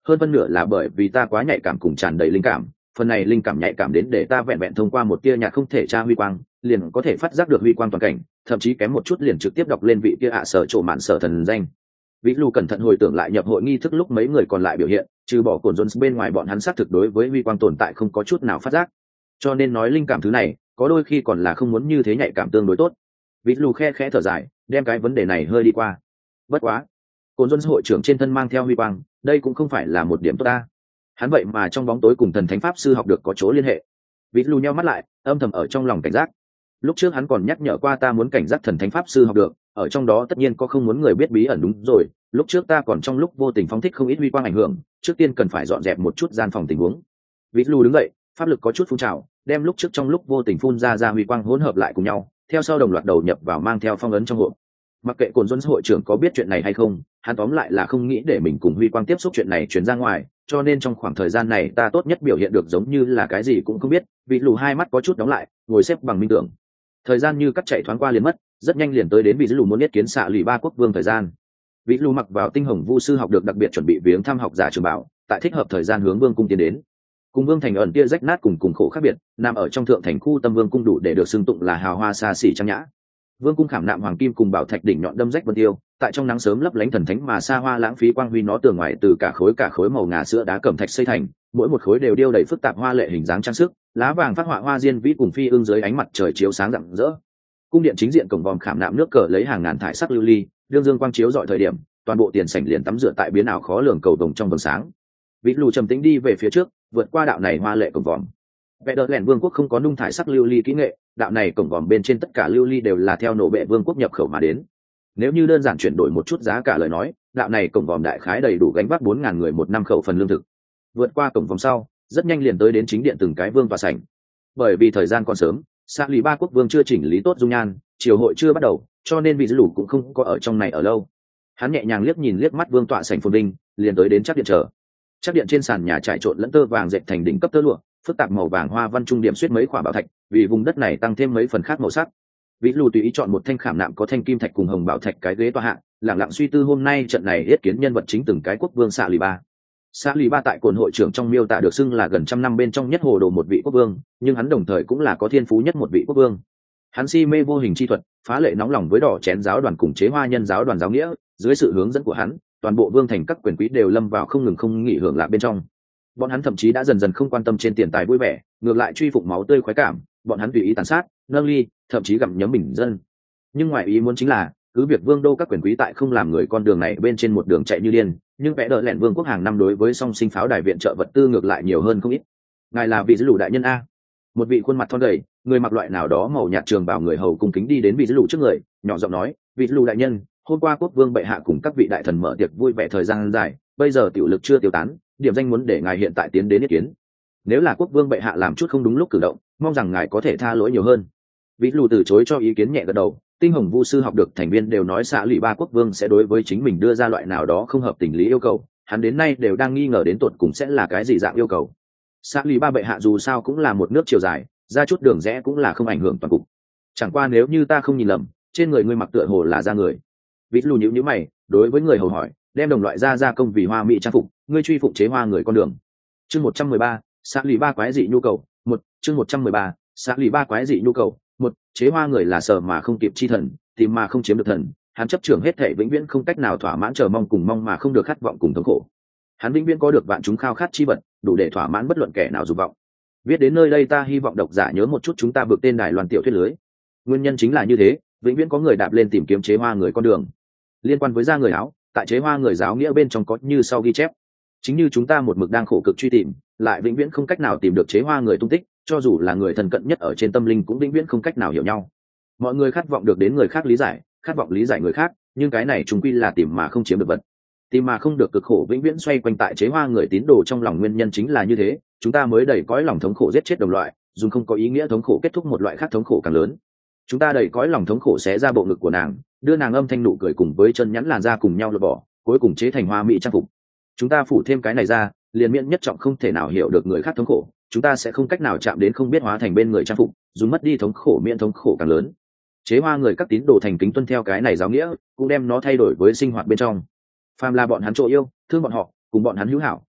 hơn phân nửa là bởi vì ta quá nhạy cảm cùng tràn đầy linh cảm, phần này linh cảm nhạy cảm đến để ta vẹn vẹn thông qua một tia nhạt không thể tra huy quang liền có thể phát giác được huy quang toàn cảnh, thậm chí kém một chút liền trực tiếp đọc lên vị kia ạ sở trộ mạn sở thần danh. Vĩ Lù cẩn thận hồi tưởng lại nhập hội nghi thức lúc mấy người còn lại biểu hiện, trừ bỏ cồn Jones bên ngoài bọn hắn xác thực đối với huy quang tồn tại không có chút nào phát giác. Cho nên nói linh cảm thứ này, có đôi khi còn là không muốn như thế nhạy cảm tương đối tốt. Vĩ Lù khe khẽ thở dài, đem cái vấn đề này hơi đi qua. Bất quá, cồn Jones hội trưởng trên thân mang theo huy quang, đây cũng không phải là một điểm tốt ta. Hắn vậy mà trong bóng tối cùng thần thánh pháp sư học được có chỗ liên hệ. Vĩ Lù nheo mắt lại, âm thầm ở trong lòng cảnh giác. Lúc trước hắn còn nhắc nhở qua ta muốn cảnh giác thần thánh pháp sư học được, ở trong đó tất nhiên có không muốn người biết bí ẩn đúng rồi, lúc trước ta còn trong lúc vô tình phóng thích không ít huy quang ảnh hưởng, trước tiên cần phải dọn dẹp một chút gian phòng tình huống. Vĩ Lù đứng dậy, pháp lực có chút phun trào, đem lúc trước trong lúc vô tình phun ra ra huy quang hỗn hợp lại cùng nhau, theo sau đồng loạt đầu nhập vào mang theo phong ấn trong hộp. Mặc kệ cồn Jones hội trưởng có biết chuyện này hay không, hắn tóm lại là không nghĩ để mình cùng huy quang tiếp xúc chuyện này truyền ra ngoài, cho nên trong khoảng thời gian này ta tốt nhất biểu hiện được giống như là cái gì cũng không biết. Vĩ Lù hai mắt có chút đóng lại, ngồi xếp bằng minh tưởng. Thời gian như cắt chạy thoáng qua liền mất, rất nhanh liền tới đến Vĩ Lù muốn biết kiến xạ lụy ba quốc vương thời gian. Vĩ Lù mặc vào tinh hồng vu sư học được đặc biệt chuẩn bị viếng thăm học giả trường bảo, tại thích hợp thời gian hướng vương cung tiến đến. Cùng vương thành ẩn kia rách nát cùng cùng khổ khác biệt, nằm ở trong thượng thành khu tâm vương cung đủ để được xưng tụng là hào hoa xa xỉ trang nhã. Vương cung khảm nạm hoàng kim cùng bảo thạch đỉnh nhọn đâm rách vân tiêu, tại trong nắng sớm lấp lánh thần thánh mà xa hoa lãng phí quang huy nó tường ngoài từ cả khối cả khối màu ngà sữa đá cẩm thạch xây thành, mỗi một khối đều điêu đầy phức tạp hoa lệ hình dáng trang sức, lá vàng phát họa hoa diên vĩ cùng phi ương dưới ánh mặt trời chiếu sáng rạng rỡ. Cung điện chính diện cổng vòm khảm nạm nước cờ lấy hàng ngàn thải sắc lưu ly, đương dương quang chiếu dọi thời điểm, toàn bộ tiền sảnh liền tắm rửa tại biến ảo khó lường cầu đồng trong vầng sáng. Vĩ Lù trầm tĩnh đi về phía trước, vượt qua đạo này hoa lệ cổng vòm. Vẽ đợt lẻn vương quốc không có nung thải sắc lưu ly kỹ nghệ, đạo này cổng vòm bên trên tất cả lưu ly đều là theo nổ bệ vương quốc nhập khẩu mà đến. Nếu như đơn giản chuyển đổi một chút giá cả lời nói, đạo này cổng vòm đại khái đầy đủ gánh vác bốn ngàn người một năm khẩu phần lương thực. Vượt qua cổng vòm sau, rất nhanh liền tới đến chính điện từng cái vương tòa sảnh. Bởi vì thời gian còn sớm, Sa Lì ba quốc vương chưa chỉnh lý tốt dung nhan, triều hội chưa bắt đầu, cho nên vị dữ lù cũng không có ở trong này ở lâu. Hắn nhẹ nhàng liếc nhìn liếc mắt vương tọa sảnh phồn vinh, liền tới đến chắc điện chờ. Chắc điện trên sàn nhà trải trộn lẫn tơ vàng dệt thành đỉnh cấp tơ lụa, phức tạp màu vàng hoa văn trung điểm xuyết mấy quả bảo thạch, vì vùng đất này tăng thêm mấy phần khác màu sắc. Vĩ Lù tùy ý chọn một thanh khảm nạm có thanh kim thạch cùng hồng bảo thạch cái ghế tọa hạ, lặng lặng suy tư hôm nay trận này yết kiến nhân vật chính từng cái quốc vương Sa Lì ba. Sa Lì ba tại cồn hội trưởng trong miêu tả được xưng là gần trăm năm bên trong nhất hồ đồ một vị quốc vương, nhưng hắn đồng thời cũng là có thiên phú nhất một vị quốc vương. Hắn si mê vô hình chi thuật, phá lệ nóng lòng với đỏ chén giáo đoàn cùng chế hoa nhân giáo đoàn giáo nghĩa, dưới sự hướng dẫn của hắn, toàn bộ vương thành các quyền quý đều lâm vào không ngừng không nghỉ hưởng lạc bên trong. Bọn hắn thậm chí đã dần dần không quan tâm trên tiền tài vui vẻ, ngược lại truy phụng máu tươi khoái cảm, bọn hắn tùy ý tàn sát, nâng ly, thậm chí gặm nhấm bình dân. Nhưng ngoài ý muốn chính là, cứ việc vương đô các quyền quý tại không làm người con đường này bên trên một đường chạy như điên, nhưng vẽ đỡ lẹn vương quốc hàng năm đối với song sinh pháo đài viện trợ vật tư ngược lại nhiều hơn không ít. Ngài là vị dữ lù đại nhân a? Một vị khuôn mặt thon gầy, người mặc loại nào đó màu nhạt trường bào người hầu cung kính đi đến vị dữ lù trước người, nhỏ giọng nói, vị dữ lù đại nhân, hôm qua quốc vương bệ hạ cùng các vị đại thần mở tiệc vui vẻ thời gian dài, bây giờ tiểu lực chưa tiêu tán, điểm danh muốn để ngài hiện tại tiến đến ý kiến. Nếu là quốc vương bệ hạ làm chút không đúng lúc cử động, mong rằng ngài có thể tha lỗi nhiều hơn. Vị lù từ chối cho ý kiến nhẹ gật đầu. Tinh hồng vu sư học được thành viên đều nói xạ lụy ba quốc vương sẽ đối với chính mình đưa ra loại nào đó không hợp tình lý yêu cầu, hắn đến nay đều đang nghi ngờ đến tột cùng sẽ là cái gì dạng yêu cầu. Xạ lụy ba bệ hạ dù sao cũng là một nước chiều dài, ra chút đường rẽ cũng là không ảnh hưởng toàn cục. Chẳng qua nếu như ta không nhìn lầm, trên người ngươi mặc tựa hồ là da người. Vị lù nhíu nhíu mày, đối với người hầu hỏi, đem đồng loại da gia công vì hoa mỹ trang phục, ngươi truy phụng chế hoa người con đường. Chương một trăm mười ba, xạ lụy ba quái dị nhu cầu. Một, chương một trăm mười ba, xạ lụy ba quái dị nhu cầu. Một, chế hoa người là sở mà không kịp chi thần, tìm mà không chiếm được thần, hắn chấp trưởng hết thể vĩnh viễn không cách nào thỏa mãn chờ mong cùng mong mà không được khát vọng cùng thống khổ. Hắn vĩnh viễn có được vạn chúng khao khát chi vật, đủ để thỏa mãn bất luận kẻ nào dục vọng. Viết đến nơi đây ta hy vọng độc giả nhớ một chút chúng ta vượt tên đài loan tiểu thuyết lưới. Nguyên nhân chính là như thế, vĩnh viễn có người đạp lên tìm kiếm chế hoa người con đường. Liên quan với da người áo, tại chế hoa người giáo nghĩa bên trong có như sau ghi chép. Chính như chúng ta một mực đang khổ cực truy tìm, lại vĩnh viễn không cách nào tìm được chế hoa người tung tích, cho dù là người thân cận nhất ở trên tâm linh cũng vĩnh viễn không cách nào hiểu nhau. Mọi người khát vọng được đến người khác lý giải, khát vọng lý giải người khác, nhưng cái này chúng quy là tìm mà không chiếm được vật. Tìm mà không được cực khổ vĩnh viễn xoay quanh tại chế hoa người tín đồ trong lòng, nguyên nhân chính là như thế, chúng ta mới đầy cõi lòng thống khổ giết chết đồng loại, dùng không có ý nghĩa thống khổ kết thúc một loại khác thống khổ càng lớn. Chúng ta đầy cõi lòng thống khổ xé ra bộ ngực của nàng, đưa nàng âm thanh nụ cười cùng với chân nhắn làn da cùng nhau lột bỏ, cuối cùng chế thành hoa mỹ trang phục. Chúng ta phủ thêm cái này ra, liền miễn nhất trọng không thể nào hiểu được người khác thống khổ, chúng ta sẽ không cách nào chạm đến không biết hóa thành bên người trang phục, dùng mất đi thống khổ miễn thống khổ càng lớn. Chế hoa người các tín đồ thành kính tuân theo cái này giáo nghĩa, cũng đem nó thay đổi với sinh hoạt bên trong. Phàm là bọn hắn chỗ yêu, thương bọn họ, cùng bọn hắn hữu hảo,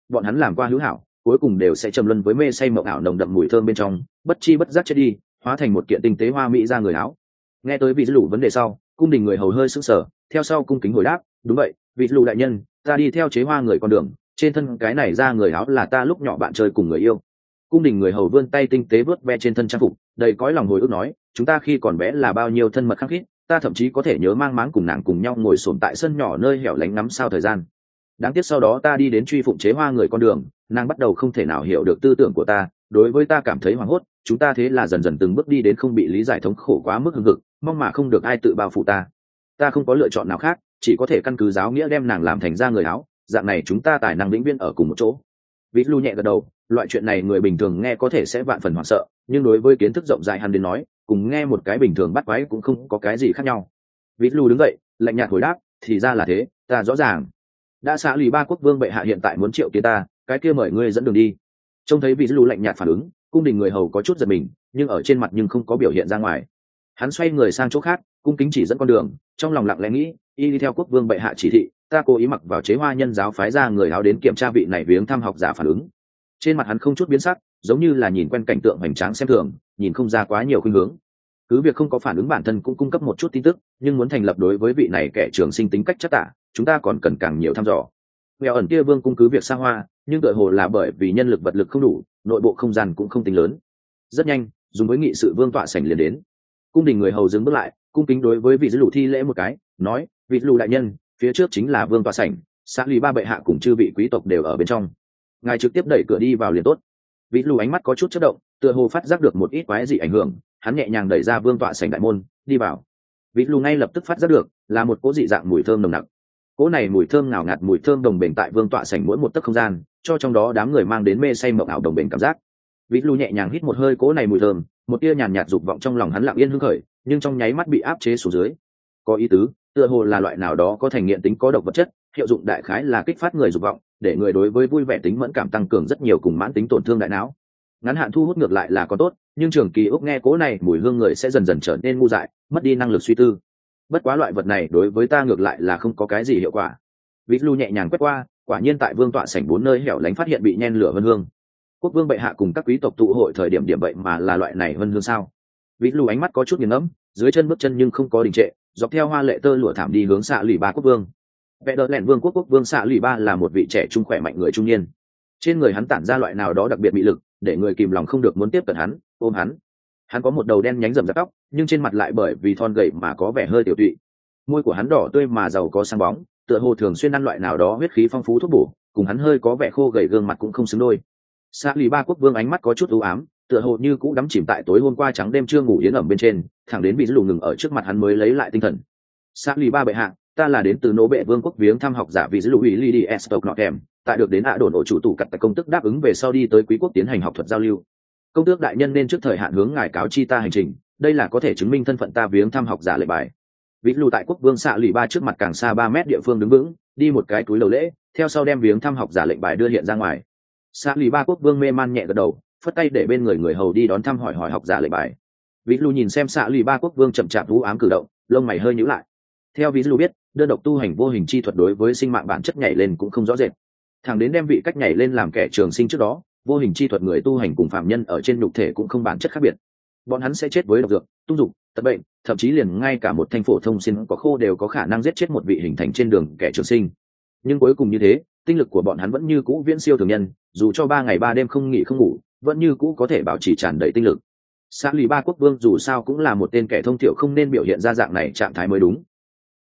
bọn hắn làm qua hữu hảo cuối cùng đều sẽ trầm luân với mê say mộng ảo nồng đậm mùi thơm bên trong, bất chi bất giác chết đi, hóa thành một kiện tinh tế hoa mỹ ra người áo. Nghe tới vị lù vấn đề sau, cung đình người hầu hơi sững sờ, theo sau cung kính hồi đáp, đúng vậy, vị lù đại nhân, ta đi theo chế hoa người con đường, trên thân cái này ra người áo là ta lúc nhỏ bạn chơi cùng người yêu. Cung đình người hầu vươn tay tinh tế vớt ve trên thân trang phục, đầy cõi lòng hồi ức nói, chúng ta khi còn bé là bao nhiêu thân mật khăng khít, ta thậm chí có thể nhớ mang máng cùng nàng cùng nhau ngồi xổm tại sân nhỏ nơi hẻo lánh ngắm sao thời gian. Đáng tiếc sau đó ta đi đến truy phụng chế hoa người con đường, nàng bắt đầu không thể nào hiểu được tư tưởng của ta, đối với ta cảm thấy hoảng hốt, chúng ta thế là dần dần từng bước đi đến không bị lý giải thống khổ quá mức hưng hực, mong mà không được ai tự bao phủ ta. Ta không có lựa chọn nào khác, chỉ có thể căn cứ giáo nghĩa đem nàng làm thành ra người áo, dạng này chúng ta tài năng vĩnh viễn ở cùng một chỗ. Vít Lu nhẹ gật đầu, loại chuyện này người bình thường nghe có thể sẽ vạn phần hoảng sợ, nhưng đối với kiến thức rộng rãi hắn đến nói, cùng nghe một cái bình thường bắt quái cũng không có cái gì khác nhau. Vít Lu đứng dậy, lạnh nhạt hồi đáp, thì ra là thế, ta rõ ràng. Đã xã lì ba quốc vương bệ hạ hiện tại muốn triệu kiến ta, cái kia mời ngươi dẫn đường đi. Trông thấy Vít Lu lạnh nhạt phản ứng, cung đình người hầu có chút giật mình, nhưng ở trên mặt nhưng không có biểu hiện ra ngoài. Hắn xoay người sang chỗ khác, cung kính chỉ dẫn con đường, trong lòng lặng lẽ nghĩ, y đi theo quốc vương bệ hạ chỉ thị, ta cố ý mặc vào chế hoa nhân giáo phái ra người áo đến kiểm tra vị này viếng thăm học giả phản ứng. Trên mặt hắn không chút biến sắc, giống như là nhìn quen cảnh tượng hoành tráng xem thường, nhìn không ra quá nhiều khuynh hướng. Cứ việc không có phản ứng bản thân cũng cung cấp một chút tin tức, nhưng muốn thành lập đối với vị này kẻ trường sinh tính cách chất tả, chúng ta còn cần càng nhiều thăm dò. Mèo ẩn kia vương cung cứ việc xa hoa, nhưng tựa hồ là bởi vì nhân lực vật lực không đủ, nội bộ không gian cũng không tính lớn. Rất nhanh, dùng với nghị sự vương tọa sảnh liền đến. Cung đình người hầu dừng bước lại, cung kính đối với vị dữ lù thi lễ một cái, nói, vị lù đại nhân, phía trước chính là vương tọa sảnh, xã lý ba bệ hạ cùng chư vị quý tộc đều ở bên trong, ngài trực tiếp đẩy cửa đi vào liền tốt. Vị lù ánh mắt có chút chớp động, tựa hồ phát giác được một ít quái dị ảnh hưởng, hắn nhẹ nhàng đẩy ra vương tọa sảnh đại môn, đi vào. Vị lù ngay lập tức phát giác được là một cỗ dị dạng mùi thơm nồng nặc. Cỗ này mùi thơm ngào ngạt, mùi thơm đồng bền tại vương tọa sảnh mỗi một tấc không gian, cho trong đó đám người mang đến mê say mộng ảo đồng bền cảm giác. Vị lù nhẹ nhàng hít một hơi cỗ này mùi thơm, một tia nhàn nhạt dục vọng trong lòng hắn lặng yên hưng khởi, nhưng trong nháy mắt bị áp chế xuống dưới. Có ý tứ, tựa hồ là loại nào đó có thành nghiện tính có độc vật chất, hiệu dụng đại khái là kích phát người dục vọng, để người đối với vui vẻ tính mẫn cảm tăng cường rất nhiều cùng mãn tính tổn thương đại não. Ngắn hạn thu hút ngược lại là có tốt, nhưng trường kỳ úc nghe cố này mùi hương người sẽ dần dần trở nên ngu dại, mất đi năng lực suy tư. Bất quá loại vật này đối với ta ngược lại là không có cái gì hiệu quả. Vít Lu nhẹ nhàng quét qua, quả nhiên tại vương tọa sảnh bốn nơi hẻo lánh phát hiện bị nhen lửa vân hương. Quốc vương bệ hạ cùng các quý tộc tụ hội thời điểm điểm vậy mà là loại này vân hương sao? Vít Lu ánh mắt có chút nghiêng ngẫm, dưới chân bước chân nhưng không có đình trệ, dọc theo hoa lệ tơ lụa thảm đi hướng xạ lụy ba quốc vương. Vệ đợt lẹn vương quốc quốc vương xạ lụy ba là một vị trẻ trung khỏe mạnh người trung niên, trên người hắn tản ra loại nào đó đặc biệt mị lực, để người kìm lòng không được muốn tiếp cận hắn, ôm hắn. Hắn có một đầu đen nhánh rậm rạp tóc, nhưng trên mặt lại bởi vì thon gầy mà có vẻ hơi tiểu tụy. Môi của hắn đỏ tươi mà giàu có sáng bóng, tựa hồ thường xuyên ăn loại nào đó huyết khí phong phú thuốc bổ, cùng hắn hơi có vẻ khô gầy gương mặt cũng không xứng đôi. Xạ lụy ba quốc vương ánh mắt có chút u ám, tựa hồ như cũ đắm chìm tại tối hôm qua trắng đêm chưa ngủ yến ẩm bên trên, thẳng đến bị lù ngừng ở trước mặt hắn mới lấy lại tinh thần. Xạ lụy ba bệ hạ, ta là đến từ nô bệ vương quốc viếng thăm học giả vì giữ lũ ủy ly đi estok nọ kèm, tại được đến ạ đồn ổ chủ tủ cặt tại công tức đáp ứng về sau đi tới quý quốc tiến hành học thuật giao lưu. Công tước đại nhân nên trước thời hạn hướng ngài cáo chi ta hành trình, đây là có thể chứng minh thân phận ta viếng thăm học giả lệnh bài. Vít Lu tại quốc vương xạ lụy ba trước mặt càng xa ba mét địa phương đứng vững, đi một cái túi lầu lễ, theo sau đem viếng thăm học giả lệnh bài đưa hiện ra ngoài. Xạ lụy ba quốc vương mê man nhẹ gật đầu, phất tay để bên người người hầu đi đón thăm hỏi hỏi học giả lệnh bài. Vít Lu nhìn xem xạ lụy ba quốc vương chậm chạp vũ ám cử động, lông mày hơi nhíu lại. Theo Vít Lu biết, đơn độc tu hành vô hình chi thuật đối với sinh mạng bản chất nhảy lên cũng không rõ rệt. Thẳng đến đem vị cách nhảy lên làm kẻ trường sinh trước đó, vô hình chi thuật người tu hành cùng phạm nhân ở trên nhục thể cũng không bản chất khác biệt. Bọn hắn sẽ chết với độc dược, tung dục, tật bệnh, thậm chí liền ngay cả một thanh phổ thông xin có khô đều có khả năng giết chết một vị hình thành trên đường kẻ trường sinh. Nhưng cuối cùng như thế, tinh lực của bọn hắn vẫn như cũ viễn siêu thường nhân, dù cho ba ngày ba đêm không nghỉ không ngủ, vẫn như cũ có thể bảo trì tràn đầy tinh lực. Xã lì ba quốc vương dù sao cũng là một tên kẻ thông thiểu không nên biểu hiện ra dạng này trạng thái mới đúng,